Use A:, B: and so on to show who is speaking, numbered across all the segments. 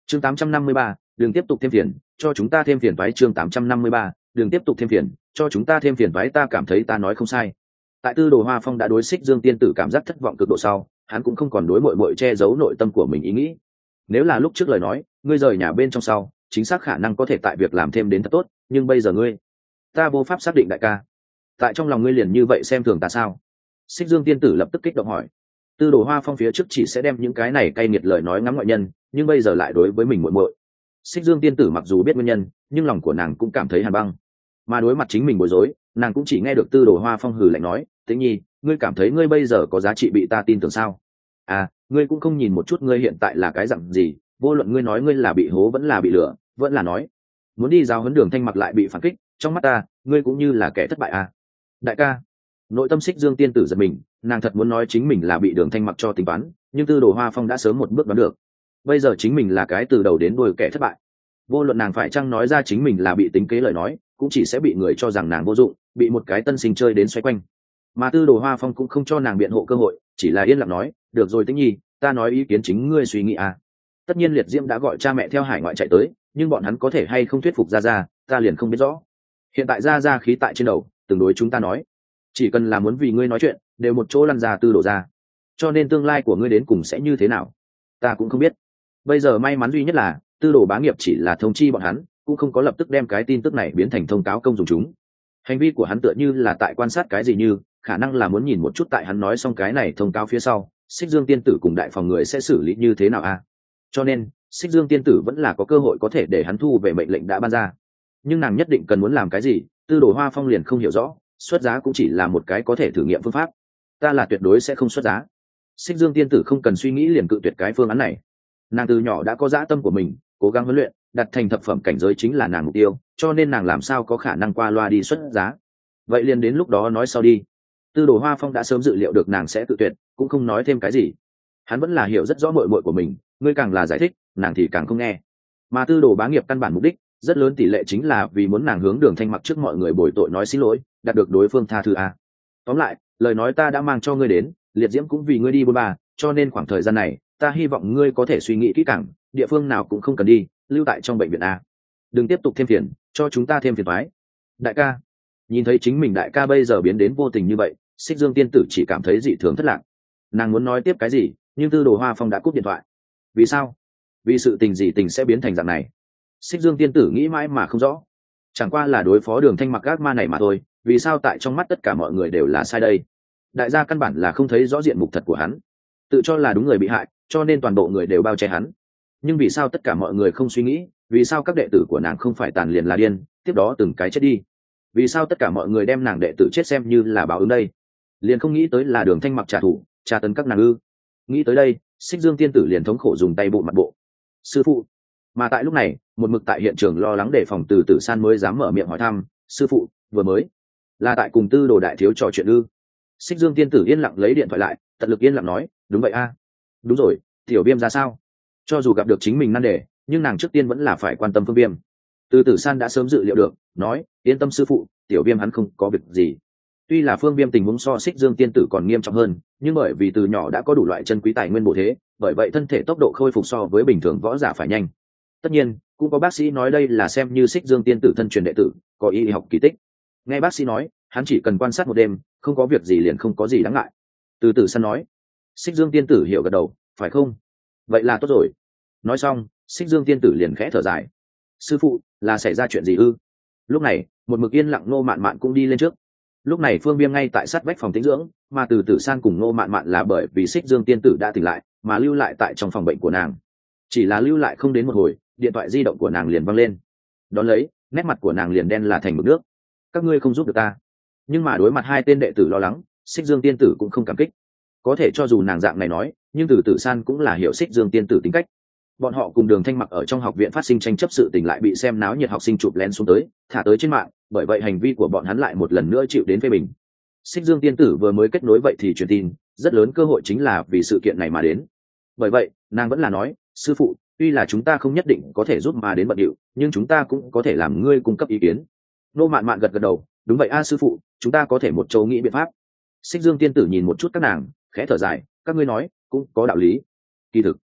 A: chương 853, đừng tiếp tục thêm phiền, cho chúng ta thêm phiền toái. chương 853, đừng tiếp tục thêm phiền, cho chúng ta thêm phiền toái. Ta cảm thấy ta nói không sai. Tại Tư Đồ Hoa Phong đã đối Xích Dương tiên tử cảm giác thất vọng cực độ sau, hắn cũng không còn đối muội muội che giấu nội tâm của mình ý nghĩ. Nếu là lúc trước lời nói, ngươi rời nhà bên trong sau, chính xác khả năng có thể tại việc làm thêm đến thật tốt, nhưng bây giờ ngươi, ta vô pháp xác định đại ca. Tại trong lòng ngươi liền như vậy xem thường ta sao? Xích Dương tiên tử lập tức kích động hỏi. Tư Đồ Hoa Phong phía trước chỉ sẽ đem những cái này cay nghiệt lời nói ngắm ngoại nhân, nhưng bây giờ lại đối với mình muội muội. Xích Dương tiên tử mặc dù biết nguyên nhân, nhưng lòng của nàng cũng cảm thấy hàn băng. Mà đối mặt chính mình bối rối, nàng cũng chỉ nghe được Tư Đồ Hoa Phong hừ lạnh nói, Tĩnh Nhi, ngươi cảm thấy ngươi bây giờ có giá trị bị ta tin tưởng sao? À, ngươi cũng không nhìn một chút ngươi hiện tại là cái dạng gì, vô luận ngươi nói ngươi là bị hố vẫn là bị lừa, vẫn là nói muốn đi giao huấn Đường Thanh Mặc lại bị phản kích, trong mắt ta, ngươi cũng như là kẻ thất bại à? Đại ca, nội tâm Xích Dương tiên tử giật mình, nàng thật muốn nói chính mình là bị Đường Thanh Mặc cho tính toán, nhưng Tư Đồ Hoa Phong đã sớm một bước đoán được, bây giờ chính mình là cái từ đầu đến đuôi kẻ thất bại. Vô luận nàng phải chăng nói ra chính mình là bị tính kế lời nói, cũng chỉ sẽ bị người cho rằng nàng vô dụng, bị một cái tân sinh chơi đến xoay quanh. Mà Tư Đồ Hoa Phong cũng không cho nàng biện hộ cơ hội, chỉ là yên lặng nói, được rồi Tĩnh Nhi, ta nói ý kiến chính ngươi suy nghĩ à. Tất nhiên Liệt Diễm đã gọi cha mẹ theo hải ngoại chạy tới, nhưng bọn hắn có thể hay không thuyết phục Gia Gia, ta liền không biết rõ. Hiện tại Gia Gia khí tại trên đầu, từng đối chúng ta nói, chỉ cần là muốn vì ngươi nói chuyện, đều một chỗ lăn ra Tư Đồ ra. Cho nên tương lai của ngươi đến cùng sẽ như thế nào, ta cũng không biết. Bây giờ may mắn duy nhất là Tư Đồ bá nghiệp chỉ là thông chi bọn hắn, cũng không có lập tức đem cái tin tức này biến thành thông cáo công dùng chúng. Hành vi của hắn tựa như là tại quan sát cái gì, như khả năng là muốn nhìn một chút tại hắn nói xong cái này thông cáo phía sau, Xích Dương tiên tử cùng đại phòng người sẽ xử lý như thế nào a. Cho nên Xích Dương tiên tử vẫn là có cơ hội có thể để hắn thu về mệnh lệnh đã ban ra, nhưng nàng nhất định cần muốn làm cái gì, Tư Đồ Hoa Phong liền không hiểu rõ. Xuất giá cũng chỉ là một cái có thể thử nghiệm phương pháp, ta là tuyệt đối sẽ không xuất giá. Xích Dương tiên tử không cần suy nghĩ liền cự tuyệt cái phương án này. Nàng từ nhỏ đã có dã tâm của mình, cố gắng huấn luyện, đặt thành thập phẩm cảnh giới chính là nàng mục tiêu, cho nên nàng làm sao có khả năng qua loa đi xuất giá. Vậy liền đến lúc đó nói sau đi. Tư Đồ Hoa Phong đã sớm dự liệu được nàng sẽ tự tuyệt, cũng không nói thêm cái gì. Hắn vẫn là hiểu rất rõ muội muội của mình, ngươi càng là giải thích, nàng thì càng không nghe. Mà Tư Đồ bá nghiệp căn bản mục đích rất lớn tỷ lệ chính là vì muốn nàng hướng Đường Thanh Mặc trước mọi người bồi tội nói xin lỗi, đạt được đối phương tha thứ a. Tóm lại, lời nói ta đã mang cho ngươi đến, Liệt Diễm cũng vì ngươi đi bôn ba, cho nên khoảng thời gian này, ta hy vọng ngươi có thể suy nghĩ kỹ càng, địa phương nào cũng không cần đi, lưu tại trong bệnh viện a. Đừng tiếp tục thêm phiền, cho chúng ta thêm phiền toái. Đại ca, nhìn thấy chính mình đại ca bây giờ biến đến vô tình như vậy, Xích Dương tiên tử chỉ cảm thấy dị thường thất lạc. Nàng muốn nói tiếp cái gì, nhưng Tư Đồ Hoa Phong đã cúp điện thoại. Vì sao? Vì sự tình gì tình sẽ biến thành dạng này? Xích Dương tiên tử nghĩ mãi mà không rõ. Chẳng qua là đối phó Đường Thanh Mặc ác ma này mà thôi, vì sao tại trong mắt tất cả mọi người đều là sai đây? Đại gia căn bản là không thấy rõ diện mục thật của hắn, tự cho là đúng người bị hại, cho nên toàn bộ người đều bao che hắn. Nhưng vì sao tất cả mọi người không suy nghĩ, vì sao các đệ tử của nàng không phải tàn liền là điên, tiếp đó từng cái chết đi? Vì sao tất cả mọi người đem nàng đệ tử chết xem như là báo ứng đây? Liền không nghĩ tới là Đường Thanh Mặc trả thù, tra tấn các nàng ư? Nghĩ tới đây, Xích Dương tiên tử liền thống khổ dùng tay bộ mặt bộ. Sư phụ. Mà tại lúc này, một mực tại hiện trường lo lắng đề phòng Từ Tử San mới dám mở miệng hỏi thăm, sư phụ, vừa mới là tại cùng Tư Đồ đại thiếu trò chuyện ư? Xích Dương tiên tử yên lặng lấy điện thoại lại, tận lực yên lặng nói, đúng vậy a. Đúng rồi, Tiểu Viêm ra sao? Cho dù gặp được chính mình nan đề, nhưng nàng trước tiên vẫn là phải quan tâm Phương Viêm. Từ Tử San đã sớm dự liệu được, nói, yên tâm sư phụ, Tiểu Viêm hắn không có việc gì. Tuy là Phương Viêm tình huống so Xích Dương tiên tử còn nghiêm trọng hơn, nhưng bởi vì từ nhỏ đã có đủ loại chân quý tài nguyên bổ thế, bởi vậy thân thể tốc độ khôi phục so với bình thường võ giả phải nhanh. Tất nhiên, cũng có bác sĩ nói đây là xem như Xích Dương tiên tử thân truyền đệ tử, có y học kỳ tích. Nghe bác sĩ nói, hắn chỉ cần quan sát một đêm, không có việc gì liền không có gì đáng ngại. Từ Tử San nói. Xích Dương tiên tử hiểu gật đầu, phải không? Vậy là tốt rồi. Nói xong, Xích Dương tiên tử liền khẽ thở dài. Sư phụ, là xảy ra chuyện gì ư? Lúc này, một mực yên lặng Ngô Mạn Mạn cũng đi lên trước. Lúc này Phương Viêm ngay tại sát vách phòng tĩnh dưỡng, mà Từ Tử San cùng Ngô Mạn Mạn là bởi vì Xích Dương tiên tử đã tỉnh lại, mà lưu lại tại trong phòng bệnh của nàng. Chỉ là lưu lại không đến một hồi, điện thoại di động của nàng liền văng lên. Đón lấy, nét mặt của nàng liền đen là thành mực nước. Các ngươi không giúp được ta. Nhưng mà đối mặt hai tên đệ tử lo lắng, Xích Dương tiên tử cũng không cảm kích. Có thể cho dù nàng dạng này nói, nhưng Từ Tử San cũng là hiểu Xích Dương tiên tử tính cách. Bọn họ cùng Đường Thanh Mặc ở trong học viện phát sinh tranh chấp, sự tình lại bị xem náo nhiệt học sinh chụp lén xuống tới, thả tới trên mạng, bởi vậy hành vi của bọn hắn lại một lần nữa chịu đến phê bình. Xích Dương tiên tử vừa mới kết nối vậy thì truyền tin, rất lớn cơ hội chính là vì sự kiện này mà đến. Bởi vậy, nàng vẫn là nói, sư phụ, tuy là chúng ta không nhất định có thể giúp mà đến bận điệu, nhưng chúng ta cũng có thể làm ngươi cung cấp ý kiến. Nô Mạn Mạn gật gật đầu, đúng vậy a sư phụ, chúng ta có thể một châu nghĩ biện pháp. Xích Dương tiên tử nhìn một chút các nàng, khẽ thở dài, các ngươi nói cũng có đạo lý. Kỳ thực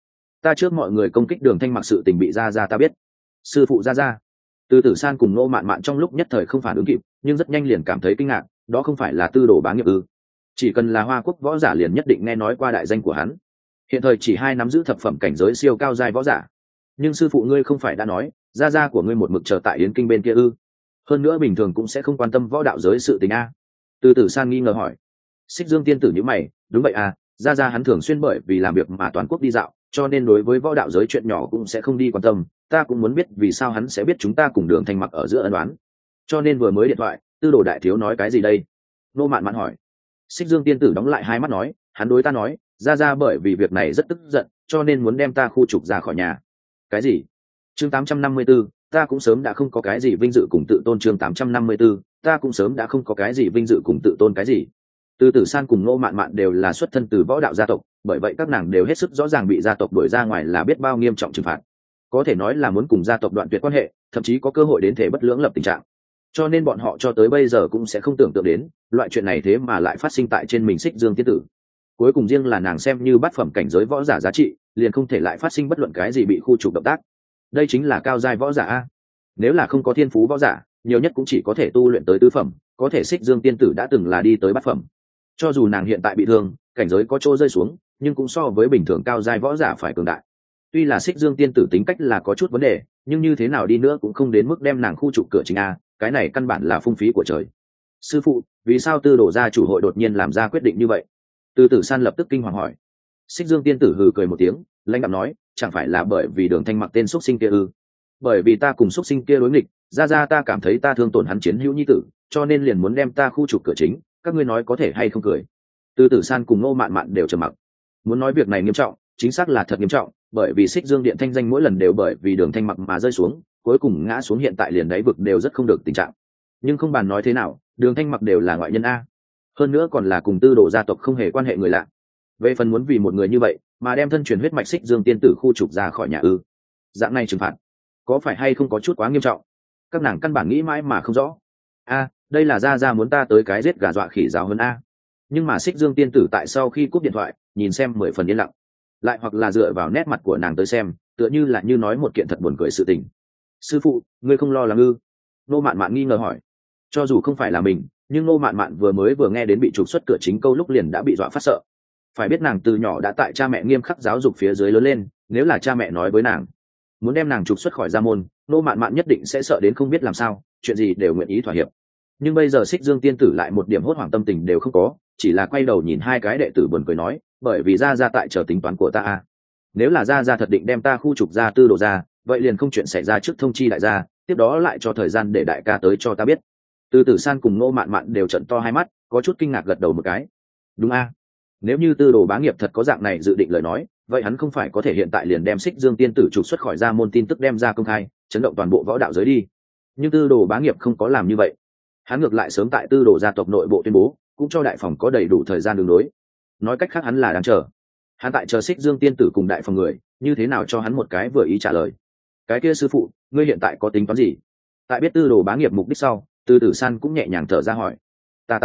A: ta trước mọi người công kích Đường Thanh Mặc sự tình bị ra ta biết. Sư phụ ra. Từ Tử San cùng Ngô Mạn Mạn trong lúc nhất thời không phản ứng kịp, nhưng rất nhanh liền cảm thấy kinh ngạc, đó không phải là Tư Đồ Bá Nghiệp ư? Chỉ cần là Hoa Quốc võ giả liền nhất định nghe nói qua đại danh của hắn. Hiện thời chỉ hai nắm giữ thập phẩm cảnh giới siêu cao giai võ giả. Nhưng sư phụ ngươi không phải đã nói, gia của ngươi một mực chờ tại Yến Kinh bên kia ư? Hơn nữa bình thường cũng sẽ không quan tâm võ đạo giới sự tình a. Từ Tử San nghi ngờ hỏi. Xích Dương tiên tử nhíu mày, đúng vậy à, gia hắn thường xuyên bởi vì làm việc mà toàn quốc đi dạo, cho nên đối với võ đạo giới chuyện nhỏ cũng sẽ không đi quan tâm. Ta cũng muốn biết vì sao hắn sẽ biết chúng ta cùng Đường Thanh Mặc ở giữa ân đoán, cho nên vừa mới điện thoại, Tư Đồ đại thiếu nói cái gì đây? Nô Mạn Mạn hỏi. Xích Dương tiên tử đóng lại hai mắt nói, hắn đối ta nói, gia bởi vì việc này rất tức giận, cho nên muốn đem ta khu trục ra khỏi nhà. Cái gì? Chương 854, ta cũng sớm đã không có cái gì vinh dự cùng tự tôn. Chương 854, ta cũng sớm đã không có cái gì vinh dự cùng tự tôn. Cái gì? Từ Tử San cùng Ngô Mạn Mạn đều là xuất thân từ võ đạo gia tộc, bởi vậy các nàng đều hết sức rõ ràng bị gia tộc đuổi ra ngoài là biết bao nghiêm trọng trừng phạt, có thể nói là muốn cùng gia tộc đoạn tuyệt quan hệ, thậm chí có cơ hội đến thể bất lưỡng lập tình trạng. Cho nên bọn họ cho tới bây giờ cũng sẽ không tưởng tượng đến loại chuyện này thế mà lại phát sinh tại trên mình Xích Dương tiên tử. Cuối cùng riêng là nàng xem như bát phẩm cảnh giới võ giả giá trị, liền không thể lại phát sinh bất luận cái gì bị khu trục động tác. Đây chính là cao giai võ giả a. Nếu là không có thiên phú võ giả, nhiều nhất cũng chỉ có thể tu luyện tới tứ phẩm, có thể Xích Dương tiên tử đã từng là đi tới bát phẩm. Cho dù nàng hiện tại bị thương, cảnh giới có chỗ rơi xuống, nhưng cũng so với bình thường cao giai võ giả phải cường đại. Tuy là Xích Dương tiên tử tính cách là có chút vấn đề, nhưng như thế nào đi nữa cũng không đến mức đem nàng khu trục cửa chính a, cái này căn bản là phung phí của trời. Sư phụ, vì sao Tư Đồ gia chủ hội đột nhiên làm ra quyết định như vậy? Từ Tử San lập tức kinh hoàng hỏi. Xích Dương tiên tử hừ cười một tiếng, lãnh đạm nói, chẳng phải là bởi vì Đường Thanh Mặc tên xuất sinh kia ư? Bởi vì ta cùng xuất sinh kia đối nghịch, ra ta cảm thấy ta thương tổn hắn chiến hữu nhi tử, cho nên liền muốn đem ta khu trục cửa chính, các ngươi nói có thể hay không cười? Từ Tử San cùng Ngô Mạn Mạn đều trầm mặc. Muốn nói việc này nghiêm trọng, chính xác là thật nghiêm trọng, bởi vì Xích Dương điện thanh danh mỗi lần đều bởi vì Đường Thanh Mặc mà rơi xuống, cuối cùng ngã xuống hiện tại liền đáy vực đều rất không được tình trạng. Nhưng không bàn nói thế nào, Đường Thanh Mặc đều là ngoại nhân a, hơn nữa còn là cùng Tư Đồ gia tộc không hề quan hệ người lạ. Về phần muốn vì một người như vậy mà đem thân truyền huyết mạch Xích Dương tiên tử khu trục ra khỏi nhà ư? Dạng này trừng phạt có phải hay không có chút quá nghiêm trọng? Các nàng căn bản nghĩ mãi mà không rõ. A, đây là gia muốn ta tới cái giết gà dọa khỉ giáo hơn a. Nhưng mà Xích Dương tiên tử tại sau khi cúp điện thoại, nhìn xem 10 phần yên lặng, lại hoặc là dựa vào nét mặt của nàng tới xem, tựa như là như nói một kiện thật buồn cười sự tình. Sư phụ, ngươi không lo lắng ư? Nô Mạn Mạn nghi ngờ hỏi. Cho dù không phải là mình, nhưng Nô Mạn Mạn vừa nghe đến bị trục xuất cửa chính câu lúc liền đã bị dọa phát sợ. Phải biết nàng từ nhỏ đã tại cha mẹ nghiêm khắc giáo dục phía dưới lớn lên, nếu là cha mẹ nói với nàng muốn đem nàng trục xuất khỏi gia môn, Nô Mạn Mạn nhất định sẽ sợ đến không biết làm sao, chuyện gì đều nguyện ý thỏa hiệp. Nhưng bây giờ Xích Dương tiên tử lại một điểm hốt hoảng tâm tình đều không có, chỉ là quay đầu nhìn hai cái đệ tử buồn cười nói, bởi vì gia tại chờ tính toán của ta a. Nếu là gia thật định đem ta khu trục ra Tư Đồ ra, vậy liền không chuyện xảy ra trước thông chi đại gia, tiếp đó lại cho thời gian để đại ca tới cho ta biết. Từ Tử San cùng Ngô Mạn Mạn đều trợn to hai mắt, có chút kinh ngạc gật đầu một cái. Đúng a, nếu như Tư Đồ Bá Nghiệp thật có dạng này dự định lời nói, vậy hắn không phải có thể hiện tại liền đem Xích Dương tiên tử trục xuất khỏi gia môn tin tức đem ra công khai, chấn động toàn bộ võ đạo giới đi. Nhưng Tư Đồ Bá Nghiệp không có làm như vậy, hắn ngược lại sớm tại Tư Đồ gia tộc nội bộ tuyên bố, cũng cho đại phòng có đầy đủ thời gian đường đối. Nói cách khác hắn là đang chờ, hắn tại chờ Xích Dương tiên tử cùng đại phòng người như thế nào cho hắn một cái vừa ý trả lời. Cái kia sư phụ, ngươi hiện tại có tính toán gì? Tại biết Tư Đồ Bá Nghiệp mục đích sau, Từ Tử San cũng nhẹ nhàng thở ra hỏi. Ta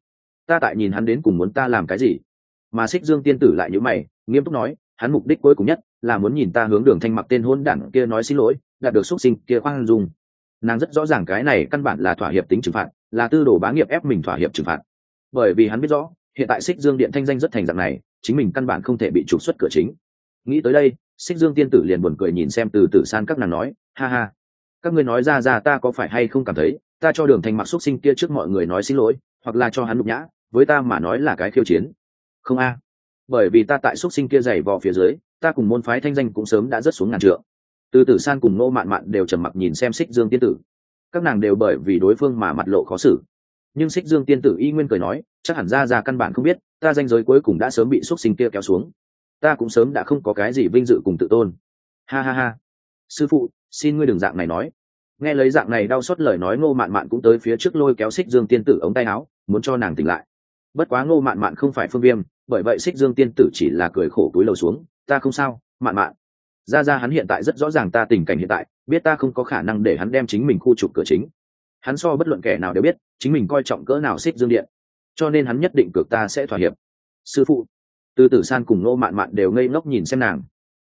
A: tại nhìn hắn đến cùng muốn ta làm cái gì? Mà Xích Dương tiên tử lại nhíu mày, nghiêm túc nói, hắn mục đích cuối cùng nhất là muốn nhìn ta hướng Đường Thanh Mặc tên hôn đảng kia nói xin lỗi, đạt được xúc sinh kia khoan dung. Nàng rất rõ ràng cái này căn bản là thỏa hiệp tính trừng phạt, là Tư Đồ Bá Nghiệp ép mình thỏa hiệp trừng phạt. Bởi vì hắn biết rõ, hiện tại Xích Dương điện thanh danh rất thành dạng này, chính mình căn bản không thể bị trục xuất cửa chính. Nghĩ tới đây, Xích Dương tiên tử liền buồn cười nhìn xem Từ Tử San các nàng nói, ha ha, các ngươi nói ra ta có phải hay không cảm thấy ta cho Đường Thanh Mặc xúc sinh kia trước mọi người nói xin lỗi, hoặc là cho hắn nhục nhã, với ta mà nói là cái khiêu chiến? Không a, bởi vì ta tại xúc sinh kia giày vò phía dưới, ta cùng môn phái thanh danh cũng sớm đã rớt xuống ngàn trượng. Từ Tử San cùng Ngô Mạn Mạn đều trầm mặc nhìn xem Xích Dương tiên tử, các nàng đều bởi vì đối phương mà mặt lộ khó xử. Nhưng Xích Dương tiên tử y nguyên cười nói, chắc hẳn ra căn bản không biết, ta danh giới cuối cùng đã sớm bị xúc sinh kia kéo xuống, ta cũng sớm đã không có cái gì vinh dự cùng tự tôn. Ha ha ha, sư phụ, xin ngươi đừng dạng này nói. Nghe lấy dạng này đau xót lời nói, Ngô Mạn Mạn cũng tới phía trước lôi kéo Xích Dương tiên tử ống tay áo, muốn cho nàng tỉnh lại. Bất quá Ngô Mạn Mạn không phải Phương Viêm, bởi vậy Xích Dương tiên tử chỉ là cười khổ cúi đầu xuống, ta không sao, Mạn Mạn. Ra hắn hiện tại rất rõ ràng ta tình cảnh hiện tại, biết ta không có khả năng để hắn đem chính mình khu trục cửa chính. Hắn so bất luận kẻ nào đều biết chính mình coi trọng cỡ nào Xích Dương điện, cho nên hắn nhất định cược ta sẽ thỏa hiệp. Sư phụ. Từ Tử San cùng Ngô Mạn Mạn đều ngây ngốc nhìn xem nàng.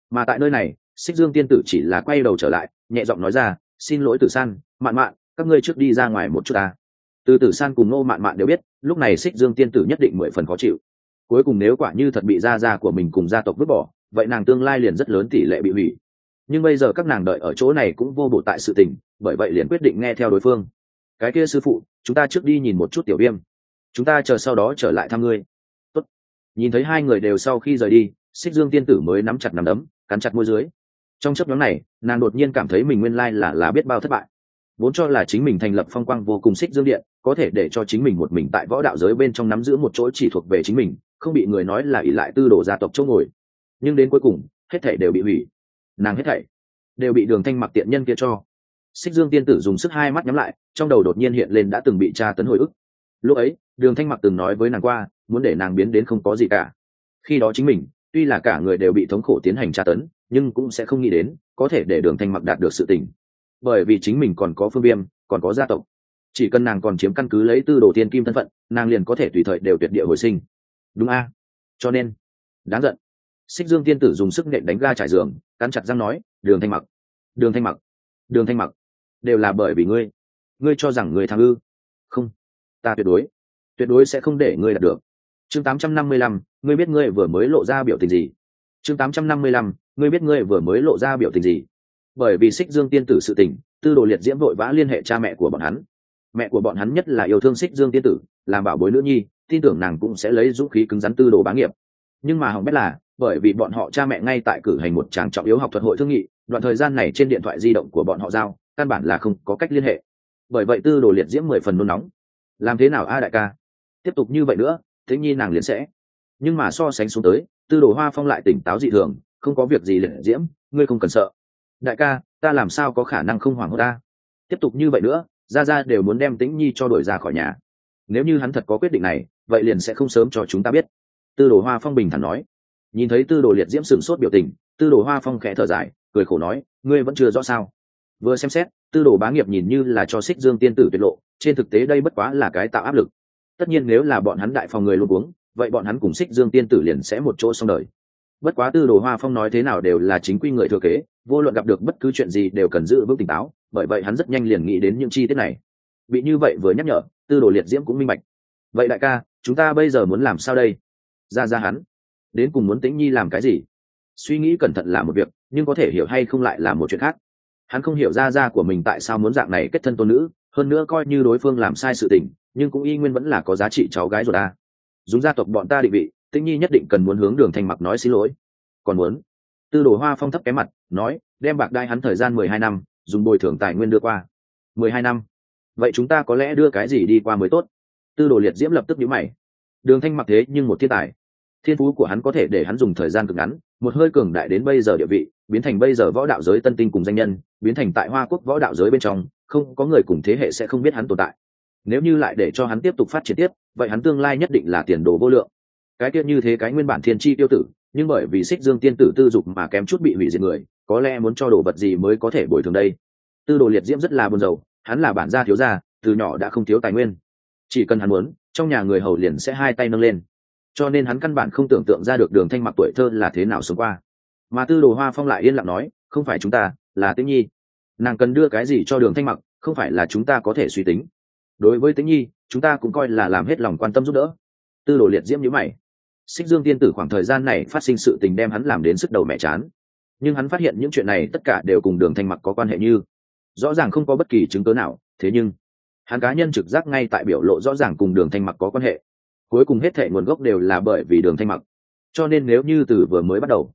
A: Mà tại nơi này Xích Dương tiên tử chỉ là quay đầu trở lại, nhẹ giọng nói ra, xin lỗi Tử San, Mạn Mạn, các ngươi trước đi ra ngoài một chút ta. Từ Tử San cùng Ngô Mạn Mạn đều biết lúc này Xích Dương tiên tử nhất định 10 phần khó chịu. Cuối cùng nếu quả như thật bị gia của mình cùng gia tộc vứt bỏ, vậy nàng tương lai liền rất lớn tỷ lệ bị hủy. Nhưng bây giờ các nàng đợi ở chỗ này cũng vô bổ tại sự tình, bởi vậy liền quyết định nghe theo đối phương. Cái kia sư phụ, chúng ta trước đi nhìn một chút Tiểu Viêm, chúng ta chờ sau đó trở lại thăm ngươi. Tốt. Nhìn thấy hai người đều sau khi rời đi, Xích Dương tiên tử mới nắm chặt nắm đấm, cắn chặt môi dưới. Trong chớp nhoáng này, nàng đột nhiên cảm thấy mình nguyên lai là biết bao thất bại. Vốn cho là chính mình thành lập phong quang vô cùng Xích Dương điện, có thể để cho chính mình một mình tại võ đạo giới bên trong nắm giữ một chỗ chỉ thuộc về chính mình, không bị người nói là ỷ lại tư đồ gia tộc chỗ ngồi. Nhưng đến cuối cùng, hết thảy đều bị hủy. Nàng hết thảy đều bị Đường Thanh Mặc tiện nhân kia cho. Xích Dương tiên tử dùng sức hai mắt nhắm lại, trong đầu đột nhiên hiện lên đã từng bị tra tấn hồi ức. Lúc ấy, Đường Thanh Mặc từng nói với nàng qua, muốn để nàng biến đến không có gì cả. Khi đó chính mình, tuy là cả người đều bị thống khổ tiến hành tra tấn, nhưng cũng sẽ không nghĩ đến có thể để Đường Thanh Mặc đạt được sự tình. Bởi vì chính mình còn có Phương Viêm, còn có gia tộc, chỉ cần nàng còn chiếm căn cứ lấy Tư Đồ Tiên Kim thân phận, nàng liền có thể tùy thời đều tuyệt địa hồi sinh. Đúng a? Cho nên, đáng giận. Xích Dương tiên tử dùng sức nện đánh ga trải giường, cắn chặt răng nói, Đường Thanh Mặc, Đường Thanh Mặc, Đường Thanh Mặc, đều là bởi vì ngươi. Ngươi cho rằng ngươi thắng ư? Không, ta tuyệt đối sẽ không để ngươi đạt được. Chương 855, ngươi biết ngươi vừa mới lộ ra biểu tình gì? Chương 855, ngươi biết ngươi vừa mới lộ ra biểu tình gì? Bởi vì Xích Dương tiên tử sự tình, Tư Đồ Liệt Diễm vội vã liên hệ cha mẹ của bọn hắn. Mẹ của bọn hắn nhất là yêu thương Xích Dương tiên tử, làm bảo bối nữ nhi, tin tưởng nàng cũng sẽ lấy dũng khí cứng rắn Tư Đồ bá nghiệp. Nhưng mà hỏng bét là, bởi vì bọn họ cha mẹ ngay tại cử hành một tràng trọng yếu học thuật hội thương nghị, đoạn thời gian này trên điện thoại di động của bọn họ giao, căn bản là không có cách liên hệ. Bởi vậy Tư Đồ Liệt Diễm 10 phần nôn nóng. Làm thế nào a đại ca? Tiếp tục như vậy nữa, Tĩnh Nhi nàng liền sẽ. Nhưng mà so sánh xuống tới, Tư Đồ Hoa Phong lại tỉnh táo dị thường, không có việc gì Liệt Diễm, ngươi không cần sợ. Đại ca, ta làm sao có khả năng không hoảng hốt ta? Tiếp tục như vậy nữa, gia đều muốn đem Tĩnh Nhi cho đuổi ra khỏi nhà. Nếu như hắn thật có quyết định này, vậy liền sẽ không sớm cho chúng ta biết. Tư Đồ Hoa Phong bình thản nói. Nhìn thấy Tư Đồ Liệt Diễm sửng sốt biểu tình, Tư Đồ Hoa Phong khẽ thở dài, cười khổ nói, ngươi vẫn chưa rõ sao? Vừa xem xét, Tư Đồ bá nghiệp nhìn như là cho Xích Dương tiên tử tuyệt lộ, trên thực tế đây bất quá là cái tạo áp lực. Tất nhiên nếu là bọn hắn đại phòng người luôn uống, vậy bọn hắn cùng Xích Dương tiên tử liền sẽ một chỗ xong đời. Bất quá Tư Đồ Hoa Phong nói thế nào đều là chính quy người thừa kế, vô luận gặp được bất cứ chuyện gì đều cần giữ vững tỉnh táo, bởi vậy hắn rất nhanh liền nghĩ đến những chi tiết này. Bị như vậy vừa nhắc nhở, Tư Đồ Liệt Diễm cũng minh bạch. Vậy đại ca, chúng ta bây giờ muốn làm sao đây? Ra hắn đến cùng muốn Tĩnh Nhi làm cái gì? Suy nghĩ cẩn thận là một việc, nhưng có thể hiểu hay không lại là một chuyện khác. Hắn không hiểu ra của mình tại sao muốn dạng này kết thân tôn nữ, hơn nữa coi như đối phương làm sai sự tình, nhưng cũng y nguyên vẫn là có giá trị cháu gái rồi ta. Dùng gia tộc bọn ta định vị, Tĩnh Nhi nhất định cần muốn hướng Đường Thanh Mặc nói xin lỗi. Còn muốn? Tư Đồ Hoa Phong thấp cái mặt, nói, đem bạc đai hắn thời gian 12 năm, dùng bồi thường tài nguyên đưa qua. 12 năm? Vậy chúng ta có lẽ đưa cái gì đi qua mới tốt? Tư Đồ Liệt Diễm lập tức nhíu mày. Đường Thanh Mặc thế nhưng một thiên tài, thiên phú của hắn có thể để hắn dùng thời gian cực ngắn, một hơi cường đại đến bây giờ địa vị, biến thành bây giờ võ đạo giới tân tinh cùng danh nhân, biến thành tại Hoa Quốc võ đạo giới bên trong, không có người cùng thế hệ sẽ không biết hắn tồn tại. Nếu như lại để cho hắn tiếp tục phát triển tiếp, vậy hắn tương lai nhất định là tiền đồ vô lượng. Cái tiết như thế cái nguyên bản thiên chi tiêu tử, nhưng bởi vì Xích Dương tiên tử tư dục mà kém chút bị hủy diệt người, có lẽ muốn cho đồ vật gì mới có thể bồi thường đây. Tư Đồ Liệt Diễm rất là buồn rầu, hắn là bản gia thiếu gia, từ nhỏ đã không thiếu tài nguyên, chỉ cần hắn muốn, trong nhà người hầu liền sẽ hai tay nâng lên, cho nên hắn căn bản không tưởng tượng ra được Đường Thanh Mặc tuổi thơ là thế nào sống qua. Mà Tư Đồ Hoa Phong lại yên lặng nói, không phải chúng ta, là Tĩnh Nhi, nàng cần đưa cái gì cho Đường Thanh Mặc, không phải là chúng ta có thể suy tính. Đối với Tĩnh Nhi, chúng ta cũng coi là làm hết lòng quan tâm giúp đỡ. Tư Đồ Liệt Diễm nhíu mày. Xích Dương tiên tử khoảng thời gian này phát sinh sự tình đem hắn làm đến sức đầu mẹ chán, nhưng hắn phát hiện những chuyện này tất cả đều cùng Đường Thanh Mặc có quan hệ, như rõ ràng không có bất kỳ chứng cớ nào, thế nhưng hắn cá nhân trực giác ngay tại biểu lộ rõ ràng cùng Đường Thanh Mặc có quan hệ. Cuối cùng hết thảy nguồn gốc đều là bởi vì Đường Thanh Mặc. Cho nên nếu như từ vừa mới bắt đầu,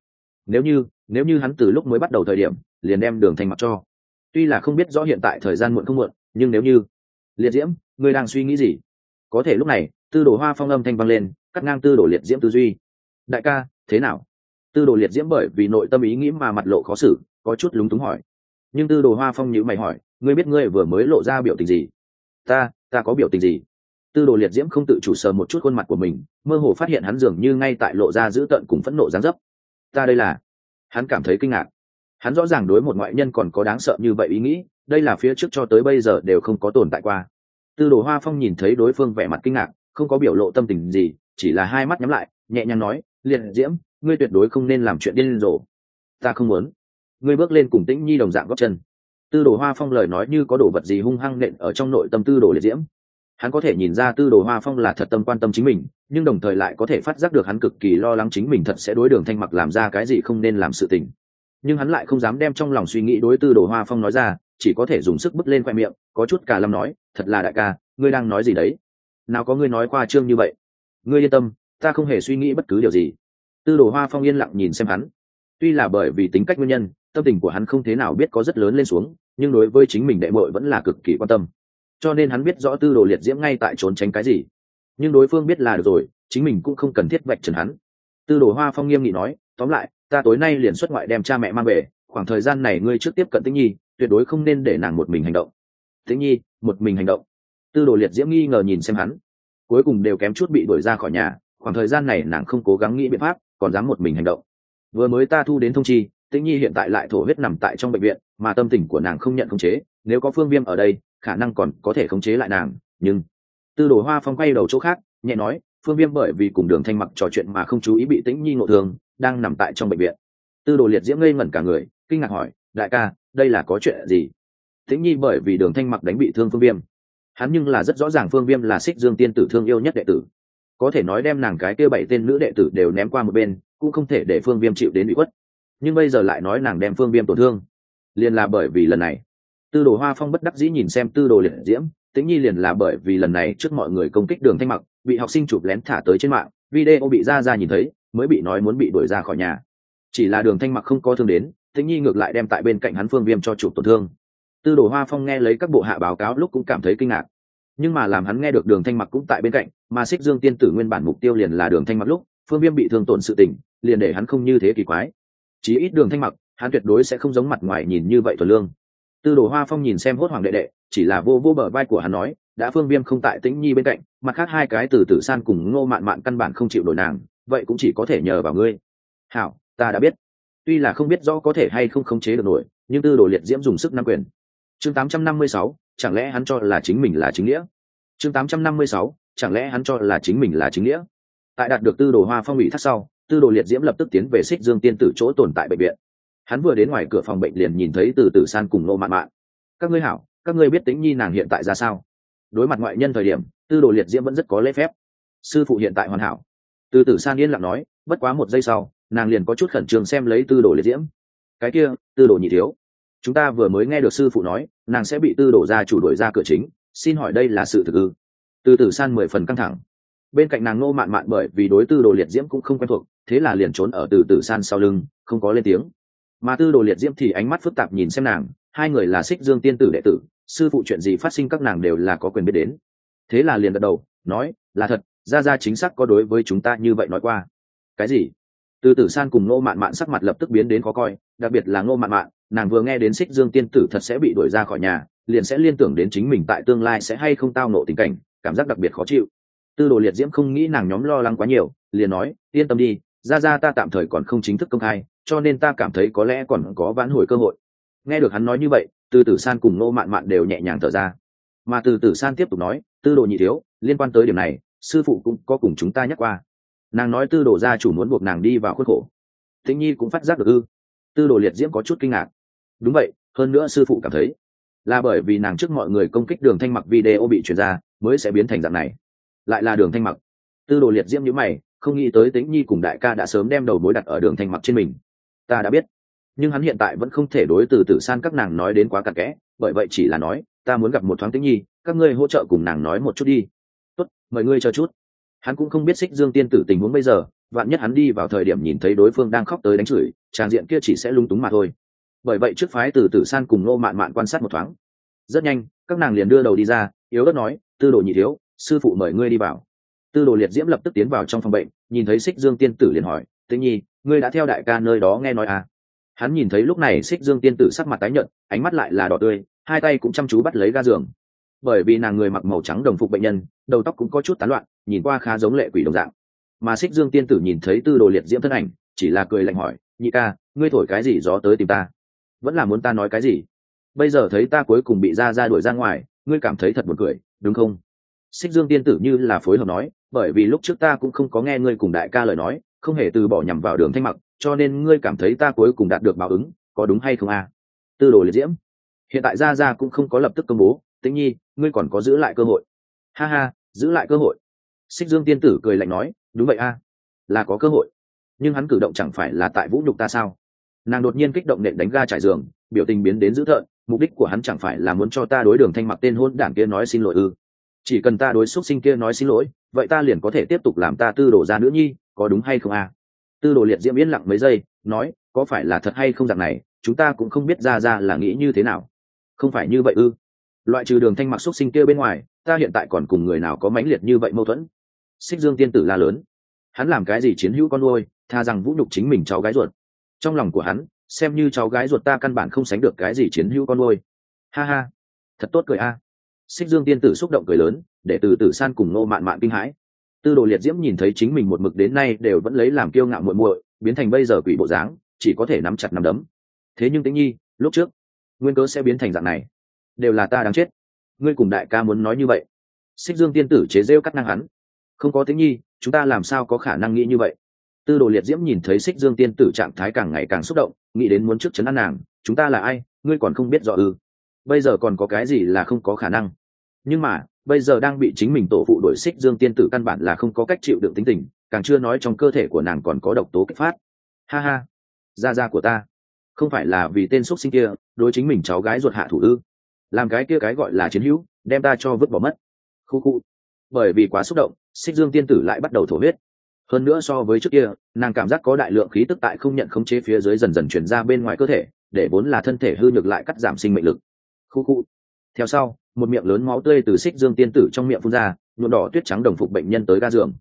A: nếu như hắn từ lúc mới bắt đầu thời điểm liền đem Đường Thanh Mặc cho, tuy là không biết rõ hiện tại thời gian muộn không muộn, nhưng nếu như Liệt Diễm, ngươi đang suy nghĩ gì? Có thể lúc này Tư Đồ Hoa Phong âm thanh vang lên, cắt ngang Tư Đồ Liệt Diễm tư duy. Đại ca, thế nào? Tư Đồ Liệt Diễm bởi vì nội tâm ý nghĩ mà mặt lộ khó xử, có chút lúng túng hỏi. Nhưng Tư Đồ Hoa Phong nhíu mày hỏi, ngươi biết ngươi vừa mới lộ ra biểu tình gì? Ta có biểu tình gì? Tư Đồ Liệt Diễm không tự chủ sờ một chút khuôn mặt của mình, mơ hồ phát hiện hắn dường như ngay tại lộ ra dữ tợn cùng phẫn nộ dáng dấp. Ta đây là, hắn cảm thấy kinh ngạc. Hắn rõ ràng đối một ngoại nhân còn có đáng sợ như vậy ý nghĩ, đây là phía trước cho tới bây giờ đều không có tồn tại qua. Tư Đồ Hoa Phong nhìn thấy đối phương vẻ mặt kinh ngạc, không có biểu lộ tâm tình gì, chỉ là hai mắt nhắm lại, nhẹ nhàng nói, Liệt Diễm, ngươi tuyệt đối không nên làm chuyện điên rồ. ta không muốn. Ngươi bước lên cùng Tĩnh Nhi đồng dạng gót chân. Tư Đồ Hoa Phong lời nói như có đồ vật gì hung hăng nện ở trong nội tâm Tư Đồ Liệt Diễm. Hắn có thể nhìn ra Tư Đồ Hoa Phong là thật tâm quan tâm chính mình, nhưng đồng thời lại có thể phát giác được hắn cực kỳ lo lắng chính mình thật sẽ đối Đường Thanh Mặc làm ra cái gì không nên làm sự tình. Nhưng hắn lại không dám đem trong lòng suy nghĩ đối Tư Đồ Hoa Phong nói ra, chỉ có thể dùng sức bứt lên khoe miệng, có chút cả lâm nói, thật là đại ca, ngươi đang nói gì đấy? Nào có ngươi nói khoa trương như vậy. Ngươi yên tâm, ta không hề suy nghĩ bất cứ điều gì. Tư Đồ Hoa Phong yên lặng nhìn xem hắn. Tuy là bởi vì tính cách nguyên nhân, tâm tình của hắn không thế nào biết có rất lớn lên xuống, nhưng đối với chính mình đệ muội vẫn là cực kỳ quan tâm. Cho nên hắn biết rõ Tư Đồ Liệt Diễm ngay tại trốn tránh cái gì. Nhưng đối phương biết là được rồi, chính mình cũng không cần thiết vạch trần hắn. Tư Đồ Hoa Phong nghiêm nghị nói, tóm lại, ta tối nay liền xuất ngoại đem cha mẹ mang về, khoảng thời gian này ngươi trước tiếp cận Tĩnh Nhi, tuyệt đối không nên để nàng một mình hành động. Tĩnh Nhi, một mình hành động? Tư Đồ Liệt Diễm nghi ngờ nhìn xem hắn. Cuối cùng đều kém chút bị đuổi ra khỏi nhà, khoảng thời gian này nàng không cố gắng nghĩ biện pháp, còn dám một mình hành động. Vừa mới ta thu đến thông chi, Tĩnh Nhi hiện tại lại thổ huyết nằm tại trong bệnh viện, mà tâm tình của nàng không nhận khống chế, nếu có Phương Viêm ở đây, khả năng còn có thể khống chế lại nàng, nhưng Tư Đồ Hoa Phong quay đầu chỗ khác, nhẹ nói, Phương Viêm bởi vì cùng Đường Thanh Mặc trò chuyện mà không chú ý bị Tĩnh Nhi ngộ thương, đang nằm tại trong bệnh viện. Tư Đồ Liệt Diễm ngây ngẩn cả người, kinh ngạc hỏi, đại ca, đây là có chuyện gì? Tĩnh Nhi bởi vì Đường Thanh Mặc đánh bị thương Phương Viêm. Hắn nhưng là rất rõ ràng Phương Viêm là Xích Dương tiên tử thương yêu nhất đệ tử, có thể nói đem nàng cái kia 7 tên nữ đệ tử đều ném qua một bên, cũng không thể để Phương Viêm chịu đến ủy khuất. Nhưng bây giờ lại nói nàng đem Phương Viêm tổn thương, liền là bởi vì lần này. Tư Đồ Hoa Phong bất đắc dĩ nhìn xem Tư Đồ Liệt Diễm, Tĩnh Nhi liền là bởi vì lần này trước mọi người công kích Đường Thanh Mặc, bị học sinh chụp lén thả tới trên mạng, video bị ra nhìn thấy, mới bị nói muốn bị đuổi ra khỏi nhà. Chỉ là Đường Thanh Mặc không có thương đến, Tĩnh Nhi ngược lại đem tại bên cạnh hắn Phương Viêm cho chụp tổn thương. Tư Đồ Hoa Phong nghe lấy các bộ hạ báo cáo lúc cũng cảm thấy kinh ngạc, nhưng mà làm hắn nghe được Đường Thanh Mặc cũng tại bên cạnh, mà Xích Dương tiên tử nguyên bản mục tiêu liền là Đường Thanh Mặc lúc Phương Viêm bị thương tổn sự tình, liền để hắn không như thế kỳ quái. Chí ít Đường Thanh Mặc, hắn tuyệt đối sẽ không giống mặt ngoài nhìn như vậy thuần lương. Tư Đồ Hoa Phong nhìn xem hốt hoảng đệ đệ, chỉ là vô bờ vai của hắn nói, đã Phương Viêm không tại Tĩnh Nhi bên cạnh, mặt khác hai cái Tử Tử San cùng Ngô Mạn Mạn căn bản không chịu nổi nàng, vậy cũng chỉ có thể nhờ vào ngươi. Hảo, ta đã biết. Tuy là không biết rõ có thể hay không khống chế được nổi, nhưng Tư Đồ Liệt Diễm dùng sức nắm quyền. Chương 856, chẳng lẽ hắn cho là chính mình là chính nghĩa? Chương 856, chẳng lẽ hắn cho là chính mình là chính nghĩa? Tại đạt được Tư Đồ Hoa Phong ủy thác sau, Tư Đồ Liệt Diễm lập tức tiến về Xích Dương tiên tử chỗ tồn tại bệnh viện. Hắn vừa đến ngoài cửa phòng bệnh liền nhìn thấy Từ Tử San cùng Ngô Mạn Mạn. Các ngươi hảo, các ngươi biết Tĩnh Nhi nàng hiện tại ra sao? Đối mặt ngoại nhân thời điểm, Tư Đồ Liệt Diễm vẫn rất có lễ phép. Sư phụ hiện tại hoàn hảo. Từ Tử San yên lặng nói, bất quá một giây sau, nàng liền có chút khẩn trương xem lấy Tư Đồ Liệt Diễm. Cái kia, Tư Đồ nhị thiếu, chúng ta vừa mới nghe được sư phụ nói, nàng sẽ bị Tư Đồ gia chủ đuổi ra cửa chính, xin hỏi đây là sự thực ư? Từ Tử San 10 phần căng thẳng. Bên cạnh nàng Ngô Mạn Mạn bởi vì đối Tư Đồ Liệt Diễm cũng không quen thuộc, thế là liền trốn ở Từ Tử San sau lưng, không có lên tiếng. Mà Tư Đồ Liệt Diễm thì ánh mắt phức tạp nhìn xem nàng, hai người là Xích Dương tiên tử đệ tử, sư phụ chuyện gì phát sinh các nàng đều là có quyền biết đến. Thế là liền gật đầu, nói, là thật, gia chính xác có đối với chúng ta như vậy nói qua. Cái gì? Từ Tử San cùng Ngô Mạn Mạn sắc mặt lập tức biến đến khó coi, đặc biệt là Ngô Mạn Mạn, nàng vừa nghe đến Xích Dương tiên tử thật sẽ bị đuổi ra khỏi nhà, liền sẽ liên tưởng đến chính mình tại tương lai sẽ hay không tao nộ tình cảnh, cảm giác đặc biệt khó chịu. Tư Đồ Liệt Diễm không nghĩ nàng nhóm lo lắng quá nhiều, liền nói, yên tâm đi, gia ta tạm thời còn không chính thức công khai, cho nên ta cảm thấy có lẽ còn có vãn hồi cơ hội. Nghe được hắn nói như vậy, Từ Tử San cùng Ngô Mạn Mạn đều nhẹ nhàng thở ra. Mà Từ Tử San tiếp tục nói, Tư Đồ nhị thiếu, liên quan tới điểm này, sư phụ cũng có cùng chúng ta nhắc qua. Nàng nói Tư Đồ gia chủ muốn buộc nàng đi vào khuất khổ. Tĩnh Nhi cũng phát giác được ư? Tư Đồ Liệt Diễm có chút kinh ngạc. Đúng vậy, hơn nữa sư phụ cảm thấy là bởi vì nàng trước mọi người công kích Đường Thanh Mặc video bị truyền ra, mới sẽ biến thành dạng này. Lại là Đường Thanh Mặc. Tư Đồ Liệt Diễm nhíu mày, không nghĩ tới Tĩnh Nhi cùng đại ca đã sớm đem đầu mối đặt ở Đường Thanh Mặc trên mình. Ta đã biết, nhưng hắn hiện tại vẫn không thể đối Từ Tử San các nàng nói đến quá cặn kẽ, bởi vậy chỉ là nói, ta muốn gặp một thoáng Tĩnh Nhi, các ngươi hỗ trợ cùng nàng nói một chút đi. Tốt, mời ngươi chờ chút. Hắn cũng không biết Xích Dương tiên tử tình huống bây giờ, vạn nhất hắn đi vào thời điểm nhìn thấy đối phương đang khóc tới đánh chửi, tràng diện kia chỉ sẽ lung túng mà thôi. Bởi vậy trước phái Từ Tử San cùng Ngô Mạn Mạn quan sát một thoáng. Rất nhanh, các nàng liền đưa đầu đi ra, yếu ớt nói, Tư Đồ nhị thiếu, sư phụ mời ngươi đi vào. Tư Đồ Liệt Diễm lập tức tiến vào trong phòng bệnh, nhìn thấy Xích Dương tiên tử liền hỏi, Tĩnh Nhi, ngươi đã theo đại ca nơi đó nghe nói à? Hắn nhìn thấy lúc này Xích Dương tiên tử sắc mặt tái nhợt, ánh mắt lại là đỏ tươi, hai tay cũng chăm chú bắt lấy ga giường. Bởi vì nàng người mặc màu trắng đồng phục bệnh nhân, đầu tóc cũng có chút tán loạn, nhìn qua khá giống lệ quỷ đồng dạng. Mà Xích Dương tiên tử nhìn thấy Tư Đồ Liệt Diễm thân ảnh, chỉ là cười lạnh hỏi, nhị ca, ngươi thổi cái gì gió tới tìm ta? Vẫn là muốn ta nói cái gì? Bây giờ thấy ta cuối cùng bị ra đuổi ra ngoài, ngươi cảm thấy thật buồn cười, đúng không? Xích Dương tiên tử như là phối hợp nói, bởi vì lúc trước ta cũng không có nghe ngươi cùng đại ca lời nói, không hề từ bỏ nhằm vào Đường Thanh Mặc, cho nên ngươi cảm thấy ta cuối cùng đạt được báo ứng, có đúng hay không a? Tư Đồ Liệt Diễm, hiện tại gia gia cũng không có lập tức công bố, Tĩnh Nhi, ngươi còn có giữ lại cơ hội. Ha ha, giữ lại cơ hội. Xích Dương tiên tử cười lạnh nói, đúng vậy a, là có cơ hội, nhưng hắn cử động chẳng phải là tại vũ nhục ta sao? Nàng đột nhiên kích động nện đánh ga trải giường, biểu tình biến đến dữ tợn, mục đích của hắn chẳng phải là muốn cho ta đối Đường Thanh Mặc tên hôn đản kia nói xin lỗi ư? Chỉ cần ta đối xúc sinh kia nói xin lỗi, vậy ta liền có thể tiếp tục làm ta Tư Đồ gia nữ nhi, có đúng hay không a? Tư Đồ Liệt Diễm yên lặng mấy giây, nói, có phải là thật hay không dạng này, chúng ta cũng không biết ra là nghĩ như thế nào. Không phải như vậy ư? Loại trừ Đường Thanh Mặc xúc sinh kia bên ngoài, ta hiện tại còn cùng người nào có mãnh liệt như vậy mâu thuẫn? Xích Dương tiên tử la lớn, hắn làm cái gì chiến hữu con nuôi, tha rằng vũ nhục chính mình cháu gái ruột. Trong lòng của hắn, xem như cháu gái ruột ta căn bản không sánh được cái gì chiến hữu con nuôi. Ha ha, thật tốt cười a. Xích Dương tiên tử xúc động cười lớn, để từ Tử San cùng Ngô Mạn Mạn kinh hãi. Tư Đồ Liệt Diễm nhìn thấy chính mình một mực đến nay đều vẫn lấy làm kiêu ngạo muội muội, biến thành bây giờ quỷ bộ dáng, chỉ có thể nắm chặt nắm đấm. Thế nhưng Tĩnh Nhi, lúc trước, nguyên cớ sẽ biến thành dạng này, đều là ta đáng chết. Ngươi cùng đại ca muốn nói như vậy? Xích Dương tiên tử chế giễu cắt ngang hắn. Không có Tĩnh Nhi, chúng ta làm sao có khả năng nghĩ như vậy? Tư Đồ Liệt Diễm nhìn thấy Xích Dương tiên tử trạng thái càng ngày càng xúc động, nghĩ đến muốn trước trấn an nàng, chúng ta là ai, ngươi còn không biết rõ ư? Bây giờ còn có cái gì là không có khả năng? Nhưng mà bây giờ đang bị chính mình tổ phụ đuổi Xích Dương tiên tử căn bản là không có cách chịu đựng tính tình, càng chưa nói trong cơ thể của nàng còn có độc tố kích phát. Ha ha, gia gia của ta không phải là vì tên xúc sinh kia đối chính mình cháu gái ruột hạ thủ ư? Làm cái kia cái gọi là chiến hữu đem ta cho vứt bỏ mất. Khu khu. Bởi vì quá xúc động, Xích Dương tiên tử lại bắt đầu thổ huyết. Hơn nữa so với trước kia, nàng cảm giác có đại lượng khí tức tại không nhận khống chế phía dưới dần dần chuyển ra bên ngoài cơ thể, để vốn là thân thể hư nhược lại cắt giảm sinh mệnh lực. Khu khu. Theo sau, một miệng lớn máu tươi từ Xích Dương tiên tử trong miệng phun ra, nhuộm đỏ tuyết trắng đồng phục bệnh nhân tới ga giường.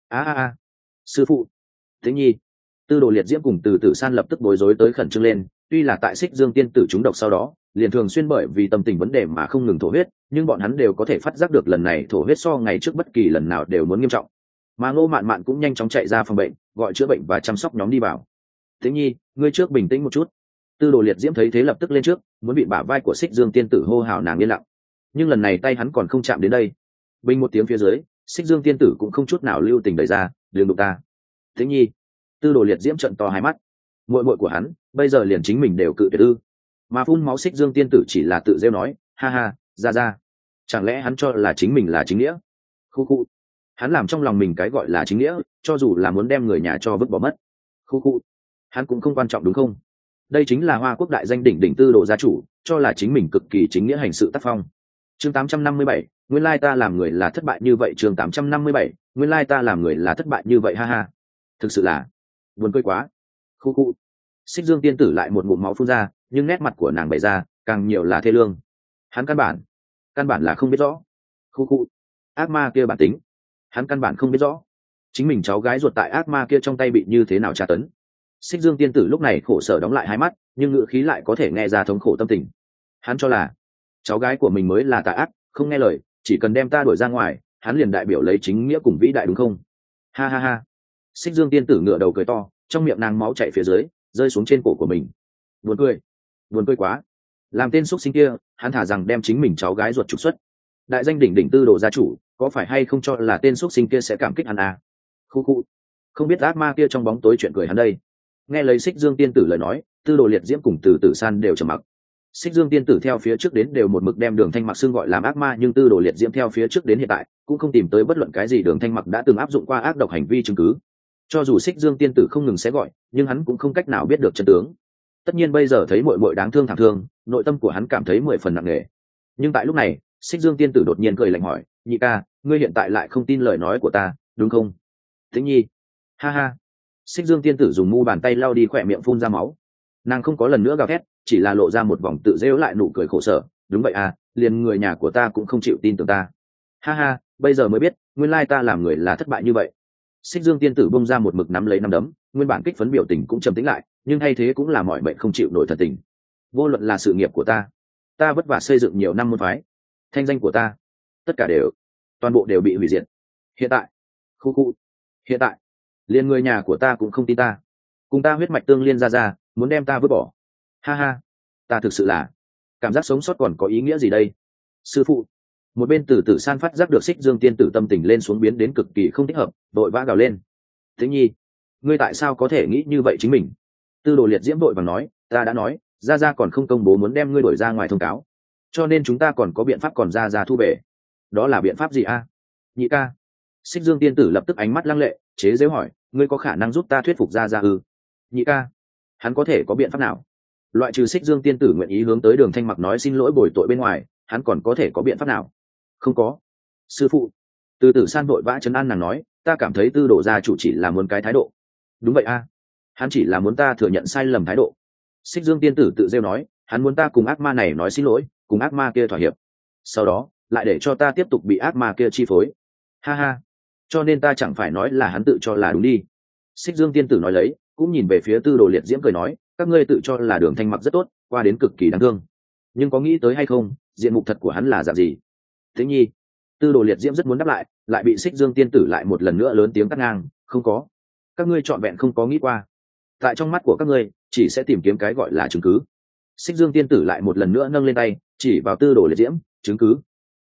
A: A, sư phụ, Tĩnh Nhi. Tư Đồ Liệt Diễm cùng từ Tử San lập tức bối rối tới khẩn trương lên, tuy là tại Xích Dương tiên tử trúng độc sau đó, liền thường xuyên bởi vì tâm tình vấn đề mà không ngừng thổ huyết, nhưng bọn hắn đều có thể phát giác được lần này thổ huyết so ngày trước bất kỳ lần nào đều muốn nghiêm trọng. Mà Ngô Mạn Mạn cũng nhanh chóng chạy ra phòng bệnh, gọi chữa bệnh và chăm sóc nhóm đi vào. Tĩnh Nhi, ngươi trước bình tĩnh một chút. Tư Đồ Liệt Diễm thấy thế lập tức lên trước, muốn bị bả vai của Xích Dương tiên tử hô hào nàng yên lặng. Nhưng lần này tay hắn còn không chạm đến đây. Bình một tiếng phía dưới, Xích Dương tiên tử cũng không chút nào lưu tình đẩy ra, đừng đụng ta. Tĩnh Nhi. Tư Đồ Liệt Diễm trợn to hai mắt. Muội muội của hắn, bây giờ liền chính mình đều cự tuyệt ư? Mà phun máu Xích Dương tiên tử chỉ là tự rêu nói, ha ha, ra. Chẳng lẽ hắn cho là chính mình là chính nghĩa? Khu khu. Hắn làm trong lòng mình cái gọi là chính nghĩa, cho dù là muốn đem người nhà cho vứt bỏ mất. Khu khu. Hắn cũng không quan trọng đúng không? Đây chính là Hoa Quốc đại danh đỉnh đỉnh Tư Đồ gia chủ, cho là chính mình cực kỳ chính nghĩa hành sự tác phong. Chương 857, nguyên lai ta làm người là thất bại như vậy. Chương 857, nguyên lai ta làm người là thất bại như vậy, ha ha. Thực sự là buồn cười quá. Khu khu. Xích Dương tiên tử lại một ngụm máu phun ra, nhưng nét mặt của nàng bày ra càng nhiều là thê lương. Hắn căn bản là không biết rõ. Khu khu. Ác ma kia bản tính, hắn căn bản không biết rõ chính mình cháu gái ruột tại ác ma kia trong tay bị như thế nào tra tấn. Xích Dương tiên tử lúc này khổ sở đóng lại hai mắt, nhưng ngữ khí lại có thể nghe ra thống khổ tâm tình. Hắn cho là cháu gái của mình mới là tà ác, không nghe lời, chỉ cần đem ta đuổi ra ngoài, hắn liền đại biểu lấy chính nghĩa cùng vĩ đại đúng không? Ha ha ha. Xích Dương tiên tử ngửa đầu cười to, trong miệng nàng máu chảy phía dưới, rơi xuống trên cổ của mình. Buồn cười quá. Làm tên xúc sinh kia, hắn thả rằng đem chính mình cháu gái ruột trục xuất. Đại danh đỉnh đỉnh Tư Đồ gia chủ, có phải hay không cho là tên xúc sinh kia sẽ cảm kích hắn à? Khu khu. Không biết ác ma kia trong bóng tối chuyện cười hắn đây. Nghe lấy Xích Dương tiên tử lời nói, Tư Đồ Liệt Diễm cùng từ Tử San đều trầm mặc. Xích Dương tiên tử theo phía trước đến đều một mực đem Đường Thanh Mặc xưng gọi làm ác ma, nhưng Tư Đồ Liệt Diễm theo phía trước đến hiện tại cũng không tìm tới bất luận cái gì Đường Thanh Mặc đã từng áp dụng qua ác độc hành vi chứng cứ. Cho dù Xích Dương tiên tử không ngừng sẽ gọi, nhưng hắn cũng không cách nào biết được chân tướng. Tất nhiên bây giờ thấy muội muội đáng thương thảm thương, nội tâm của hắn cảm thấy 10 phần nặng nề. Nhưng tại lúc này, Xích Dương tiên tử đột nhiên cười lạnh hỏi, nhị ca, ngươi hiện tại lại không tin lời nói của ta, đúng không? Tĩnh Nhi. Ha ha. Xích Dương tiên tử dùng mu bàn tay lau đi khỏe miệng phun ra máu. Nàng không có lần nữa gào thét, chỉ là lộ ra một vòng tự dễu lại nụ cười khổ sở. Đúng vậy à, liền người nhà của ta cũng không chịu tin tưởng ta. Ha ha, bây giờ mới biết, nguyên lai ta làm người là thất bại như vậy. Xích Dương tiên tử bông ra một mực nắm lấy nắm đấm, nguyên bản kích phấn biểu tình cũng trầm tĩnh lại, nhưng thay thế cũng là mọi mệnh không chịu nổi thật tình. Vô luận là sự nghiệp của ta vất vả xây dựng nhiều năm môn phái, thanh danh của ta, tất cả toàn bộ đều bị hủy diệt. Hiện tại, hiện tại, liền người nhà của ta cũng không tin ta, cùng ta huyết mạch tương liên ra, muốn đem ta vứt bỏ. Ha ha, ta thực sự là cảm giác sống sót còn có ý nghĩa gì đây? Sư phụ. Một bên từ Tử San phát giác được Xích Dương tiên tử tâm tình lên xuống biến đến cực kỳ không thích hợp, đội vã gào lên. Tĩnh Nhi, ngươi tại sao có thể nghĩ như vậy chính mình? Tư đồ liệt diễm vội vàng nói, ta đã nói ra ra còn không công bố muốn đem ngươi đuổi ra ngoài thông cáo, cho nên chúng ta còn có biện pháp còn ra thu về. Đó là biện pháp gì a? Nhị ca. Xích Dương tiên tử lập tức ánh mắt lăng lệ, chế giễu hỏi, ngươi có khả năng giúp ta thuyết phục ra ư? Nhị ca, hắn có thể có biện pháp nào? Loại trừ Xích Dương tiên tử nguyện ý hướng tới Đường Thanh Mặc nói xin lỗi bồi tội bên ngoài, hắn còn có thể có biện pháp nào? Không có. Sư phụ. Từ Tử San vội vã trấn an nàng nói, ta cảm thấy Tư đồ gia chủ chỉ là muốn cái thái độ. Đúng vậy a, hắn chỉ là muốn ta thừa nhận sai lầm thái độ. Xích Dương tiên tử tự rêu nói, hắn muốn ta cùng ác ma này nói xin lỗi, cùng ác ma kia thỏa hiệp, sau đó lại để cho ta tiếp tục bị ác ma kia chi phối. Ha ha, cho nên ta chẳng phải nói là hắn tự cho là đúng đi. Xích Dương tiên tử nói lấy, cũng nhìn về phía Tư đồ liệt diễm cười nói, các ngươi tự cho là Đường Thanh Mặc rất tốt, qua đến cực kỳ đáng thương, nhưng có nghĩ tới hay không, diện mục thật của hắn là dạng gì? Thế nhi. Tư đồ liệt diễm rất muốn đáp lại bị Xích Dương tiên tử lại một lần nữa lớn tiếng cắt ngang, không có, các ngươi trọn vẹn không có nghĩ qua, tại trong mắt của các ngươi chỉ sẽ tìm kiếm cái gọi là chứng cứ. Xích Dương tiên tử lại một lần nữa nâng lên tay chỉ vào Tư đồ liệt diễm, chứng cứ,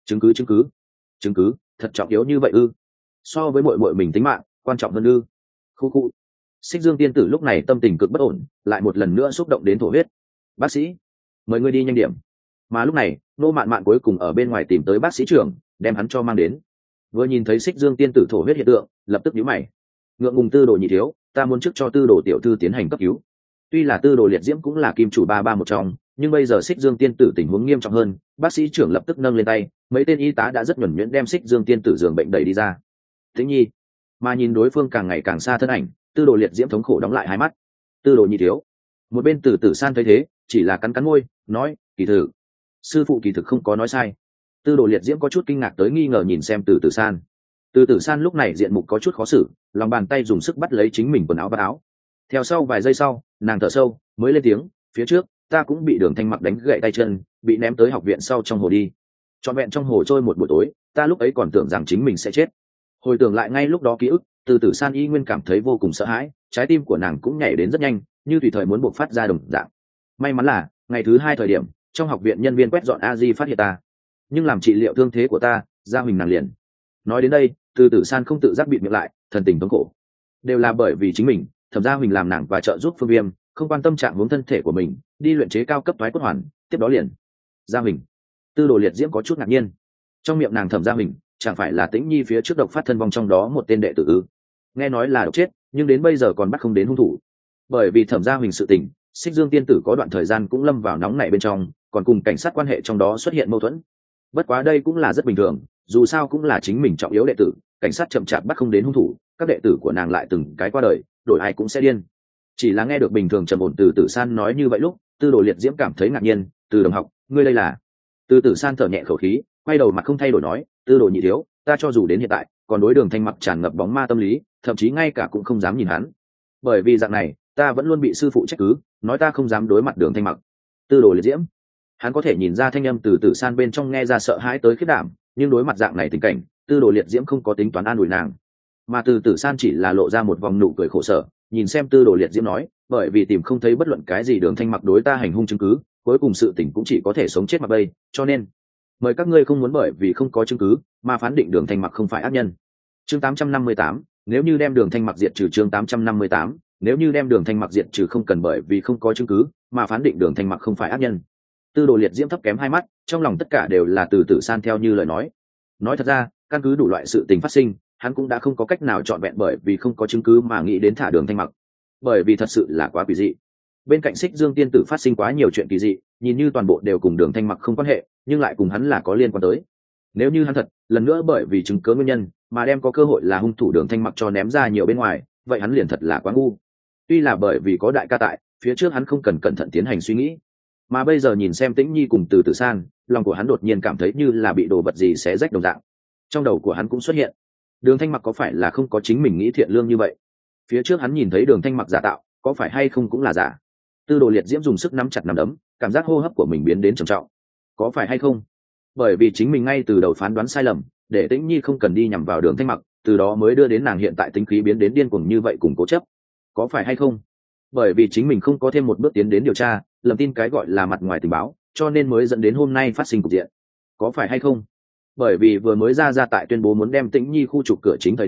A: chứng cứ thật trọng yếu như vậy ư? So với muội muội mình tính mạng quan trọng hơn ư? Khu khu. Xích Dương tiên tử lúc này tâm tình cực bất ổn, lại một lần nữa xúc động đến thổ huyết. Bác sĩ, mời ngươi đi nhanh điểm. Mà lúc này Nô Mạn Mạn cuối cùng ở bên ngoài tìm tới bác sĩ trưởng, đem hắn cho mang đến. Vừa nhìn thấy Xích Dương tiên tử thổ huyết hiện tượng, lập tức nhíu mày. Ngượng ngùng Tư đồ nhị thiếu, ta muốn trước cho Tư đồ tiểu thư tiến hành cấp cứu. Tuy là Tư đồ liệt diễm cũng là kim chủ ba một trong, nhưng bây giờ Xích Dương tiên tử tình huống nghiêm trọng hơn, bác sĩ trưởng lập tức nâng lên tay, mấy tên y tá đã rất nhuần nhuyễn đem Xích Dương tiên tử giường bệnh đẩy đi ra. Tĩnh nhi. Mà nhìn đối phương càng ngày càng xa thân ảnh, Tư đồ liệt diễm thống khổ đóng lại hai mắt. Tư đồ nhị thiếu. Một bên Tử Tử San thấy thế, chỉ là cắn môi, nói, kỳ thực, sư phụ kỳ thực không có nói sai. Tư đồ liệt diễm có chút kinh ngạc tới nghi ngờ nhìn xem Tử Tử San. Tử Tử San lúc này diện mục có chút khó xử, lòng bàn tay dùng sức bắt lấy chính mình quần áo và áo. Theo sau vài giây sau, nàng thở sâu, mới lên tiếng, phía trước ta cũng bị Đường Thanh Mặc đánh gãy tay chân, bị ném tới học viện sau trong hồ đi. Trọn vẹn trong hồ trôi một buổi tối, ta lúc ấy còn tưởng rằng chính mình sẽ chết. Hồi tưởng lại ngay lúc đó ký ức, Từ Tử San y nguyên cảm thấy vô cùng sợ hãi, trái tim của nàng cũng nhảy đến rất nhanh, như tùy thời muốn buộc phát ra đồng dạng. May mắn là ngày thứ hai thời điểm, trong học viện nhân viên quét dọn a di phát hiện ta, nhưng làm trị liệu thương thế của ta, Gia Huỳnh nàng liền. Nói đến đây, Từ Tử San không tự giác bịt miệng lại, thần tình thống khổ. Đều là bởi vì chính mình, Thẩm Gia Huỳnh làm nàng và trợ giúp Phương Viêm, không quan tâm trạng huống thân thể của mình, đi luyện chế cao cấp toái cốt hoàn, tiếp đó liền. Gia Huỳnh. Tư đồ liệt diễm có chút ngạc nhiên. Trong miệng nàng Thẩm Gia Huỳnh, chẳng phải là Tĩnh Nhi phía trước độc phát thân vong trong đó một tên đệ tử ư? Nghe nói là độc chết, nhưng đến bây giờ còn bắt không đến hung thủ. Bởi vì Thẩm Gia Huỳnh sự tình, Xích Dương tiên tử có đoạn thời gian cũng lâm vào nóng nảy bên trong, còn cùng cảnh sát quan hệ trong đó xuất hiện mâu thuẫn. Bất quá đây cũng là rất bình thường, dù sao cũng là chính mình trọng yếu đệ tử, cảnh sát chậm chạp bắt không đến hung thủ, các đệ tử của nàng lại từng cái qua đời, đổi ai cũng sẽ điên. Chỉ là nghe được bình thường trầm ổn Từ Tử San nói như vậy lúc, Tư đồ liệt diễm cảm thấy ngạc nhiên, Từ đồng học, ngươi đây là? Từ Tử San thở nhẹ khẩu khí, quay đầu mặt không thay đổi nói, Tư đồ nhị thiếu, ta cho dù đến hiện tại còn đối Đường Thanh Mặc tràn ngập bóng ma tâm lý, thậm chí ngay cả cũng không dám nhìn hắn, bởi vì dạng này ta vẫn luôn bị sư phụ trách cứ, nói ta không dám đối mặt Đường Thanh Mặc. Tư đồ liệt diễm, hắn có thể nhìn ra thanh âm Từ Tử San bên trong nghe ra sợ hãi tới khiếp đảm, nhưng đối mặt dạng này tình cảnh, Tư đồ liệt diễm không có tính toán an ủi nàng, mà Từ Tử San chỉ là lộ ra một vòng nụ cười khổ sở, nhìn xem Tư đồ liệt diễm nói, bởi vì tìm không thấy bất luận cái gì Đường Thanh Mặc đối ta hành hung chứng cứ, cuối cùng sự tình cũng chỉ có thể sống chết mặc bay, cho nên mời các ngươi không muốn bởi vì không có chứng cứ mà phán định Đường Thanh Mặc không phải ác nhân. Chương 858, nếu như đem Đường Thanh Mặc diệt trừ. Chương 858, nếu như đem Đường Thanh Mặc diệt trừ không cần bởi vì không có chứng cứ mà phán định Đường Thanh Mặc không phải ác nhân. Tư đồ liệt diễm thấp kém hai mắt, trong lòng tất cả đều là Từ Tử San theo như lời nói. Nói thật ra, căn cứ đủ loại sự tình phát sinh, hắn cũng đã không có cách nào trọn vẹn bởi vì không có chứng cứ mà nghĩ đến thả Đường Thanh Mặc, bởi vì thật sự là quá kỳ dị. Bên cạnh Xích Dương tiên tử phát sinh quá nhiều chuyện kỳ dị, nhìn như toàn bộ đều cùng Đường Thanh Mặc không quan hệ, nhưng lại cùng hắn là có liên quan tới. Nếu như hắn thật lần nữa bởi vì chứng cớ nguyên nhân mà đem có cơ hội là hung thủ Đường Thanh Mặc cho ném ra nhiều bên ngoài, vậy hắn liền thật là quá ngu. Tuy là bởi vì có đại ca tại, phía trước hắn không cần cẩn thận tiến hành suy nghĩ, mà bây giờ nhìn xem Tĩnh Nhi cùng Từ Tử San, lòng của hắn đột nhiên cảm thấy như là bị đồ vật gì xé rách đồng dạng. Trong đầu của hắn cũng xuất hiện, Đường Thanh Mặc có phải là không có chính mình nghĩ thiện lương như vậy? Phía trước hắn nhìn thấy Đường Thanh Mặc giả tạo, có phải hay không cũng là giả? Tư đồ liệt diễm dùng sức nắm chặt nắm đấm, cảm giác hô hấp của mình biến đến trầm trọng. Có phải hay không bởi vì chính mình ngay từ đầu phán đoán sai lầm, để Tĩnh Nhi không cần đi nhằm vào Đường Thanh Mặc, từ đó mới đưa đến nàng hiện tại tính khí biến đến điên cuồng như vậy cùng cố chấp? Có phải hay không bởi vì chính mình không có thêm một bước tiến đến điều tra, lầm tin cái gọi là mặt ngoài tình báo, cho nên mới dẫn đến hôm nay phát sinh cục diện? Có phải hay không bởi vì vừa mới ra tại tuyên bố muốn đem Tĩnh Nhi khu trục cửa chính thời điểm,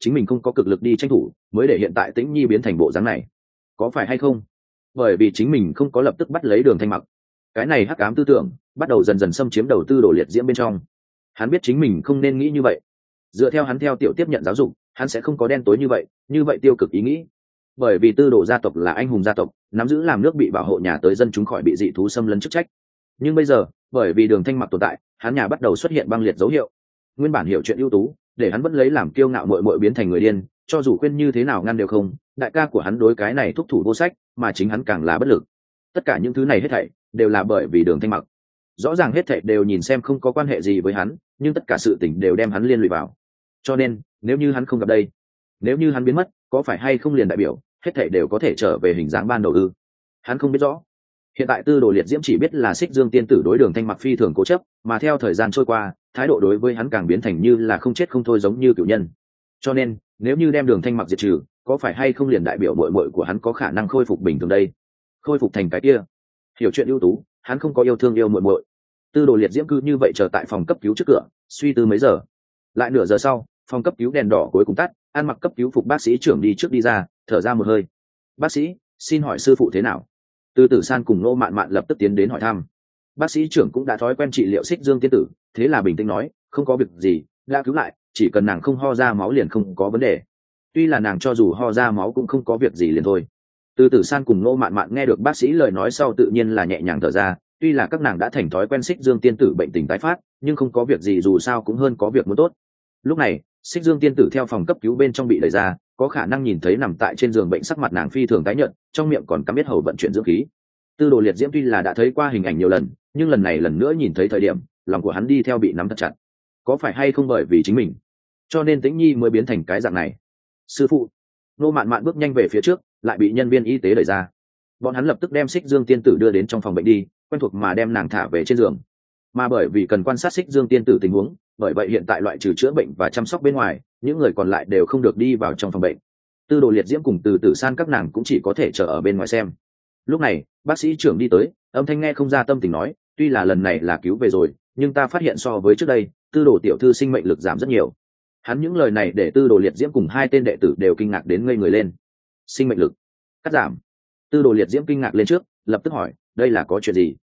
A: chính mình không có cực lực đi tranh thủ mới để hiện tại Tĩnh Nhi biến thành bộ dáng này, có phải hay không? Bởi vì chính mình không có lập tức bắt lấy Đường Thanh Mặc. Cái này hắc ám tư tưởng bắt đầu dần dần xâm chiếm đầu Tư Đồ Liệt Diễm bên trong. Hắn biết chính mình không nên nghĩ như vậy. Dựa theo hắn theo tiểu tiếp nhận giáo dục, hắn sẽ không có đen tối như vậy tiêu cực ý nghĩ. Bởi vì Tư Đồ gia tộc là anh hùng gia tộc, nắm giữ làm nước bị bảo hộ nhà tới dân chúng khỏi bị dị thú xâm lấn chức trách. Nhưng bây giờ, bởi vì Đường Thanh Mặc tồn tại, hắn nhà bắt đầu xuất hiện băng liệt dấu hiệu. Nguyên bản hiểu chuyện ưu tú, để hắn vẫn lấy làm kiêu ngạo muội muội biến thành người điên, cho dù khuyên như thế nào ngăn đều không. Đại ca của hắn đối cái này thúc thủ vô sách, mà chính hắn càng là bất lực. Tất cả những thứ này hết thảy đều là bởi vì Đường Thanh Mặc. Rõ ràng hết thảy đều nhìn xem không có quan hệ gì với hắn, nhưng tất cả sự tình đều đem hắn liên lụy vào. Cho nên, nếu như hắn không gặp đây, nếu như hắn biến mất, có phải hay không liền đại biểu hết thảy đều có thể trở về hình dáng ban đầu ư? Hắn không biết rõ. Hiện tại Tư Đồ Liệt Diễm chỉ biết là Xích Dương tiên tử đối Đường Thanh Mặc phi thường cố chấp, mà theo thời gian trôi qua, thái độ đối với hắn càng biến thành như là không chết không thôi, giống như cửu nhân. Cho nên, nếu như đem Đường Thanh Mặc diệt trừ, có phải hay không liền đại biểu muội muội của hắn có khả năng khôi phục bình thường đây? Khôi phục thành cái kia. Hiểu chuyện ưu tú, hắn không có yêu thương yêu muội muội. Tư Đồ Liệt Diễm cứ như vậy chờ tại phòng cấp cứu trước cửa, suy tư mấy giờ. Lại nửa giờ sau, phòng cấp cứu đèn đỏ cuối cùng tắt, ăn mặc cấp cứu phục bác sĩ trưởng đi trước đi ra, thở ra một hơi. "Bác sĩ, xin hỏi sư phụ thế nào?" Từ Tử San cùng Nô Mạn Mạn lập tức tiến đến hỏi thăm. Bác sĩ trưởng cũng đã thói quen trị liệu Xích Dương tiên tử, thế là bình tĩnh nói, "Không có việc gì, đã cứu lại, chỉ cần nàng không ho ra máu liền không có vấn đề." Tuy là nàng cho dù ho ra máu cũng không có việc gì liền thôi. Từ Tử San cùng Nô Mạn Mạn nghe được bác sĩ lời nói sau tự nhiên là nhẹ nhàng thở ra, tuy là các nàng đã thành thói quen Xích Dương tiên tử bệnh tình tái phát, nhưng không có việc gì dù sao cũng hơn có việc muốn tốt. Lúc này, Xích Dương tiên tử theo phòng cấp cứu bên trong bị đẩy ra, có khả năng nhìn thấy nằm tại trên giường bệnh sắc mặt nàng phi thường tái nhợt, trong miệng còn cắm biết hầu vận chuyển dưỡng khí. Tư Đồ Liệt Diễm tuy là đã thấy qua hình ảnh nhiều lần, nhưng lần này lần nữa nhìn thấy thời điểm, lòng của hắn đi theo bị nắm thật chặt. Có phải hay không bởi vì chính mình, cho nên Tĩnh Nhi mới biến thành cái dạng này? Sư phụ. Nô Mạn Mạn bước nhanh về phía trước, lại bị nhân viên y tế đẩy ra. Bọn hắn lập tức đem Xích Dương tiên tử đưa đến trong phòng bệnh đi, quen thuộc mà đem nàng thả về trên giường. Mà bởi vì cần quan sát Xích Dương tiên tử tình huống, bởi vậy hiện tại loại trừ chữa bệnh và chăm sóc bên ngoài, những người còn lại đều không được đi vào trong phòng bệnh. Tư Đồ Liệt Diễm cùng Từ Tử San các nàng cũng chỉ có thể chờ ở bên ngoài xem. Lúc này, bác sĩ trưởng đi tới, âm thanh nghe không ra tâm tình nói, "Tuy là lần này là cứu về rồi, nhưng ta phát hiện so với trước đây, Tư Đồ tiểu thư sinh mệnh lực giảm rất nhiều." Hắn những lời này để Tư Đồ Liệt Diễm cùng hai tên đệ tử đều kinh ngạc đến ngây người lên. Sinh mệnh lực cắt giảm? Tư Đồ Liệt Diễm kinh ngạc lên trước, lập tức hỏi, "Đây là có chuyện gì?"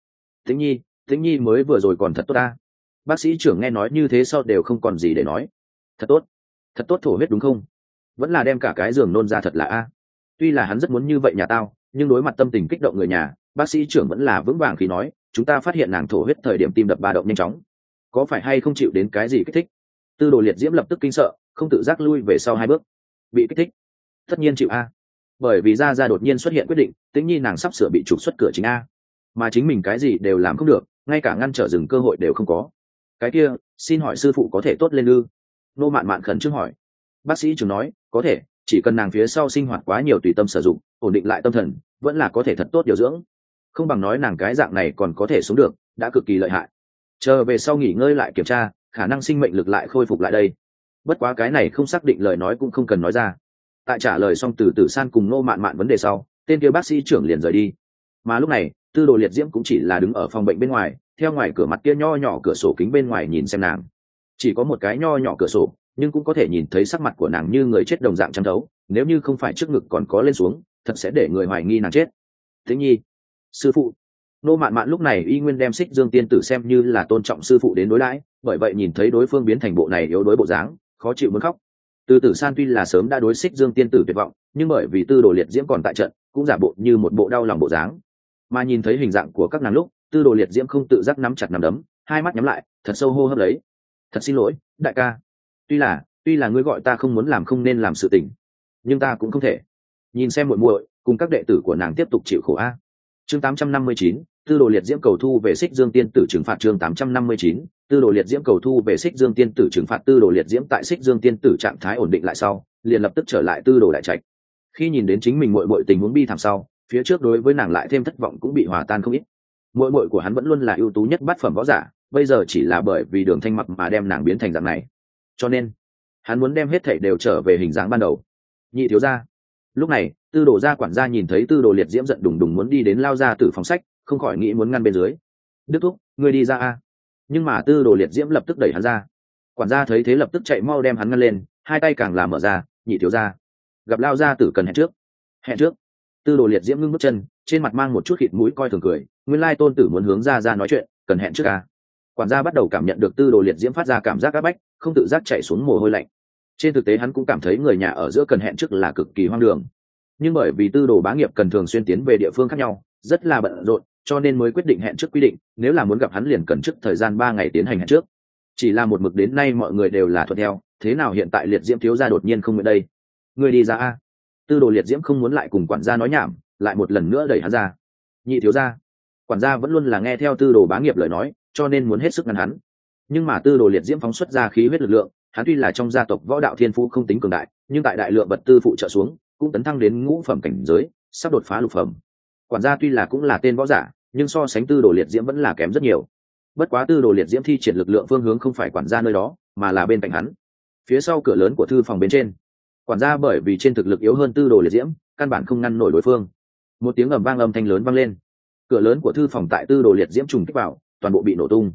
A: Tĩnh Nhi mới vừa rồi còn thật tốt ta." Bác sĩ trưởng nghe nói như thế sau đều không còn gì để nói. Thật tốt thổ huyết đúng không? Vẫn là đem cả cái giường nôn ra thật là a. Tuy là hắn rất muốn như vậy nhà tao, nhưng đối mặt tâm tình kích động người nhà, bác sĩ trưởng vẫn là vững vàng khi nói, "Chúng ta phát hiện nàng thổ huyết thời điểm tim đập ba động nhanh chóng, có phải hay không chịu đến cái gì kích thích?" Tư Đồ Liệt Diễm lập tức kinh sợ, không tự giác lui về sau hai bước. Bị kích thích? Tất nhiên chịu a. Bởi vì gia đột nhiên xuất hiện quyết định, Tĩnh Nhi nàng sắp sửa bị trục xuất cửa chính a, mà chính mình cái gì đều làm không được, ngay cả ngăn trở dừng cơ hội đều không có. Cái kia, xin hỏi sư phụ có thể tốt lên ư? Nô Mạn Mạn khẩn trương hỏi. Bác sĩ trưởng nói, có thể, chỉ cần nàng phía sau sinh hoạt quá nhiều tùy tâm sử dụng, ổn định lại tâm thần, vẫn là có thể thật tốt điều dưỡng. Không bằng nói nàng cái dạng này còn có thể sống được, đã cực kỳ lợi hại. Chờ về sau nghỉ ngơi lại kiểm tra, khả năng sinh mệnh lực lại khôi phục lại đây. Bất quá cái này không xác định lời nói cũng không cần nói ra. Tại trả lời xong Từ Tử San cùng Nô Mạn Mạn vấn đề sau, tên kia bác sĩ trưởng liền rời đi. Mà lúc này, Tư Đồ Liệt Diễm cũng chỉ là đứng ở phòng bệnh bên ngoài, theo ngoài cửa mặt kia nho nhỏ cửa sổ kính bên ngoài nhìn xem nàng. Chỉ có một cái nho nhỏ cửa sổ, nhưng cũng có thể nhìn thấy sắc mặt của nàng như người chết đồng dạng trắng thấu, nếu như không phải trước ngực còn có lên xuống, thật sẽ để người hoài nghi nàng chết. Tĩnh Nhi, sư phụ. Nô Mạn Mạn lúc này y nguyên đem Xích Dương tiên tử xem như là tôn trọng sư phụ đến đối đãi, bởi vậy nhìn thấy đối phương biến thành bộ này yếu đuối bộ dáng, khó chịu muốn khóc. Từ Tử San tuy là sớm đã đối Xích Dương tiên tử tuyệt vọng, nhưng bởi vì Tư Đồ Liệt Diễm còn tại trận, cũng giả bộ như một bộ đau lòng bộ dáng. Mà nhìn thấy hình dạng của các nàng lúc, Tư Đồ Liệt Diễm không tự giác nắm chặt nắm đấm, hai mắt nhắm lại, thật sâu hô hấp lấy. "Thật xin lỗi, đại ca. Tuy là ngươi gọi ta không muốn làm không nên làm sự tình, nhưng ta cũng không thể." Nhìn xem muội muội cùng các đệ tử của nàng tiếp tục chịu khổ a. Chương 859, Tư Đồ Liệt Diễm cầu thu về Xích Dương tiên tử trừng phạt. Chương 859, Tư Đồ Liệt Diễm cầu thu về Xích Dương tiên tử trừng phạt. Tư Đồ Liệt Diễm tại Xích Dương tiên tử trạng thái ổn định lại sau, liền lập tức trở lại Tư Đồ đại trạch. Khi nhìn đến chính mình muội muội tình huống bi thảm sau, phía trước đối với nàng lại thêm thất vọng cũng bị hòa tan không ít. Muội muội của hắn vẫn luôn là ưu tú nhất bát phẩm võ giả, bây giờ chỉ là bởi vì Đường Thanh Mặc mà đem nàng biến thành dạng này, cho nên hắn muốn đem hết thảy đều trở về hình dáng ban đầu. Nhị thiếu gia. Lúc này, Tư Đồ gia quản gia nhìn thấy Tư Đồ Liệt Diễm giận đùng đùng muốn đi đến lao ra từ phòng sách, không khỏi nghĩ muốn ngăn bên dưới. "Đức thúc, ngươi đi ra a." Nhưng mà Tư Đồ Liệt Diễm lập tức đẩy hắn ra. Quản gia thấy thế lập tức chạy mau đem hắn ngăn lên, hai tay càng là mở ra. Nhị thiếu gia, gặp lao gia tử cần hẹn trước. Hẹn trước. Tư Đồ Liệt Diễm ngưng bước chân, trên mặt mang một chút khịt mũi coi thường cười, nguyên lai tôn tử muốn hướng ra nói chuyện, cần hẹn trước à. Quản gia bắt đầu cảm nhận được Tư Đồ Liệt Diễm phát ra cảm giác áp bách, không tự giác chạy xuống mồ hôi lạnh. Trên thực tế hắn cũng cảm thấy người nhà ở giữa cần hẹn trước là cực kỳ hoang đường, nhưng bởi vì Tư Đồ Bá Nghiệp cần thường xuyên tiến về địa phương khác nhau, rất là bận rộn, cho nên mới quyết định hẹn trước quy định, nếu là muốn gặp hắn liền cần trước thời gian 3 ngày tiến hành hẹn trước. Chỉ là một mực đến nay mọi người đều là thuận theo, thế nào hiện tại Liệt Diễm thiếu gia đột nhiên không nguyện đây? Người đi ra a. Tư Đồ Liệt Diễm không muốn lại cùng quản gia nói nhảm, lại một lần nữa đẩy hắn ra. Nhị thiếu gia. Quản gia vẫn luôn là nghe theo Tư Đồ Bá Nghiệp lời nói, cho nên muốn hết sức ngăn hắn. Nhưng mà Tư Đồ Liệt Diễm phóng xuất ra khí huyết lực lượng, hắn tuy là trong gia tộc võ đạo thiên phú không tính cường đại, nhưng tại đại lượng vật tư phụ trợ xuống, cũng tấn thăng đến ngũ phẩm cảnh giới, sắp đột phá lục phẩm. Quản gia tuy là cũng là tên võ giả, nhưng so sánh Tư Đồ Liệt Diễm vẫn là kém rất nhiều. Bất quá Tư Đồ Liệt Diễm thi triển lực lượng phương hướng không phải quản gia nơi đó, mà là bên cạnh hắn. Phía sau cửa lớn của thư phòng bên trên, quản gia bởi vì trên thực lực yếu hơn Tư Đồ Liệt Diễm, căn bản không ngăn nổi đối phương. Một tiếng ầm vang âm thanh lớn vang lên, cửa lớn của thư phòng tại Tư Đồ Liệt Diễm trùng kích vào, toàn bộ bị nổ tung.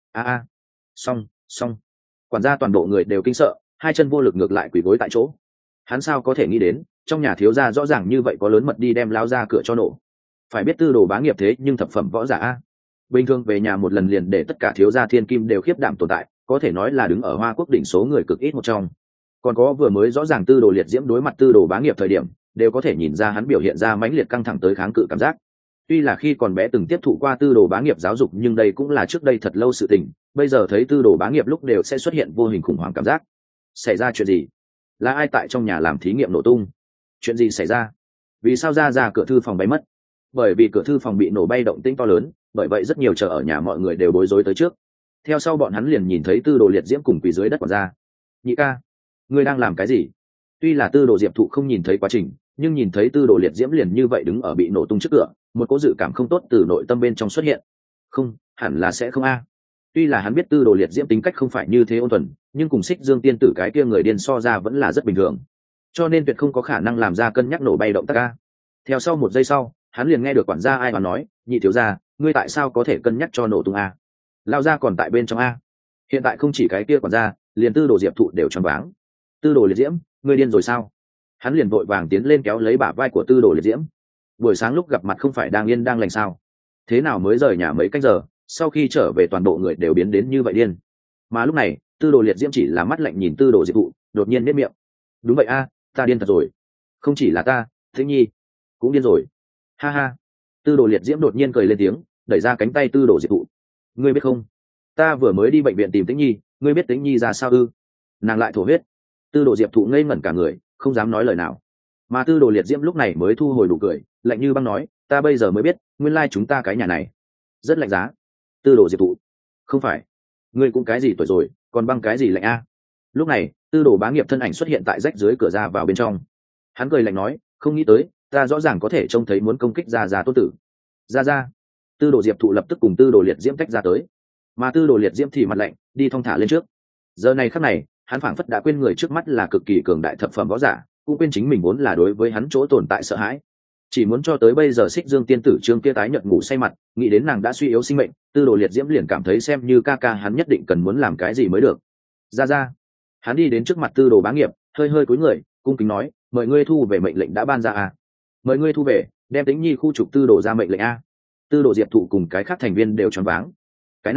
A: Xong. Quản gia toàn bộ người đều kinh sợ, hai chân vô lực ngược lại quỳ gối tại chỗ. Hắn sao có thể nghĩ đến, trong nhà thiếu gia rõ ràng như vậy có lớn mật đi đem lao ra cửa cho nổ. Phải biết Tư Đồ Bá Nghiệp thế nhưng thập phẩm võ giả a, bình thường về nhà một lần liền để tất cả thiếu gia thiên kim đều khiếp đảm tồn tại, có thể nói là đứng ở Hoa Quốc đỉnh số người cực ít một trong. Còn có vừa mới rõ ràng Tư Đồ Liệt Diễm đối mặt Tư Đồ Bá Nghiệp thời điểm, đều có thể nhìn ra hắn biểu hiện ra mãnh liệt căng thẳng tới kháng cự cảm giác. Tuy là khi còn bé từng tiếp thụ qua Tư Đồ Bá Nghiệp giáo dục, nhưng đây cũng là trước đây thật lâu sự tình, bây giờ thấy Tư Đồ Bá Nghiệp lúc đều sẽ xuất hiện vô hình khủng hoảng cảm giác. Xảy ra chuyện gì? Là ai tại trong nhà làm thí nghiệm nổ tung? Chuyện gì xảy ra? Vì sao ra cửa thư phòng bay mất? Bởi vì cửa thư phòng bị nổ bay động tĩnh to lớn, bởi vậy rất nhiều chờ ở nhà mọi người đều bối rối tới trước. Theo sau bọn hắn liền nhìn thấy Tư Đồ Liệt Diễm cùng quỳ dưới đất quản gia. Nhị ca, ngươi đang làm cái gì? Tuy là Tư Đồ Diệp Thụ không nhìn thấy quá trình, nhưng nhìn thấy Tư Đồ Liệt Diễm liền như vậy đứng ở bị nổ tung trước cửa, một cỗ dự cảm không tốt từ nội tâm bên trong xuất hiện. Không, hẳn là sẽ không a. Tuy là hắn biết Tư Đồ Liệt Diễm tính cách không phải như thế ôn thuần, nhưng cùng Xích Dương tiên tử cái kia người điên so ra vẫn là rất bình thường, cho nên tuyệt không có khả năng làm ra cân nhắc nổ bay động tác a. Theo sau một giây sau, hắn liền nghe được quản gia ai mà nói, nhị thiếu gia, ngươi tại sao có thể cân nhắc cho nổ tung a? Lao ra còn tại bên trong a. Hiện tại không chỉ cái kia quản gia, liền Tư Đồ Diệp Thụ đều choáng váng. Tư Đồ Liệt Diễm, ngươi điên rồi sao? Hắn liền vội vàng tiến lên kéo lấy bả vai của Tư Đồ Liệt Diễm. Buổi sáng lúc gặp mặt không phải đang yên đang lành sao? Thế nào mới rời nhà mấy cách giờ, sau khi trở về toàn bộ người đều biến đến như vậy điên? Mà lúc này, Tư Đồ Liệt Diễm chỉ là mắt lạnh nhìn Tư Đồ Diệp Thụ, đột nhiên nếp miệng. Đúng vậy a, ta điên thật rồi. Không chỉ là ta, Thính Nhi cũng điên rồi. Ha ha. Tư Đồ Liệt Diễm đột nhiên cười lên tiếng, đẩy ra cánh tay Tư Đồ Diệp Thụ. Ngươi biết không, ta vừa mới đi bệnh viện tìm Tĩnh Nhi, ngươi biết Tĩnh Nhi ra sao ư? Nàng lại thổ huyết. Tư Đồ Diệp Thụ ngây ngẩn cả người, không dám nói lời nào. Mà Tư Đồ Liệt Diễm lúc này mới thu hồi đủ cười, lạnh như băng nói, ta bây giờ mới biết, nguyên lai chúng ta cái nhà này rất lạnh giá. Tư Đồ Diệp Thụ, không phải, ngươi cũng cái gì tuổi rồi, còn băng cái gì lạnh a? Lúc này, Tư Đồ Bá Nghiệp thân ảnh xuất hiện tại rách dưới cửa ra vào bên trong. Hắn cười lạnh nói, không nghĩ tới, ta rõ ràng có thể trông thấy muốn công kích Gia tôn tử. Gia. Tư Đồ Diệp Thụ lập tức cùng Tư Đồ Liệt Diễm tách ra tới, mà Tư Đồ Liệt Diễm thì mặt lạnh, đi thong thả lên trước. Giờ này khắc này, hắn phảng phất đã quên người trước mắt là cực kỳ cường đại thập phẩm võ giả, cũng quên chính mình vốn là đối với hắn chỗ tồn tại sợ hãi. Chỉ muốn cho tới bây giờ Xích Dương tiên tử Trương kia tái nhợt ngủ say mặt, nghĩ đến nàng đã suy yếu sinh mệnh, Tư Đồ Liệt Diễm liền cảm thấy xem như ca ca hắn nhất định cần muốn làm cái gì mới được. Ra. Hắn đi đến trước mặt Tư Đồ Bá Nghiệp, hơi cúi người, cung kính nói, mời ngươi thu về mệnh lệnh đã ban ra a. Mời ngươi thu về, đem Tĩnh Nhi khu trục Tư Đồ ra mệnh lệnh a. Tư Đồ Diệp Thụ cùng cái khác thành viên đều choáng váng. Cái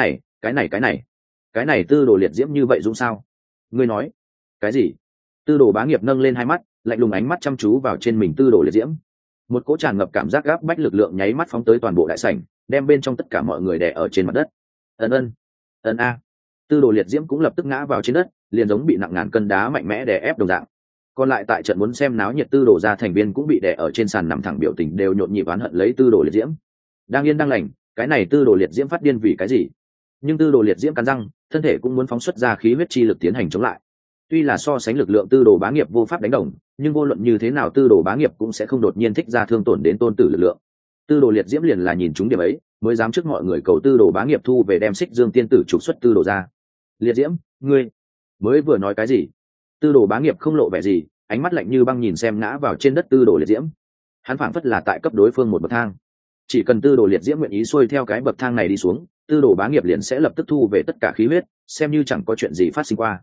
A: này Tư Đồ Liệt Diễm như vậy dũng sao? Ngươi nói cái gì? Tư Đồ Bá Nghiệp nâng lên hai mắt, lạnh lùng ánh mắt chăm chú vào trên mình Tư Đồ Liệt Diễm. Một cỗ tràn ngập cảm giác gáp bách lực lượng nháy mắt phóng tới toàn bộ đại sảnh, đem bên trong tất cả mọi người đè ở trên mặt đất. Ân a. Tư Đồ Liệt Diễm cũng lập tức ngã vào trên đất, liền giống bị nặng ngàn cân đá mạnh mẽ đè ép đồng dạng. Còn lại tại trận muốn xem náo nhiệt Tư Đồ gia thành viên cũng bị đè ở trên sàn nằm thẳng, biểu tình đều nhộn nhịp oán hận lấy Tư Đồ Liệt Diễm. Đang yên đang lành, cái này Tư Đồ Liệt Diễm phát điên vì cái gì? Nhưng Tư Đồ Liệt Diễm cắn răng, thân thể cũng muốn phóng xuất ra khí huyết chi lực tiến hành chống lại. Tuy là so sánh lực lượng Tư Đồ Bá Nghiệp vô pháp đánh đồng, nhưng vô luận như thế nào Tư Đồ Bá Nghiệp cũng sẽ không đột nhiên thích ra thương tổn đến tôn tử lực lượng. Tư Đồ Liệt Diễm liền là nhìn chúng điểm ấy, mới dám trước mọi người cầu Tư Đồ Bá Nghiệp thu về đem Xích Dương tiên tử trục xuất Tư Đồ ra. Liệt Diễm, ngươi mới vừa nói cái gì? Tư Đồ Bá Nghiệp không lộ vẻ gì, ánh mắt lạnh như băng nhìn xem ngã vào trên đất Tư Đồ Liệt Diễm. Hắn phảng phất là tại cấp đối phương một bậc thang. Chỉ cần Tư Đồ Liệt Diễm nguyện ý xuôi theo cái bậc thang này đi xuống, Tư Đồ Bá Nghiệp liền sẽ lập tức thu về tất cả khí huyết, xem như chẳng có chuyện gì phát sinh qua.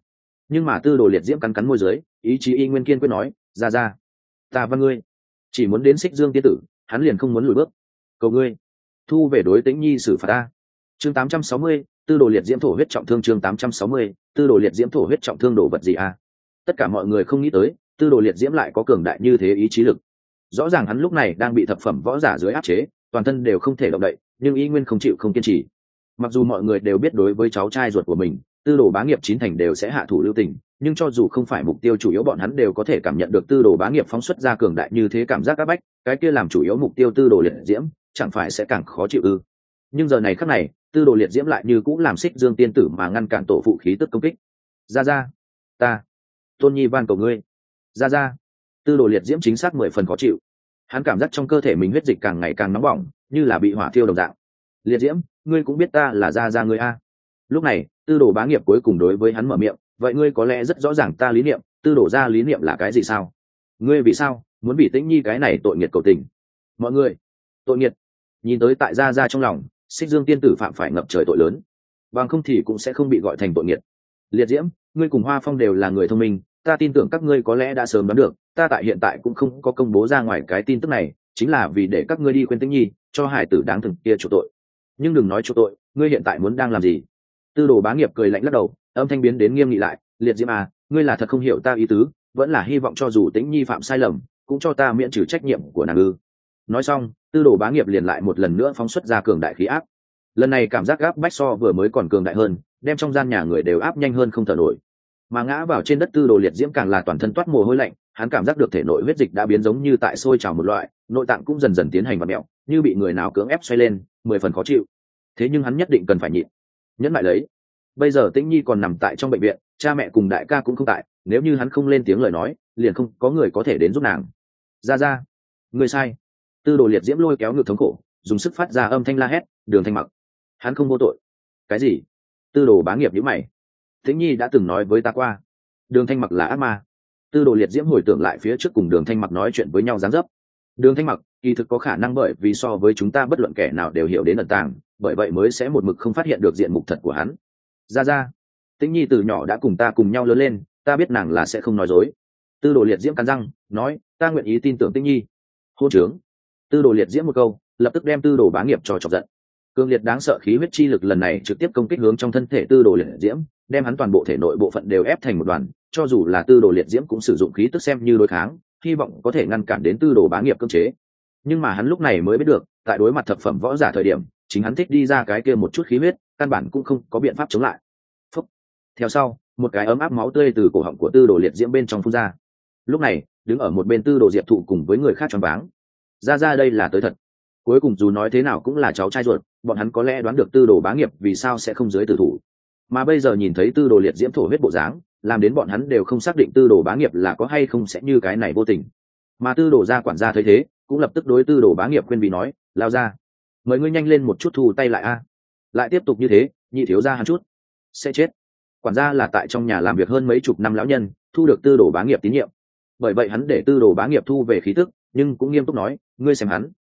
A: Nhưng mà tư đồ liệt diễm cắn cắn môi dưới, ý chí y nguyên kiên quyết nói, ra ta văn ngươi chỉ muốn đến xích dương tiên tử, hắn liền không muốn lùi bước. Cầu ngươi thu về đối Tĩnh Nhi xử phạt ta. Chương 860, tư đồ liệt diễm thổ huyết trọng thương. Chương 860, tư đồ liệt diễm thổ huyết trọng thương, đồ vật gì a? Tất cả mọi người không nghĩ tới tư đồ liệt diễm lại có cường đại như thế ý chí lực. Rõ ràng hắn lúc này đang bị thập phẩm võ giả dưới áp chế, toàn thân đều không thể động đậy, nhưng y nguyên không chịu không kiên trì. Mặc dù mọi người đều biết đối với cháu trai ruột của mình, tư đồ bá nghiệp chín thành đều sẽ hạ thủ lưu tình, nhưng cho dù không phải mục tiêu chủ yếu, bọn hắn đều có thể cảm nhận được tư đồ bá nghiệp phóng xuất ra cường đại như thế cảm giác áp bách, cái kia làm chủ yếu mục tiêu tư đồ liệt diễm chẳng phải sẽ càng khó chịu ư? Nhưng giờ này khắc này, tư đồ liệt diễm lại như cũng làm xích dương tiên tử mà ngăn cản tổ phụ khí tức công kích. Ra ta tôn nhi van cầu ngươi, ra. Tư đồ liệt diễm chính xác 10 phần khó chịu. Hắn cảm giác trong cơ thể mình huyết dịch càng ngày càng nóng bỏng, như là bị hỏa thiêu đồng dạng. Liệt diễm, ngươi cũng biết ta là ra ngươi a. Lúc này tư đồ bá nghiệp cuối cùng đối với hắn mở miệng, vậy ngươi có lẽ rất rõ ràng ta lý niệm, tư đồ ra lý niệm là cái gì sao? Ngươi vì sao muốn bị Tĩnh Nhi cái này tội nghiệt cầu tình? Mọi người, tội nghiệt. Nhìn tới tại ra trong lòng, xích dương tiên tử phạm phải ngập trời tội lớn, bằng không thì cũng sẽ không bị gọi thành tội nghiệt. Liệt diễm, ngươi cùng Hoa Phong đều là người thông minh, ta tin tưởng các ngươi có lẽ đã sớm đoán được, ta tại hiện tại cũng không có công bố ra ngoài cái tin tức này, chính là vì để các ngươi đi khuyên Tĩnh Nhi, cho hải tử đáng thương kia chỗ tội. Nhưng đừng nói chỗ tội, ngươi hiện tại muốn đang làm gì? Tư đồ bá nghiệp cười lạnh lắc đầu, âm thanh biến đến nghiêm nghị lại, liệt diễm à, ngươi là thật không hiểu ta ý tứ, vẫn là hy vọng cho dù Tĩnh Nhi phạm sai lầm, cũng cho ta miễn trừ trách nhiệm của nàng ư? Nói xong, tư đồ bá nghiệp liền lại một lần nữa phóng xuất ra cường đại khí áp. Lần này cảm giác gáp bách so vừa mới còn cường đại hơn, đem trong gian nhà người đều áp nhanh hơn không thở nổi. Mà ngã vào trên đất tư đồ liệt diễm càng là toàn thân toát mồ hôi lạnh, hắn cảm giác được thể nội huyết dịch đã biến giống như tại sôi trào một loại, nội tạng cũng dần dần tiến hành vặn mẹo, như bị người nào cưỡng ép xoay lên, 10 phần khó chịu. Thế nhưng hắn nhất định cần phải nhịn, nhẫn lại lấy. Bây giờ Tĩnh Nhi còn nằm tại trong bệnh viện, cha mẹ cùng đại ca cũng không tại, nếu như hắn không lên tiếng lời nói, liền không có người có thể đến giúp nàng. Ra, ngươi sai. Tư đồ liệt diễm lôi kéo ngực thống khổ, dùng sức phát ra âm thanh la hét, Đường Thanh Mặc, hắn không vô tội. Cái gì? Tư đồ bá nghiệp nhíu mày. Tĩnh Nhi đã từng nói với ta qua, Đường Thanh Mặc là ác ma. Tư đồ liệt diễm hồi tưởng lại phía trước cùng Đường Thanh Mặc nói chuyện với nhau dáng dấp. Đường Thanh Mặc kỳ thực có khả năng bởi vì so với chúng ta bất luận kẻ nào đều hiểu đến ẩn tàng, bởi vậy mới sẽ một mực không phát hiện được diện mục thật của hắn. Ra, Tĩnh Nhi từ nhỏ đã cùng ta cùng nhau lớn lên, ta biết nàng là sẽ không nói dối. Tư đồ liệt diễm cắn răng nói, ta nguyện ý tin tưởng Tĩnh Nhi. Hôn trướng. Tư đồ liệt diễm một câu lập tức đem tư đồ bá nghiệp cho chọc giận. Cường liệt đáng sợ khí huyết chi lực lần này trực tiếp công kích hướng trong thân thể tư đồ liệt diễm, đem hắn toàn bộ thể nội bộ phận đều ép thành một đoàn, cho dù là tư đồ liệt diễm cũng sử dụng khí tức xem như đối kháng, hy vọng có thể ngăn cản đến tư đồ bá nghiệp cưỡng chế. Nhưng mà hắn lúc này mới biết được, tại đối mặt thập phẩm võ giả thời điểm, chính hắn thích đi ra cái kia một chút khí huyết, căn bản cũng không có biện pháp chống lại. Phúc. Theo sau, một cái ấm áp máu tươi từ cổ họng của tư đồ liệt diễm bên trong phun ra. Lúc này, đứng ở một bên tư đồ diệp thụ cùng với người khác choáng váng. Ra đây là tới thật. Cuối cùng dù nói thế nào cũng là cháu trai ruột, bọn hắn có lẽ đoán được tư đồ bá nghiệp vì sao sẽ không dưới tử thủ, mà bây giờ nhìn thấy tư đồ liệt diễm thổ huyết bộ dáng, làm đến bọn hắn đều không xác định tư đồ bá nghiệp là có hay không sẽ như cái này vô tình. Mà tư đồ gia quản gia thấy thế, cũng lập tức đối tư đồ bá nghiệp khuyên vì nói, lao ra, mời ngươi nhanh lên một chút thu tay lại a, lại tiếp tục như thế nhị thiếu gia hắn chút sẽ chết. Quản gia là tại trong nhà làm việc hơn mấy chục năm lão nhân, thu được tư đồ bá nghiệp tín nhiệm, bởi vậy hắn để tư đồ bá nghiệp thu về khí tức, nhưng cũng nghiêm túc nói, ngươi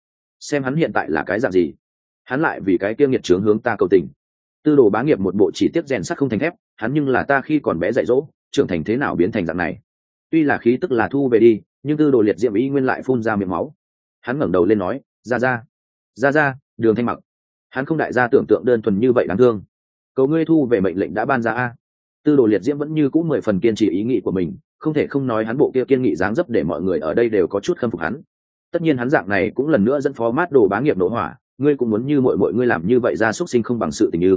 A: xem hắn hiện tại là cái dạng gì, hắn lại vì cái kia nghiệt chướng hướng ta cầu tình. Tư đồ bá nghiệp một bộ chỉ tiếc rèn sắt không thành thép, hắn nhưng là ta khi còn bé dạy dỗ, trưởng thành thế nào biến thành dạng này. Tuy là khí tức là thu về đi, nhưng tư đồ liệt diệm y nguyên lại phun ra miệng máu. Hắn ngẩng đầu lên nói, ra, Đường Thanh Mặc, hắn không đại gia tưởng tượng đơn thuần như vậy đáng thương. Cầu ngươi thu về mệnh lệnh đã ban ra a. Tư đồ liệt diễm vẫn như cũ 10 phần kiên trì ý nghĩ của mình, không thể không nói hắn bộ kia kiên nghị dáng dấp để mọi người ở đây đều có chút khâm phục hắn. Tất nhiên hắn dạng này cũng lần nữa dẫn phó mát đồ bá nghiệp nổ hỏa, ngươi cũng muốn như mọi ngươi làm như vậy ra xuất sinh không bằng sự tình như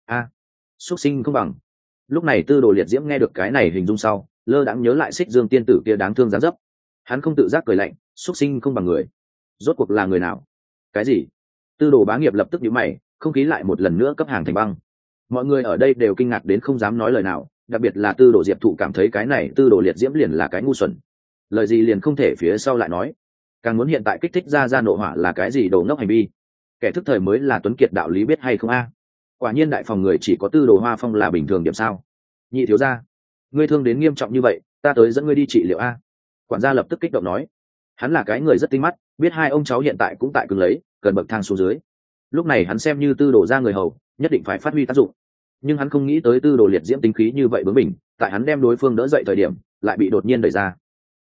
A: xuất sinh không bằng. Lúc này tư đồ liệt diễm nghe được cái này hình dung sau, lơ đãng nhớ lại xích dương tiên tử kia đáng thương dáng dấp, hắn không tự giác cười lạnh, xuất sinh không bằng người, rốt cuộc là người nào? Cái gì? Tư đồ bá nghiệp lập tức nhíu mày, không khí lại một lần nữa cấp hàng thành băng. Mọi người ở đây đều kinh ngạc đến không dám nói lời nào, đặc biệt là tư đồ diệp thụ cảm thấy cái này tư đồ liệt diễm liền là cái ngu xuẩn, lời gì liền không thể phía sau lại nói, càng muốn hiện tại kích thích ra nộ hỏa là cái gì đồ ngốc hành vi. Kẻ thức thời mới là tuấn kiệt, đạo lý biết hay không a? Quả nhiên đại phòng người chỉ có tư đồ Hoa Phong là bình thường điểm sao? Nhị thiếu gia, ngươi thương đến nghiêm trọng như vậy, ta tới dẫn ngươi đi trị liệu a. Quản gia lập tức kích động nói, hắn là cái người rất tinh mắt, biết hai ông cháu hiện tại cũng tại cứng lấy, cần bậc thang xuống dưới. Lúc này hắn xem như tư đồ gia người hầu, nhất định phải phát huy tác dụng. Nhưng hắn không nghĩ tới tư đồ liệt diễm tính khí như vậy bướng bỉnh, tại hắn đem đối phương đỡ dậy thời điểm lại bị đột nhiên đẩy ra.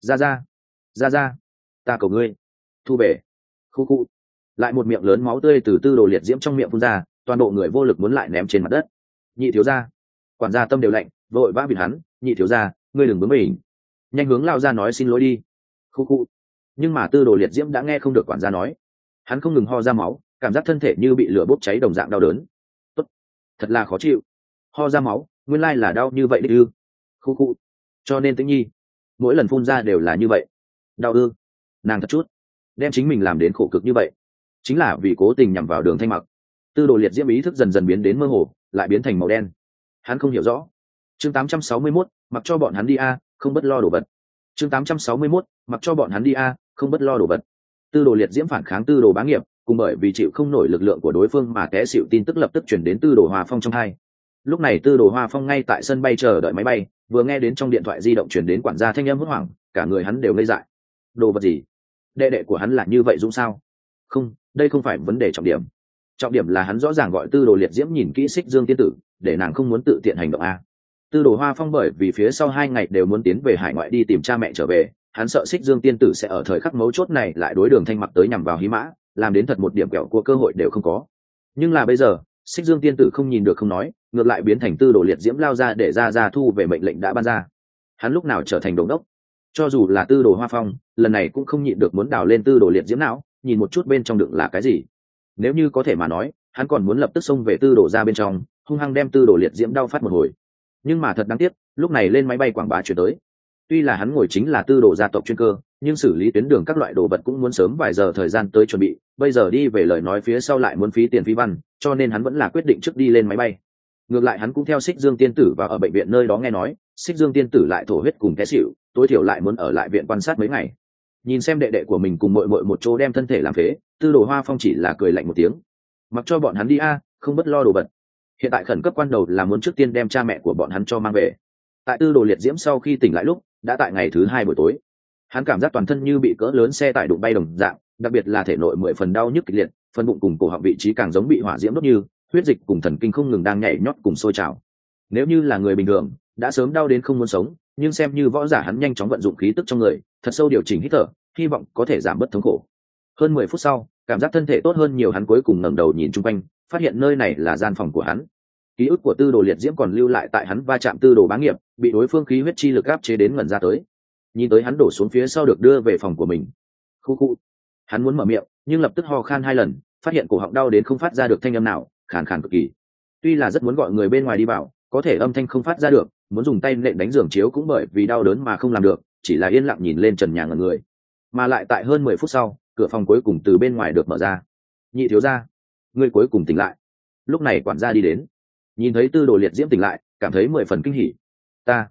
A: Ra, ta cầu ngươi thu về. Khu khu, lại một miệng lớn máu tươi từ Tư Đồ Liệt Diễm trong miệng phun ra, toàn bộ người vô lực muốn lại ném trên mặt đất. Nhị thiếu gia, quản gia tâm đều lạnh, vội vã bịt hắn. Nhị thiếu gia, ngươi đừng bướng bỉnh, nhanh hướng lao ra nói xin lỗi đi. Khu khu, nhưng mà Tư Đồ Liệt Diễm đã nghe không được quản gia nói, hắn không ngừng ho ra máu, cảm giác thân thể như bị lửa bốc cháy đồng dạng đau đớn. Tốt, thật là khó chịu. Ho ra máu, nguyên lai là đau như vậy đấy ư? Khu khu, cho nên Tĩnh Nhi mỗi lần phun ra đều là như vậy. Đau ư? Nàng thật chút đem chính mình làm đến khổ cực như vậy, chính là vì cố tình nhằm vào Đường Thanh Mặc. Tư Đồ Liệt Diễm ý thức dần dần biến đến mơ hồ, lại biến thành màu đen. Hắn không hiểu rõ. Chương 861, mặc cho bọn hắn đi a, không bất lo đổ vật. Chương 861, mặc cho bọn hắn đi a, không bất lo đổ vật. Tư Đồ Liệt Diễm phản kháng Tư Đồ Bá Nghiệp, cùng bởi vì chịu không nổi lực lượng của đối phương mà té xỉu tin tức lập tức chuyển đến Tư Đồ Hoa Phong trong hai. Lúc này Tư Đồ Hoa Phong ngay tại sân bay chờ đợi máy bay, vừa nghe đến trong điện thoại di động chuyển đến quản gia thanh âm hốt hoảng, cả người hắn đều ngây dại. Đồ vật gì? Đệ đệ của hắn là như vậy dũng sao? Không, đây không phải vấn đề trọng điểm. Trọng điểm là hắn rõ ràng gọi Tư Đồ Liệt Diễm nhìn kỹ Xích Dương tiên tử, để nàng không muốn tự tiện hành động a. Tư Đồ Hoa Phong bởi vì phía sau 2 ngày đều muốn tiến về hải ngoại đi tìm cha mẹ trở về, hắn sợ Xích Dương tiên tử sẽ ở thời khắc mấu chốt này lại đối Đường Thanh Mặc tới nhằm vào Hí Mã, làm đến thật một điểm kẹo của cơ hội đều không có. Nhưng là bây giờ, Xích Dương tiên tử không nhìn được không nói, ngược lại biến thành Tư Đồ Liệt Diễm lao ra để ra thu về mệnh lệnh đã ban ra. Hắn lúc nào trở thành đống đốc? Cho dù là Tư Đồ Hoa Phong, lần này cũng không nhịn được muốn đào lên Tư Đồ Liệt Diễm não, nhìn một chút bên trong đựng là cái gì. Nếu như có thể mà nói, hắn còn muốn lập tức xông về Tư Đồ ra bên trong, hung hăng đem Tư Đồ Liệt Diễm đau phát một hồi. Nhưng mà thật đáng tiếc, lúc này lên máy bay quảng bá chuyển tới. Tuy là hắn ngồi chính là Tư Đồ gia tộc chuyên cơ, nhưng xử lý tuyến đường các loại đồ vật cũng muốn sớm vài giờ thời gian tới chuẩn bị, bây giờ đi về lời nói phía sau lại muốn phí tiền phí văn, cho nên hắn vẫn là quyết định trước đi lên máy bay. Ngược lại hắn cũng theo Xích Dương tiên tử và ở bệnh viện nơi đó nghe nói, Xích Dương tiên tử lại thổ huyết cùng té xỉu, tối thiểu lại muốn ở lại viện quan sát mấy ngày. Nhìn xem đệ đệ của mình cùng muội muội một chỗ đem thân thể làm phế, Tư Đồ Hoa Phong chỉ là cười lạnh một tiếng, mặc cho bọn hắn đi a, không bất lo đồ vật. Hiện tại khẩn cấp quan đầu là muốn trước tiên đem cha mẹ của bọn hắn cho mang về. Tại Tư Đồ Liệt Diễm sau khi tỉnh lại lúc đã tại ngày thứ 2 buổi tối, hắn cảm giác toàn thân như bị cỡ lớn xe tải đụng bay đồng dạng, đặc biệt là thể nội 10 phần đau nhức kịch liệt, phần bụng cùng cổ họng vị trí càng giống bị hỏa diễm đốt như, huyết dịch cùng thần kinh không ngừng đang nhảy nhót cùng sôi trào. Nếu như là người bình thường đã sớm đau đến không muốn sống, nhưng xem như võ giả hắn nhanh chóng vận dụng khí tức trong người, thật sâu điều chỉnh hít thở, hy vọng có thể giảm bớt thống khổ. Hơn 10 phút sau, cảm giác thân thể tốt hơn nhiều, hắn cuối cùng ngẩng đầu nhìn chung quanh, phát hiện nơi này là gian phòng của hắn. Ký ức của Tư Đồ Liệt Diễm còn lưu lại tại hắn va chạm Tư Đồ Bá Nghiệp, bị đối phương khí huyết chi lực áp chế đến ngẩn ra tới. Nhìn tới hắn đổ xuống phía sau được đưa về phòng của mình. Khu khu. Hắn muốn mở miệng, nhưng lập tức ho khan 2 lần, phát hiện cổ họng đau đến không phát ra được thanh âm nào, khàn khàn cực kỳ. Tuy là rất muốn gọi người bên ngoài đi vào, có thể âm thanh không phát ra được, muốn dùng tay nện đánh giường chiếu cũng bởi vì đau đớn mà không làm được, chỉ là yên lặng nhìn lên trần nhà ngẩn người. Mà lại tại hơn 10 phút sau, cửa phòng cuối cùng từ bên ngoài được mở ra. Nhị thiếu gia, ngươi cuối cùng tỉnh lại. Lúc này quản gia đi đến, nhìn thấy Tư Đồ Liệt Diễm tỉnh lại, cảm thấy 10 phần kinh hỉ. Ta.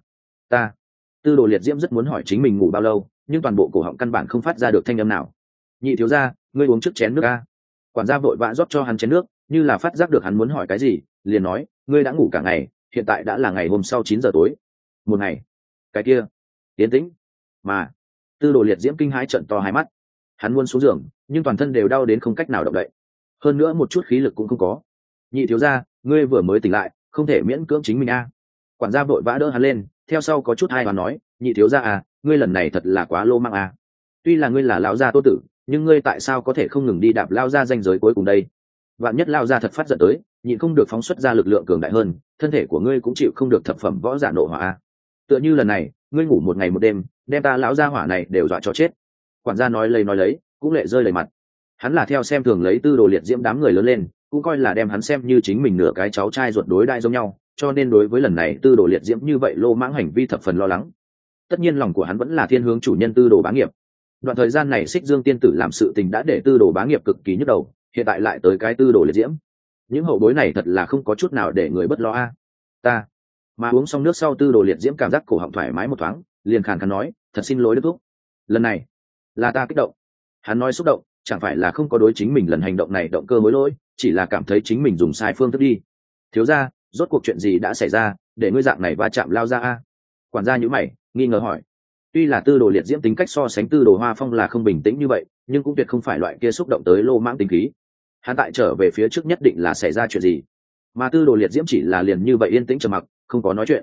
A: Tư Đồ Liệt Diễm rất muốn hỏi chính mình ngủ bao lâu, nhưng toàn bộ cổ họng căn bản không phát ra được thanh âm nào. Nhị thiếu gia, ngươi uống trước chén nước a. Quản gia vội vã rót cho hắn chén nước, như là phát giác được hắn muốn hỏi cái gì, liền nói, ngươi đã ngủ cả ngày, hiện tại đã là ngày hôm sau 9 giờ tối. Một ngày. Cái kia. Tiến tĩnh. Mà. Tư Đồ Liệt Diễm kinh hãi trợn to hai mắt. Hắn muốn xuống giường, nhưng toàn thân đều đau đến không cách nào động đậy. Hơn nữa một chút khí lực cũng không có. Nhị thiếu gia, ngươi vừa mới tỉnh lại, không thể miễn cưỡng chính mình a. Quản gia vội vã đỡ hắn lên, theo sau có chút hai và nói, nhị thiếu gia à, ngươi lần này thật là quá lô mang à. Tuy là ngươi là lão gia tô tử, nhưng ngươi tại sao có thể không ngừng đi đạp lao ra ranh giới cuối cùng đây? Vạn nhất lao ra thật phát giận tới, nhịn không được phóng xuất ra lực lượng cường đại hơn, thân thể của ngươi cũng chịu không được thập phẩm võ giả nộ hỏa à. Tựa như lần này, ngươi ngủ một ngày một đêm, đem ta lão gia hỏa này đều dọa cho chết. Quản gia nói lấy, cũng lệ rơi đầy mặt. Hắn là theo xem thường lấy Tư Đồ Liệt Diễm đám người lớn lên, cũng coi là đem hắn xem như chính mình nửa cái cháu trai ruột đối đãi giống nhau, cho nên đối với lần này Tư Đồ Liệt Diễm như vậy lô mãng hành vi thập phần lo lắng. Tất nhiên lòng của hắn vẫn là thiên hướng chủ nhân Tư Đồ Bá Nghiệp. Đoạn thời gian này Xích Dương tiên tử làm sự tình đã để Tư Đồ Bá Nghiệp cực kỳ nhức đầu, hiện tại lại tới cái Tư Đồ Liệt Diễm, những hậu bối này thật là không có chút nào để người bất lo a. Ta. Mà uống xong nước sau, Tư Đồ Liệt Diễm cảm giác cổ họng thoải mái một thoáng, liền khàn khàn nói, thật xin lỗi Đức Thúc, lần này là ta kích động. Hắn nói xúc động, chẳng phải là không có đối chính mình lần hành động này động cơ hối lỗi, chỉ là cảm thấy chính mình dùng sai phương thức đi. Thiếu gia, rốt cuộc chuyện gì đã xảy ra, để ngươi dạng này va chạm lao ra a? Quản gia nhíu mày, nghi ngờ hỏi. Tuy là Tư Đồ Liệt Diễm tính cách so sánh Tư Đồ Hoa Phong là không bình tĩnh như vậy, nhưng cũng tuyệt không phải loại kia xúc động tới lô mãng tính khí. Hắn tại trở về phía trước nhất định là xảy ra chuyện gì, mà Tư Đồ Liệt Diễm chỉ là liền như vậy yên tĩnh trầm mặc, không có nói chuyện.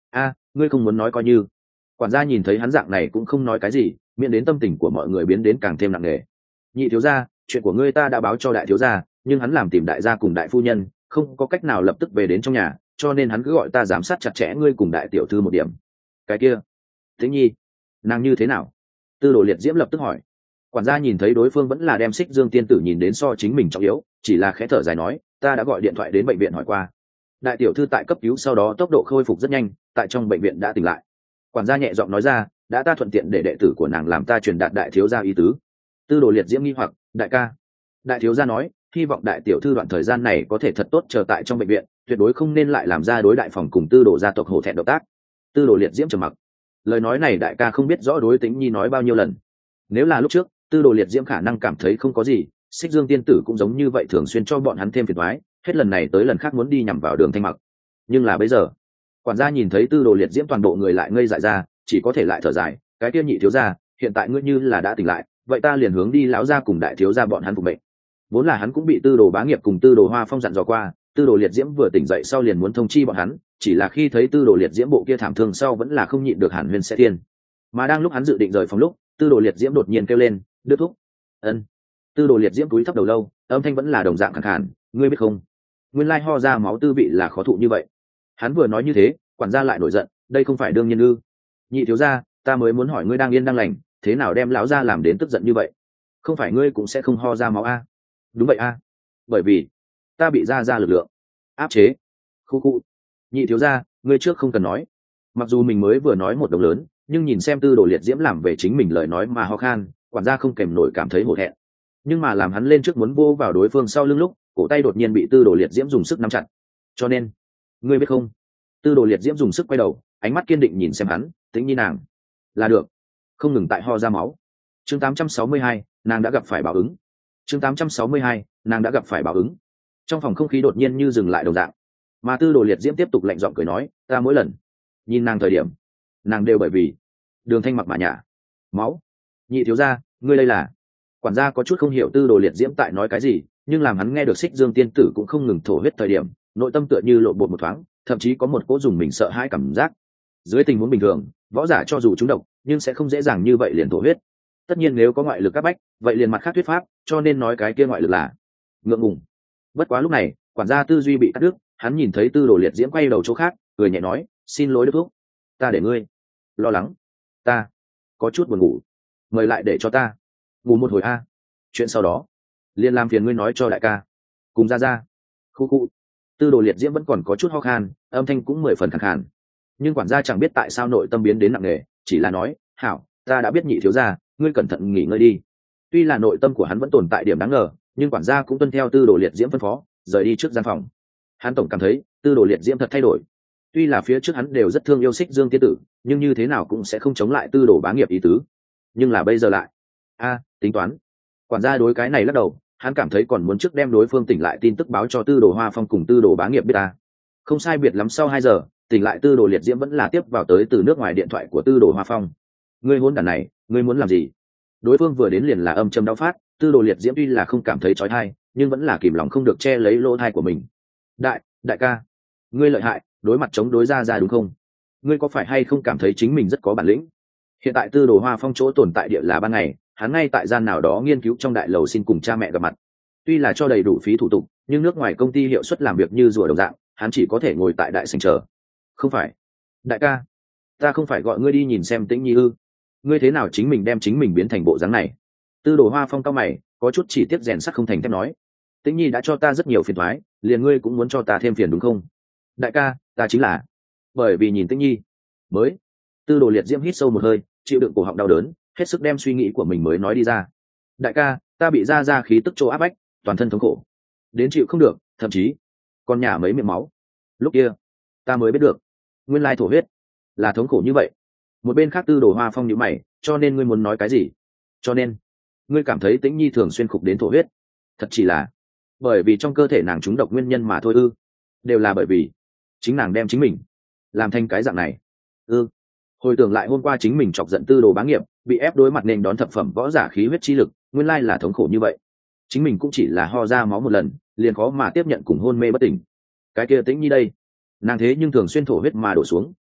A: Ngươi không muốn nói coi như. Quản gia nhìn thấy hắn dạng này cũng không nói cái gì, miễn đến tâm tình của mọi người biến đến càng thêm nặng nề. Nhị thiếu gia, chuyện của ngươi ta đã báo cho đại thiếu gia, nhưng hắn làm tìm đại gia cùng đại phu nhân, không có cách nào lập tức về đến trong nhà, cho nên hắn cứ gọi ta giám sát chặt chẽ ngươi cùng đại tiểu thư một điểm. Cái kia, Tĩnh Nhi, nàng như thế nào? Tư Đồ Liệt Diễm lập tức hỏi. Quản gia nhìn thấy đối phương vẫn là đem Xích Dương tiên tử nhìn đến so chính mình trọng yếu, chỉ là khẽ thở dài nói, ta đã gọi điện thoại đến bệnh viện hỏi qua. Đại tiểu thư tại cấp cứu sau đó tốc độ khôi phục rất nhanh, tại trong bệnh viện đã tỉnh lại. Quản gia nhẹ giọng nói ra, đã ta thuận tiện để đệ tử của nàng làm ta truyền đạt đại thiếu gia ý tứ. Tư Đồ Liệt Diễm nghi hoặc, đại ca. Đại thiếu gia nói, hy vọng đại tiểu thư đoạn thời gian này có thể thật tốt chờ tại trong bệnh viện, tuyệt đối không nên lại làm ra đối đại phòng cùng Tư Đồ gia tộc hổ thẹn động tác. Tư Đồ Liệt Diễm trầm mặc. Lời nói này đại ca không biết rõ đối Tĩnh Nhi nói bao nhiêu lần. Nếu là lúc trước, Tư Đồ Liệt Diễm khả năng cảm thấy không có gì, Xích Dương tiên tử cũng giống như vậy thường xuyên cho bọn hắn thêm phiền toái, hết lần này tới lần khác muốn đi nhằm vào Đường Thanh Mặc. Nhưng là bây giờ, quản gia nhìn thấy Tư Đồ Liệt Diễm toàn bộ người lại ngây dại ra, chỉ có thể lại thở dài, cái kia nhị thiếu gia, hiện tại ngươi như là đã tỉnh lại, vậy ta liền hướng đi lão gia cùng đại thiếu gia bọn hắn phục mệnh. Vốn là hắn cũng bị Tư Đồ Bá Nghiệp cùng Tư Đồ Hoa Phong dặn dò qua, Tư Đồ Liệt Diễm vừa tỉnh dậy sau liền muốn thông chi bọn hắn, chỉ là khi thấy Tư Đồ Liệt Diễm bộ kia thảm thương sau vẫn là không nhịn được hàn huyên sẽ thiên. Mà đang lúc hắn dự định rời phòng lúc, Tư Đồ Liệt Diễm đột nhiên kêu lên, "Đức thúc." Ân. Tư Đồ Liệt Diễm cúi thấp đầu lâu, âm thanh vẫn là đồng dạng khàn khàn, "Ngươi biết không, nguyên lai ho ra máu tư vị là khó thụ như vậy." Hắn vừa nói như thế, quản gia lại nổi giận, "Đây không phải đương nhiên ư? Nhị thiếu gia, ta mới muốn hỏi ngươi đang yên đang lành, thế nào đem lão gia làm đến tức giận như vậy? Không phải ngươi cũng sẽ không ho ra máu a?" "Đúng vậy a, bởi vì ta bị ra lực lượng áp chế." Khu khu. "Nhị thiếu gia, ngươi trước không cần nói." Mặc dù mình mới vừa nói một đồng lớn, nhưng nhìn xem Tư Đồ Liệt Diễm làm về chính mình lời nói mà ho khan, quản gia không kèm nổi cảm thấy hổ thẹn. Nhưng mà làm hắn lên trước muốn vô vào đối phương sau lưng lúc, cổ tay đột nhiên bị Tư Đồ Liệt Diễm dùng sức nắm chặt. "Cho nên, ngươi biết không?" Tư Đồ Liệt Diễm dùng sức quay đầu, ánh mắt kiên định nhìn xem hắn, "Tĩnh Nhi nàng là được, không ngừng tại ho ra máu." Chương 862, nàng đã gặp phải báo ứng. Chương 862, nàng đã gặp phải báo ứng. Trong phòng không khí đột nhiên như dừng lại đồng dạng, mà Tư Đồ Liệt Diễm tiếp tục lạnh giọng cười nói, "Ta mỗi lần nhìn nàng thời điểm, nàng đều bởi vì Đường Thanh Mặc mà nhả máu." "Nhị thiếu gia, ngươi đây là?" Quản gia có chút không hiểu Tư Đồ Liệt Diễm tại nói cái gì, nhưng làm hắn nghe được Xích Dương tiên tử cũng không ngừng thổ huyết thời điểm, nội tâm tựa như lộ bột một thoáng, thậm chí có một cỗ dùng mình sợ hãi cảm giác. Dưới tình huống bình thường, võ giả cho dù trúng độc, nhưng sẽ không dễ dàng như vậy liền thổ huyết. Tất nhiên nếu có ngoại lực áp bách, vậy liền mặt khác thuyết pháp, cho nên nói cái kia ngoại lực là ngượng ngùng. Bất quá lúc này, quản gia tư duy bị cắt đứt, hắn nhìn thấy Tư Đồ Liệt Diễm quay đầu chỗ khác, cười nhẹ nói, "Xin lỗi Đức thúc, ta để ngươi lo lắng, ta có chút buồn ngủ, mời lại để cho ta ngủ một hồi a. Chuyện sau đó liền làm phiền ngươi nói cho đại ca cùng ra." Khu khu. Tư Đồ Liệt Diễm vẫn còn có chút ho khan, âm thanh cũng 10 phần khàn khàn. Nhưng quản gia chẳng biết tại sao nội tâm biến đến nặng nề, chỉ là nói, "Hảo, ta đã biết nhị thiếu gia, ngươi cẩn thận nghỉ ngơi đi." Tuy là nội tâm của hắn vẫn tồn tại điểm đáng ngờ, nhưng quản gia cũng tuân theo Tư Đồ Liệt Diễm phân phó, rời đi trước gian phòng. Hắn tổng cảm thấy Tư Đồ Liệt Diễm thật thay đổi. Tuy là phía trước hắn đều rất thương yêu Xích Dương tiên tử, nhưng như thế nào cũng sẽ không chống lại Tư Đồ Bá Nghiệp ý tứ. Nhưng là bây giờ lại, tính toán. Quản gia đối cái này lắc đầu, hắn cảm thấy còn muốn trước đem đối phương tỉnh lại tin tức báo cho Tư Đồ Hoa Phong cùng Tư Đồ Bá Nghiệp biết ta. Không sai biệt lắm sau 2 giờ, tỉnh lại Tư Đồ Liệt Diễm vẫn là tiếp vào tới từ nước ngoài điện thoại của Tư Đồ Hoa Phong. "Ngươi hỗn đản này, ngươi muốn làm gì?" Đối phương vừa đến liền là âm châm đau phát, Tư Đồ Liệt Diễm tuy là không cảm thấy chói tai, nhưng vẫn là kìm lòng không được che lấy lỗ tai của mình. Đại ca, ngươi lợi hại, đối mặt chống đối ra đúng không? Ngươi có phải hay không cảm thấy chính mình rất có bản lĩnh?" Hiện tại Tư Đồ Hoa Phong chỗ tồn tại địa là ban ngày, hắn ngay tại gian nào đó nghiên cứu trong đại lầu xin cùng cha mẹ gặp mặt. Tuy là cho đầy đủ phí thủ tục, nhưng nước ngoài công ty hiệu suất làm việc như rùa đồng dạng, hắn chỉ có thể ngồi tại đại sảnh chờ. "Không phải, đại ca, ta không phải gọi ngươi đi nhìn xem Tĩnh Nhi ư? Ngươi thế nào chính mình đem chính mình biến thành bộ dáng này?" Tư Đồ Hoa Phong cau mày, có chút chỉ tiếc rèn sắt không thành thép nói, "Tĩnh Nhi đã cho ta rất nhiều phiền toái, liền ngươi cũng muốn cho ta thêm phiền đúng không?" "Đại ca, ta chính là bởi vì nhìn Tĩnh Nhi mới." Tư Đồ Liệt Diễm hít sâu một hơi, chịu đựng cổ họng đau đớn, hết sức đem suy nghĩ của mình mới nói đi ra. "Đại ca, ta bị ra khí tức chỗ áp bách, toàn thân thống khổ đến chịu không được, thậm chí còn nhả mấy miệng máu. Lúc kia ta mới biết được, nguyên lai thổ huyết là thống khổ như vậy." Một bên khác Tư Đồ Hoa Phong nhíu mày, "Cho nên ngươi muốn nói cái gì? Cho nên ngươi cảm thấy Tĩnh Nhi thường xuyên khục đến thổ huyết, thật chỉ là bởi vì trong cơ thể nàng trúng độc nguyên nhân mà thôi ư? Đều là bởi vì chính nàng đem chính mình làm thành cái dạng này ư?" Hồi tưởng lại hôm qua chính mình chọc giận Tư Đồ Bá Nghiệp, bị ép đối mặt nên đón thập phẩm võ giả khí huyết chi lực, nguyên lai là thống khổ như vậy. Chính mình cũng chỉ là ho ra máu một lần, liền khó mà tiếp nhận cùng hôn mê bất tỉnh. Cái kia Tĩnh Nhi đây, nàng thế nhưng thường xuyên thổ huyết mà đổ xuống,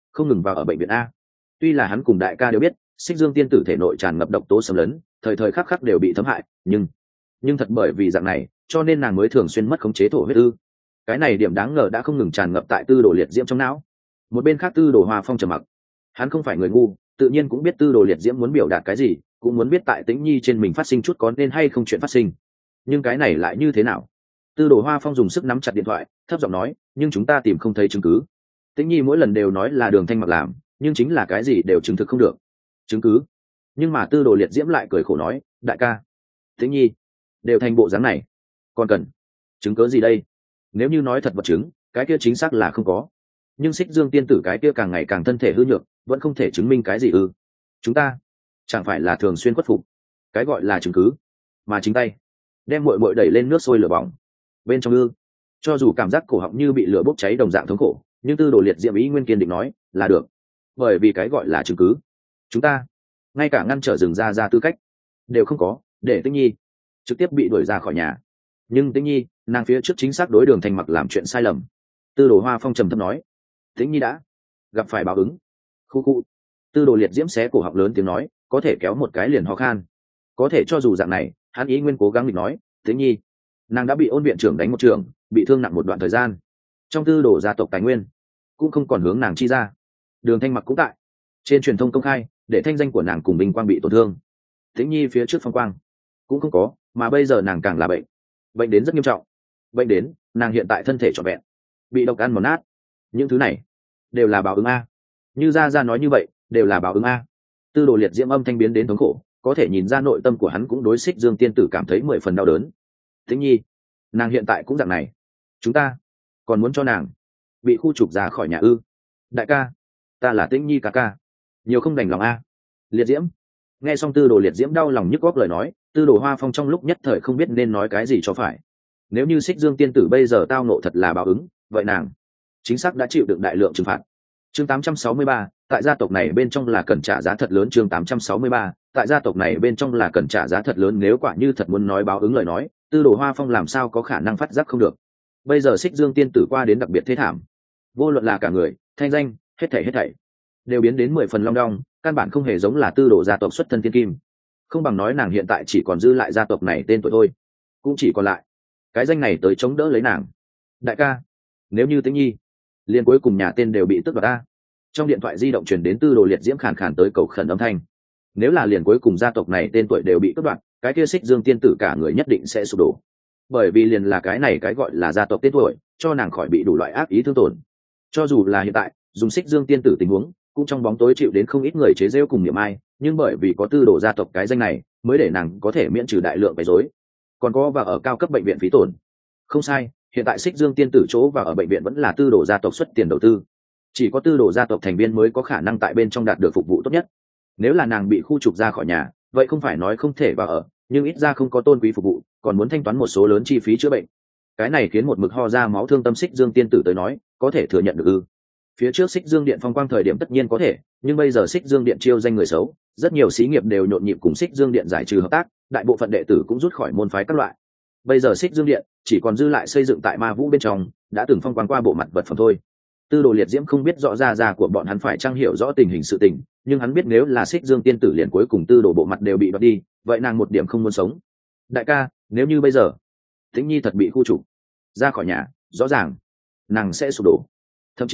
A: không ngừng vào ở bệnh viện a. Tuy là hắn cùng đại ca đều biết Xích Dương tiên tử thể nội tràn ngập độc tố xâm lấn, thời thời khắc khắc đều bị thấm hại, nhưng thật bởi vì dạng này cho nên nàng mới thường xuyên mất khống chế thổ huyết ư. Cái này điểm đáng ngờ đã không ngừng tràn ngập tại Tư Đồ Liệt Diễm trong não. Một bên khác Tư Đồ Hoa Phong trầm mặc, hắn không phải người ngu, tự nhiên cũng biết Tư Đồ Liệt Diễm muốn biểu đạt cái gì, cũng muốn biết tại Tĩnh Nhi trên mình phát sinh chút có nên hay không chuyện phát sinh. Nhưng cái này lại như thế nào? Tư Đồ Hoa Phong dùng sức nắm chặt điện thoại, thấp giọng nói, nhưng chúng ta tìm không thấy chứng cứ. Tĩnh Nhi mỗi lần đều nói là Đường Thanh Mặc làm, nhưng chính là cái gì đều chứng thực không được. Chứng cứ? Nhưng mà Tư Đồ Liệt Diễm lại cười khổ nói, đại ca, Tĩnh Nhi đều thành bộ dáng này, còn cần chứng cứ gì đây? Nếu như nói thật vật chứng, cái kia chính xác là không có. Nhưng Xích Dương tiên tử cái kia càng ngày càng thân thể hư nhược, vẫn không thể chứng minh cái gì ư? Chúng ta chẳng phải là thường xuyên khuất phục? Cái gọi là chứng cứ, mà chính tay đem muội muội đẩy lên nước sôi lửa bỏng. Bên trong ư? Cho dù cảm giác cổ họng như bị lửa bốc cháy đồng dạng thống khổ, nhưng Tư Đồ Liệt Diễm ý nguyên kiên định nói, là được. Bởi vì cái gọi là chứng cứ, chúng ta ngay cả ngăn trở rừng ra tư cách đều không có, để Tĩnh Nhi trực tiếp bị đuổi ra khỏi nhà. Nhưng Tĩnh Nhi, nàng phía trước chính xác đối Đường Thanh Mặc làm chuyện sai lầm. Tư Đồ Hoa Phong trầm thấp nói, Tĩnh Nhi đã gặp phải báo ứng. Khu khu. Tư Đồ Liệt Diễm xé cổ họng lớn tiếng nói, có thể kéo một cái liền ho khan. Có thể cho dù dạng này, hắn ý nguyên cố gắng định nói, Tĩnh Nhi, nàng đã bị Ôn viện trưởng đánh một trường, bị thương nặng một đoạn thời gian. Trong Tư Đồ gia tộc tài nguyên cũng không còn hướng nàng chi ra. Đường Thanh Mặc cũng tại trên truyền thông công khai, để thanh danh của nàng cùng Bình Quang bị tổn thương. Tĩnh Nhi phía trước phong quang cũng không có, mà bây giờ nàng càng là bệnh đến rất nghiêm trọng. Bệnh đến nàng hiện tại thân thể trọn vẹn bị độc ăn mòn nát. Những thứ này đều là báo ứng a. Như Gia nói như vậy, đều là báo ứng a. Tư Đồ Liệt Diễm âm thanh biến đến thống khổ, có thể nhìn ra nội tâm của hắn cũng đối Xích Dương tiên tử cảm thấy 10 phần đau đớn. Tĩnh Nhi, nàng hiện tại cũng dạng này, chúng ta còn muốn cho nàng bị khu trục ra khỏi nhà ư? Đại ca, ta là Tĩnh Nhi ca, nhiều không đành lòng a. Liệt Diễm. Nghe xong Tư Đồ Liệt Diễm đau lòng nhức góc lời nói, Tư Đồ Hoa Phong trong lúc nhất thời không biết nên nói cái gì cho phải. Nếu như Xích Dương tiên tử bây giờ tao nộ thật là báo ứng, vậy nàng chính xác đã chịu đựng đại lượng trừng phạt. Chương 863, tại gia tộc này bên trong là cần trả giá thật lớn. Chương 863, tại gia tộc này bên trong là cần trả giá thật lớn. Nếu quả như thật muốn nói báo ứng lời nói, Tư Đồ Hoa Phong làm sao có khả năng phát giác không được. Bây giờ Xích Dương tiên tử qua đến đặc biệt thế thảm, vô luận là cả người, thanh danh, hết thảy đều biến đến 10 phần long đong, căn bản không hề giống là Tư Đồ gia tộc xuất thân thiên kim. Không bằng nói nàng hiện tại chỉ còn dư lại gia tộc này tên tuổi thôi, cũng chỉ còn lại cái danh này tới chống đỡ lấy nàng. Đại ca, nếu như Tĩnh Nhi liền cuối cùng nhà tên đều bị tước đoạt ta. Trong điện thoại di động truyền đến Tư Đồ Liệt Diễm khàn khàn tới cầu khẩn âm thanh. Nếu là liền cuối cùng gia tộc này tên tuổi đều bị tước đoạt, cái kia Xích Dương tiên tử cả người nhất định sẽ sụp đổ. Bởi vì liền là cái này cái gọi là gia tộc tên tuổi, cho nàng khỏi bị đủ loại ác ý thương tổn. Cho dù là hiện tại, dùng Xích Dương tiên tử tình huống, cũng trong bóng tối chịu đến không ít người chế giễu cùng niệm ai, nhưng bởi vì có Tư Đồ gia tộc cái danh này, mới để nàng có thể miễn trừ đại lượng bày rối. Còn có và ở cao cấp bệnh viện phí tổn. Không sai, hiện tại Xích Dương tiên tử chỗ và ở bệnh viện vẫn là Tư Đồ gia tộc xuất tiền đầu tư. Chỉ có Tư Đồ gia tộc thành viên mới có khả năng tại bên trong đạt được phục vụ tốt nhất. Nếu là nàng bị khu trục ra khỏi nhà, vậy không phải nói không thể vào ở, nhưng ít ra không có tôn quý phục vụ, còn muốn thanh toán một số lớn chi phí chữa bệnh. Cái này khiến một mực ho ra máu thương tâm Xích Dương tiên tử tới nói, có thể thừa nhận được ư? Phía trước Xích Dương điện phong quang thời điểm tất nhiên có thể, nhưng bây giờ Xích Dương điện chiêu danh người xấu, rất nhiều xí nghiệp đều nhộn nhịp cùng Xích Dương điện giải trừ hợp tác, đại bộ phận đệ tử cũng rút khỏi môn phái các loại. Bây giờ Xích Dương điện chỉ còn dư lại xây dựng tại Ma Vũ bên trong, đã từng phong quang qua bộ mặt vật phẩm thôi. Tư Đồ Liệt Diễm không biết rõ ra của bọn hắn phải trang hiểu rõ tình hình sự tình, nhưng hắn biết nếu là Xích Dương tiên tử liền cuối cùng Tư Đồ bộ mặt đều bị đoạt đi, vậy nàng một điểm không muốn sống. Đại ca, nếu như bây giờ Tĩnh Nhi thật bị khu trục ra khỏi nhà, rõ ràng nàng sẽ sụp đổ. Thậm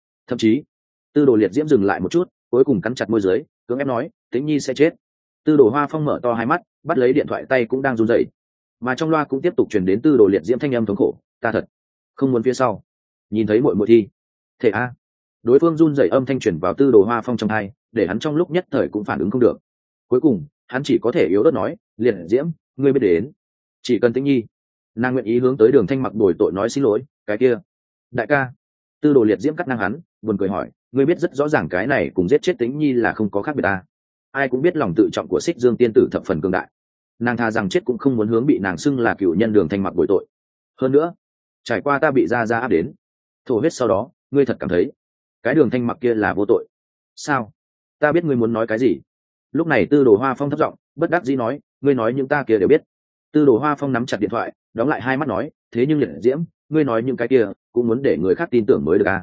A: chí Tư Đồ Liệt Diễm dừng lại một chút, cuối cùng cắn chặt môi dưới, cưỡng ép nói, Tĩnh Nhi sẽ chết. Tư Đồ Hoa Phong mở to hai mắt, bắt lấy điện thoại tay cũng đang run rẩy, mà trong loa cũng tiếp tục truyền đến Tư Đồ Liệt Diễm thanh âm thống khổ, ta thật không muốn phía sau nhìn thấy muội muội thi thể a. Đối phương run rẩy âm thanh truyền vào Tư Đồ Hoa Phong trong tai, để hắn trong lúc nhất thời cũng phản ứng không được. Cuối cùng hắn chỉ có thể yếu ớt nói, Liệt Diễm, ngươi biết đến, chỉ cần Tĩnh Nhi nàng nguyện ý hướng tới Đường Thanh Mặc đổi tội nói xin lỗi, cái kia. Đại ca. Tư Đồ Liệt Diễm cắt ngang hắn, buồn cười hỏi, ngươi biết rất rõ ràng cái này cùng giết chết Tĩnh Nhi là không có khác biệt ta. Ai cũng biết lòng tự trọng của Xích Dương tiên tử thập phần cường đại, nàng tha rằng chết cũng không muốn hướng bị nàng xưng là cựu nhân Đường Thanh Mặc bồi tội. Hơn nữa, trải qua ta bị ra áp đến thổ huyết sau đó, ngươi thật cảm thấy cái Đường Thanh Mặc kia là vô tội sao? Ta biết ngươi muốn nói cái gì. Lúc này Tư Đồ Hoa Phong thấp giọng bất đắc dĩ nói, ngươi nói những ta kia đều biết. Tư Đồ Hoa Phong nắm chặt điện thoại, đóng lại hai mắt nói, thế nhưng Liệt Diễm, ngươi nói những cái kia cũng muốn để người khác tin tưởng mới được à?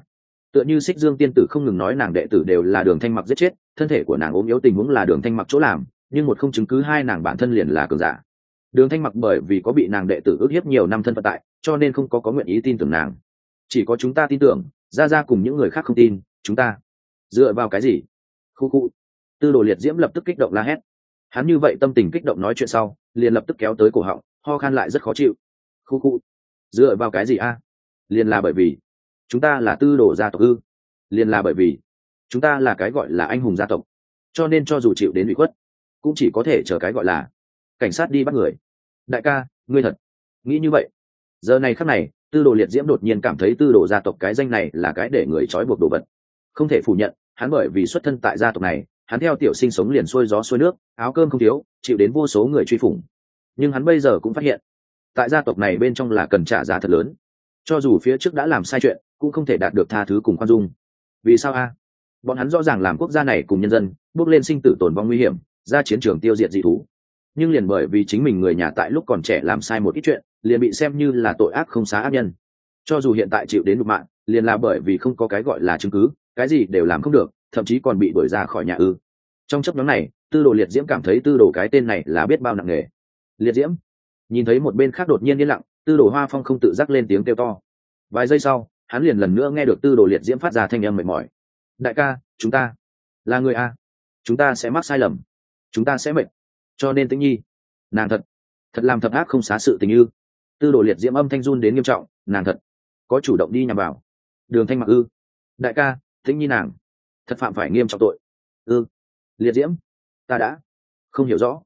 A: Tựa như Xích Dương tiên tử không ngừng nói nàng đệ tử đều là Đường Thanh Mặc giết chết, thân thể của nàng ốm yếu tình huống là Đường Thanh Mặc chỗ làm, nhưng một không chứng cứ hai nàng bản thân liền là cường giả. Đường Thanh Mặc bởi vì có bị nàng đệ tử ức hiếp nhiều năm thân phận tại, cho nên không có nguyện ý tin tưởng nàng. Chỉ có chúng ta tin tưởng, ra cùng những người khác không tin, chúng ta dựa vào cái gì? Khu khu. Tư Đồ Liệt Diễm lập tức kích động la hét. Hắn như vậy tâm tình kích động nói chuyện sau, liền lập tức kéo tới cổ họng, ho khan lại rất khó chịu. Khu khu. Dựa vào cái gì a? Liền là bởi vì chúng ta là Tư Đồ gia tộc ư? Liền là bởi vì chúng ta là cái gọi là anh hùng gia tộc, cho nên cho dù chịu đến ủy khuất, cũng chỉ có thể chờ cái gọi là cảnh sát đi bắt người. Đại ca, ngươi thật nghĩ như vậy? Giờ này khắc này, Tư Đồ Liệt Diễm đột nhiên cảm thấy Tư Đồ gia tộc cái danh này là cái để người trói buộc đồ vật. Không thể phủ nhận, hắn bởi vì xuất thân tại gia tộc này, hắn theo tiểu sinh sống liền xuôi gió xuôi nước, áo cơm không thiếu, chịu đến vô số người truy phủng. Nhưng hắn bây giờ cũng phát hiện, tại gia tộc này bên trong là cần trả giá thật lớn. Cho dù phía trước đã làm sai chuyện, cũng không thể đạt được tha thứ cùng khoan dung. Vì sao a? Bọn hắn rõ ràng làm quốc gia này cùng nhân dân bước lên sinh tử tồn vong nguy hiểm, ra chiến trường tiêu diệt dị thú, nhưng liền bởi vì chính mình người nhà tại lúc còn trẻ làm sai một ít chuyện, liền bị xem như là tội ác không xá ác nhân. Cho dù hiện tại chịu đến nhục mạ, liền là bởi vì không có cái gọi là chứng cứ, cái gì đều làm không được, thậm chí còn bị đuổi ra khỏi nhà ư? Trong chấp nhóm này, Tư Đồ Liệt Diễm cảm thấy Tư Đồ cái tên này là biết bao nặng nề. Liệt Diễm. Nhìn thấy một bên khác đột nhiên yên lặng, Tư Đồ Hoa Phong không tự giác lên tiếng kêu to. Vài giây sau, hắn liền lần nữa nghe được Tư Đồ Liệt Diễm phát ra thanh âm mệt mỏi. Đại ca, chúng ta là người a, chúng ta sẽ mắc sai lầm, chúng ta sẽ mệt, cho nên Tĩnh Nhi nàng thật làm thập ác không xá sự tình ư? Tư Đồ Liệt Diễm âm thanh run đến nghiêm trọng, nàng thật có chủ động đi nhằm vào Đường Thanh Mặc ư? Đại ca, Tĩnh Nhi nàng thật phạm phải nghiêm trọng tội ư? Liệt Diễm, ta đã không hiểu rõ,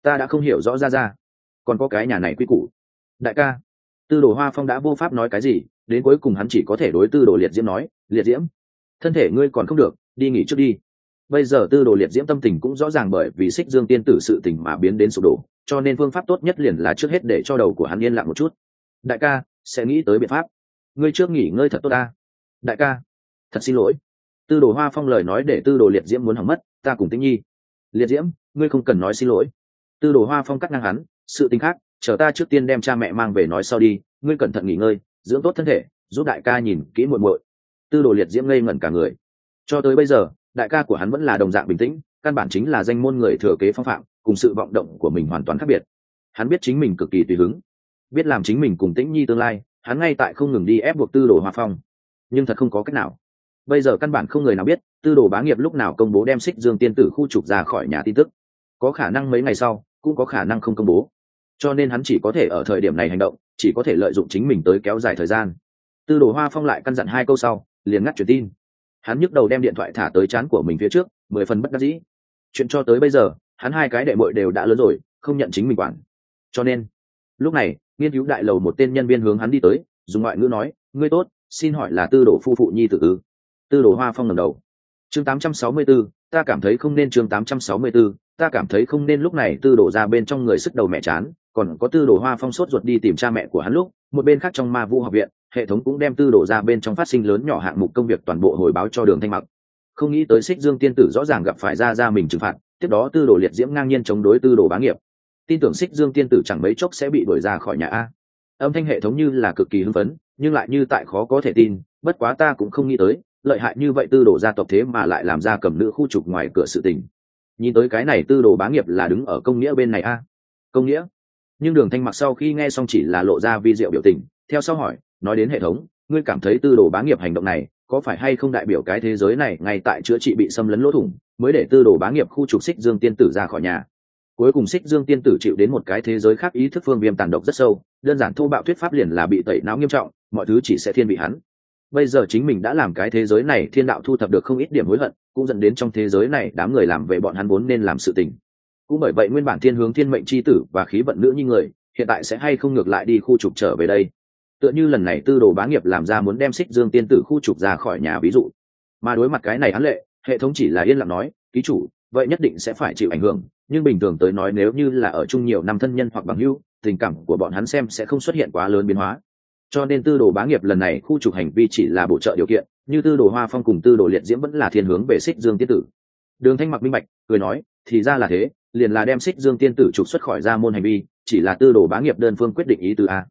A: ra còn có cái nhà này quy củ. Đại ca. Tư Đồ Hoa Phong đã vô pháp nói cái gì, đến cuối cùng hắn chỉ có thể đối Tư Đồ Liệt Diễm nói, Liệt Diễm, thân thể ngươi còn không được, đi nghỉ trước đi. Bây giờ Tư Đồ Liệt Diễm tâm tình cũng rõ ràng bởi vì Xích Dương tiên tử sự tình mà biến đến sụp đổ, cho nên phương pháp tốt nhất liền là trước hết để cho đầu của hắn yên lặng một chút. Đại ca sẽ nghĩ tới biện pháp, ngươi trước nghỉ ngơi thật tốt ta. Đại ca, thật xin lỗi. Tư Đồ Hoa Phong lời nói để Tư Đồ Liệt Diễm muốn hỏng mất, ta cùng Tĩnh Nhi. Liệt Diễm, ngươi không cần nói xin lỗi. Tư Đồ Hoa Phong cắt ngang hắn, sự tình khác chờ ta trước tiên đem cha mẹ mang về nói sau đi, ngươi cẩn thận nghỉ ngơi, dưỡng tốt thân thể, giúp đại ca nhìn kỹ muội muội. Tư Đồ Liệt Diễm ngây ngẩn cả người. Cho tới bây giờ, đại ca của hắn vẫn là đồng dạng bình tĩnh, căn bản chính là danh môn người thừa kế phong phạm, cùng sự vọng động của mình hoàn toàn khác biệt. Hắn biết chính mình cực kỳ tùy hứng, biết làm chính mình cùng Tĩnh Nhi tương lai, hắn ngay tại không ngừng đi ép buộc Tư Đồ Hoa Phong, nhưng thật không có cách nào. Bây giờ căn bản không người nào biết Tư Đồ Bá Nghiệp lúc nào công bố đem Xích Dương tiên tử khu trục ra khỏi nhà tin tức, có khả năng mấy ngày sau, cũng có khả năng không công bố, cho nên hắn chỉ có thể ở thời điểm này hành động, chỉ có thể lợi dụng chính mình tới kéo dài thời gian. Tư Đồ Hoa Phong lại căn dặn hai câu sau, liền ngắt truyền tin. Hắn nhức đầu đem điện thoại thả tới trán của mình phía trước, 10 phần bất đắc dĩ. Chuyện cho tới bây giờ, hắn hai cái đệ muội đều đã lớn rồi, không nhận chính mình quản. Cho nên, lúc này, nghiên cứu đại lầu một tên nhân viên hướng hắn đi tới, dùng ngoại ngữ nói, ngươi tốt, xin hỏi là Tư Đồ phu phụ nhi tử ư? Tư Đồ Hoa Phong ngẩng đầu. Chương 864, ta cảm thấy không nên. Chương 864, ta cảm thấy không nên. Lúc này Tư Đồ ra bên trong người sức đầu mẹ chán, còn có Tư Đồ Hoa Phong sốt ruột đi tìm cha mẹ của hắn lúc, một bên khác trong Ma Vũ học viện, hệ thống cũng đem Tư Đồ ra bên trong phát sinh lớn nhỏ hạng mục công việc toàn bộ hồi báo cho Đường Thanh Mặc. Không nghĩ tới Xích Dương tiên tử rõ ràng gặp phải ra mình trừng phạt, tiếp đó Tư Đồ Liệt Diễm ngang nhiên chống đối Tư Đồ Bá Nghiệp. Tin tưởng Xích Dương tiên tử chẳng mấy chốc sẽ bị đuổi ra khỏi nhà a. Âm thanh hệ thống như là cực kỳ hưng phấn, nhưng lại như tại khó có thể tin, bất quá ta cũng không nghĩ tới, lợi hại như vậy Tư Đồ gia tộc thế mà lại làm ra cầm nữ khu trục ngoài cửa sự tình. Nhìn tới cái này Tư Đồ Bá Nghiệp là đứng ở công nghĩa bên này a. Công nghĩa? Nhưng Đường Thanh Mặc sau khi nghe xong chỉ là lộ ra vi diệu biểu tình, theo sau hỏi, nói đến hệ thống, ngươi cảm thấy Tư Đồ Bá Nghiệp hành động này có phải hay không đại biểu cái thế giới này ngay tại chữa trị bị xâm lấn lỗ thủng, mới để Tư Đồ Bá Nghiệp khu trục Xích Dương tiên tử ra khỏi nhà? Cuối cùng Xích Dương tiên tử chịu đến một cái thế giới khác ý thức phương viêm tàn độc rất sâu, đơn giản thô bạo thuyết pháp liền là bị tẩy não nghiêm trọng, mọi thứ chỉ sẽ thiên vị hắn. Bây giờ chính mình đã làm cái thế giới này thiên đạo thu thập được không ít điểm hối hận, cũng dẫn đến trong thế giới này đám người làm về bọn hắn vốn nên làm sự tình. Cũng bởi vậy nguyên bản thiên hướng thiên mệnh chi tử và khí vận nữ như người, hiện tại sẽ hay không ngược lại đi khu trục trở về đây. Tựa như lần này Tư Đồ Bá Nghiệp làm ra muốn đem Xích Dương tiên tử khu trục ra khỏi nhà ví dụ. Mà đối mặt cái này án lệ, hệ thống chỉ là yên lặng nói, ký chủ, vậy nhất định sẽ phải chịu ảnh hưởng, nhưng bình thường tới nói nếu như là ở chung nhiều năm thân nhân hoặc bằng hữu, tình cảm của bọn hắn xem sẽ không xuất hiện quá lớn biến hóa. Cho nên Tư Đồ Bá Nghiệp lần này khu trục hành vi chỉ là bổ trợ điều kiện, như Tư Đồ Hoa Phong cùng Tư Đồ Liệt Diễm vẫn là thiên hướng về Xích Dương tiên tử. Đường Thanh Mặc minh bạch, cười nói, thì ra là thế, liền là đem Xích Dương tiên tử trục xuất khỏi gia môn hành vi, chỉ là Tư Đồ Bá Nghiệp đơn phương quyết định ý tứ a.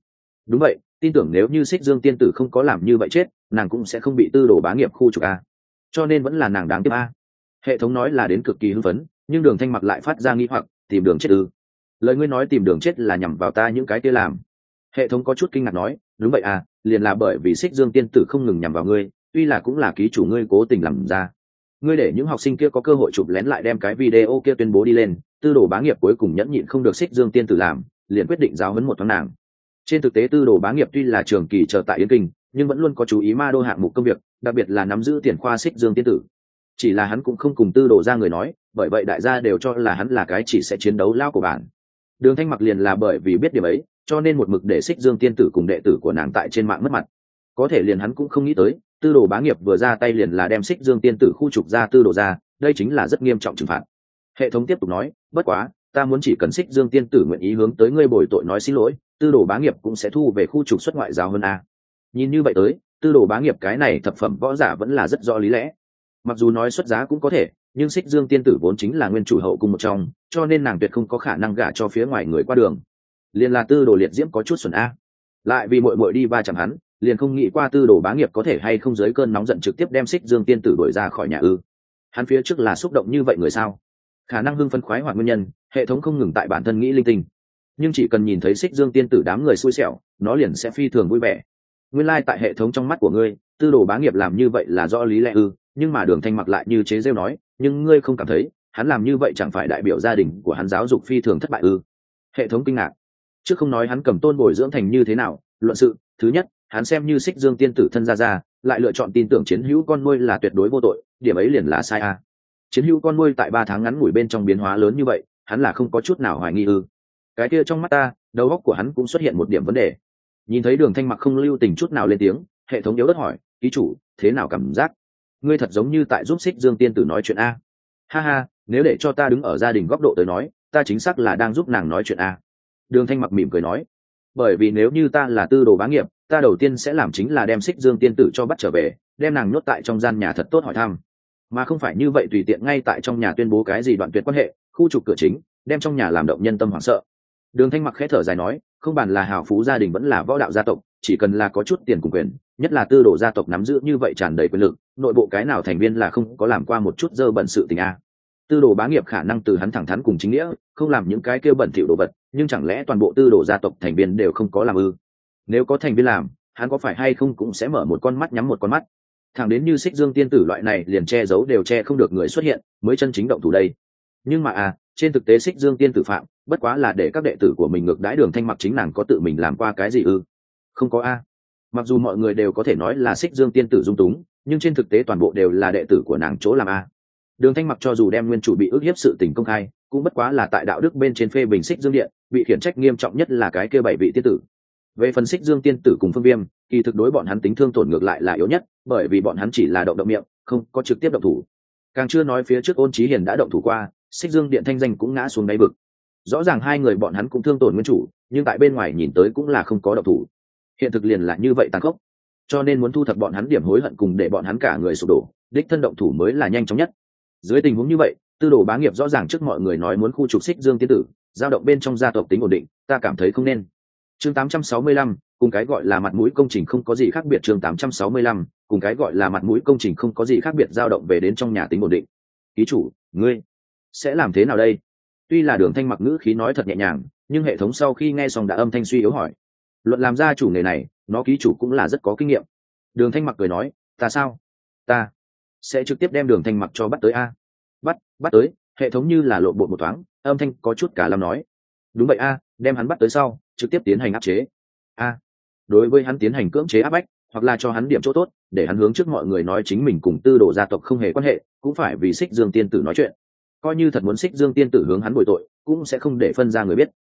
A: Đúng vậy, tin tưởng nếu như Xích Dương tiên tử không có làm như vậy chết, nàng cũng sẽ không bị Tư Đồ Bá Nghiệp khu trục a. Cho nên vẫn là nàng đáng tiếc a. Hệ thống nói là đến cực kỳ hưng phấn, nhưng Đường Thanh Mặc lại phát ra nghi hoặc, tìm đường chết ư? Lời ngươi nói tìm đường chết là nhằm vào ta những cái kia làm. Hệ thống có chút kinh ngạc nói, đúng vậy à, liền là bởi vì Xích Dương tiên tử không ngừng nhằm vào ngươi, tuy là cũng là ký chủ ngươi cố tình làm ra. Ngươi để những học sinh kia có cơ hội chụp lén lại đem cái video kia tuyên bố đi lên, Tư Đồ Bá Nghiệp cuối cùng nhẫn nhịn không được Xích Dương tiên tử làm, liền quyết định giáo huấn một thoáng nàng. Trên thực tế Tư Đồ Bá Nghiệp tuy là trường kỳ chờ tại Yến Kinh, nhưng vẫn luôn có chú ý ma đô hạng mục công việc, đặc biệt là nắm giữ tiền khoa Xích Dương tiên tử. Chỉ là hắn cũng không cùng Tư Đồ ra người nói, bởi vậy đại gia đều cho là hắn là cái chỉ sẽ chiến đấu lao của bản. Đường Thanh Mặc liền là bởi vì biết điểm ấy, cho nên một mực để Xích Dương tiên tử cùng đệ tử của nàng tại trên mạng mất mặt. Có thể liền hắn cũng không nghĩ tới, Tư Đồ Bá Nghiệp vừa ra tay liền là đem Xích Dương tiên tử khu trục ra Tư Đồ ra, đây chính là rất nghiêm trọng trừng phạt. Hệ thống tiếp tục nói, bất quá, ta muốn chỉ cần Xích Dương tiên tử nguyện ý hướng tới ngươi bồi tội nói xin lỗi, Tư Đồ Bá Nghiệp cũng sẽ thu về khu trục xuất ngoại giao hơn a. Nhìn như vậy tới, Tư Đồ Bá Nghiệp cái này thập phẩm võ giả vẫn là rất rõ lý lẽ. Mặc dù nói xuất giá cũng có thể, nhưng Xích Dương tiên tử vốn chính là nguyên chủ hậu cung một trong, cho nên nàng tuyệt không có khả năng gả cho phía ngoài người qua đường. Liền là Tư Đồ Liệt Diễm có chút xuẩn a, lại vì muội muội đi va chạm hắn, liền không nghĩ qua Tư Đồ Bá Nghiệp có thể hay không dưới cơn nóng giận trực tiếp đem Xích Dương tiên tử đuổi ra khỏi nhà ư? Hắn phía trước là xúc động như vậy người sao? Khả năng hưng phấn khoái hoặc nguyên nhân, hệ thống không ngừng tại bản thân nghĩ linh tinh. Nhưng chỉ cần nhìn thấy Xích Dương tiên tử đám người xui xẻo, nó liền sẽ phi thường vui vẻ. Nguyên lai tại hệ thống trong mắt của ngươi, Tư Đồ Bá Nghiệp làm như vậy là do lý lẽ ư? Nhưng mà Đường Thanh Mặc lại như chế giễu nói, nhưng ngươi không cảm thấy hắn làm như vậy chẳng phải đại biểu gia đình của hắn giáo dục phi thường thất bại ư? Hệ thống kinh ngạc. Chứ không nói hắn cầm tôn bồi dưỡng thành như thế nào, luận sự, thứ nhất, hắn xem như Xích Dương tiên tử thân ra, lại lựa chọn tin tưởng chiến hữu con nuôi là tuyệt đối vô tội, điểm ấy liền là sai a. Chiến hữu con nuôi tại 3 tháng ngắn ngủi bên trong biến hóa lớn như vậy, hắn là không có chút nào hoài nghi ư? Cái kia trong mắt ta, đầu óc của hắn cũng xuất hiện một điểm vấn đề. Nhìn thấy Đường Thanh Mặc không lưu tình chút nào lên tiếng, hệ thống yếu ớt hỏi, ký chủ, thế nào cảm giác? Ngươi thật giống như tại giúp Xích Dương tiên tử nói chuyện a. Ha ha, nếu để cho ta đứng ở gia đình góc độ tới nói, ta chính xác là đang giúp nàng nói chuyện a. Đường Thanh Mặc mỉm cười nói, bởi vì nếu như ta là Tư Đồ Bá Nghiệp, ta đầu tiên sẽ làm chính là đem Xích Dương tiên tử cho bắt trở về, đem nàng nhốt tại trong gian nhà thật tốt hỏi thăm, mà không phải như vậy tùy tiện ngay tại trong nhà tuyên bố cái gì đoạn tuyệt quan hệ, khu trục cửa chính, đem trong nhà làm động nhân tâm hoảng sợ. Đường Thanh Mặc khẽ thở dài nói, không bàn là hào phú gia đình vẫn là võ đạo gia tộc, chỉ cần là có chút tiền cùng quyền, nhất là Tư Đồ gia tộc nắm giữ như vậy tràn đầy quyền lực, nội bộ cái nào thành viên là không có làm qua một chút dơ bẩn sự tình a. Tư Đồ Bá Nghiệp khả năng từ hắn thẳng thắn cùng chính nghĩa, không làm những cái kêu bẩn thỉu đồ vật, nhưng chẳng lẽ toàn bộ Tư Đồ gia tộc thành viên đều không có làm ư? Nếu có thành viên làm, hắn có phải hay không cũng sẽ mở một con mắt nhắm một con mắt. Thẳng đến như Xích Dương tiên tử loại này liền che giấu đều che không được người xuất hiện, mới chân chính động thủ đây. Nhưng mà trên thực tế Xích Dương tiên tử phạm, bất quá là để các đệ tử của mình ngược đãi Đường Thanh Mặc, chính nàng có tự mình làm qua cái gì ư? Không có a. Mặc dù mọi người đều có thể nói là Xích Dương tiên tử dung túng, nhưng trên thực tế toàn bộ đều là đệ tử của nàng chỗ làm a. Đường Thanh Mặc cho dù đem nguyên chủ bị ức hiếp sự tình công khai, cũng bất quá là tại đạo đức bên trên phê bình Xích Dương điện, bị khiển trách nghiêm trọng nhất là cái kia 7 vị tiên tử. Về phần Xích Dương tiên tử cùng Phương Viêm, kỳ thực đối bọn hắn tính thương tổn ngược lại là yếu nhất, bởi vì bọn hắn chỉ là động miệng, không có trực tiếp động thủ. Càng chưa nói phía trước Ôn Chí Hiền đã động thủ qua, Xích Dương điện thanh danh cũng ngã xuống đáy vực. Rõ ràng hai người bọn hắn cũng thương tổn nguyên chủ, nhưng tại bên ngoài nhìn tới cũng là không có động thủ. Hiện thực liền là như vậy tàn khốc. Cho nên muốn thu thập bọn hắn điểm hối hận cùng để bọn hắn cả người sụp đổ, đích thân động thủ mới là nhanh chóng nhất. Dưới tình huống như vậy, Tư Đồ Bá Nghiệp rõ ràng trước mọi người nói muốn khu trục Xích Dương tiên tử, dao động bên trong gia tộc tính ổn định, ta cảm thấy không nên. Chương 865, cùng cái gọi là mặt mũi công trình không có gì khác biệt. Chương 865, cùng cái gọi là mặt mũi công trình không có gì khác biệt, dao động về đến trong nhà tính ổn định. Ký chủ, ngươi sẽ làm thế nào đây? Tuy là Đường Thanh Mặc ngữ khí nói thật nhẹ nhàng, nhưng hệ thống sau khi nghe xong đã âm thanh suy yếu hỏi. Luận làm ra chủ nghề này, nó ký chủ cũng là rất có kinh nghiệm. Đường Thanh Mặc cười nói, ta sao? Ta sẽ trực tiếp đem Đường Thanh Mặc cho bắt tới a. Bắt tới. Hệ thống như là lộn bộ một thoáng, âm thanh có chút cả lâm nói, đúng vậy a, đem hắn bắt tới sau trực tiếp tiến hành áp chế a. Đối với hắn tiến hành cưỡng chế áp bách, hoặc là cho hắn điểm chỗ tốt, để hắn hướng trước mọi người nói chính mình cùng Tư Đồ gia tộc không hề quan hệ, cũng phải vì Xích Dương tiên tử nói chuyện. Coi như thật muốn Xích Dương tiên tử hướng hắn bồi tội, cũng sẽ không để phân ra người biết.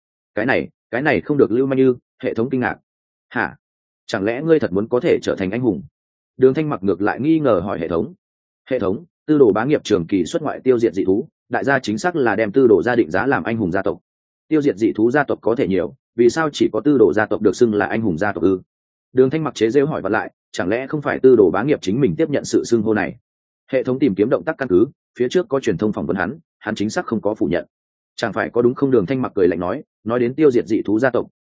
A: Cái này không được lưu manh như. Hệ thống kinh ngạc. Hả? Chẳng lẽ ngươi thật muốn có thể trở thành anh hùng? Đường Thanh Mặc ngược lại nghi ngờ hỏi hệ thống. Hệ thống, Tư Đồ Bá Nghiệp trường kỳ xuất ngoại tiêu diệt dị thú, đại gia chính xác là đem Tư Đồ gia định giá làm anh hùng gia tộc. Tiêu diệt dị thú gia tộc có thể nhiều, vì sao chỉ có Tư Đồ gia tộc được xưng là anh hùng gia tộc ư? Đường Thanh Mặc chế giễu hỏi vặn lại, chẳng lẽ không phải Tư Đồ Bá Nghiệp chính mình tiếp nhận sự xưng hô này? Hệ thống tìm kiếm động tác căn cứ, phía trước có truyền thông phỏng vấn hắn chính xác không có phủ nhận. Chẳng phải có đúng không? Đường Thanh Mặc cười lạnh nói đến tiêu diệt dị thú gia tộc,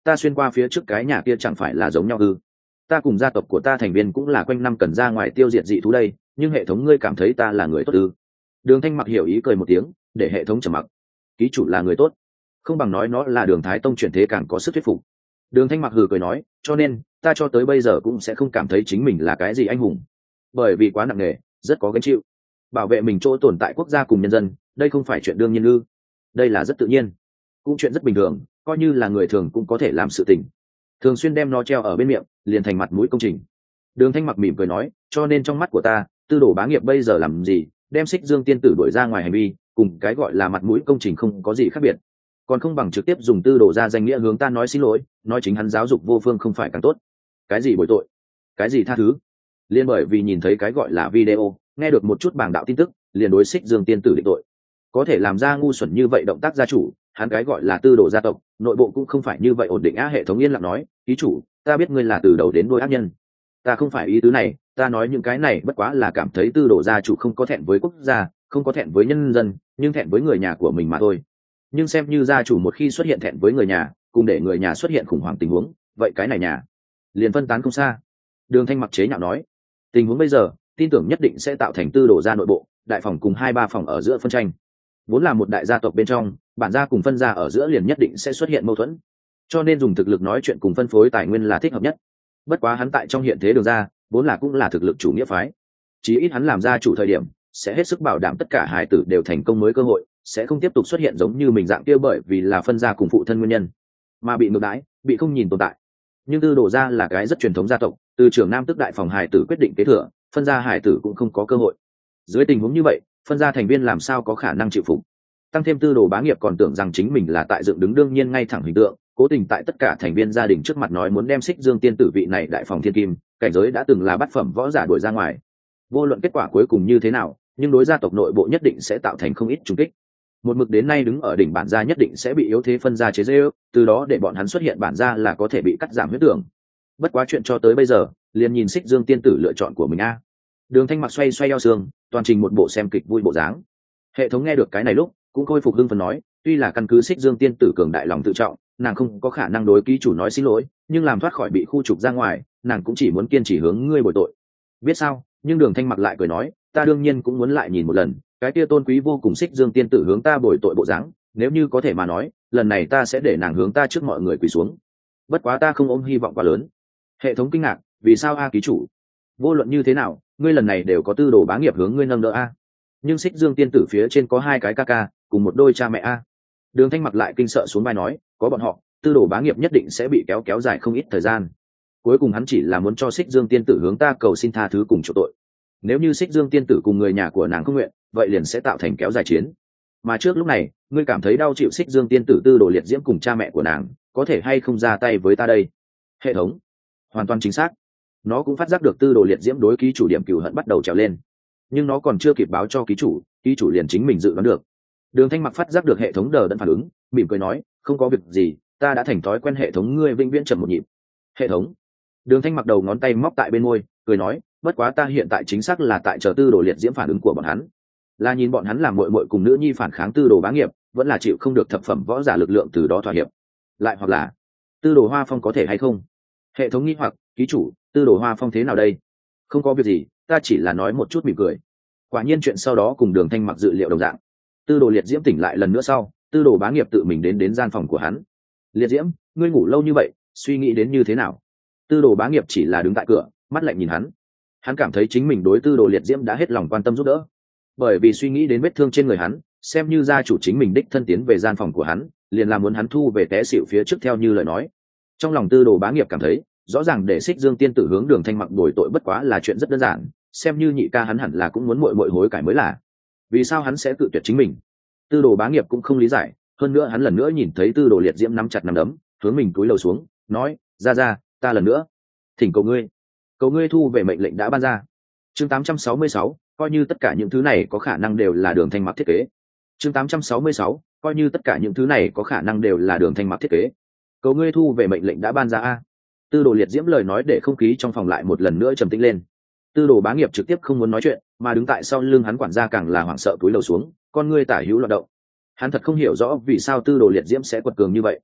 A: ta xuyên qua phía trước cái nhà kia chẳng phải là giống nhau ư? Ta cùng gia tộc của ta thành viên cũng là quanh năm cần ra ngoài tiêu diệt dị thú đây, nhưng hệ thống ngươi cảm thấy ta là người tốt ư? Đường Thanh Mặc hiểu ý cười một tiếng, để hệ thống trầm mặc. Ký chủ là người tốt, không bằng nói nó là Đường Thái Tông chuyển thế càng có sức thuyết phục. Đường Thanh Mặc hừ cười nói, cho nên ta cho tới bây giờ cũng sẽ không cảm thấy chính mình là cái gì anh hùng, bởi vì quá nặng nề, rất có gánh chịu. Bảo vệ mình chỗ tồn tại quốc gia cùng nhân dân, đây không phải chuyện đương nhiên ư? Đây là rất tự nhiên, cũng chuyện rất bình thường, coi như là người thường cũng có thể làm sự tình. Thường xuyên đem nó treo ở bên miệng, liền thành mặt mũi công trình. Đường Thanh Mặc mỉm cười nói, cho nên trong mắt của ta, Tư Đồ Bá Nghiệp bây giờ làm gì, đem Xích Dương tiên tử đuổi ra ngoài hành vi, cùng cái gọi là mặt mũi công trình không có gì khác biệt. Còn không bằng trực tiếp dùng Tư Đồ ra danh nghĩa hướng ta nói xin lỗi, nói chính hắn giáo dục vô phương không phải càng tốt. Cái gì bồi tội, cái gì tha thứ, liên bởi vì nhìn thấy cái gọi là video, nghe được một chút bảng đạo tin tức, liền đối Xích Dương tiên tử định tội. Có thể làm ra ngu xuẩn như vậy động tác gia chủ, hắn cái gọi là Tư Đồ gia tộc nội bộ cũng không phải như vậy ổn định á. Hệ thống yên lặng nói, ký chủ, ta biết ngươi là từ đầu đến đuôi ác nhân, ta không phải ý tứ này, ta nói những cái này bất quá là cảm thấy Tư Đồ gia chủ không có thẹn với quốc gia, không có thẹn với nhân dân, nhưng thẹn với người nhà của mình mà thôi. Nhưng xem như gia chủ một khi xuất hiện thẹn với người nhà, cùng để người nhà xuất hiện khủng hoảng tình huống, vậy cái này nhà liền phân tán không xa. Đường Thanh Mặc chế nhạo nói, tình huống bây giờ tin tưởng nhất định sẽ tạo thành Tư Đồ gia nội bộ đại phòng cùng 2-3 phòng ở giữa phân tranh. Vốn là một đại gia tộc bên trong, bản gia cùng phân gia ở giữa liền nhất định sẽ xuất hiện mâu thuẫn, cho nên dùng thực lực nói chuyện cùng phân phối tài nguyên là thích hợp nhất. Bất quá hắn tại trong hiện thế Đường gia vốn là cũng là thực lực chủ nghĩa phái, chí ít hắn làm gia chủ thời điểm sẽ hết sức bảo đảm tất cả hài tử đều thành công mới cơ hội, sẽ không tiếp tục xuất hiện giống như mình dạng kia bởi vì là phân gia cùng phụ thân nguyên nhân mà bị ngược đãi, bị không nhìn tồn tại. Nhưng Tư Đồ gia là cái rất truyền thống gia tộc, từ trưởng nam tức đại phòng hài tử quyết định kế thừa, phân gia hài tử cũng không có cơ hội. Dưới tình huống như vậy, phân gia thành viên làm sao có khả năng chịu phục? Tăng thêm Tư Đồ Bá Nghiệp còn tưởng rằng chính mình là tại dựng đứng đương nhiên ngay thẳng hình tượng, cố tình tại tất cả thành viên gia đình trước mặt nói muốn đem Xích Dương tiên tử vị này đại phòng thiên kim, cảnh giới đã từng là bát phẩm võ giả đuổi ra ngoài. Vô luận kết quả cuối cùng như thế nào, nhưng đối gia tộc nội bộ nhất định sẽ tạo thành không ít trùng kích. Một mực đến nay đứng ở đỉnh bản gia nhất định sẽ bị yếu thế phân gia chế giễu, từ đó để bọn hắn xuất hiện bản gia là có thể bị cắt giảm huyết tưởng. Bất quá chuyện cho tới bây giờ, liền nhìn Xích Dương tiên tử lựa chọn của mình a. Đường Thanh Mặc xoay xoay eo xương, toàn trình một bộ xem kịch vui bộ dáng. Hệ thống nghe được cái này lúc cũng khôi phục hưng phấn nói, tuy là căn cứ Xích Dương tiên tử cường đại lòng tự trọng, nàng không có khả năng đối ký chủ nói xin lỗi, nhưng làm thoát khỏi bị khu trục ra ngoài, nàng cũng chỉ muốn kiên trì hướng ngươi bồi tội. Biết sao? Nhưng Đường Thanh Mặc lại cười nói, ta đương nhiên cũng muốn lại nhìn một lần, cái kia tôn quý vô cùng Xích Dương tiên tử hướng ta bồi tội bộ dáng, nếu như có thể mà nói, lần này ta sẽ để nàng hướng ta trước mọi người quỳ xuống. Bất quá ta không ôm hy vọng quá lớn. Hệ thống kinh ngạc, vì sao a ký chủ? Vô luận như thế nào, ngươi lần này đều có Tư Đồ Bá Nghiệp hướng ngươi nâng đỡ a. Nhưng Xích Dương tiên tử phía trên có 2 cái ca ca cùng một đôi cha mẹ a. Đường Thanh Mặc lại kinh sợ xuống vai nói, có bọn họ, Tư Đồ Bá Nghiệp nhất định sẽ bị kéo dài không ít thời gian. Cuối cùng hắn chỉ là muốn cho Xích Dương tiên tử hướng ta cầu xin tha thứ cùng chỗ tội. Nếu như Xích Dương tiên tử cùng người nhà của nàng không nguyện, vậy liền sẽ tạo thành kéo dài chiến. Mà trước lúc này, ngươi cảm thấy đau chịu Xích Dương tiên tử Tư Đồ Liệt Diễm cùng cha mẹ của nàng, có thể hay không ra tay với ta đây? Hệ thống, hoàn toàn chính xác. Nó cũng phát giác được Tư Đồ Liệt Diễm đối ký chủ điểm cừu hận bắt đầu trèo lên, nhưng nó còn chưa kịp báo cho ký chủ liền chính mình dự đoán được. Đường Thanh Mặc phát giác được hệ thống đờ đẫn phản ứng, mỉm cười nói, không có việc gì, ta đã thành thói quen hệ thống ngươi vĩnh viễn chậm một nhịp. Hệ thống. Đường Thanh Mặc đầu ngón tay móc tại bên môi, cười nói, bất quá ta hiện tại chính xác là tại chờ Tư Đồ Liệt Diễm phản ứng của bọn hắn, là nhìn bọn hắn làm muội muội cùng nữ nhi phản kháng Tư Đồ Bá Nghiệp, vẫn là chịu không được thập phẩm võ giả lực lượng từ đó thỏa hiệp, lại hoặc là Tư Đồ Hoa Phong có thể hay không. Hệ thống nghi hoặc, ký chủ, Tư Đồ Hoa Phong thế nào đây? Không có việc gì, ta chỉ là nói một chút mỉm cười. Quả nhiên chuyện sau đó cùng Đường Thanh Mặc dự liệu đồng dạng. Tư Đồ Liệt Diễm tỉnh lại lần nữa sau, Tư Đồ Bá Nghiệp tự mình đến gian phòng của hắn. Liệt Diễm, ngươi ngủ lâu như vậy, suy nghĩ đến như thế nào? Tư Đồ Bá Nghiệp chỉ là đứng tại cửa, mắt lạnh nhìn hắn. Hắn cảm thấy chính mình đối Tư Đồ Liệt Diễm đã hết lòng quan tâm giúp đỡ, bởi vì suy nghĩ đến vết thương trên người hắn, xem như gia chủ chính mình đích thân tiến về gian phòng của hắn, liền làm muốn hắn thu về té xỉu phía trước theo như lời nói. Trong lòng Tư Đồ Bá Nghiệp cảm thấy, rõ ràng để Xích Dương tiên tử hướng Đường Thanh Mặc bồi tội bất quá là chuyện rất đơn giản, xem như nhị ca hắn hẳn là cũng muốn muội hối cải mới là. Vì sao hắn sẽ tự tuyệt chính mình? Tư Đồ Bá Nghiệp cũng không lý giải, hơn nữa hắn lần nữa nhìn thấy Tư Đồ Liệt Diễm nắm chặt nắm đấm, hướng mình cúi đầu xuống, nói, ra, ta lần nữa thỉnh cầu ngươi thu về mệnh lệnh đã ban ra. Chương 866, coi như tất cả những thứ này có khả năng đều là Đường Thanh Mặc thiết kế. Chương 866, coi như tất cả những thứ này có khả năng đều là Đường Thanh Mặc thiết kế. Cầu ngươi thu về mệnh lệnh đã ban ra a. Tư Đồ Liệt Diễm lời nói để không khí trong phòng lại một lần nữa trầm tĩnh lên. Tư Đồ Bá Nghiệp trực tiếp không muốn nói chuyện, mà đứng tại sau lưng hắn quản gia càng là hoảng sợ cúi đầu xuống, con ngươi tả hữu loạn động. Hắn thật không hiểu rõ vì sao Tư Đồ Liệt Diễm sẽ quật cường như vậy.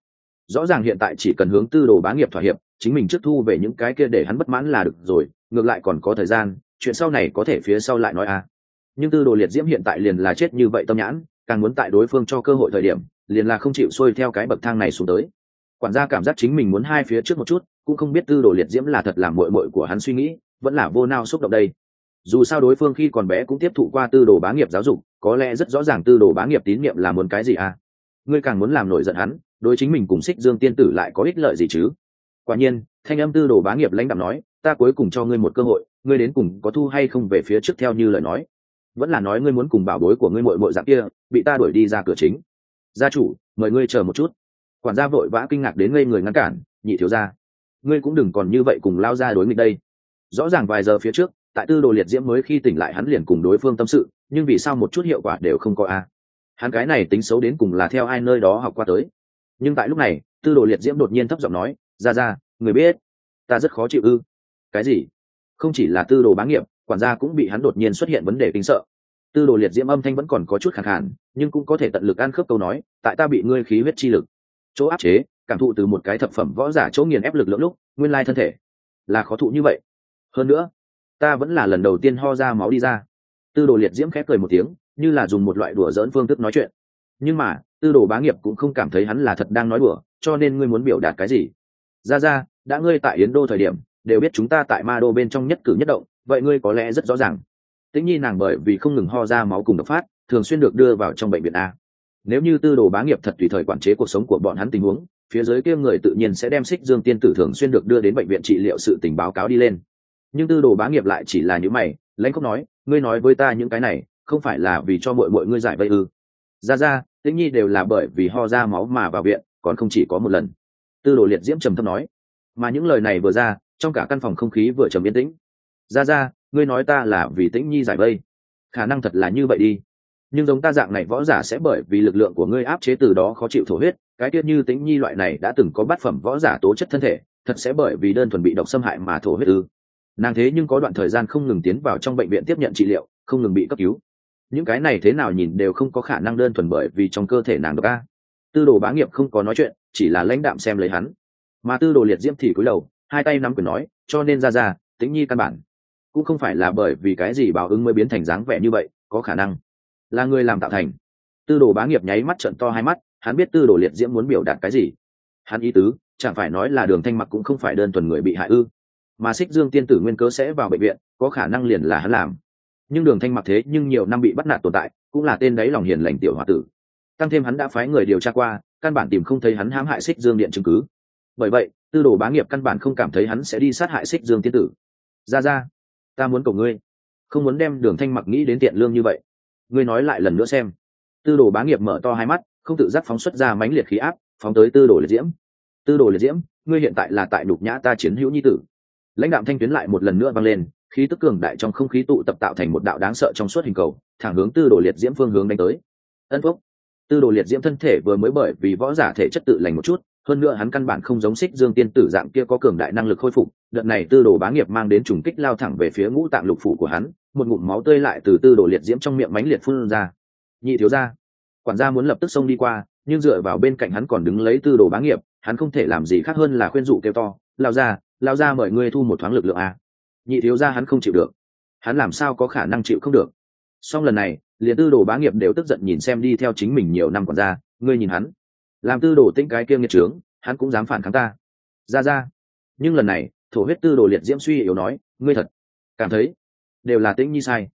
A: rõ ràng hiện tại chỉ cần hướng tư đồ bá nghiệp thỏa hiệp, chính mình trước thu về những cái kia để hắn bất mãn là được rồi, ngược lại còn có thời gian, chuyện sau này có thể phía sau lại nói à. Nhưng tư đồ liệt diễm hiện tại liền là chết như vậy tâm nhãn, càng muốn tại đối phương cho cơ hội thời điểm, liền là không chịu xuôi theo cái bậc thang này xuống tới. Quản gia cảm giác chính mình muốn hai phía trước một chút, cũng không biết tư đồ liệt diễm là thật làm muội muội của hắn suy nghĩ, vẫn là vô nao xúc động đây. Dù sao đối phương khi còn bé cũng tiếp thụ qua tư đồ bá nghiệp giáo dục, có lẽ rất rõ ràng tư đồ bá nghiệp tín nhiệm là muốn cái gì à. Ngươi càng muốn làm nổi giận hắn, đối chính mình cùng Xích Dương tiên tử lại có ích lợi gì chứ? Quả nhiên, thanh âm tư đồ bá nghiệp lãnh đạm nói, ta cuối cùng cho ngươi một cơ hội, ngươi đến cùng có thu hay không về phía trước theo như lời nói, vẫn là nói ngươi muốn cùng bảo bối của ngươi muội muội dạng kia bị ta đuổi đi ra cửa chính. Gia chủ, mời ngươi chờ một chút. Quản gia vội vã kinh ngạc đến ngây người ngăn cản, nhị thiếu gia, ngươi cũng đừng còn như vậy cùng lao ra đối nghịch đây. Rõ ràng vài giờ phía trước, tại tư đồ liệt diễm mới khi tỉnh lại hắn liền cùng đối phương tâm sự, nhưng vì sao một chút hiệu quả đều không có a? Hắn cái này tính xấu đến cùng là theo ai nơi đó học qua tới. Nhưng tại lúc này, tư đồ liệt diễm đột nhiên thấp giọng nói, ra người biết ta rất khó chịu ư? Cái gì? Không chỉ là tư đồ bá nghiệp, quản gia cũng bị hắn đột nhiên xuất hiện vấn đề kinh sợ. Tư đồ liệt diễm âm thanh vẫn còn có chút khàn khàn, nhưng cũng có thể tận lực ăn khớp câu nói, tại ta bị ngươi khí huyết chi lực chỗ áp chế, cảm thụ từ một cái thập phẩm võ giả chỗ nghiền ép lực lượng lúc, nguyên lai thân thể là khó thụ như vậy. Hơn nữa, ta vẫn là lần đầu tiên ho ra máu đi ra. Tư đồ liệt diễm khép cười một tiếng, như là dùng một loại đùa giỡn phương thức nói chuyện. Nhưng mà tư đồ bá nghiệp cũng không cảm thấy hắn là thật đang nói đùa, cho nên ngươi muốn biểu đạt cái gì? Ra đã ngươi tại Yến Đô thời điểm đều biết chúng ta tại Ma Đô bên trong nhất cử nhất động, vậy ngươi có lẽ rất rõ ràng. Tĩnh Nhi nàng bởi vì không ngừng ho ra máu cùng độc phát, thường xuyên được đưa vào trong bệnh viện a. Nếu như tư đồ bá nghiệp thật tùy thời quản chế cuộc sống của bọn hắn tình huống, phía dưới kia người tự nhiên sẽ đem Xích Dương tiên tử thường xuyên được đưa đến bệnh viện trị liệu sự tình báo cáo đi lên. Nhưng tư đồ bá nghiệp lại chỉ là những mày, lãnh không nói, ngươi nói với ta những cái này, không phải là vì cho mọi ngươi giải vây ư? Ra, Tĩnh Nhi đều là bởi vì ho ra máu mà vào viện, còn không chỉ có một lần. Tư đồ liệt diễm trầm thấp nói, mà những lời này vừa ra, trong cả căn phòng không khí vừa trầm yên tĩnh. Ra, ngươi nói ta là vì Tĩnh Nhi giải vây, khả năng thật là như vậy đi. Nhưng giống ta dạng này võ giả sẽ bởi vì lực lượng của ngươi áp chế từ đó khó chịu thổ huyết, cái tiết như Tĩnh Nhi loại này đã từng có bát phẩm võ giả tố chất thân thể, thật sẽ bởi vì đơn thuần bị độc xâm hại mà thổ huyết ư? Nàng thế nhưng có đoạn thời gian không ngừng tiến vào trong bệnh viện tiếp nhận trị liệu, không ngừng bị cấp cứu. Những cái này thế nào nhìn đều không có khả năng đơn thuần bởi vì trong cơ thể nàng độc a. Tư đồ bá nghiệp không có nói chuyện, chỉ là lãnh đạm xem lấy hắn. Mà tư đồ liệt diễm thì cúi đầu, hai tay nắm quyền nói, cho nên ra Tĩnh Nhi căn bản cũng không phải là bởi vì cái gì báo ứng mới biến thành dáng vẻ như vậy, có khả năng là người làm tạo thành. Tư đồ bá nghiệp nháy mắt trợn to hai mắt, hắn biết tư đồ liệt diễm muốn biểu đạt cái gì. Hắn ý tứ chẳng phải nói là Đường Thanh Mặc cũng không phải đơn thuần người bị hại ư? Mà Xích Dương tiên tử nguyên cớ sẽ vào bệnh viện, có khả năng liền là hắn làm. Nhưng Đường Thanh Mặc thế nhưng nhiều năm bị bắt nạt tồn tại, cũng là tên đấy lòng hiền lành tiểu hòa tử. Tăng thêm hắn đã phái người điều tra qua, căn bản tìm không thấy hắn hãm hại Xích Dương điện chứng cứ. Bởi vậy, tư đồ bá nghiệp căn bản không cảm thấy hắn sẽ đi sát hại Xích Dương tiên tử. Ra, ta muốn cầu ngươi, không muốn đem Đường Thanh Mặc nghĩ đến tiện lương như vậy. Ngươi nói lại lần nữa xem. Tư đồ bá nghiệp mở to hai mắt, không tự giác phóng xuất ra mãnh liệt khí áp, phóng tới tư đồ liệt diễm. Tư đồ liệt diễm, ngươi hiện tại là tại đục nhã ta chiến hữu nhi tử. Lãnh đạm thanh tuyến lại một lần nữa vang lên, khí tức cường đại trong không khí tụ tập tạo thành một đạo đáng sợ trong suốt hình cầu, thẳng hướng tư đồ liệt diễm phương hướng đánh tới. Ân phúc. Tư đồ liệt diễm thân thể vừa mới bởi vì võ giả thể chất tự lành một chút, hơn nữa hắn căn bản không giống Xích Dương tiên tử dạng kia có cường đại năng lực khôi phục. Đợt này tư đồ bá nghiệp mang đến trùng kích lao thẳng về phía ngũ tạng lục phủ của hắn, một ngụm máu tươi lại từ tư đồ liệt diễm trong miệng mãnh liệt phun ra. Nhị thiếu gia, quản gia muốn lập tức xông đi qua, nhưng dựa vào bên cạnh hắn còn đứng lấy tư đồ bá nghiệp, hắn không thể làm gì khác hơn là khuyên dụ kêu to, lao ra mời ngươi thu một thoáng lực lượng a. Nhị thiếu gia hắn không chịu được, hắn làm sao có khả năng chịu không được. Song lần này liền tư đồ bá nghiệp đều tức giận nhìn xem đi theo chính mình nhiều năm quản gia, ngươi nhìn hắn làm tư đồ Tĩnh cái kia nghiệt trướng, hắn cũng dám phản kháng ta. Ra nhưng lần này thổ huyết tư đồ liệt diễm suy yếu nói, ngươi thật cảm thấy đều là Tĩnh Nhi sai?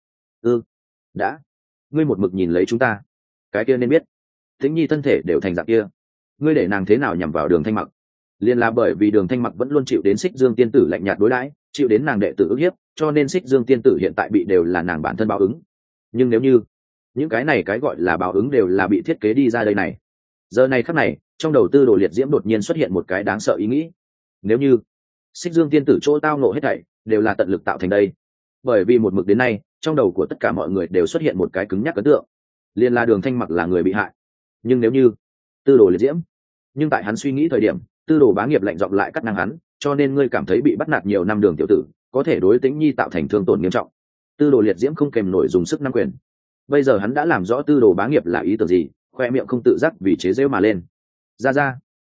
A: Đã ngươi một mực nhìn lấy chúng ta, cái kia nên biết Tĩnh Nhi thân thể đều thành dạng kia, ngươi để nàng thế nào nhằm vào Đường Thanh Mặc? Liên là bởi vì Đường Thanh Mặc vẫn luôn chịu đến Xích Dương tiên tử lạnh nhạt đối đãi, chịu đến nàng đệ tử ức hiếp, cho nên Xích Dương tiên tử hiện tại bị đều là nàng bản thân báo ứng. Nhưng nếu như những cái này cái gọi là báo ứng đều là bị thiết kế đi ra đây này. Giờ này khắc này, trong đầu tư đồ liệt diễm đột nhiên xuất hiện một cái đáng sợ ý nghĩ. Nếu như Xích Dương tiên tử chỗ tao ngộ hết thảy đều là tận lực tạo thành đây. Bởi vì một mực đến nay, trong đầu của tất cả mọi người đều xuất hiện một cái cứng nhắc ấn tượng, liền là Đường Thanh Mặc là người bị hại. Nhưng nếu như tư đồ liệt diễm, nhưng tại hắn suy nghĩ thời điểm, tư đồ bá nghiệp lạnh giọng lại cắt ngang hắn, cho nên ngươi cảm thấy bị bắt nạt nhiều năm Đường tiểu tử có thể đối Tĩnh Nhi tạo thành thương tổn nghiêm trọng. Tư đồ liệt diễm không kèm nổi dùng sức nắm quyền. Bây giờ hắn đã làm rõ tư đồ bá nghiệp là ý tưởng gì, khoe miệng không tự giác vì chế giễu mà lên. Ra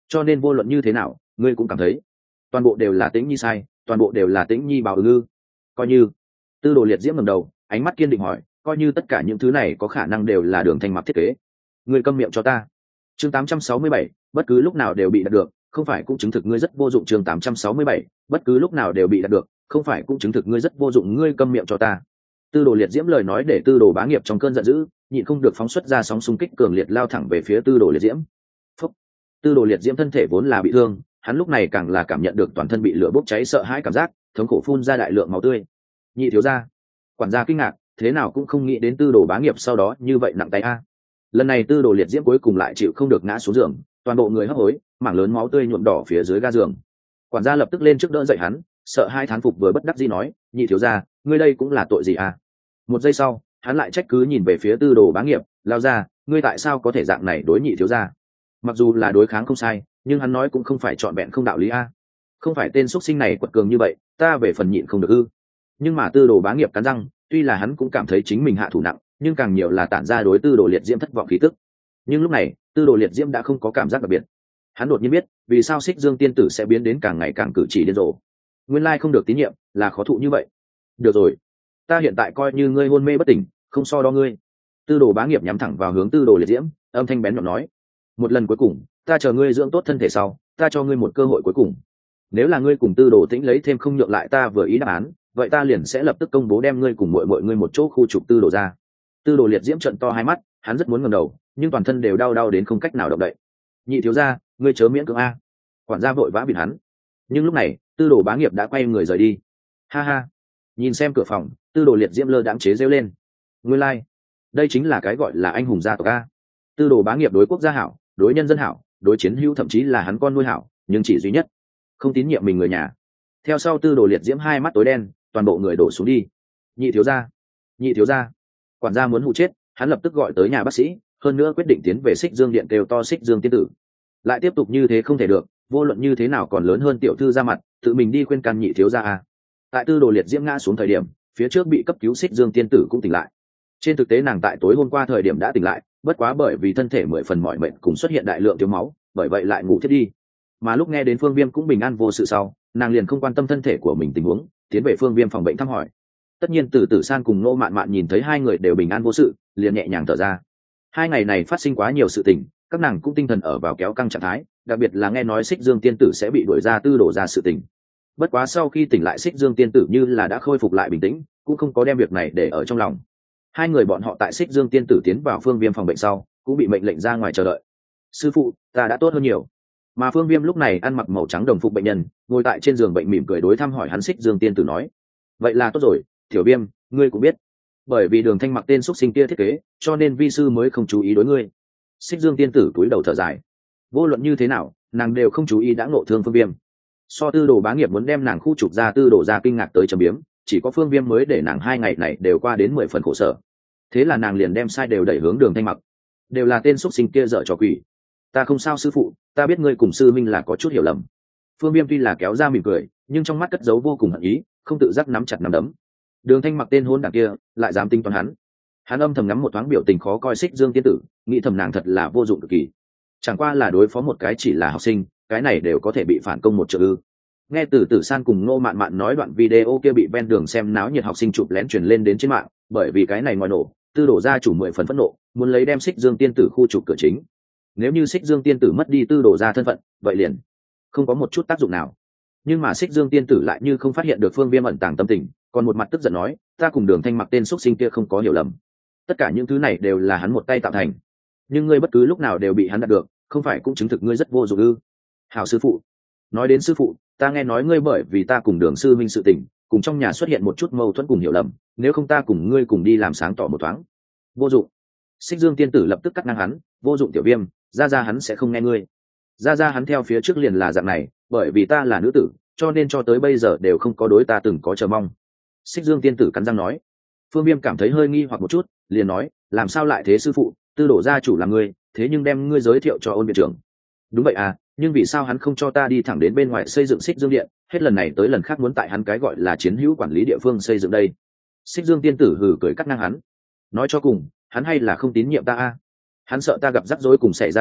A: cho nên vô luận như thế nào ngươi cũng cảm thấy toàn bộ đều là Tĩnh Nhi sai, toàn bộ đều là Tĩnh Nhi bảo ư? Coi như. Tư Đồ Liệt Diễm ngẩng đầu, ánh mắt kiên định hỏi, coi như tất cả những thứ này có khả năng đều là Đường Thanh Mặc thiết kế. Ngươi câm miệng cho ta. Chương 867, bất cứ lúc nào đều bị đạt được, không phải cũng chứng thực ngươi rất vô dụng. Chương 867, bất cứ lúc nào đều bị đạt được, không phải cũng chứng thực ngươi rất vô dụng. Ngươi câm miệng cho ta. Tư Đồ Liệt Diễm lời nói để Tư Đồ Bá Nghiệp trong cơn giận dữ, nhịn không được phóng xuất ra sóng xung kích cường liệt lao thẳng về phía Tư Đồ Liệt Diễm. Phúc. Tư Đồ Liệt Diễm thân thể vốn là bị thương, hắn lúc này càng là cảm nhận được toàn thân bị lửa bốc cháy, sợ hãi cảm giác, thống khổ phun ra đại lượng máu tươi. Nhị thiếu gia. Quản gia kinh ngạc, thế nào cũng không nghĩ đến Tư Đồ Bá Nghiệp sau đó như vậy nặng tay a. Lần này Tư Đồ Liệt Diễm cuối cùng lại chịu không được ngã xuống giường, toàn bộ người hấp hối, mảng lớn máu tươi nhuộm đỏ phía dưới ga giường. Quản gia lập tức lên trước đỡ dậy hắn, sợ hai thán phục vừa bất đắc dĩ nói, nhị thiếu gia, ngươi đây cũng là tội gì à? Một giây sau, hắn lại trách cứ nhìn về phía Tư Đồ Bá Nghiệp, lao ra, ngươi tại sao có thể dạng này đối nhị thiếu gia? Mặc dù là đối kháng không sai, nhưng hắn nói cũng không phải trọn vẹn không đạo lý a. Không phải tên xuất sinh này quật cường như vậy, ta về phần nhịn không được ư? Nhưng mà Tư Đồ Bá Nghiệp cắn răng, tuy là hắn cũng cảm thấy chính mình hạ thủ nặng, nhưng càng nhiều là tản ra đối Tư Đồ Liệt Diễm thất vọng khí tức. Nhưng lúc này, Tư Đồ Liệt Diễm đã không có cảm giác đặc biệt. Hắn đột nhiên biết, vì sao Xích Dương tiên tử sẽ biến đến càng ngày càng cử chỉ điên rồ. Nguyên lai không được tín nhiệm, là khó thụ như vậy. Được rồi, ta hiện tại coi như ngươi hôn mê bất tỉnh, không so đo ngươi. Tư Đồ Bá Nghiệp nhắm thẳng vào hướng Tư Đồ Liệt Diễm, âm thanh bén nhọn nói, một lần cuối cùng, ta chờ ngươi dưỡng tốt thân thể sau, ta cho ngươi một cơ hội cuối cùng. Nếu là ngươi cùng Tư Đồ Tĩnh lấy thêm không nhượng lại ta vừa ý đáp án, vậy ta liền sẽ lập tức công bố đem ngươi cùng mọi ngươi một chỗ khu trục Tư Đồ ra. Tư Đồ Liệt Diễm trợn to hai mắt, hắn rất muốn ngẩng đầu, nhưng toàn thân đều đau đến không cách nào động đậy. Nhị thiếu gia, ngươi chớ miễn cưỡng a. Quản gia vội vã bịt hắn. Nhưng lúc này, Tư Đồ Bá Nghiệp đã quay người rời đi. Ha ha. Nhìn xem cửa phòng, Tư Đồ Liệt Diễm lơ đãng chế giễu lên. Nguyên lai, đây chính là cái gọi là anh hùng gia tộc a. Tư Đồ Bá Nghiệp đối quốc gia hảo, đối nhân dân hảo, đối chiến hữu thậm chí là hắn con nuôi hảo, nhưng chỉ duy nhất không tín nhiệm mình người nhà. Theo sau Tư Đồ Liệt Diễm hai mắt tối đen, toàn bộ người đổ xuống đi. Nhị thiếu gia, nhị thiếu gia. Quản gia muốn hụ chết, hắn lập tức gọi tới nhà bác sĩ, hơn nữa quyết định tiến về Xích Dương điện kêu to Xích Dương tiên tử. Lại tiếp tục như thế không thể được, vô luận như thế nào còn lớn hơn tiểu thư ra mặt, tự mình đi khuyên can nhị thiếu gia a. Tại Tư Đồ Liệt Diễm ngã xuống thời điểm, phía trước bị cấp cứu Xích Dương tiên tử cũng tỉnh lại. Trên thực tế nàng tại tối hôm qua thời điểm đã tỉnh lại, bất quá bởi vì thân thể mười phần mỏi mệt cùng xuất hiện đại lượng thiếu máu, bởi vậy lại ngủ thiết đi. Mà lúc nghe đến Phương Viêm cũng bình an vô sự sau, nàng liền không quan tâm thân thể của mình tình huống, tiến về Phương Viêm phòng bệnh thăm hỏi. Tất nhiên Từ Tử San cùng Ngô Mạn Mạn nhìn thấy hai người đều bình an vô sự, liền nhẹ nhàng thở ra. Hai ngày này phát sinh quá nhiều sự tình, các nàng cũng tinh thần ở vào kéo căng trạng thái, đặc biệt là nghe nói Xích Dương tiên tử sẽ bị đuổi ra Tư Đồ ra sự tình. Bất quá sau khi tỉnh lại, Xích Dương tiên tử như là đã khôi phục lại bình tĩnh, cũng không có đem việc này để ở trong lòng. Hai người bọn họ tại Xích Dương tiên tử tiến vào Phương Viêm phòng bệnh sau, cũng bị mệnh lệnh ra ngoài chờ đợi. Sư phụ, ta đã tốt hơn nhiều. Mà Phương Viêm lúc này ăn mặc màu trắng đồng phục bệnh nhân, ngồi tại trên giường bệnh mỉm cười đối thăm hỏi hắn. Xích Dương tiên tử nói, vậy là tốt rồi, Tiểu Viêm, ngươi cũng biết, bởi vì Đường Thanh mặc tên xuất sinh kia thiết kế, cho nên vi sư mới không chú ý đối ngươi. Xích Dương tiên tử cúi đầu thở dài, vô luận như thế nào, nàng đều không chú ý đã ngộ thương Phương Viêm. So Tư Đồ Bá Nghiệp muốn đem nàng khu trục ra Tư Đồ ra kinh ngạc tới trầm biếm, chỉ có Phương Viêm mới để nàng hai ngày này đều qua đến 10 phần khổ sở. Thế là nàng liền đem sai đều đẩy hướng Đường Thanh mặc, đều là tên xuất sinh kia dở trò quỷ. Ta không sao sư phụ, ta biết ngươi cùng sư minh là có chút hiểu lầm. Phương Viêm tuy là kéo ra mỉm cười, nhưng trong mắt cất giấu vô cùng hận ý, không tự giác nắm chặt nắm đấm. Đường Thanh mặc tên hôn đảng kia lại dám tính toán hắn. Hắn âm thầm ngắm một thoáng biểu tình khó coi Xích Dương tiên tử, nghĩ thầm nàng thật là vô dụng cực kỳ. Chẳng qua là đối phó một cái chỉ là học sinh, cái này đều có thể bị phản công một trợ ư? Nghe Từ Tử San cùng Ngô Mạn Mạn nói đoạn video kia bị ven đường xem náo nhiệt học sinh chụp lén truyền lên đến trên mạng, bởi vì cái này ngoài nổ, Tư Đồ gia chủ 10 phần phẫn nộ, muốn lấy đem Xích Dương tiên tử khu trục cửa chính. Nếu như Xích Dương tiên tử mất đi Tư Đồ gia thân phận, vậy liền không có một chút tác dụng nào. Nhưng mà Xích Dương tiên tử lại như không phát hiện được Phương Viêm ẩn tàng tâm tình, còn một mặt tức giận nói, ta cùng Đường Thanh mặc tên xuất sinh kia không có hiểu lầm, tất cả những thứ này đều là hắn một tay tạo thành, nhưng ngươi bất cứ lúc nào đều bị hắn đạt được, không phải cũng chứng thực ngươi rất vô dụng ư? Hảo sư phụ. Nói đến sư phụ, ta nghe nói ngươi bởi vì ta cùng Đường sư minh sự tình, cùng trong nhà xuất hiện một chút mâu thuẫn cùng hiểu lầm, nếu không ta cùng ngươi cùng đi làm sáng tỏ một thoáng. Vô dụng. Xích Dương tiên tử lập tức cắt ngang hắn, vô dụng Tiểu Viêm, ra hắn sẽ không nghe ngươi. Ra hắn theo phía trước liền là dạng này, bởi vì ta là nữ tử, cho nên cho tới bây giờ đều không có đối ta từng có chờ mong. Xích Dương tiên tử cắn răng nói. Phương Viêm cảm thấy hơi nghi hoặc một chút, liền nói, làm sao lại thế sư phụ, Tư Đồ gia chủ là ngươi, thế nhưng đem ngươi giới thiệu cho Ôn viện trưởng. Đúng vậy à, nhưng vì sao hắn không cho ta đi thẳng đến bên ngoài xây dựng Xích Dương điện, hết lần này tới lần khác muốn tại hắn cái gọi là chiến hữu quản lý địa phương xây dựng đây? Xích Dương tiên tử hừ cười cắt ngang hắn, nói cho cùng, hắn hay là không tín nhiệm ta a. Hắn sợ ta gặp rắc rối cùng xảy ra chuyện,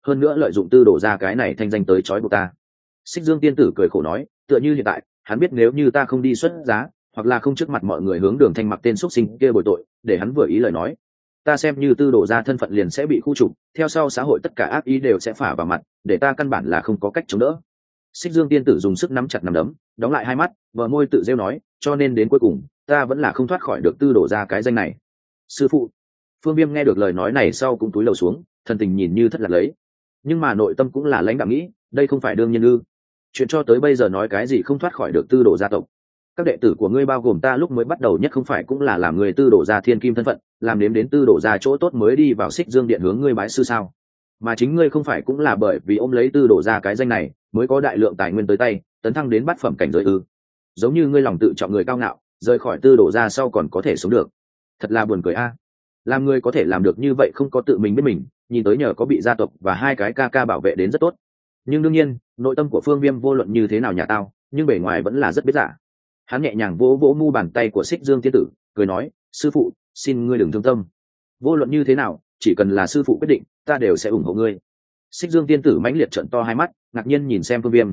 A: hơn nữa lợi dụng tư đồ ra cái này thanh danh tới trói buộc ta. Xích Dương tiên tử cười khổ nói, tựa như hiện tại hắn biết nếu như ta không đi xuất giá, hoặc là không trước mặt mọi người hướng Đường Thanh Mặc tên xuất sinh kia bồi tội, để hắn vừa ý lời nói, ta xem như tư đồ ra thân phận liền sẽ bị khu trục, theo sau xã hội tất cả ác ý đều sẽ phả vào mặt, để ta căn bản là không có cách chống đỡ. Xích Dương tiên tử dùng sức nắm chặt nắm đấm, đóng lại hai mắt, bờ môi tự rêu nói, cho nên đến cuối cùng ta vẫn là không thoát khỏi được tư đồ ra cái danh này. Sư phụ. Phương Viêm nghe được lời nói này sau cũng cúi đầu xuống, thần tình nhìn như thất lạc lấy, nhưng mà nội tâm cũng là lãnh đạm nghĩ, đây không phải đương nhiên ư? Chuyện cho tới bây giờ nói cái gì không thoát khỏi được tư đồ gia tộc. Các đệ tử của ngươi bao gồm ta lúc mới bắt đầu nhất không phải cũng là làm người tư đồ gia thiên kim thân phận, làm nếm đến tư đồ gia chỗ tốt mới đi vào Xích Dương điện hướng ngươi bái sư sao? Mà chính ngươi không phải cũng là bởi vì ôm lấy tư đồ gia cái danh này mới có đại lượng tài nguyên tới tay, tấn thăng đến bát phẩm cảnh giới ư? Giống như ngươi lòng tự trọng người cao ngạo, rời khỏi tư đồ gia sau còn có thể sống được, thật là buồn cười a. Làm ngươi có thể làm được như vậy không có tự mình biết mình, nhìn tới nhờ có bị gia tộc và hai cái ca ca bảo vệ đến rất tốt. Nhưng đương nhiên nội tâm của Phương Viêm vô luận như thế nào nhà tao, nhưng bề ngoài vẫn là rất biết giả. Hắn nhẹ nhàng vỗ vỗ mu bàn tay của Xích Dương tiên tử, cười nói, sư phụ xin ngươi đừng thương tâm, vô luận như thế nào chỉ cần là sư phụ quyết định ta đều sẽ ủng hộ ngươi. Xích Dương tiên tử mãnh liệt trợn to hai mắt, ngạc nhiên nhìn xem Phương Viêm,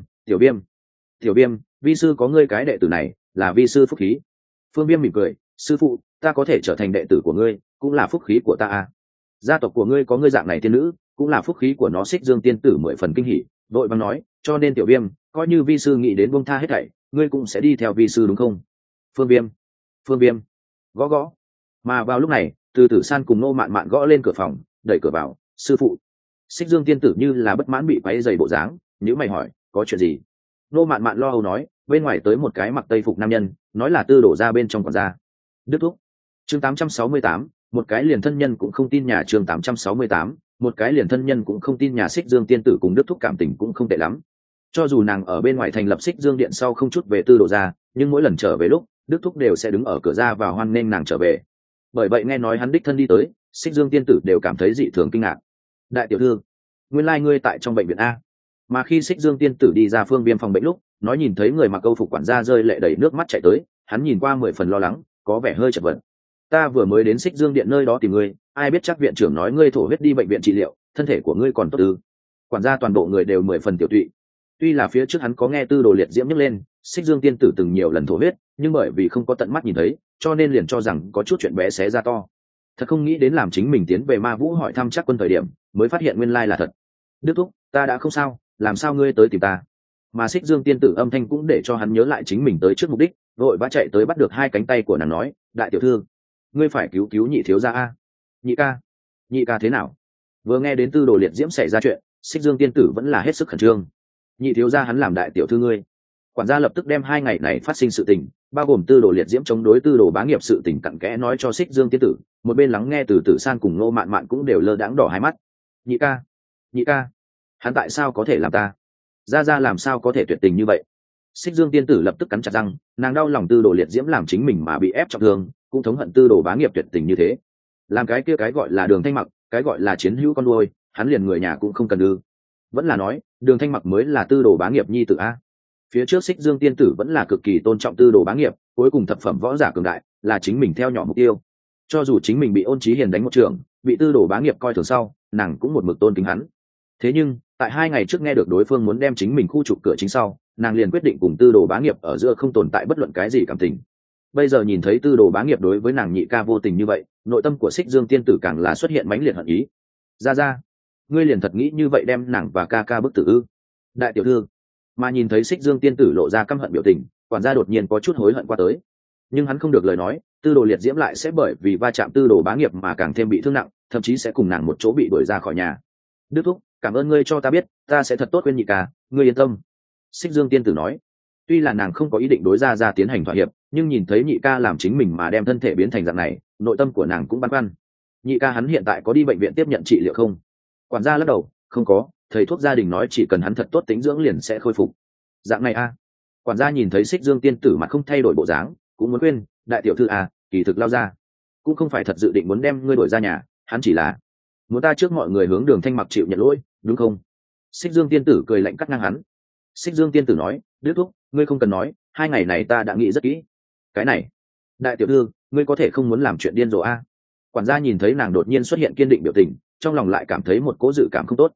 A: tiểu viêm, vi sư có ngươi cái đệ tử này là vi sư phúc khí. Phương Viêm mỉm cười, sư phụ ta có thể trở thành đệ tử của ngươi cũng là phúc khí của ta à. Gia tộc của ngươi có ngươi dạng này tiên nữ cũng là phúc khí của nó. Xích Dương tiên tử mười phần kinh hỉ, vội vàng nói, cho nên tiểu viêm coi như vi sư nghĩ đến buông tha hết thảy, ngươi cũng sẽ đi theo vi sư đúng không? Phương Viêm gõ gõ. Mà vào lúc này Từ Tử San cùng Nô Mạn Mạn gõ lên cửa phòng, đẩy cửa vào, sư phụ. Xích Dương tiên tử như là bất mãn bị quấy rầy bộ dáng, nhíu mày hỏi, có chuyện gì? Nô Mạn Mạn lo âu nói, bên ngoài tới một cái mặc tây phục nam nhân, nói là tư đổ ra bên trong còn ra. Đức thúc. Chương 868, một cái liền thân nhân cũng không tin nhà. Chương 868, một cái liền thân nhân cũng không tin nhà. Xích Dương tiên tử cùng Đức thúc cảm tình cũng không tệ lắm. Cho dù nàng ở bên ngoài thành lập Xích Dương điện sau không chút về tư đồ ra, nhưng mỗi lần trở về lúc Đức thúc đều sẽ đứng ở cửa ra và hoan nghênh nàng trở về. Bởi vậy nghe nói hắn đích thân đi tới, Xích Dương tiên tử đều cảm thấy dị thường kinh ngạc. Đại tiểu thư, nguyên lai ngươi tại trong bệnh viện a? Mà khi Xích Dương tiên tử đi ra Phương Viêm phòng bệnh lúc, nói nhìn thấy người mặc câu phục quản gia rơi lệ đầy nước mắt chạy tới, hắn nhìn qua mười phần lo lắng, có vẻ hơi chật vật. Ta vừa mới đến Xích Dương điện nơi đó tìm ngươi, ai biết chắc viện trưởng nói ngươi thổ huyết đi bệnh viện trị liệu, thân thể của ngươi còn tốt ư? Quản gia toàn bộ người đều mười phần tiểu tụy. Tuy là phía trước hắn có nghe tư đồ liệt diễm nhắc lên Xích Dương tiên tử từng nhiều lần thổ huyết, nhưng bởi vì không có tận mắt nhìn thấy, cho nên liền cho rằng có chút chuyện bé xé ra to. Thật không nghĩ đến làm chính mình tiến về Ma Vũ hỏi thăm chắc quân thời điểm, mới phát hiện nguyên lai là thật. Đức thúc, ta đã không sao, làm sao ngươi tới tìm ta? Mà Xích Dương tiên tử âm thanh cũng để cho hắn nhớ lại chính mình tới trước mục đích, vội vã chạy tới bắt được hai cánh tay của nàng nói, đại tiểu thư, ngươi phải cứu cứu nhị thiếu gia a. Nhị ca thế nào? Vừa nghe đến tư đồ liệt diễm xảy ra chuyện, Xích Dương tiên tử vẫn là hết sức khẩn trương. Nhị thiếu gia hắn làm đại tiểu thư ngươi. Quản gia lập tức đem hai ngày này phát sinh sự tình, bao gồm tư đồ liệt diễm chống đối tư đồ bá nghiệp sự tình cặn kẽ nói cho Xích Dương tiên tử. Một bên lắng nghe Từ Tử San cùng Nô Mạn Mạn cũng đều lơ đãng đỏ hai mắt. Nhị ca, hắn tại sao có thể làm ta? Gia làm sao có thể tuyệt tình như vậy? Xích Dương tiên tử lập tức cắn chặt răng, nàng đau lòng tư đồ liệt diễm làm chính mình mà bị ép trọng thương, cũng thống hận tư đồ bá nghiệp tuyệt tình như thế. Làm cái kia cái gọi là Đường Thanh Mặc, cái gọi là chiến hữu con nuôi, hắn liền người nhà cũng không cần ư? Vẫn là nói Đường Thanh Mặc mới là tư đồ bá nghiệp nhi tử a? Phía trước Xích Dương tiên tử vẫn là cực kỳ tôn trọng tư đồ bá nghiệp, cuối cùng thập phẩm võ giả cường đại là chính mình theo nhỏ mục tiêu. Cho dù chính mình bị Ôn Chí Hiền đánh một trường, bị tư đồ bá nghiệp coi thường sau, nàng cũng một mực tôn kính hắn. Thế nhưng tại 2 ngày trước nghe được đối phương muốn đem chính mình khu trục cửa chính sau, nàng liền quyết định cùng tư đồ bá nghiệp ở giữa không tồn tại bất luận cái gì cảm tình. Bây giờ nhìn thấy tư đồ bá nghiệp đối với nàng nhị ca vô tình như vậy, nội tâm của Xích Dương tiên tử càng là xuất hiện mãnh liệt hận ý. Ra ngươi liền thật nghĩ như vậy đem nàng và ca ca bức tử ư? Đại tiểu thư. Mà nhìn thấy Xích Dương tiên tử lộ ra căm hận biểu tình, quản gia đột nhiên có chút hối hận qua tới. Nhưng hắn không được lời nói, tư đồ liệt diễm lại sẽ bởi vì va chạm tư đồ bá nghiệp mà càng thêm bị thương nặng, thậm chí sẽ cùng nàng một chỗ bị đuổi ra khỏi nhà. Đức thúc, cảm ơn ngươi cho ta biết, ta sẽ thật tốt khuyên nhị ca, ngươi yên tâm. Xích Dương tiên tử nói. Tuy là nàng không có ý định đối ra tiến hành thỏa hiệp, nhưng nhìn thấy nhị ca làm chính mình mà đem thân thể biến thành dạng này, nội tâm của nàng cũng băn khoăn. Nhị ca hắn hiện tại có đi bệnh viện tiếp nhận trị liệu không? Quản gia lắc đầu, không có, thầy thuốc gia đình nói chỉ cần hắn thật tốt tính dưỡng liền sẽ khôi phục. Dạng này a? Quản gia nhìn thấy Xích Dương tiên tử mà không thay đổi bộ dáng, cũng muốn khuyên, đại tiểu thư à, kỳ thực lao ra cũng không phải thật dự định muốn đem ngươi đổi ra nhà, hắn chỉ là muốn ta trước mọi người hướng Đường Thanh Mặc chịu nhận lỗi, đúng không? Xích Dương tiên tử cười lạnh cắt ngang hắn. Xích Dương tiên tử nói, Đức thúc, ngươi không cần nói, 2 ngày này ta đã nghĩ rất kỹ. Cái này, đại tiểu thư, ngươi có thể không muốn làm chuyện điên rồ a? Quản gia nhìn thấy nàng đột nhiên xuất hiện kiên định biểu tình, trong lòng lại cảm thấy một cố dự cảm không tốt.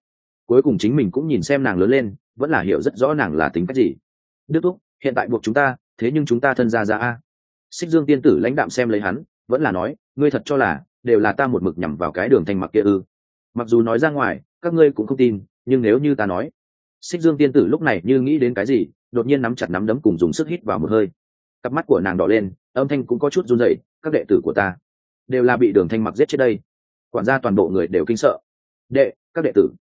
A: cuối cùng chính mình cũng nhìn xem nàng lớn lên, vẫn là hiểu rất rõ nàng là tính cách gì. Đức thúc, hiện tại buộc chúng ta, thế nhưng chúng ta thân ra a. Xích Dương tiên tử lãnh đạm xem lấy hắn, vẫn là nói, ngươi thật cho là đều là ta một mực nhằm vào cái Đường Thanh Mặc kia ư? Mặc dù nói ra ngoài các ngươi cũng không tin, nhưng nếu như ta nói. Xích Dương tiên tử lúc này như nghĩ đến cái gì, đột nhiên nắm chặt nắm đấm cùng dùng sức hít vào một hơi. Cặp mắt của nàng đỏ lên, âm thanh cũng có chút run rẩy. Các đệ tử của ta đều là bị Đường Thanh Mặc giết chết đây. Quản gia toàn bộ người đều kinh sợ. Các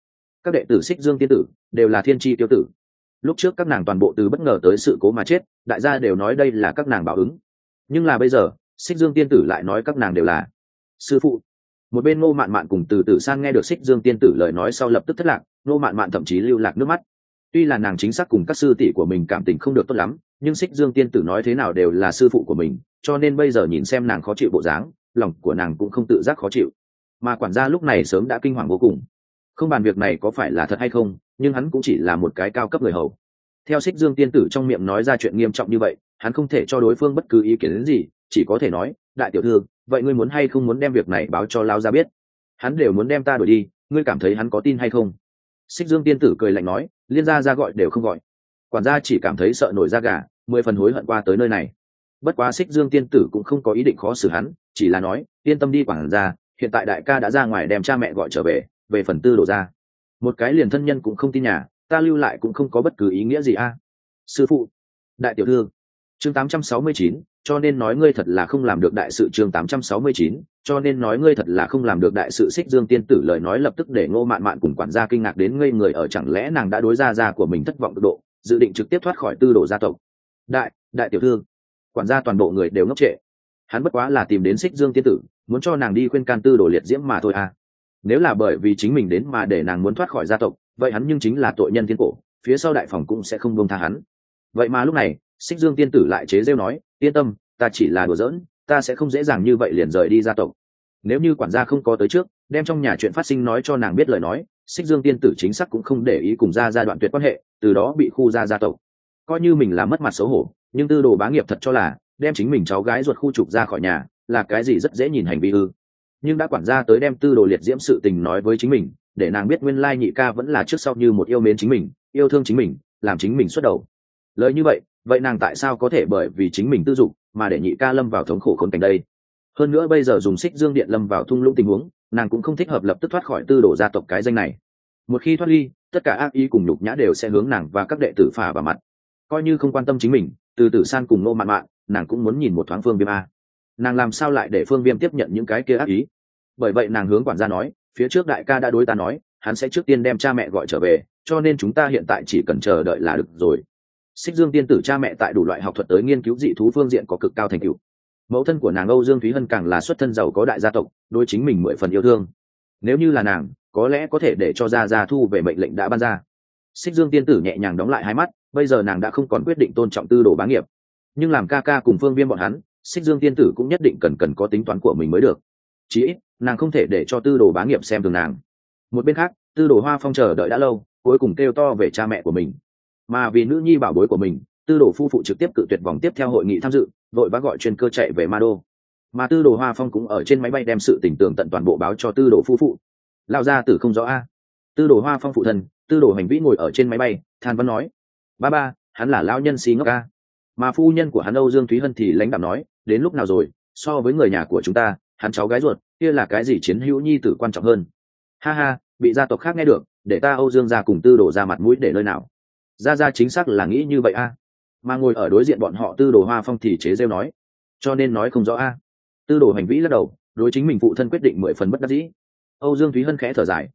A: đệ tử Xích Dương tiên tử đều là thiên chi tiêu tử. Lúc trước các nàng toàn bộ từ bất ngờ tới sự cố mà chết, đại gia đều nói đây là các nàng báo ứng. Nhưng là bây giờ, Xích Dương tiên tử lại nói các nàng đều là sư phụ. Một bên Ngô Mạn Mạn cùng Từ Tử San nghe được Xích Dương tiên tử lời nói sau lập tức thất lạc, Ngô Mạn Mạn thậm chí lưu lạc nước mắt. Tuy là nàng chính xác cùng các sư tỷ của mình cảm tình không được tốt lắm, nhưng Xích Dương tiên tử nói thế nào đều là sư phụ của mình, cho nên bây giờ nhìn xem nàng khó chịu bộ dáng, lòng của nàng cũng không tự giác khó chịu. Mà quản gia lúc này sớm đã kinh hoàng vô cùng. Không bàn việc này có phải là thật hay không, nhưng hắn cũng chỉ là một cái cao cấp người hầu. Theo Xích Dương tiên tử trong miệng nói ra chuyện nghiêm trọng như vậy, hắn không thể cho đối phương bất cứ ý kiến đến gì, chỉ có thể nói, đại tiểu thư, vậy ngươi muốn hay không muốn đem việc này báo cho Lao gia biết? Hắn đều muốn đem ta đuổi đi, ngươi cảm thấy hắn có tin hay không? Xích Dương tiên tử cười lạnh nói, liên gia ra gọi đều không gọi. Quản gia chỉ cảm thấy sợ nổi da gà, 10 phần hối hận qua tới nơi này. Bất quá Xích Dương tiên tử cũng không có ý định khó xử hắn, chỉ là nói, yên tâm đi quản gia, hiện tại đại ca đã ra ngoài đem cha mẹ gọi trở về, về phần tư đổ ra. Một cái liền thân nhân cũng không tin nhà, ta lưu lại cũng không có bất cứ ý nghĩa gì a. Sư phụ, đại tiểu thư. Chương 869, cho nên nói ngươi thật là không làm được đại sự. Chương 869, cho nên nói ngươi thật là không làm được đại sự. Xích Dương tiên tử lời nói lập tức để Ngô Mạn Mạn cùng quản gia kinh ngạc đến ngây người, ở chẳng lẽ nàng đã đối gia của mình thất vọng cực độ, dự định trực tiếp thoát khỏi tư đồ gia tộc. Đại tiểu thư. Quản gia toàn bộ người đều ngốc trệ. Hắn bất quá là tìm đến Xích Dương tiên tử, muốn cho nàng đi khuyên can tư đồ liệt diễm mà thôi à. Nếu là bởi vì chính mình đến mà để nàng muốn thoát khỏi gia tộc, vậy hắn nhưng chính là tội nhân thiên cổ, phía sau đại phòng cũng sẽ không buông tha hắn. Vậy mà lúc này Xích Dương tiên tử lại chế rêu nói, yên tâm, ta chỉ là đùa giỡn, ta sẽ không dễ dàng như vậy liền rời đi gia tộc. Nếu như quản gia không có tới trước đem trong nhà chuyện phát sinh nói cho nàng biết lời nói, Xích Dương tiên tử chính xác cũng không để ý cùng gia đoạn tuyệt quan hệ, từ đó bị khu gia tộc. Coi như mình là mất mặt xấu hổ, nhưng tư đồ bá nghiệp thật cho là đem chính mình cháu gái ruột khu trục ra khỏi nhà là cái gì rất dễ nhìn hành vi ư? Nhưng đã quản gia tới đem tư đồ liệt diễm sự tình nói với chính mình, để nàng biết nguyên lai nhị ca vẫn là trước sau như một yêu mến chính mình, yêu thương chính mình, làm chính mình xuất đầu. Lời như vậy nàng tại sao có thể bởi vì chính mình tư dục mà để nhị ca lâm vào thống khổ khốn cảnh đây? Hơn nữa bây giờ dùng Xích Dương điện lâm vào thung lũng tình huống, nàng cũng không thích hợp lập tức thoát khỏi tư đồ gia tộc cái danh này. Một khi thoát ly, tất cả ác ý cùng nhục nhã đều sẽ hướng nàng và các đệ tử phả vào mặt. Coi như không quan tâm chính mình, Từ Tử San cùng Ngô Mạn Mạn, nàng cũng muốn nhìn một thoáng Phương Viêm a. Nàng làm sao lại để Phương Viêm tiếp nhận những cái kia ác ý? Bởi vậy nàng hướng quản gia nói, phía trước đại ca đã đối ta nói, hắn sẽ trước tiên đem cha mẹ gọi trở về, cho nên chúng ta hiện tại chỉ cần chờ đợi là được rồi. Xích Dương tiên tử cha mẹ tại đủ loại học thuật tới nghiên cứu dị thú phương diện có cực cao thành tựu. Mẫu thân của nàng Âu Dương Thúy Hân càng là xuất thân giàu có đại gia tộc, đối chính mình 10 phần yêu thương. Nếu như là nàng, có lẽ có thể để cho gia thu về mệnh lệnh đã ban ra. Xích Dương tiên tử nhẹ nhàng đóng lại hai mắt, bây giờ nàng đã không còn quyết định tôn trọng tư đồ bá nghiệp, nhưng làm ca ca cùng Phương Viêm bọn hắn, Xích Dương tiên tử cũng nhất định cần có tính toán của mình mới được. Chí ít nàng không thể để cho tư đồ bá nghiệp xem thường nàng. Một bên khác, tư đồ Hoa Phong chờ đợi đã lâu, cuối cùng kêu to về cha mẹ của mình. Mà vì nữ nhi bảo bối của mình, tư đồ phu phụ trực tiếp cự tuyệt vòng tiếp theo hội nghị tham dự, vội vã gọi chuyên cơ chạy về Ma Đô. Mà tư đồ Hoa Phong cũng ở trên máy bay đem sự tình tường tận toàn bộ báo cho tư đồ phu phụ. Lao ra tử không rõ a. Tư đồ Hoa Phong phụ thân, tư đồ Hành Vĩ ngồi ở trên máy bay, than vãn nói: ba, hắn là lão nhân si ngốc a. Mà phu nhân của hắn Âu Dương Thúy Hân thì lãnh đạm nói: đến lúc nào rồi, so với người nhà của chúng ta, hắn cháu gái ruột kia là cái gì chiến hữu nhi tử quan trọng hơn. Ha ha, bị gia tộc khác nghe được, để ta Âu Dương gia cùng tư đồ ra mặt mũi để nơi nào. Gia chính xác là nghĩ như vậy a. Mà ngồi ở đối diện bọn họ tư đồ Hoa Phong thì chế rêu nói: cho nên nói không rõ a. Tư đồ Hành Vĩ lắc đầu, đối chính mình phụ thân quyết định 10 phần bất đắc dĩ. Âu Dương Thúy Hân khẽ thở dài,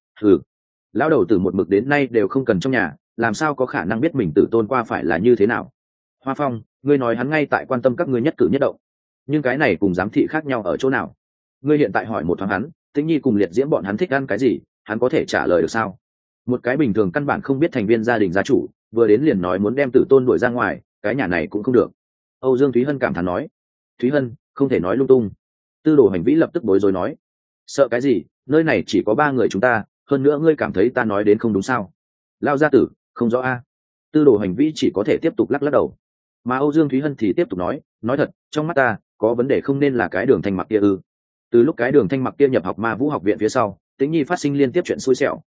A: lão đầu từ một mực đến nay đều không cần trong nhà, làm sao có khả năng biết mình tử tôn qua phải là như thế nào. Hoa Phong, ngươi nói hắn ngay tại quan tâm các ngươi nhất cử nhất động, nhưng cái này cùng giám thị khác nhau ở chỗ nào? Ngươi hiện tại hỏi một thoáng hắn, Tĩnh Nhi cùng Liệt Diễm bọn hắn thích ăn cái gì, hắn có thể trả lời được sao? Một cái bình thường căn bản không biết thành viên gia đình gia chủ, vừa đến liền nói muốn đem tử tôn đuổi ra ngoài, cái nhà này cũng không được. Âu Dương Thúy Hân cảm thán nói: Thúy Hân, không thể nói lung tung. Tư đồ Hành Vĩ lập tức bối rối nói: sợ cái gì, nơi này chỉ có 3 người chúng ta, hơn nữa ngươi cảm thấy ta nói đến không đúng sao? Lao gia tử, không rõ a. Tư đồ Hành Vĩ chỉ có thể tiếp tục lắc đầu. Mà Âu Dương Thúy Hân thì tiếp tục nói thật, trong mắt ta có vấn đề không nên là cái Đường Thanh Mặc kia ư? Từ lúc cái Đường Thanh Mặc kia nhập học Ma Vũ học viện phía sau, Tĩnh Nhi phát sinh liên tiếp chuyện xui xẻo,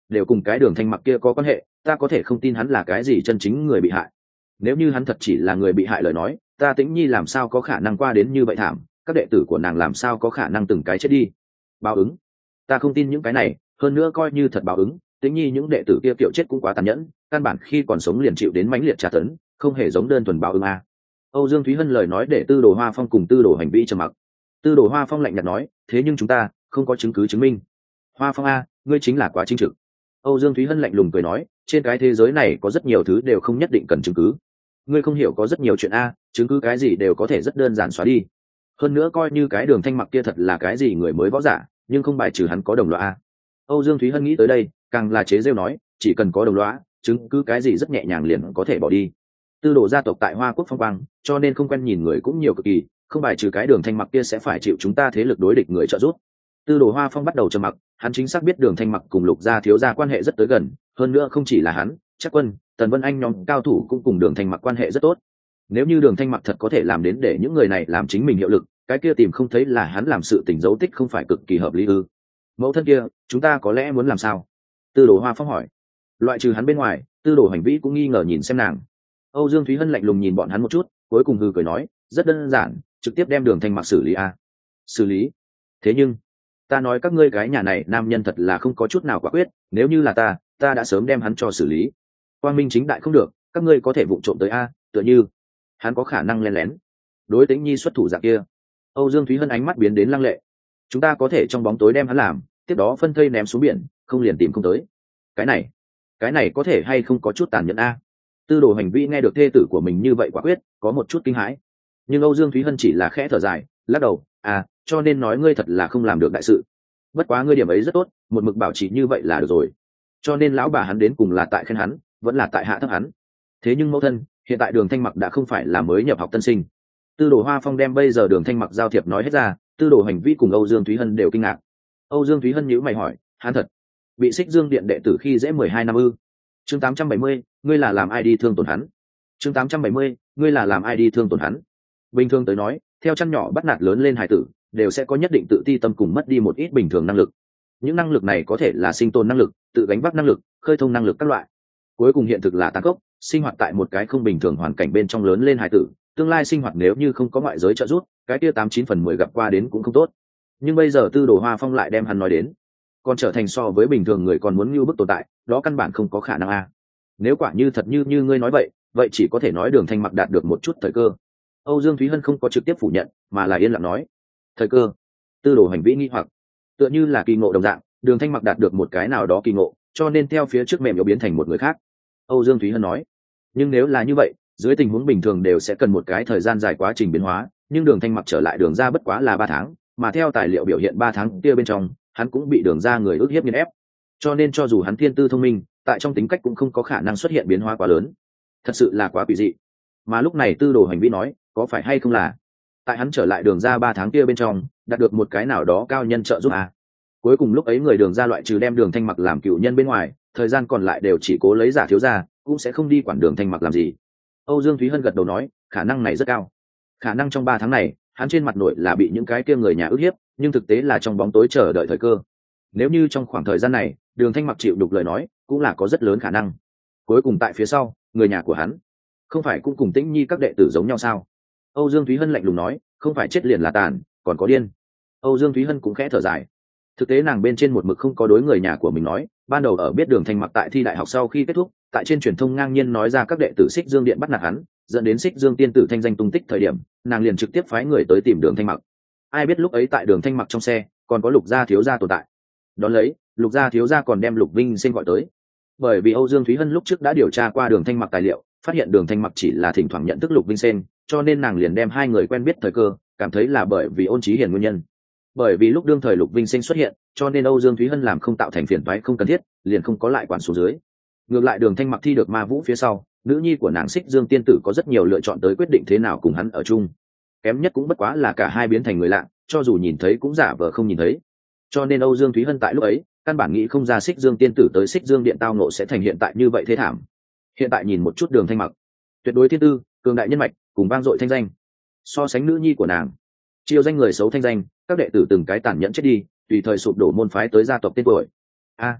A: đều cùng cái đường thanh mặc kia có quan hệ, ta có thể không tin hắn là cái gì chân chính người bị hại. Nếu như hắn thật chỉ là người bị hại lời nói, ta Tĩnh Nhi làm sao có khả năng qua đến như vậy thảm, các đệ tử của nàng làm sao có khả năng từng cái chết đi. Báo ứng? Ta không tin những cái này, hơn nữa coi như thật báo ứng, Tĩnh Nhi những đệ tử kia kiệu chết cũng quá tàn nhẫn, căn bản khi còn sống liền chịu đến mãnh liệt tra tấn, không hề giống đơn thuần báo ứng a. Âu Dương Thúy Hân lời nói để Tư Đồ Hoa Phong cùng Tư Đồ Hành Vĩ trầm mặc. Tư Đồ Hoa Phong lạnh nhạt nói, thế nhưng chúng ta không có chứng cứ chứng minh. Hoa Phong a, ngươi chính là quá chính trực. Âu Dương Thúy Hân lạnh lùng cười nói, trên cái thế giới này có rất nhiều thứ đều không nhất định cần chứng cứ. Ngươi không hiểu có rất nhiều chuyện a, chứng cứ cái gì đều có thể rất đơn giản xóa đi. Hơn nữa coi như cái đường thanh mặc kia thật là cái gì người mới võ giả, nhưng không bài trừ hắn có đồng lõa a. Âu Dương Thúy Hân nghĩ tới đây, càng là chế giễu nói, chỉ cần có đồng lõa, chứng cứ cái gì rất nhẹ nhàng liền có thể bỏ đi. Tư Đồ gia tộc tại Hoa Quốc phong quang, cho nên không quen nhìn người cũng nhiều cực kỳ, không bài trừ cái đường thanh mặc kia sẽ phải chịu chúng ta thế lực đối địch người trợ giúp. Tư Đồ Hoa Phong bắt đầu trầm mặc, hắn chính xác biết đường thanh mặc cùng Lục gia thiếu gia quan hệ rất tới gần, hơn nữa không chỉ là hắn, Trác Quân, Tần Vân Anh nhóm cao thủ cũng cùng đường thanh mặc quan hệ rất tốt. Nếu như đường thanh mặc thật có thể làm đến để những người này làm chính mình hiệu lực, cái kia tìm không thấy là hắn làm sự tình dấu tích không phải cực kỳ hợp lý ư? Mẫu thân kia, chúng ta có lẽ muốn làm sao? Tư Đồ Hoa Phong hỏi. Loại trừ hắn bên ngoài, Tư Đồ Hành Vĩ cũng nghi ngờ nhìn xem nàng. Âu Dương Thúy Hân lạnh lùng nhìn bọn hắn một chút, cuối cùng hừ cười nói, rất đơn giản, trực tiếp đem đường thanh mặc xử lý a. Xử lý? Thế nhưng ta nói các ngươi cái nhà này nam nhân thật là không có chút nào quả quyết, nếu như là ta đã sớm đem hắn cho xử lý. Quang minh chính đại không được, các ngươi có thể vụng trộm tới a, tựa như hắn có khả năng lén lén đối Tĩnh Nhi xuất thủ dạng kia. Âu Dương Thúy Hân ánh mắt biến đến lăng lệ. Chúng ta có thể trong bóng tối đem hắn làm, tiếp đó phân thây ném xuống biển, không liền tìm không tới. Cái này có thể hay không có chút tàn nhẫn a? Tư Đồ Hành Vĩ nghe được thê tử của mình như vậy quả quyết, có một chút kinh hãi. Nhưng Âu Dương Thúy Hân chỉ là khẽ thở dài, lắc đầu, cho nên nói ngươi thật là không làm được đại sự. Bất quá ngươi điểm ấy rất tốt, một mực bảo trì như vậy là được rồi. Cho nên lão bà hắn đến cùng là tại khen hắn, vẫn là tại hạ thấp hắn. Thế nhưng mẫu thân, hiện tại Đường Thanh Mặc đã không phải là mới nhập học tân sinh. Tư Đồ Hoa Phong đem bây giờ Đường Thanh Mặc giao thiệp nói hết ra, Tư Đồ Hành Vi cùng Âu Dương Thúy Hân đều kinh ngạc. Âu Dương Thúy Hân nhíu mày hỏi, hắn thật bị Xích Dương Điện đệ tử khi dễ 12 năm ư? Chương 870, ngươi là làm ai đi thương tổn hắn? Chương 870, ngươi là làm ai đi thương tổn hắn? Bình thường tới nói, theo chăn nhỏ bắt nạt lớn lên hài tử, đều sẽ có nhất định tự ti tâm cùng mất đi một ít bình thường năng lực. Những năng lực này có thể là sinh tồn năng lực, tự gánh vác năng lực, khơi thông năng lực các loại. Cuối cùng hiện thực là tàn khốc, sinh hoạt tại một cái không bình thường hoàn cảnh bên trong lớn lên hài tử, tương lai sinh hoạt nếu như không có ngoại giới trợ giúp, cái kia 89/10 gặp qua đến cũng không tốt. Nhưng bây giờ Tư Đồ Hoa Phong lại đem hắn nói đến, còn trở thành so với bình thường người còn muốn như bức tồn tại, đó căn bản không có khả năng a. Nếu quả như thật như ngươi nói vậy chỉ có thể nói Đường Thanh Mặc đạt được một chút thời cơ. Âu Dương Thúy Hân không có trực tiếp phủ nhận, mà là yên lặng nói, thời cơ? Tư Đồ Hành Vi nghi hoặc, tựa như là kỳ ngộ đồng dạng, Đường Thanh Mặc đạt được một cái nào đó kỳ ngộ, cho nên theo phía trước mềm yếu biến thành một người khác. Âu Dương Thúy Hân nói, nhưng nếu là như vậy, dưới tình huống bình thường đều sẽ cần một cái thời gian dài quá trình biến hóa, nhưng Đường Thanh Mặc trở lại Đường ra bất quá là 3 tháng, mà theo tài liệu biểu hiện 3 tháng kia bên trong, hắn cũng bị Đường ra người ức hiếp nghiền ép, cho nên cho dù hắn thiên tư thông minh, tại trong tính cách cũng không có khả năng xuất hiện biến hóa quá lớn. Thật sự là quá quỷ dị. Mà lúc này Tư Đồ Hành Vi nói, có phải hay không là tại hắn trở lại Đường ra 3 tháng kia bên trong, đạt được một cái nào đó cao nhân trợ giúp à? Cuối cùng lúc ấy người Đường ra loại trừ đem Đường Thanh Mặc làm cựu nhân bên ngoài, thời gian còn lại đều chỉ cố lấy giả thiếu gia, cũng sẽ không đi quản Đường Thanh Mặc làm gì. Âu Dương Thúy Hân gật đầu nói, khả năng này rất cao. Khả năng trong 3 tháng này, hắn trên mặt nội là bị những cái kia người nhà ức hiếp, nhưng thực tế là trong bóng tối chờ đợi thời cơ. Nếu như trong khoảng thời gian này, Đường Thanh Mặc chịu đục lời nói, cũng là có rất lớn khả năng. Cuối cùng tại phía sau, người nhà của hắn, không phải cũng cùng Tĩnh Nhi các đệ tử giống nhau sao? Âu Dương Thúy Hân lạnh lùng nói, không phải chết liền là tàn, còn có điên. Âu Dương Thúy Hân cũng khẽ thở dài. Thực tế nàng bên trên một mực không có đối người nhà của mình nói, ban đầu ở biết Đường Thanh Mặc tại thi đại học sau khi kết thúc, tại trên truyền thông ngang nhiên nói ra các đệ tử Xích Dương Điện bắt nạt hắn, dẫn đến Xích Dương tiên tử thanh danh tung tích thời điểm, nàng liền trực tiếp phái người tới tìm Đường Thanh Mặc. Ai biết lúc ấy tại Đường Thanh Mặc trong xe, còn có Lục gia thiếu gia tồn tại. Đón lấy, Lục gia thiếu gia còn đem Lục Vinh Sinh gọi tới. Bởi vì Âu Dương Thúy Hân lúc trước đã điều tra qua Đường Thanh Mặc tài liệu, phát hiện Đường Thanh Mặc chỉ là thỉnh thoảng nhận thức Lục Vinh Sinh, cho nên nàng liền đem hai người quen biết thời cơ, cảm thấy là bởi vì Ôn Chí Hiền nguyên nhân. Bởi vì lúc đương thời Lục Vinh Sinh xuất hiện, cho nên Âu Dương Thúy Hân làm không tạo thành phiền toái không cần thiết, liền không có lại quản số dưới. Ngược lại Đường Thanh Mặc thi được ma vũ phía sau, nữ nhi của nàng Xích Dương tiên tử có rất nhiều lựa chọn tới quyết định thế nào cùng hắn ở chung. Kém nhất cũng bất quá là cả hai biến thành người lạ, cho dù nhìn thấy cũng giả vờ không nhìn thấy. Cho nên Âu Dương Thúy Hân tại lúc ấy, căn bản nghĩ không ra Xích Dương tiên tử tới Xích Dương điện tao nộ sẽ thành hiện tại như vậy thế thảm. Hiện tại nhìn một chút Đường Thanh Mặc, tuyệt đối thiên tư, cường đại nhân mạch, cùng vang dội thanh danh. So sánh nữ nhi của nàng, chiêu danh người xấu thanh danh, các đệ tử từng cái tàn nhẫn chết đi, tùy thời sụp đổ môn phái tới gia tộc tên tuổi.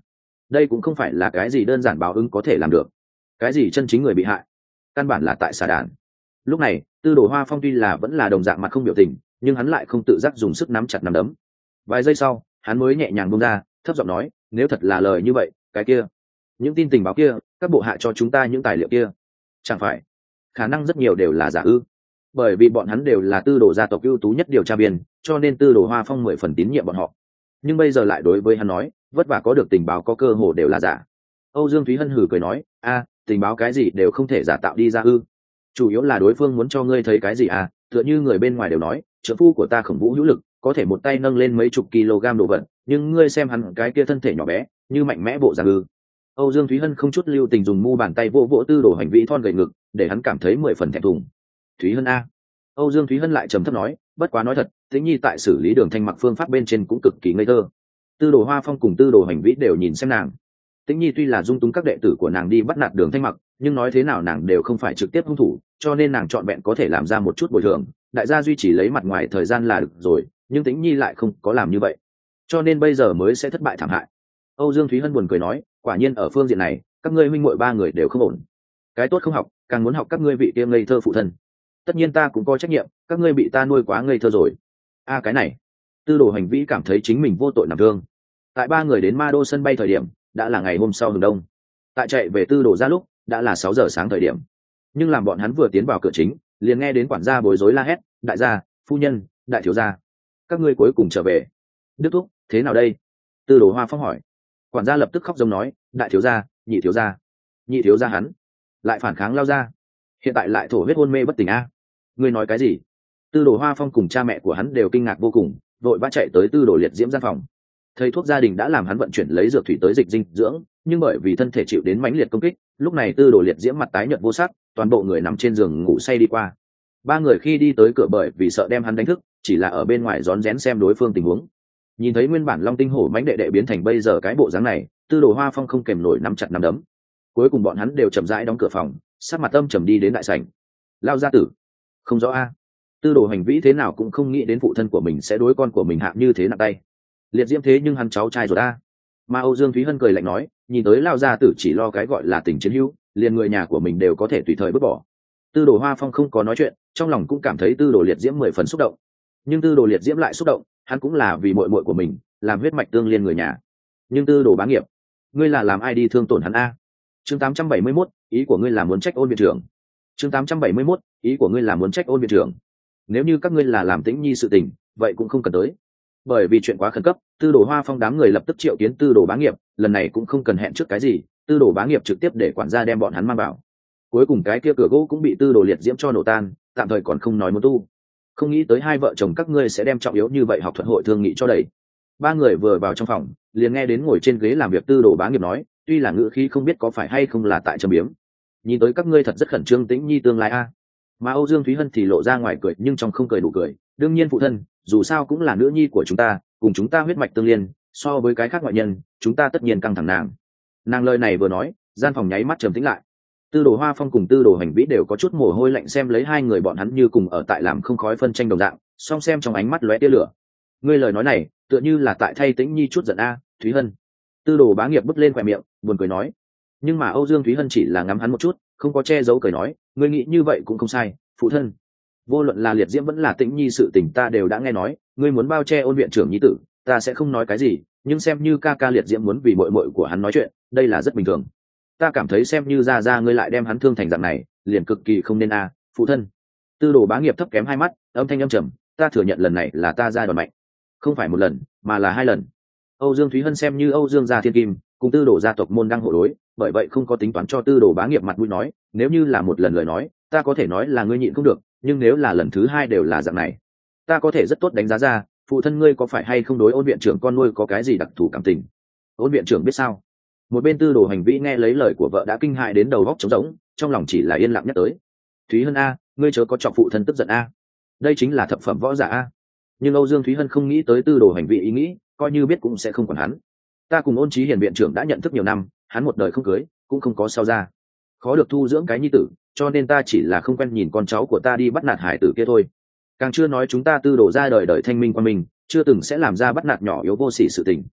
A: đây cũng không phải là cái gì đơn giản báo ứng có thể làm được. Cái gì chân chính người bị hại, căn bản là tại xà đàn. Lúc này Tư Đồ Hoa Phong tuy là vẫn là đồng dạng mặt không biểu tình, nhưng hắn lại không tự giác dùng sức nắm chặt nắm đấm. Vài giây sau hắn mới nhẹ nhàng buông ra, thấp giọng nói, nếu thật là lời như vậy, cái kia, những tin tình báo kia, các bộ hạ cho chúng ta những tài liệu kia, chẳng phải khả năng rất nhiều đều là giả ư? Bởi vì bọn hắn đều là Tư Đồ gia tộc ưu tú nhất điều tra viên, cho nên Tư Đồ Hoa Phong 10 phần tín nhiệm bọn họ. Nhưng bây giờ lại đối với hắn nói, vất vả có được tình báo có cơ hồ đều là giả. Âu Dương Thúy Hân hừ cười nói, tình báo cái gì đều không thể giả tạo đi ra ư? Chủ yếu là đối phương muốn cho ngươi thấy cái gì à? Tựa như người bên ngoài đều nói, trưởng phu của ta Khổng Vũ hữu lực, có thể một tay nâng lên mấy chục kg đồ vật, nhưng ngươi xem hắn cái kia thân thể nhỏ bé, như mạnh mẽ bộ dạng ư? Âu Dương Thúy Hân không chút lưu tình dùng mu bàn tay vỗ vỗ Tư Đồ hành vi thon gầy ngực, để hắn cảm thấy 10 phần thẹn thùng. Thúy Hân a. Âu Dương Thúy Hân lại trầm thấp nói, bất quá nói thật, Tĩnh Nhi tại xử lý Đường Thanh Mặc phương pháp bên trên cũng cực kỳ ngây thơ. Tư Đồ Hoa Phong cùng Tư Đồ hành vi đều nhìn xem nàng. Tĩnh Nhi tuy là dung túng các đệ tử của nàng đi bắt nạt Đường Thanh Mặc, nhưng nói thế nào nàng đều không phải trực tiếp hung thủ, cho nên nàng chọn vẹn có thể làm ra một chút bồi thường, đại gia duy trì lấy mặt ngoài thời gian là được rồi, nhưng Tĩnh Nhi lại không có làm như vậy, cho nên bây giờ mới sẽ thất bại thảm hại. Âu Dương Thúy Hân buồn cười nói, quả nhiên ở phương diện này, các ngươi huynh muội ba người đều không ổn. Cái tốt không học, càng muốn học các ngươi vị kia ngây thơ phụ thân. Tất nhiên ta cũng có trách nhiệm, các ngươi bị ta nuôi quá ngây thơ rồi. Cái này. Tư Đồ hành vi cảm thấy chính mình vô tội nằm thương. Tại ba người đến Ma Đô sân bay thời điểm, đã là ngày hôm sau hừng đông. Tại chạy về Tư Đồ ra lúc, đã là 6 giờ sáng thời điểm. Nhưng làm bọn hắn vừa tiến vào cửa chính, liền nghe đến quản gia bối rối la hét, đại gia, phu nhân, đại thiếu gia, các ngươi cuối cùng trở về. Đức thúc, thế nào đây? Tư Đồ Hoa Phong hỏi. Quản gia lập tức khóc giống nói, đại thiếu gia, nhị thiếu gia hắn lại phản kháng lao ra, hiện tại lại thổ huyết hôn mê bất tỉnh a. Ngươi nói cái gì? Tư Đồ Hoa Phong cùng cha mẹ của hắn đều kinh ngạc vô cùng, vội vã chạy tới Tư Đồ Liệt Diễm gian phòng. Thầy thuốc gia đình đã làm hắn vận chuyển lấy dược thủy tới dịch dinh dưỡng, nhưng bởi vì thân thể chịu đến mãnh liệt công kích, lúc này Tư Đồ Liệt Diễm mặt tái nhợt vô sắc, toàn bộ người nằm trên giường ngủ say đi qua. Ba người khi đi tới cửa bởi vì sợ đem hắn đánh thức, chỉ là ở bên ngoài rón rén xem đối phương tình huống. Nhìn thấy nguyên bản Long Tinh Hổ mãnh đệ đệ biến thành bây giờ cái bộ dáng này, Tư Đồ Hoa Phong không kềm nổi nắm chặt nắm đấm. Cuối cùng bọn hắn đều chậm rãi đóng cửa phòng, sắc mặt âm trầm đi đến đại sảnh. Lao gia tử, không rõ a. Tư Đồ hành vĩ thế nào cũng không nghĩ đến phụ thân của mình sẽ đối con của mình hạ như thế nặng tay. Liệt Diễm thế nhưng hắn cháu trai rồi a. Mà Âu Dương Thúy Hân cười lạnh nói, nhìn tới Lao gia tử chỉ lo cái gọi là tình chiến hữu, liền người nhà của mình đều có thể tùy thời vứt bỏ. Tư Đồ Hoa Phong không có nói chuyện, trong lòng cũng cảm thấy Tư Đồ Liệt Diễm 10 phần xúc động. Nhưng Tư Đồ Liệt Diễm lại xúc động, hắn cũng là vì muội muội của mình, làm huyết mạch tương liên người nhà. Nhưng Tư Đồ Bá Nghiệp, ngươi là làm ai đi thương tổn hắn a? Chương 871, ý của ngươi là muốn trách Ôn viện trưởng. Chương 871, ý của ngươi là muốn trách Ôn viện trưởng. Nếu như các ngươi là làm Tĩnh Nhi sự tình, vậy cũng không cần tới. Bởi vì chuyện quá khẩn cấp, Tư Đồ Hoa Phong đám người lập tức triệu kiến Tư Đồ Bá Nghiệp, lần này cũng không cần hẹn trước cái gì, Tư Đồ Bá Nghiệp trực tiếp để quản gia đem bọn hắn mang vào. Cuối cùng cái kia cửa gỗ cũng bị Tư Đồ Liệt Diễm cho nổ tan, tạm thời còn không nói muốn tu. Không nghĩ tới hai vợ chồng các ngươi sẽ đem trọng yếu như vậy học thuật hội thương nghị cho đầy. Ba người vừa vào trong phòng, liền nghe đến ngồi trên ghế làm việc Tư Đồ Bá Nghiệp nói, tuy là ngữ khí không biết có phải hay không là tại trầm biếm. Nhìn tới các ngươi thật rất khẩn trương Tĩnh Nhi tương lai a. Mà Âu Dương Thúy Hân thì lộ ra ngoài cười nhưng trong không cười đủ cười, đương nhiên phụ thân, dù sao cũng là nữ nhi của chúng ta, cùng chúng ta huyết mạch tương liên, so với cái khác ngoại nhân, chúng ta tất nhiên căng thẳng nàng. Nàng lời này vừa nói, gian phòng nháy mắt trầm tĩnh lại. Tư Đồ Hoa Phong cùng Tư Đồ hành vĩ đều có chút mồ hôi lạnh xem lấy hai người bọn hắn như cùng ở tại làm không khói phân tranh đồng dạng, song xem trong ánh mắt lóe tia lửa. Ngươi lời nói này, tựa như là tại thay Tĩnh Nhi chút giận a, Thúy Hân. Tư Đồ Bá Nghiệp bứt lên khóe miệng, buồn cười nói. Nhưng mà Âu Dương Thúy Hân chỉ là ngắm hắn một chút, không có che giấu cười nói, ngươi nghĩ như vậy cũng không sai, phụ thân. Vô luận là Liệt Diễm vẫn là Tĩnh Nhi sự tình ta đều đã nghe nói, ngươi muốn bao che Ôn viện trưởng nhi tử, ta sẽ không nói cái gì, nhưng xem như ca ca Liệt Diễm muốn vì muội muội của hắn nói chuyện, đây là rất bình thường. Ta cảm thấy xem như ra ngươi lại đem hắn thương thành dạng này, liền cực kỳ không nên a, phụ thân. Tư Đồ Bá Nghiệp thấp kém hai mắt, âm thanh âm trầm, ta thừa nhận lần này là ta ra đòn mạnh, không phải một lần, mà là 2 lần. Âu Dương Thúy Hân xem như Âu Dương gia thiên kim, cùng Tư Đồ gia tộc môn đăng hộ đối, bởi vậy không có tính toán cho Tư Đồ Bá Nghiệp mặt mũi nói, nếu như là một lần lời nói, ta có thể nói là ngươi nhịn không được, nhưng nếu là lần thứ 2 đều là dạng này, ta có thể rất tốt đánh giá ra, phụ thân ngươi có phải hay không đối Ôn viện trưởng con nuôi có cái gì đặc thù cảm tình. Ôn viện trưởng biết sao? Một bên Tư Đồ hành vĩ nghe lấy lời của vợ đã kinh hại đến đầu góc trống rỗng, trong lòng chỉ là yên lặng nhắc tới. Thúy Hân a, ngươi chớ có chọc phụ thân tức giận a. Đây chính là thập phẩm võ giả a. Nhưng Âu Dương Thúy Hân không nghĩ tới Tư Đồ hành vĩ ý nghĩ, coi như biết cũng sẽ không quản hắn. Ta cùng Ôn Chí Hiền viện trưởng đã nhận thức nhiều năm, hắn một đời không cưới, cũng không có sao ra, khó được thu dưỡng cái nhi tử, cho nên ta chỉ là không quen nhìn con cháu của ta đi bắt nạt hải tử kia thôi. Càng chưa nói chúng ta Tư Đồ ra đời đời thanh minh qua mình, chưa từng sẽ làm ra bắt nạt nhỏ yếu vô sỉ sự tình.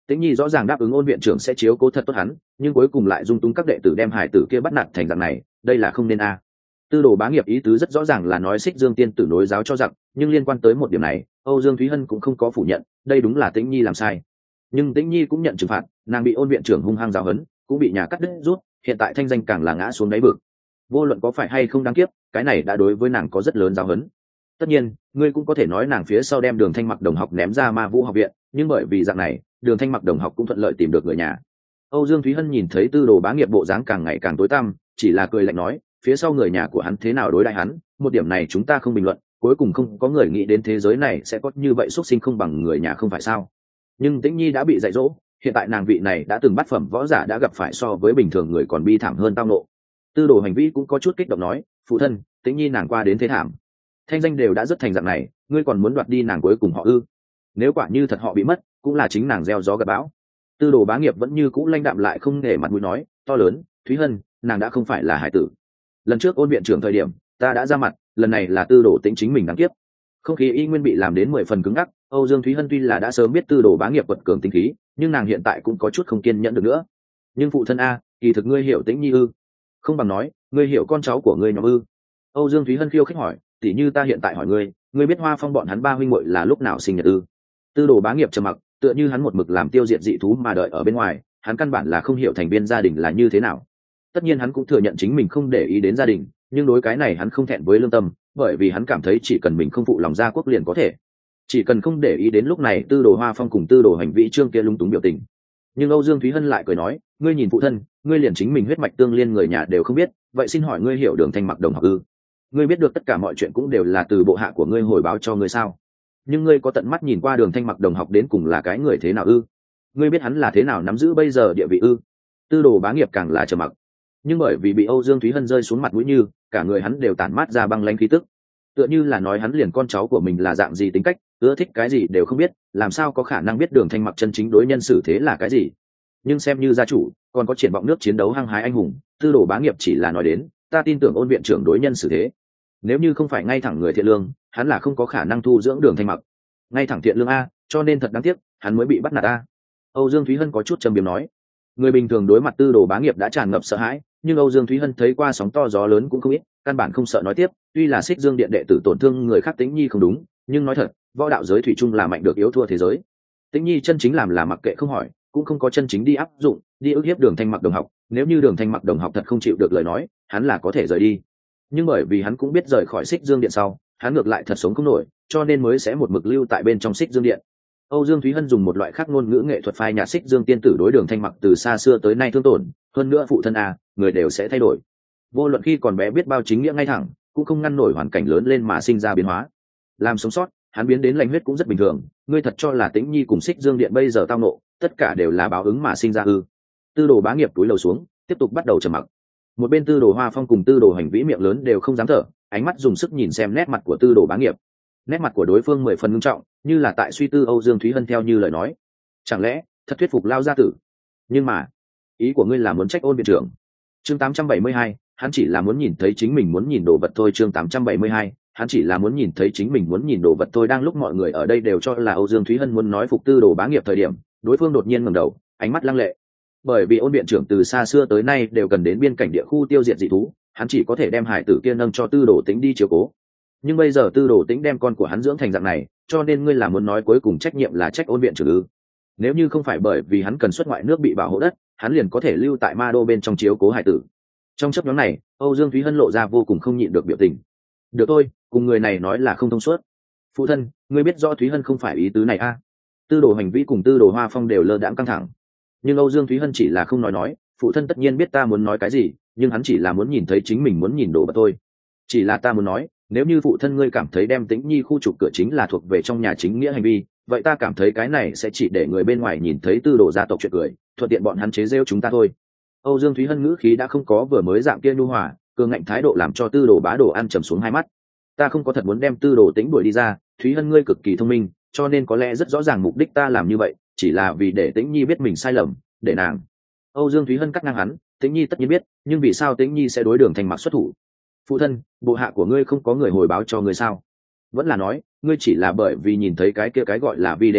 A: Tĩnh Nhi rõ ràng đáp ứng Ôn viện trưởng sẽ chiếu cố thật tốt hắn, nhưng cuối cùng lại dung túng các đệ tử đem hải tử kia bắt nạt thành dạng này, đây là không nên a. Tư đồ bá nghiệp ý tứ rất rõ ràng là nói Xích Dương tiên tử nối giáo cho giặc, nhưng liên quan tới một điểm này, Âu Dương Thúy Hân cũng không có phủ nhận, đây đúng là Tĩnh Nhi làm sai. Nhưng Tĩnh Nhi cũng nhận trừng phạt, nàng bị Ôn viện trưởng hung hăng giáo huấn, cũng bị nhà cắt đứt rút, hiện tại thanh danh càng là ngã xuống đáy vực. Vô luận có phải hay không đáng kiếp, cái này đã đối với nàng có rất lớn giáo huấn. Tất nhiên, ngươi cũng có thể nói nàng phía sau đem Đường Thanh Mặc đồng học ném ra Ma Vũ học viện, nhưng bởi vì dạng này, Đường Thanh Mặc đồng học cũng thuận lợi tìm được người nhà. Âu Dương Thúy Hân nhìn thấy Tư đồ bá nghiệp bộ dáng càng ngày càng tối tăm, chỉ là cười lạnh nói, phía sau người nhà của hắn thế nào đối đãi hắn, một điểm này chúng ta không bình luận, cuối cùng không có người nghĩ đến thế giới này sẽ có như vậy xuất sinh không bằng người nhà không phải sao? Nhưng Tĩnh Nhi đã bị dạy dỗ, hiện tại nàng vị này đã từng bắt phẩm võ giả đã gặp phải so với bình thường người còn bi thảm hơn tao nộ. Tư đồ hành vi cũng có chút kích động nói, phụ thân, Tĩnh Nhi nàng qua đến thế thảm, thanh danh đều đã rất thành dạng này, ngươi còn muốn đoạt đi nàng cuối cùng họ ư? Nếu quả như thật họ bị mất, cũng là chính nàng gieo gió gặt bão. Tư đồ bá nghiệp vẫn như cũ lãnh đạm lại không để mặt mũi nói, to lớn, Thúy Hân, nàng đã không phải là hải tử. Lần trước Ôn viện trưởng thời điểm, ta đã ra mặt, lần này là Tư đồ Tĩnh chính mình đáng kiếp. Không khí y nguyên bị làm đến 10 phần cứng ngắc. Âu Dương Thúy Hân tuy là đã sớm biết Tư đồ bá nghiệp quật cường tính khí, nhưng nàng hiện tại cũng có chút không kiên nhẫn được nữa. Nhưng phụ thân a, kỳ thực ngươi hiểu Tĩnh Nhi ư? Không bằng nói, ngươi hiểu con cháu của ngươi nhóm ư? Âu Dương Thúy Hân khiêu khích hỏi, tỉ như ta hiện tại hỏi ngươi, ngươi biết Hoa Phong bọn hắn ba huynh muội là lúc nào sinh nhật ư? Tư đồ bá nghiệp trầm mặc, tựa như hắn một mực làm tiêu diệt dị thú mà đợi ở bên ngoài, hắn căn bản là không hiểu thành viên gia đình là như thế nào. Tất nhiên hắn cũng thừa nhận chính mình không để ý đến gia đình, nhưng đối cái này hắn không thẹn với lương tâm, bởi vì hắn cảm thấy chỉ cần mình không phụ lòng gia quốc liền có thể. Chỉ cần không để ý đến lúc này Tư đồ Hoa Phong cùng Tư đồ Hành Vĩ Trương kia lung túng biểu tình. Nhưng Âu Dương Thúy Hân lại cười nói, ngươi nhìn phụ thân, ngươi liền chính mình huyết mạch tương liên người nhà đều không biết, vậy xin hỏi ngươi hiểu Đường Thanh Mặc đồng học ư? Ngươi biết được tất cả mọi chuyện cũng đều là từ bộ hạ của ngươi hồi báo cho ngươi sao? Nhưng ngươi có tận mắt nhìn qua Đường Thanh Mặc đồng học đến cùng là cái người thế nào ư? Ngươi biết hắn là thế nào nắm giữ bây giờ địa vị ư? Tư đồ bá nghiệp càng là trầm mặc, nhưng bởi vì bị Âu Dương Thúy Hân rơi xuống mặt mũi như cả người hắn đều tản mát ra băng lãnh khí tức, tựa như là nói hắn liền con cháu của mình là dạng gì tính cách, ưa thích cái gì đều không biết, làm sao có khả năng biết Đường Thanh Mặc chân chính đối nhân xử thế là cái gì. Nhưng xem như gia chủ còn có triển vọng nước chiến đấu hăng hái anh hùng, Tư đồ bá nghiệp chỉ là nói đến, ta tin tưởng Ôn viện trưởng đối nhân xử thế, nếu như không phải ngay thẳng người thiện lương, hắn là không có khả năng thu dưỡng Đường Thanh Mặc. Ngay thẳng thiện lương a, cho nên thật đáng tiếc, hắn mới bị bắt nạt a. Âu Dương Thúy Hân có chút trầm biếm nói. Người bình thường đối mặt Tư đồ bá nghiệp đã tràn ngập sợ hãi, nhưng Âu Dương Thúy Hân thấy qua sóng to gió lớn cũng không ít, căn bản không sợ nói tiếp. Tuy là Xích Dương điện đệ tử tổn thương người khác Tĩnh Nhi không đúng, nhưng nói thật, võ đạo giới thủy chung là mạnh được yếu thua thế giới. Tĩnh Nhi chân chính làm là mặc kệ không hỏi, cũng không có chân chính đi áp dụng, đi ức hiếp Đường Thanh Mặc đồng học. Nếu như Đường Thanh Mặc đồng học thật không chịu được lời nói, hắn là có thể rời đi. Nhưng bởi vì hắn cũng biết rời khỏi Xích Dương điện sau, hắn ngược lại thật sống không nổi, cho nên mới sẽ một mực lưu tại bên trong Xích Dương điện. Âu Dương Thúy Hân dùng một loại khác ngôn ngữ nghệ thuật phai nhạt Xích Dương tiên tử đối Đường Thanh Mặc từ xa xưa tới nay thương tổn, hơn nữa phụ thân người đều sẽ thay đổi. Vô luận khi còn bé biết bao chính nghĩa ngay thẳng, cũng không ngăn nổi hoàn cảnh lớn lên mà sinh ra biến hóa. Làm sống sót, hắn biến đến lành huyết cũng rất bình thường, ngươi thật cho là Tĩnh Nhi cùng Xích Dương điện bây giờ tao nộ, tất cả đều là báo ứng mà sinh ra ư? Tư đồ bá nghiệp túi lầu xuống, tiếp tục bắt đầu trầm mặc. Một bên Tư đồ Hoa Phong cùng Tư đồ Hành Vĩ miệng lớn đều không dám thở, ánh mắt dùng sức nhìn xem nét mặt của Tư đồ bá nghiệp. Nét mặt của đối phương 10 phần nghiêm trọng, như là tại suy tư Âu Dương Thúy Hân theo như lời nói. Chẳng lẽ thật thuyết phục lao gia tử? Nhưng mà, ý của ngươi là muốn trách Ôn viện trưởng? Chương 872, hắn chỉ là muốn nhìn thấy chính mình muốn nhìn đồ vật thôi. Chương 872, hắn chỉ là muốn nhìn thấy chính mình muốn nhìn đồ vật thôi. Đang lúc mọi người ở đây đều cho là Âu Dương Thúy Hân muốn nói phục Tư đồ bá nghiệp thời điểm, đối phương đột nhiên ngẩng đầu, ánh mắt lăng lệ. Bởi vì Ôn viện trưởng từ xa xưa tới nay đều cần đến biên cảnh địa khu tiêu diệt dị thú, hắn chỉ có thể đem hải tử kia nâng cho Tư đồ Tĩnh đi chiếu cố. Nhưng bây giờ Tư đồ Tĩnh đem con của hắn dưỡng thành dạng này, cho nên ngươi là muốn nói cuối cùng trách nhiệm là trách Ôn viện trưởng ư? Nếu như không phải bởi vì hắn cần xuất ngoại nước bị bảo hộ đất, hắn liền có thể lưu tại Ma Đô bên trong chiếu cố hải tử. Trong chấp nhóm này, Âu Dương Thúy Hân lộ ra vô cùng không nhịn được biểu tình. Được thôi, cùng người này nói là không thông suốt. Phụ thân, ngươi biết rõ Thúy Hân không phải ý tứ này Tư đồ Hành Vĩ cùng Tư đồ Hoa Phong đều lơ đãng căng thẳng. Nhưng Âu Dương Thúy Hân chỉ là không nói, phụ thân tất nhiên biết ta muốn nói cái gì, nhưng hắn chỉ là muốn nhìn thấy chính mình muốn nhìn đồ vật thôi. Chỉ là ta muốn nói, nếu như phụ thân ngươi cảm thấy đem Tĩnh Nhi khu trục cửa chính là thuộc về trong nhà chính nghĩa hành vi, vậy ta cảm thấy cái này sẽ chỉ để người bên ngoài nhìn thấy Tư đồ gia tộc chuyện cười, thuận tiện bọn hắn chế giễu chúng ta thôi. Âu Dương Thúy Hân ngữ khí đã không có vừa mới dạng kia nhu hòa, cường ngạnh thái độ làm cho Tư đồ bá đồ ăn trầm xuống hai mắt. Ta không có thật muốn đem Tư đồ Tĩnh đuổi đi ra, Thúy Hân ngươi cực kỳ thông minh, cho nên có lẽ rất rõ ràng mục đích ta làm như vậy, chỉ là vì để Tĩnh Nhi biết mình sai lầm, để nàng. Âu Dương Thúy Hân cắt ngang hắn, Tĩnh Nhi tất nhiên biết, nhưng vì sao Tĩnh Nhi sẽ đối Đường Thanh Mặc xuất thủ? Phụ thân, bộ hạ của ngươi không có người hồi báo cho ngươi sao? Vẫn là nói, ngươi chỉ là bởi vì nhìn thấy cái kia cái gọi là video,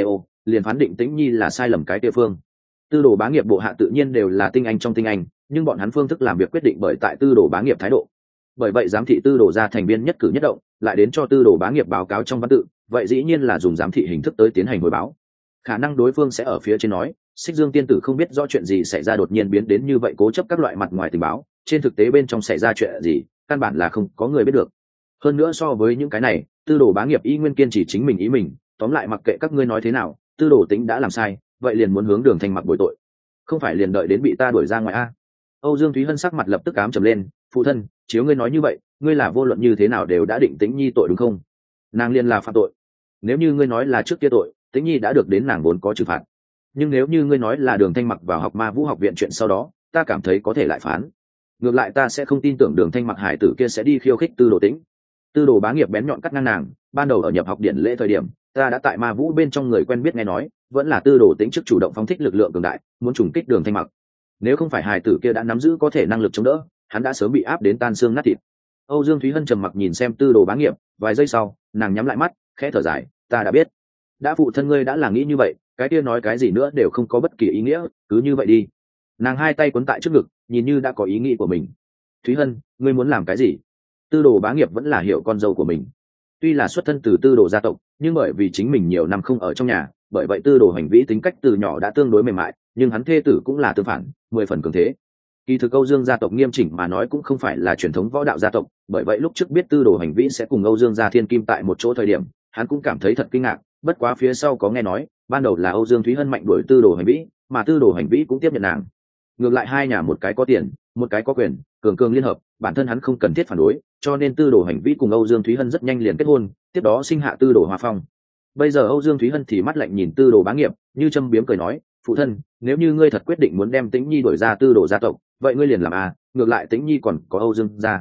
A: liền phán định Tĩnh Nhi là sai lầm cái địa phương. Tư đồ bá nghiệp bộ hạ tự nhiên đều là tinh anh trong tinh anh, nhưng bọn hắn phương thức làm việc quyết định bởi tại tư đồ bá nghiệp thái độ. Bởi vậy giám thị tư đồ ra thành viên nhất cử nhất động, lại đến cho tư đồ bá nghiệp báo cáo trong văn tự, vậy dĩ nhiên là dùng giám thị hình thức tới tiến hành hồi báo. Khả năng đối phương sẽ ở phía trên nói, Xích Dương tiên tử không biết rõ chuyện gì xảy ra đột nhiên biến đến như vậy, cố chấp các loại mặt ngoài tình báo, trên thực tế bên trong xảy ra chuyện gì, căn bản là không có người biết được. Hơn nữa so với những cái này, tư đồ bá nghiệp y nguyên kiên trì chính mình ý mình, tóm lại mặc kệ các ngươi nói thế nào, tư đồ Tĩnh đã làm sai, vậy liền muốn hướng Đường Thanh Mặc bồi tội, không phải liền đợi đến bị ta đuổi ra ngoài a. Âu Dương Thúy Hân sắc mặt lập tức ám trầm lên, phụ thân, chiếu ngươi nói như vậy, ngươi là vô luận như thế nào đều đã định Tĩnh Nhi tội đúng không? Nàng liền là phạm tội. Nếu như ngươi nói là trước kia tội, Tĩnh Nhi đã được đến nàng vốn có trừng phạt. Nhưng nếu như ngươi nói là Đường Thanh Mặc vào học Ma Vũ học viện chuyện sau đó, ta cảm thấy có thể lại phán. Ngược lại ta sẽ không tin tưởng Đường Thanh Mặc hải tử kia sẽ đi khiêu khích tư đồ Tĩnh. Tư đồ bá nghiệp bén nhọn cắt ngang nàng, ban đầu ở nhập học điển lễ thời điểm, ta đã tại Ma Vũ bên trong người quen biết nghe nói, vẫn là tư đồ Tĩnh trước chủ động phóng thích lực lượng cường đại, muốn trùng kích Đường Thanh Mặc. Nếu không phải hài tử kia đã nắm giữ có thể năng lực chống đỡ, hắn đã sớm bị áp đến tan xương nát thịt. Âu Dương Thúy Hân trầm mặc nhìn xem tư đồ bá nghiệp, vài giây sau nàng nhắm lại mắt, khẽ thở dài, ta đã biết, đã phụ thân ngươi đã là nghĩ như vậy, cái kia nói cái gì nữa đều không có bất kỳ ý nghĩa, cứ như vậy đi. Nàng hai tay quấn tại trước ngực, nhìn như đã có ý nghĩ của mình. Thúy Hân, ngươi muốn làm cái gì? Tư đồ bá nghiệp vẫn là hiểu con dâu của mình, tuy là xuất thân từ tư đồ gia tộc, nhưng bởi vì chính mình nhiều năm không ở trong nhà, bởi vậy tư đồ hành vĩ tính cách từ nhỏ đã tương đối mềm mại, nhưng hắn thê tử cũng là tương phản, 10 phần cường thế. Kỳ thực Âu Dương gia tộc nghiêm chỉnh mà nói cũng không phải là truyền thống võ đạo gia tộc, bởi vậy lúc trước biết tư đồ hành vĩ sẽ cùng Âu Dương gia thiên kim tại một chỗ thời điểm, hắn cũng cảm thấy thật kinh ngạc, bất quá phía sau có nghe nói, ban đầu là Âu Dương Thúy Hân mạnh đuổi tư đồ hành vĩ, mà tư đồ hành vĩ cũng tiếp nhận nàng. Ngược lại hai nhà một cái có tiền, một cái có quyền, cường cường liên hợp, bản thân hắn không cần thiết phản đối, cho nên tư đồ hành vĩ cùng Âu Dương Thúy Hân rất nhanh liền kết hôn, tiếp đó sinh hạ tư đồ Hoa Phong. Bây giờ Âu Dương Thúy Hân thì mắt lạnh nhìn tư đồ bá nghiệp, như châm biếm cười nói, phụ thân, nếu như ngươi thật quyết định muốn đem Tĩnh Nhi đuổi ra tư đồ gia tộc, vậy ngươi liền làm à, ngược lại Tĩnh Nhi còn có Âu Dương gia.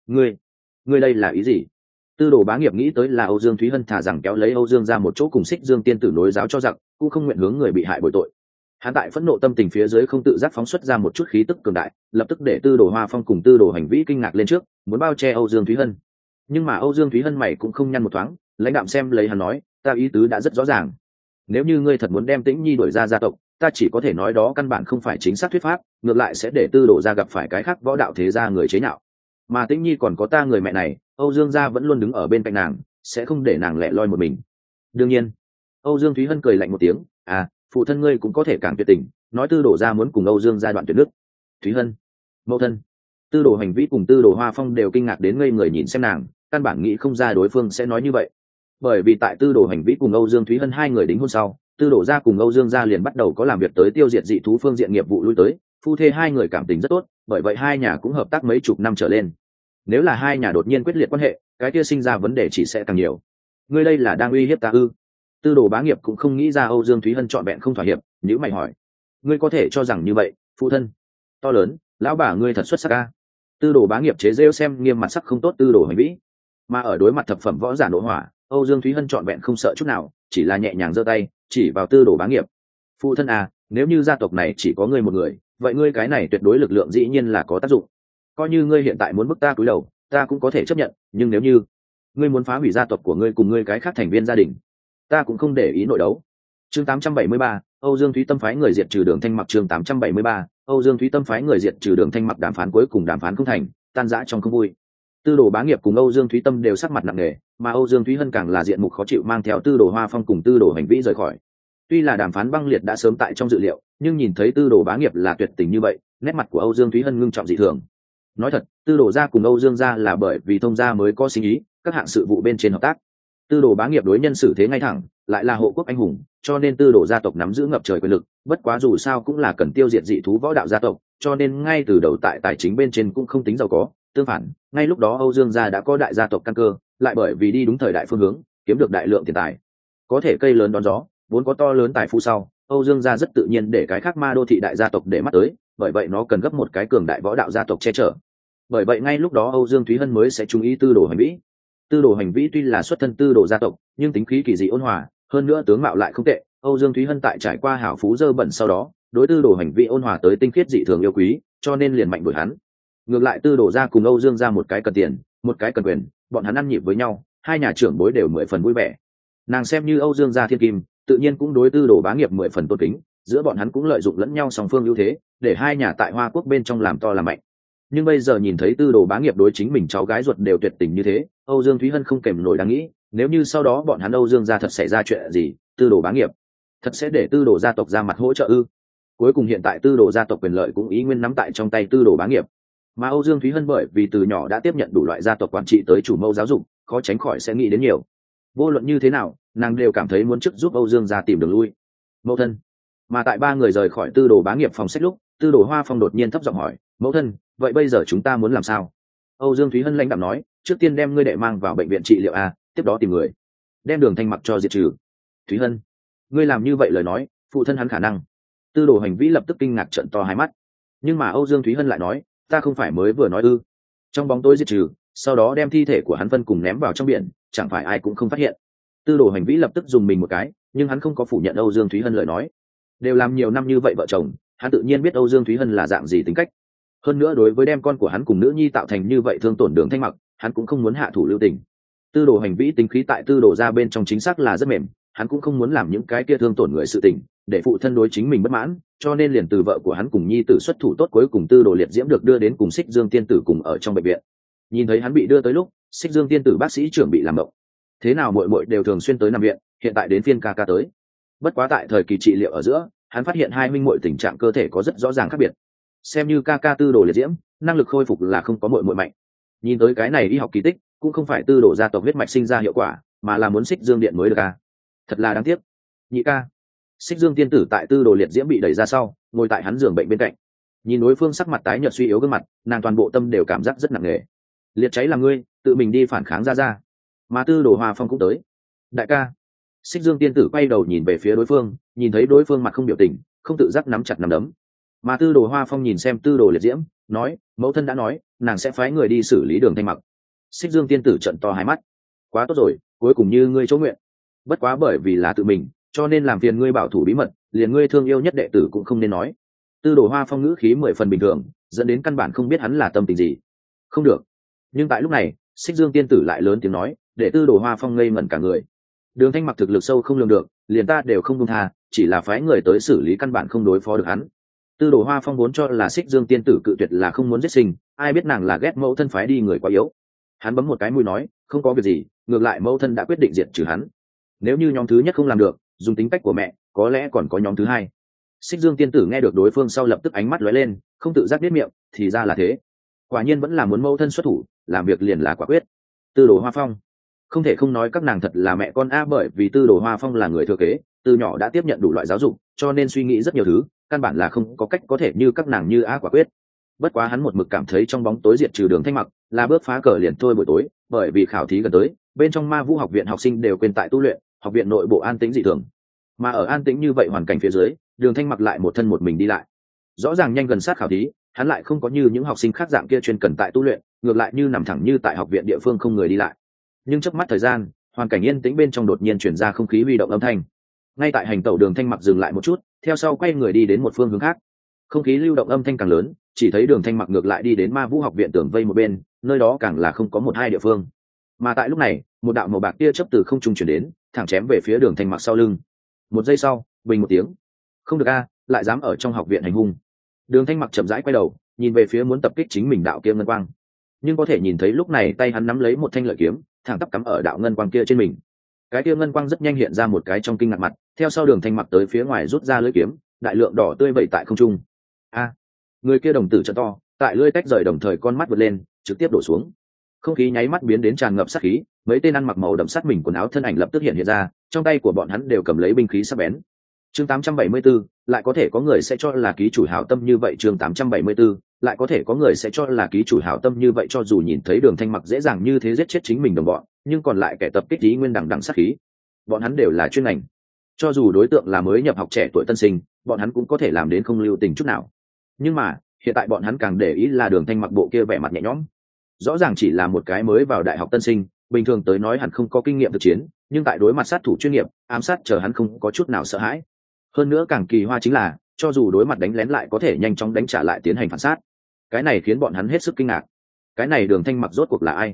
A: Ngươi đây là ý gì? Tư đồ bá nghiệp nghĩ tới là Âu Dương Thúy Hân thả rằng kéo lấy Âu Dương ra một chỗ cùng Xích Dương tiên tử nối giáo cho giặc, cũng không nguyện hướng người bị hại bồi tội. Hắn tại phẫn nộ tâm tình phía dưới không tự giác phóng xuất ra một chút khí tức cường đại, lập tức để tư đồ Hoa Phong cùng tư đồ hành vĩ kinh ngạc lên trước, muốn bao che Âu Dương Thúy Hân. Nhưng mà Âu Dương Thúy Hân mày cũng không nhăn một thoáng, lãnh đạm xem lấy hắn nói, ta ý tứ đã rất rõ ràng. Nếu như ngươi thật muốn đem Tĩnh Nhi đuổi ra gia tộc, ta chỉ có thể nói đó căn bản không phải chính xác thuyết pháp, ngược lại sẽ để tư đồ gia gặp phải cái khác võ đạo thế gia người chế nhạo. Mà Tĩnh Nhi còn có ta người mẹ này, Âu Dương gia vẫn luôn đứng ở bên cạnh nàng, sẽ không để nàng lẻ loi một mình. Đương nhiên. Âu Dương Thúy Hân cười lạnh một tiếng, à, phụ thân ngươi cũng có thể càng tuyệt tình, nói tư đồ gia muốn cùng Âu Dương gia đoạn tuyệt nước. Thúy Hân, mẫu thân. Tư đồ hành vĩ cùng tư đồ Hoa Phong đều kinh ngạc đến ngây người nhìn xem nàng, căn bản nghĩ không ra đối phương sẽ nói như vậy. Bởi vì tại tư đồ hành vĩ cùng Âu Dương Thúy Hân hai người đính hôn sau, tư đồ gia cùng Âu Dương gia liền bắt đầu có làm việc tới tiêu diệt dị thú phương diện nghiệp vụ lui tới, phu thê hai người cảm tình rất tốt, bởi vậy hai nhà cũng hợp tác mấy chục năm trở lên. Nếu là hai nhà đột nhiên quyết liệt quan hệ, cái kia sinh ra vấn đề chỉ sẽ càng nhiều. Ngươi đây là đang uy hiếp ta ư? Tư đồ bá nghiệp cũng không nghĩ ra Âu Dương Thúy Hân trọn vẹn không thỏa hiệp, nhữ mày hỏi. Ngươi có thể cho rằng như vậy, phụ thân? To lớn, lão bà ngươi thật xuất sắc a. Tư đồ bá nghiệp chế rêu xem nghiêm mặt sắc không tốt tư đồ hành vĩ, mà ở đối mặt thập phẩm võ giả nội hỏa, Âu Dương Thúy Hân trọn vẹn không sợ chút nào, chỉ là nhẹ nhàng giơ tay chỉ vào tư đồ bá nghiệp. Phụ thân à, nếu như gia tộc này chỉ có ngươi một người, vậy ngươi cái này tuyệt đối lực lượng dĩ nhiên là có tác dụng. Coi như ngươi hiện tại muốn bức ta cúi đầu, ta cũng có thể chấp nhận, nhưng nếu như ngươi muốn phá hủy gia tộc của ngươi cùng ngươi cái khác thành viên gia đình, ta cũng không để ý nội đấu. Chương 873, Âu Dương Thúy Tâm phái người diệt trừ Đường Thanh Mặc. Chương 873, Âu Dương Thúy Tâm phái người diệt trừ Đường Thanh Mặc. Đàm phán cuối cùng đàm phán không thành, tan rã trong không vui. Tư đồ bá nghiệp cùng Âu Dương Thúy Tâm đều sắc mặt nặng nề, mà Âu Dương Thúy Hân càng là diện mục khó chịu, mang theo tư đồ Hoa Phong cùng tư đồ hành vĩ rời khỏi. Tuy là đàm phán băng liệt đã sớm tại trong dự liệu, nhưng nhìn thấy tư đồ bá nghiệp là tuyệt tình như vậy, nét mặt của Âu Dương Thúy Hân ngưng trọng dị thường. Nói thật, tư đồ gia cùng Âu Dương gia là bởi vì thông gia mới có sinh ý, các hạng sự vụ bên trên hợp tác. Tư đồ bá nghiệp đối nhân xử thế ngay thẳng, lại là hộ quốc anh hùng, cho nên tư đồ gia tộc nắm giữ ngập trời quyền lực, bất quá dù sao cũng là cần tiêu diệt dị thú võ đạo gia tộc, cho nên ngay từ đầu tại tài chính bên trên cũng không tính giàu có. Tương phản, ngay lúc đó Âu Dương gia đã có đại gia tộc căn cơ, lại bởi vì đi đúng thời đại phương hướng, kiếm được đại lượng tiền tài, có thể cây lớn đón gió, vốn có to lớn tài phú sau, Âu Dương gia rất tự nhiên để cái khác ma đô thị đại gia tộc để mắt tới, bởi vậy nó cần gấp một cái cường đại võ đạo gia tộc che chở. Bởi vậy ngay lúc đó Âu Dương Thúy Hân mới sẽ chú ý tư đồ hành vĩ. Tư đồ hành vĩ tuy là xuất thân tư đồ gia tộc, nhưng tính khí kỳ dị ôn hòa, hơn nữa tướng mạo lại không tệ. Âu Dương Thúy Hân tại trải qua hảo phú dơ bẩn sau đó, đối tư đồ hành vĩ ôn hòa tới tinh khiết dị thường yêu quý, cho nên liền mạnh đuổi hắn. Ngược lại tư đồ gia cùng Âu Dương gia một cái cần tiền, một cái cần quyền, bọn hắn ăn nhịp với nhau, hai nhà trưởng bối đều 10 phần vui vẻ. Nàng xem như Âu Dương gia thiên kim, tự nhiên cũng đối Tư Đồ Bá Nghiệp 10 phần tôn kính, giữa bọn hắn cũng lợi dụng lẫn nhau song phương ưu thế, để hai nhà tại Hoa Quốc bên trong làm to làm mạnh. Nhưng bây giờ nhìn thấy Tư Đồ Bá Nghiệp đối chính mình cháu gái ruột đều tuyệt tình như thế, Âu Dương Thúy Hân không kèm nổi đang nghĩ, nếu như sau đó bọn hắn Âu Dương gia thật xảy ra chuyện gì, Tư Đồ Bá Nghiệp thật sẽ để Tư Đồ gia tộc ra mặt hỗ trợ ư? Cuối cùng hiện tại Tư Đồ gia tộc quyền lợi cũng ý nguyên nắm tại trong tay Tư Đồ Bá Nghiệp, mà Âu Dương Thúy Hân bởi vì từ nhỏ đã tiếp nhận đủ loại gia tộc quản trị tới chủ mâu giáo dục, khó tránh khỏi sẽ nghĩ đến nhiều. Vô luận như thế nào, nàng đều cảm thấy muốn trước giúp Âu Dương gia tìm đường lui. Mẫu thân. Mà tại ba người rời khỏi Tư Đồ Bá Nghiệp phòng sách lúc, Tư Đồ Hoa Phong đột nhiên thấp giọng hỏi, mẫu thân, vậy bây giờ chúng ta muốn làm sao? Âu Dương Thúy Hân lãnh đạm nói, trước tiên đem ngươi đệ mang vào bệnh viện trị liệu a, tiếp đó tìm người đem Đường Thanh Mặc cho diệt trừ. Thúy Hân, ngươi làm như vậy lời nói, phụ thân hắn khả năng. Tư Đồ Hành Vĩ lập tức kinh ngạc trợn to hai mắt, nhưng mà Âu Dương Thúy Hân lại nói, ta không phải mới vừa nói ư? Trong bóng tối diệt trừ, sau đó đem thi thể của hắn phân cùng ném vào trong biển, chẳng phải ai cũng không phát hiện. Tư Đồ Hành Vĩ lập tức dùng mình một cái, nhưng hắn không có phủ nhận Âu Dương Thúy Hân lời nói. Đều làm nhiều năm như vậy vợ chồng, hắn tự nhiên biết Âu Dương Thúy Hân là dạng gì tính cách. Hơn nữa đối với đem con của hắn cùng nữ nhi tạo thành như vậy thương tổn Đường Thanh Mặc, hắn cũng không muốn hạ thủ lưu tình. Tư Đồ Hành Vĩ tính khí tại Tư Đồ gia bên trong chính xác là rất mềm, hắn cũng không muốn làm những cái kia thương tổn người sự tình, để phụ thân đối chính mình bất mãn, cho nên liền từ vợ của hắn cùng nhi tử xuất thủ tốt, cuối cùng Tư Đồ Liệt Diễm được đưa đến cùng Xích Dương tiên tử cùng ở trong bệnh viện. Nhìn thấy hắn bị đưa tới lúc, Xích Dương tiên tử bác sĩ trưởng bị làm động. Thế nào muội muội đều thường xuyên tới nằm viện, hiện tại đến phiên ca ca tới. Bất quá tại thời kỳ trị liệu ở giữa, hắn phát hiện hai huynh muội tình trạng cơ thể có rất rõ ràng khác biệt. Xem như ca ca Tư Đồ Liệt Diễm, năng lực khôi phục là không có muội muội mạnh. Nhìn tới cái này y học kỳ tích, cũng không phải Tư Đồ gia tộc huyết mạch sinh ra hiệu quả, mà là muốn Xích Dương điện mới được ca. Thật là đáng tiếc. Nhị ca. Xích Dương tiên tử tại Tư Đồ Liệt Diễm bị đẩy ra sau, ngồi tại hắn giường bệnh bên cạnh. Nhìn đối phương sắc mặt tái nhợt suy yếu gương mặt, nàng toàn bộ tâm đều cảm giác rất nặng nề. Liệt cháy là ngươi, tự mình đi phản kháng ra. Mà Tư Đồ Hoa Phong cũng tới. Đại ca. Xích Dương tiên tử quay đầu nhìn về phía đối phương, nhìn thấy đối phương mặt không biểu tình, không tự giác nắm chặt nắm đấm. Mà Tư Đồ Hoa Phong nhìn xem Tư Đồ Liệt Diễm, nói, mẫu thân đã nói, nàng sẽ phái người đi xử lý Đường Thanh Mặc. Xích Dương tiên tử trợn to hai mắt. Quá tốt rồi, cuối cùng như ngươi chỗ nguyện. Bất quá bởi vì là tự mình, cho nên làm phiền ngươi bảo thủ bí mật, liền ngươi thương yêu nhất đệ tử cũng không nên nói. Tư Đồ Hoa Phong ngữ khí 10 phần bình thường, dẫn đến căn bản không biết hắn là tâm tình gì. Không được. Nhưng tại lúc này, Xích Dương tiên tử lại lớn tiếng nói, để Tư Đồ Hoa Phong ngây ngẩn cả người. Đường Thanh Mặc thực lực sâu không lường được, liền ta đều không buông tha, chỉ là phái người tới xử lý căn bản không đối phó được hắn. Tư Đồ Hoa Phong vốn cho là Xích Dương tiên tử cự tuyệt là không muốn giết sinh, ai biết nàng là ghét mẫu thân phái đi người quá yếu. Hắn bấm một cái mũi nói, không có việc gì, ngược lại mẫu thân đã quyết định diệt trừ hắn. Nếu như nhóm thứ nhất không làm được, dùng tính cách của mẹ, có lẽ còn có nhóm thứ hai. Xích Dương tiên tử nghe được đối phương sau lập tức ánh mắt lóe lên, không tự giác biết miệng, thì ra là thế. Quả nhiên vẫn là muốn mẫu thân xuất thủ, làm việc liền là quả quyết. Tư Đồ Hoa Phong, không thể không nói các nàng thật là mẹ con a, bởi vì Tư Đồ Hoa Phong là người thừa kế, từ nhỏ đã tiếp nhận đủ loại giáo dục, cho nên suy nghĩ rất nhiều thứ, căn bản là không có cách có thể như các nàng như a quả quyết. Bất quá hắn một mực cảm thấy trong bóng tối diệt trừ Đường Thanh Mặc là bước phá cờ liền thôi buổi tối, bởi vì khảo thí gần tới, bên trong Ma Vũ học viện học sinh đều quên tại tu luyện, học viện nội bộ an tĩnh dị thường. Mà ở an tĩnh như vậy hoàn cảnh phía dưới, Đường Thanh Mặc lại một thân một mình đi lại. Rõ ràng nhanh gần sát khảo thí, hắn lại không có như những học sinh khác dạng kia chuyên cần tại tu luyện, ngược lại như nằm thẳng như tại học viện địa phương không người đi lại. Nhưng chớp mắt thời gian, hoàn cảnh yên tĩnh bên trong đột nhiên truyền ra không khí huy động âm thanh. Ngay tại hành tẩu Đường Thanh Mặc dừng lại một chút, theo sau quay người đi đến một phương hướng khác. Không khí lưu động âm thanh càng lớn, chỉ thấy Đường Thanh Mặc ngược lại đi đến Ma Vũ học viện tường vây một bên, nơi đó càng là không có một hai địa phương. Mà tại lúc này, một đạo màu bạc tia chớp từ không trung truyền đến, thẳng chém về phía Đường Thanh Mặc sau lưng. Một giây sau, bình một tiếng. Không được a, lại dám ở trong học viện hành hung. Đường Thanh Mặc chậm rãi quay đầu, nhìn về phía muốn tập kích chính mình đạo kia ngân quang. Nhưng có thể nhìn thấy lúc này tay hắn nắm lấy một thanh lợi kiếm, thẳng tắp cắm ở đạo ngân quang kia trên mình. Cái kia ngân quang rất nhanh hiện ra một cái trong kinh ngạc mặt, theo sau Đường Thanh Mặc tới phía ngoài rút ra lưỡi kiếm, đại lượng đỏ tươi vẩy tại không trung. A, người kia đồng tử trợ to, tại lưỡi tách rời đồng thời con mắt vượt lên, trực tiếp đổ xuống. Không khí nháy mắt biến đến tràn ngập sát khí, mấy tên ăn mặc màu đậm sắt mình quần áo thân ảnh lập tức hiện ra, trong tay của bọn hắn đều cầm lấy binh khí sắc bén. Chương 874, lại có thể có người sẽ cho là ký chủ hảo tâm như vậy. Chương 874, lại có thể có người sẽ cho là ký chủ hảo tâm như vậy. Cho dù nhìn thấy Đường Thanh Mặc dễ dàng như thế giết chết chính mình đồng bọn, nhưng còn lại kẻ tập kích ý nguyên đằng sát khí. Bọn hắn đều là chuyên ngành, cho dù đối tượng là mới nhập học trẻ tuổi tân sinh, bọn hắn cũng có thể làm đến không lưu tình chút nào. Nhưng mà hiện tại bọn hắn càng để ý là Đường Thanh Mặc bộ kia vẻ mặt nhẹ nhõm. Rõ ràng chỉ là một cái mới vào đại học tân sinh, bình thường tới nói hẳn không có kinh nghiệm thực chiến, nhưng tại đối mặt sát thủ chuyên nghiệp, ám sát chờ hắn không có chút nào sợ hãi. Hơn nữa càng kỳ hoa chính là, cho dù đối mặt đánh lén lại có thể nhanh chóng đánh trả lại tiến hành phản sát. Cái này khiến bọn hắn hết sức kinh ngạc. Cái này Đường Thanh Mặc rốt cuộc là ai?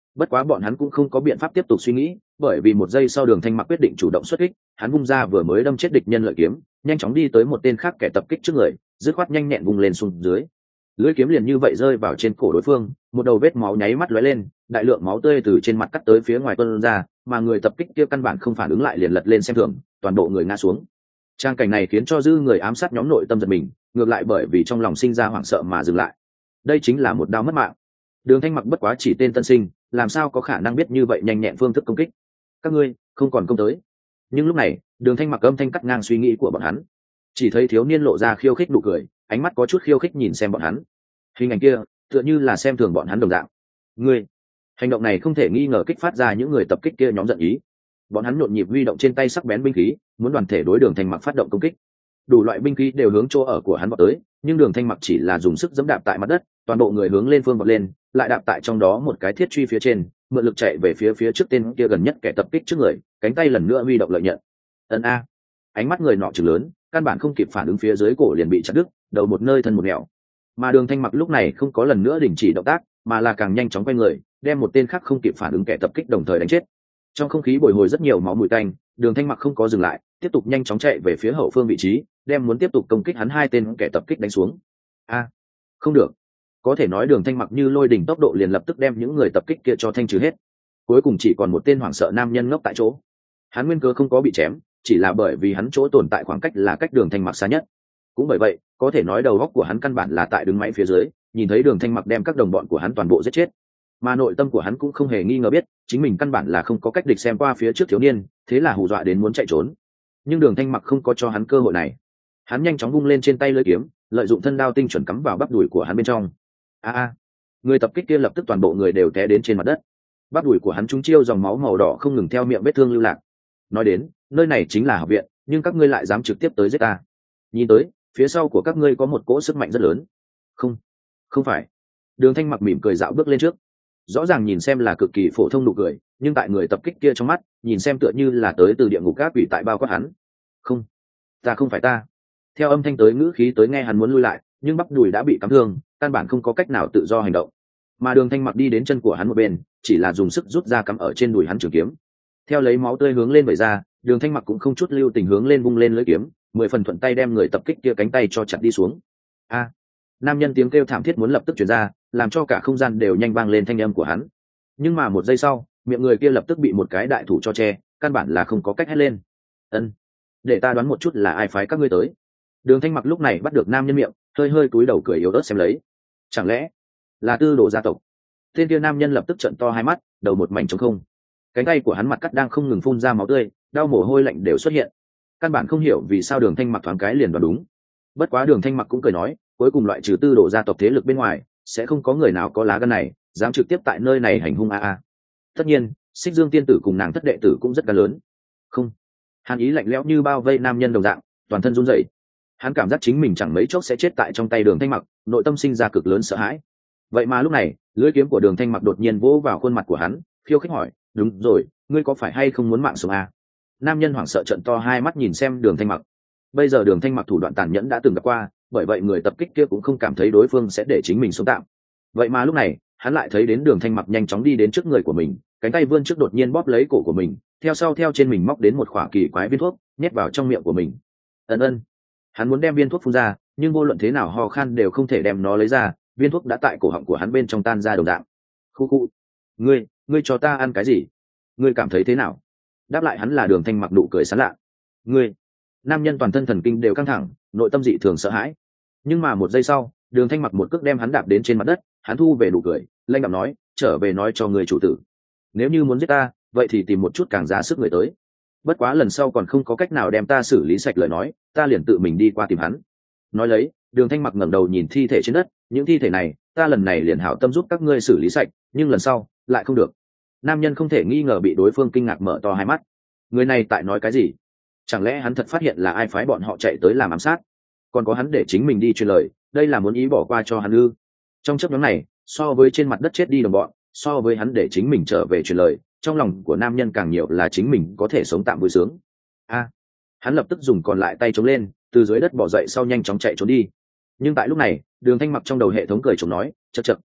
A: Bất quá bọn hắn cũng không có biện pháp tiếp tục suy nghĩ, bởi vì một giây sau Đường Thanh Mặc quyết định chủ động xuất kích, hắn vung ra vừa mới đâm chết địch nhân lợi kiếm, nhanh chóng đi tới một tên khác kẻ tập kích trước người, dứt khoát nhanh nhẹn vùng lên xuống dưới. Lưỡi kiếm liền như vậy rơi vào trên cổ đối phương, một đầu vết máu nháy mắt lóe lên, đại lượng máu tươi từ trên mặt cắt tới phía ngoài tuôn ra, mà người tập kích kia căn bản không phản ứng lại liền lật lên xem thường, toàn bộ người ngã xuống. Trang cảnh này khiến cho dư người ám sát nhóm nội tâm giật mình, ngược lại bởi vì trong lòng sinh ra hoảng sợ mà dừng lại. Đây chính là một đao mất mạng. Đường Thanh Mặc bất quá chỉ tên tân sinh, làm sao có khả năng biết như vậy nhanh nhẹn phương thức công kích. Các ngươi không còn công tới. Nhưng lúc này, Đường Thanh Mặc âm thanh cắt ngang suy nghĩ của bọn hắn. Chỉ thấy thiếu niên lộ ra khiêu khích nụ cười, ánh mắt có chút khiêu khích nhìn xem bọn hắn. Hình ảnh kia tựa như là xem thường bọn hắn đồng dạng. Ngươi, hành động này không thể nghi ngờ kích phát ra những người tập kích kia nhóm giận ý. Bọn hắn nhộn nhịp huy động trên tay sắc bén binh khí, muốn đoàn thể đối Đường Thanh Mặc phát động công kích. Đủ loại binh khí đều hướng chỗ ở của hắn vọt tới, nhưng Đường Thanh Mặc chỉ là dùng sức giẫm đạp tại mặt đất, toàn bộ người hướng lên phương vọt lên, lại đạp tại trong đó một cái thiết truy phía trên, mượn lực chạy về phía trước tên kia gần nhất kẻ tập kích trước người, cánh tay lần nữa huy động lợi nhận. Ân a. Ánh mắt người nọ trừng lớn, căn bản không kịp phản ứng phía dưới cổ liền bị chặt đứt, đầu một nơi thân một nẻo. Mà Đường Thanh Mặc lúc này không có lần nữa đình chỉ động tác, mà là càng nhanh chóng quay người, đem một tên khác không kịp phản ứng kẻ tập kích đồng thời đánh chết. Trong không khí bồi hồi rất nhiều máu mùi tanh, Đường Thanh Mặc không có dừng lại, tiếp tục nhanh chóng chạy về phía hậu phương vị trí, đem muốn tiếp tục công kích hắn hai tên kẻ tập kích đánh xuống. A, không được. Có thể nói Đường Thanh Mặc như lôi đỉnh tốc độ liền lập tức đem những người tập kích kia cho thanh trừ hết. Cuối cùng chỉ còn một tên hoảng sợ nam nhân ngốc tại chỗ. Hắn nguyên cơ không có bị chém, chỉ là bởi vì hắn chỗ tồn tại khoảng cách là cách Đường Thanh Mặc xa nhất. Cũng bởi vậy, có thể nói đầu óc của hắn căn bản là tại đứng máy phía dưới, nhìn thấy Đường Thanh Mặc đem các đồng bọn của hắn toàn bộ giết chết. Mà nội tâm của hắn cũng không hề nghi ngờ biết, chính mình căn bản là không có cách địch xem qua phía trước thiếu niên, thế là hù dọa đến muốn chạy trốn. Nhưng Đường Thanh Mặc không có cho hắn cơ hội này. Hắn nhanh chóng vung lên trên tay lưỡi kiếm, lợi dụng thân đao tinh chuẩn cắm vào bắp đùi của hắn bên trong. Người tập kích kia lập tức toàn bộ người đều té đến trên mặt đất. Bắp đùi của hắn trúng chiêu dòng máu màu đỏ không ngừng theo miệng vết thương lưu lạc. Nói đến, nơi này chính là học viện, nhưng các ngươi lại dám trực tiếp tới giết ta. Nhìn tới, phía sau của các ngươi có một cỗ sức mạnh rất lớn. Không phải. Đường Thanh Mặc mỉm cười dạo bước lên trước. Rõ ràng nhìn xem là cực kỳ phổ thông nụ cười, nhưng tại người tập kích kia trong mắt, nhìn xem tựa như là tới từ địa ngục ác quỷ tại bao quát hắn. Không, ta không phải ta. Theo âm thanh tới ngữ khí tới nghe hắn muốn lui lại, nhưng bắp đùi đã bị cắm thương, căn bản không có cách nào tự do hành động. Mà Đường Thanh Mặc đi đến chân của hắn một bên, chỉ là dùng sức rút ra cắm ở trên đùi hắn trường kiếm. Theo lấy máu tươi hướng lên vẩy ra, Đường Thanh Mặc cũng không chút lưu tình hướng lên vung lên lưỡi kiếm, 10 phần thuận tay đem người tập kích kia cánh tay cho chặt đi xuống. Nam nhân tiếng kêu thảm thiết muốn lập tức truyền ra, làm cho cả không gian đều nhanh vang lên thanh âm của hắn. Nhưng mà một giây sau, miệng người kia lập tức bị một cái đại thủ cho che, căn bản là không có cách hét lên. Ân, để ta đoán một chút là ai phái các ngươi tới. Đường Thanh Mặc lúc này bắt được nam nhân miệng, hơi hơi cúi đầu cười yếu ớt xem lấy. Chẳng lẽ là Tư Đồ gia tộc? Tên kia nam nhân lập tức trợn to hai mắt, đầu một mảnh trống không. Cánh tay của hắn mặt cắt đang không ngừng phun ra máu tươi, đau mồ hôi lạnh đều xuất hiện. Căn bản không hiểu vì sao Đường Thanh Mặc thoáng cái liền đoán đúng. Bất quá Đường Thanh Mặc cũng cười nói, cuối cùng loại trừ Tư Đồ gia tộc thế lực bên ngoài, sẽ không có người nào có lá gan này dám trực tiếp tại nơi này hành hung tất nhiên Xích Dương tiên tử cùng nàng thất đệ tử cũng rất gan lớn. Không. Hàn ý lạnh lẽo như bao vây nam nhân đồng dạng, toàn thân run rẩy. Hắn cảm giác chính mình chẳng mấy chốc sẽ chết tại trong tay Đường Thanh Mặc, nội tâm sinh ra cực lớn sợ hãi. Vậy mà lúc này, lưỡi kiếm của Đường Thanh Mặc đột nhiên vỗ vào khuôn mặt của hắn, khiêu khích hỏi, đúng rồi, ngươi có phải hay không muốn mạng sống Nam nhân hoảng sợ trợn to hai mắt nhìn xem Đường Thanh Mặc. Bây giờ Đường Thanh Mặc thủ đoạn tàn nhẫn đã từng gặp qua, bởi vậy người tập kích kia cũng không cảm thấy đối phương sẽ để chính mình sống tạm. Vậy mà lúc này, hắn lại thấy đến Đường Thanh Mặc nhanh chóng đi đến trước người của mình, cánh tay vươn trước đột nhiên bóp lấy cổ của mình, theo sau theo trên mình móc đến một khỏa kỳ quái viên thuốc, nhét vào trong miệng của mình. Ân. Hắn muốn đem viên thuốc phun ra, nhưng vô luận thế nào ho khan đều không thể đem nó lấy ra, viên thuốc đã tại cổ họng của hắn bên trong tan ra đồng dạng. Khu. Ngươi cho ta ăn cái gì? Ngươi cảm thấy thế nào? Đáp lại hắn là Đường Thanh Mặc nụ cười sán lạ. Ngươi. Nam nhân toàn thân thần kinh đều căng thẳng, nội tâm dị thường sợ hãi. Nhưng mà một giây sau, Đường Thanh Mặc một cước đem hắn đạp đến trên mặt đất, hắn thu về nụ cười, lanh đạm nói, trở về nói cho người chủ tử, nếu như muốn giết ta, vậy thì tìm một chút càng ra sức người tới. Bất quá lần sau còn không có cách nào đem ta xử lý sạch lời nói, ta liền tự mình đi qua tìm hắn. Nói lấy, Đường Thanh Mặc ngẩng đầu nhìn thi thể trên đất, những thi thể này, ta lần này liền hảo tâm giúp các ngươi xử lý sạch, nhưng lần sau lại không được. Nam nhân không thể nghi ngờ bị đối phương kinh ngạc mở to hai mắt. Người này tại nói cái gì? Chẳng lẽ hắn thật phát hiện là ai phái bọn họ chạy tới làm ám sát? Còn có hắn để chính mình đi truyền lời, đây là muốn ý bỏ qua cho hắn ư? Trong chớp nhoáng này, so với trên mặt đất chết đi đồng bọn, so với hắn để chính mình trở về truyền lời, trong lòng của nam nhân càng nhiều là chính mình có thể sống tạm vui sướng. Hắn lập tức dùng còn lại tay chống lên, từ dưới đất bò dậy sau nhanh chóng chạy trốn đi. Nhưng tại lúc này, Đường Thanh Mặc trong đầu hệ thống cười chồng nói, chậc chậc,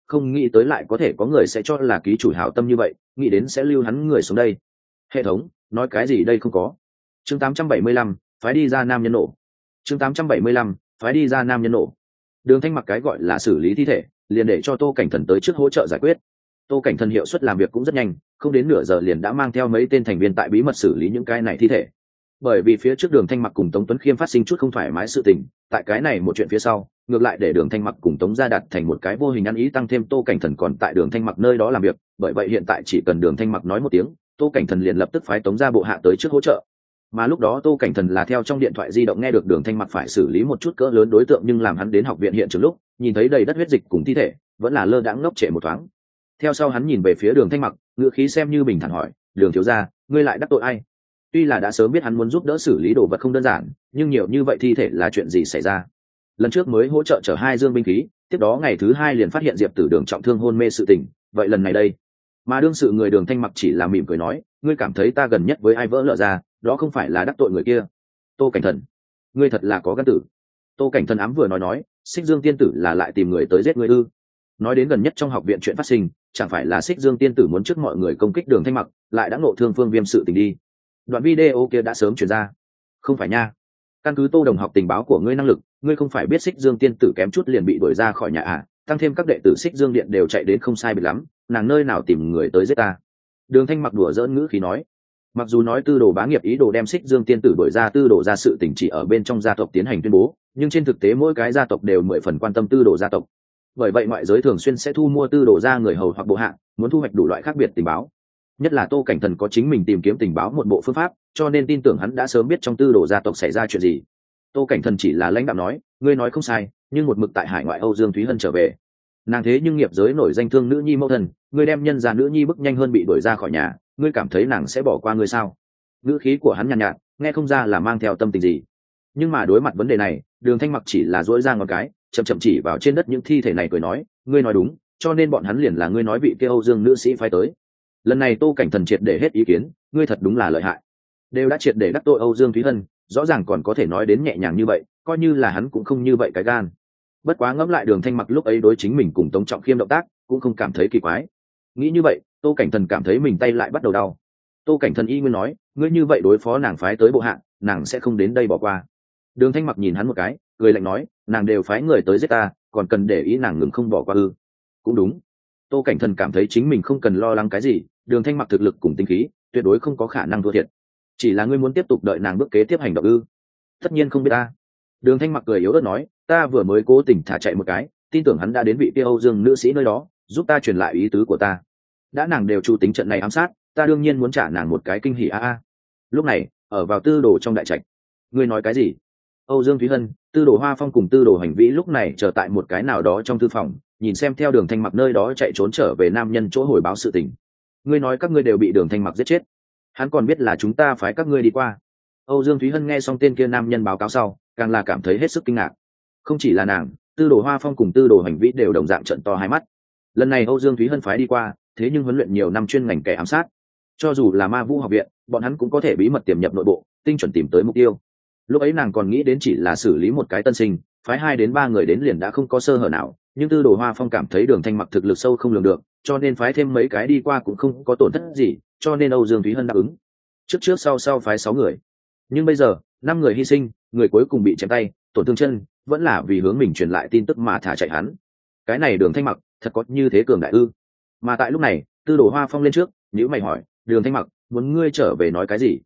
A: không nghĩ tới lại có thể có người sẽ cho là ký chủ hảo tâm như vậy, nghĩ đến sẽ lưu hắn người xuống đây. Hệ thống nói cái gì đây không có. Chương 875, phái đi ra nam nhân nổ. Chương 875, phái đi ra nam nhân nổ. Đường Thanh Mặc cái gọi là xử lý thi thể, liền để cho Tô Cảnh Thần tới trước hỗ trợ giải quyết. Tô Cảnh Thần hiệu suất làm việc cũng rất nhanh, không đến nửa giờ liền đã mang theo mấy tên thành viên tại bí mật xử lý những cái này thi thể. Bởi vì phía trước Đường Thanh Mặc cùng Tống Tuấn Khiêm phát sinh chút không thoải mái sự tình, tại cái này một chuyện phía sau, ngược lại để Đường Thanh Mặc cùng Tống gia đạt thành một cái vô hình ăn ý, tăng thêm Tô Cảnh Thần còn tại Đường Thanh Mặc nơi đó làm việc, bởi vậy hiện tại chỉ cần Đường Thanh Mặc nói một tiếng, Tô Cảnh Thần liền lập tức phái Tống gia bộ hạ tới trước hỗ trợ. Mà lúc đó Tô Cảnh Thần là theo trong điện thoại di động nghe được Đường Thanh Mặc phải xử lý một chút cỡ lớn đối tượng, nhưng làm hắn đến học viện hiện trường lúc nhìn thấy đầy đất huyết dịch cùng thi thể, vẫn là lơ đãng ngốc trệ một thoáng. Theo sau hắn nhìn về phía Đường Thanh Mặc, ngựa khí xem như bình thản hỏi, Đường thiếu gia, ngươi lại đắc tội ai? Tuy là đã sớm biết hắn muốn giúp đỡ xử lý đồ vật không đơn giản, nhưng nhiều như vậy thi thể là chuyện gì xảy ra? Lần trước mới hỗ trợ chở 2 dương binh khí, tiếp đó ngày thứ 2 liền phát hiện Diệp Tử Đường trọng thương hôn mê sự tình, vậy lần này đây? Mà đương sự người Đường Thanh Mặc chỉ là mỉm cười nói, ngươi cảm thấy ta gần nhất với ai vỡ lở ra, đó không phải là đắc tội người kia. Tô Cảnh Thần, ngươi thật là có gan tử. Tô Cảnh Thần ám vừa nói, Xích Dương tiên tử là lại tìm người tới giết ngươi ư? Nói đến gần nhất trong học viện chuyện phát sinh, chẳng phải là Xích Dương tiên tử muốn trước mọi người công kích Đường Thanh Mặc, lại đã ngộ thương Phương Viêm sự tình đi. Đoạn video kia đã sớm truyền ra. Không phải nha. Căn cứ Tô đồng học tình báo của ngươi năng lực, ngươi không phải biết Xích Dương tiên tử kém chút liền bị đuổi ra khỏi nhà à? Tăng thêm các đệ tử Xích Dương điện đều chạy đến không sai biệt lắm, nàng nơi nào tìm người tới giết ta? Đường Thanh Mặc đùa giỡn ngữ khí nói. Mặc dù nói Tư Đồ bá nghiệp ý đồ đem Xích Dương tiên tử đuổi ra Tư Đồ ra sự tình chỉ ở bên trong gia tộc tiến hành tuyên bố, nhưng trên thực tế mỗi cái gia tộc đều 10 phần quan tâm Tư Đồ gia tộc. Bởi vậy ngoại giới thường xuyên sẽ thu mua Tư Đồ ra người hầu hoặc bộ hạ, muốn thu hoạch đủ loại khác biệt tình báo. Nhất là Tô Cảnh Thần có chính mình tìm kiếm tình báo một bộ phương pháp, cho nên tin tưởng hắn đã sớm biết trong Tư Đồ gia tộc xảy ra chuyện gì. Tô Cảnh Thần chỉ là lãnh đạm nói, ngươi nói không sai, nhưng một mực tại hải ngoại Âu Dương Thúy Hân trở về. Nàng thế nhưng nghiệp giới nổi danh thương nữ nhi mẫu thần, ngươi đem nhân gia nữ nhi bức nhanh hơn bị đuổi ra khỏi nhà, ngươi cảm thấy nàng sẽ bỏ qua ngươi sao? Ngữ khí của hắn nhàn nhạt, nghe không ra là mang theo tâm tình gì. Nhưng mà đối mặt vấn đề này, Đường Thanh Mặc chỉ là duỗi ra ngón cái, chậm chậm chỉ vào trên đất những thi thể này cười nói, ngươi nói đúng, cho nên bọn hắn liền là ngươi nói bị kia Âu Dương nữ sĩ phái tới. Lần này Tô Cảnh Thần triệt để hết ý kiến, ngươi thật đúng là lợi hại. Đều đã triệt để đắc tội Âu Dương Thúy Hân, rõ ràng còn có thể nói đến nhẹ nhàng như vậy, coi như là hắn cũng không như vậy cái gan. Bất quá ngẫm lại Đường Thanh Mặc lúc ấy đối chính mình cùng Tống Trọng Khiêm động tác, cũng không cảm thấy kỳ quái. Nghĩ như vậy, Tô Cảnh Thần cảm thấy mình tay lại bắt đầu đau. Tô Cảnh Thần y nguyên nói, ngươi như vậy đối phó nàng phái tới bộ hạ, nàng sẽ không đến đây bỏ qua. Đường Thanh Mặc nhìn hắn một cái, cười lạnh nói, nàng đều phái người tới giết ta, còn cần để ý nàng ngừng không bỏ qua ư? Cũng đúng. Tô Cảnh Thần cảm thấy chính mình không cần lo lắng cái gì, Đường Thanh Mặc thực lực cùng tinh khí, tuyệt đối không có khả năng thua thiệt. Chỉ là ngươi muốn tiếp tục đợi nàng bước kế tiếp hành động ư? Tất nhiên không biết ta. Đường Thanh Mặc cười yếu ớt nói, ta vừa mới cố tình thả chạy một cái, tin tưởng hắn đã đến vị kia Âu Dương nữ sĩ nơi đó, giúp ta truyền lại ý tứ của ta. Đã nàng đều chủ tính trận này ám sát, ta đương nhiên muốn trả nàng một cái kinh hỉ a. Lúc này, ở vào Tư Đồ trong đại trạch. Ngươi nói cái gì? Âu Dương Thúy Hân, Tư Đồ Hoa Phong cùng Tư Đồ Hành Vĩ lúc này chờ tại một cái nào đó trong thư phòng, nhìn xem theo Đường Thanh Mặc nơi đó chạy trốn trở về nam nhân chỗ hồi báo sự tình. Ngươi nói các ngươi đều bị Đường Thanh Mặc giết chết, hắn còn biết là chúng ta phái các ngươi đi qua. Âu Dương Thúy Hân nghe xong tên kia nam nhân báo cáo sau, càng là cảm thấy hết sức kinh ngạc. Không chỉ là nàng, Tư Đồ Hoa Phong cùng Tư Đồ Hành Vĩ đều đồng dạng trợn to hai mắt. Lần này Âu Dương Thúy Hân phái đi qua, thế nhưng huấn luyện nhiều năm chuyên ngành kẻ ám sát. Cho dù là Ma Vũ học viện, bọn hắn cũng có thể bí mật tiềm nhập nội bộ, tinh chuẩn tìm tới mục tiêu. Lúc ấy nàng còn nghĩ đến chỉ là xử lý một cái tân sinh, phái 2 đến 3 người đến liền đã không có sơ hở nào, nhưng Tư Đồ Hoa Phong cảm thấy Đường Thanh Mặc thực lực sâu không lường được, cho nên phái thêm mấy cái đi qua cũng không có tổn thất gì, cho nên Âu Dương Thúy Hân đáp ứng. Trước sau phái 6 người. Nhưng bây giờ, 5 người hy sinh, người cuối cùng bị chém tay, tổn thương chân, vẫn là vì hướng mình truyền lại tin tức mà thả chạy hắn. Cái này Đường Thanh Mặc, thật có như thế cường đại ư? Mà tại lúc này, Tư Đồ Hoa Phong lên trước, nhíu mày hỏi, Đường Thanh Mặc, muốn ngươi trở về nói cái gì?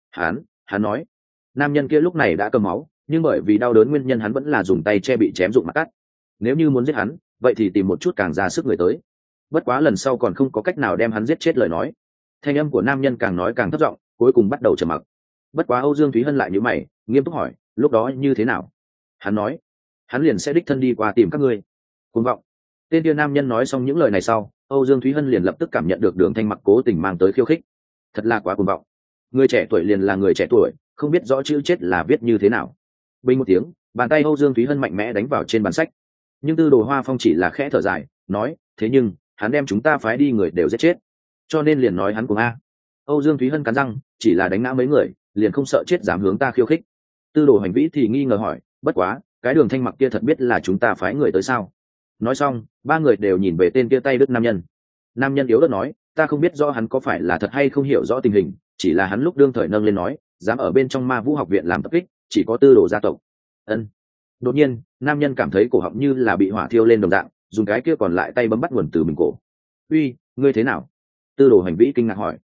A: Hắn nói, nam nhân kia lúc này đã cầm máu, nhưng bởi vì đau đớn nguyên nhân hắn vẫn là dùng tay che bị chém rụng mặt cắt. Nếu như muốn giết hắn, vậy thì tìm một chút càng ra sức người tới. Bất quá lần sau còn không có cách nào đem hắn giết chết lời nói. Thanh âm của nam nhân càng nói càng thấp giọng, cuối cùng bắt đầu trầm mặc. Bất quá Âu Dương Thúy Hân lại nhíu mày, nghiêm túc hỏi, lúc đó như thế nào? Hắn nói, hắn liền sẽ đích thân đi qua tìm các ngươi. Cuồng vọng. Tên kia nam nhân nói xong những lời này sau, Âu Dương Thúy Hân liền lập tức cảm nhận được Đường Thanh Mặc cố tình mang tới khiêu khích. Thật là quá cuồng vọng. Người trẻ tuổi liền là người trẻ tuổi, không biết rõ chữ chết là viết như thế nào. Bình một tiếng, bàn tay Âu Dương Thúy Hân mạnh mẽ đánh vào trên bàn sách. Nhưng Tư Đồ Hoa Phong chỉ là khẽ thở dài, nói, thế nhưng hắn đem chúng ta phái đi người đều giết chết, cho nên liền nói hắn cuồng a. Âu Dương Thúy Hân cắn răng, chỉ là đánh ngã mấy người, liền không sợ chết dám hướng ta khiêu khích. Tư Đồ Hành Vĩ thì nghi ngờ hỏi, bất quá, cái Đường Thanh Mặc kia thật biết là chúng ta phái người tới sao? Nói xong ba người đều nhìn về tên kia tay đứt nam nhân. Nam nhân yếu ớt nói, ta không biết rõ hắn có phải là thật hay không hiểu rõ tình hình, chỉ là hắn lúc đương thời nâng lên nói dám ở bên trong Ma Vũ học viện làm tập kích chỉ có Tư Đồ gia tộc. Ân. Đột nhiên nam nhân cảm thấy cổ họng như là bị hỏa thiêu lên đồng dạng, dùng cái kia còn lại tay bấm bắt nguồn từ mình cổ. Uy, ngươi thế nào? Tư Đồ Hành Vĩ kinh ngạc hỏi.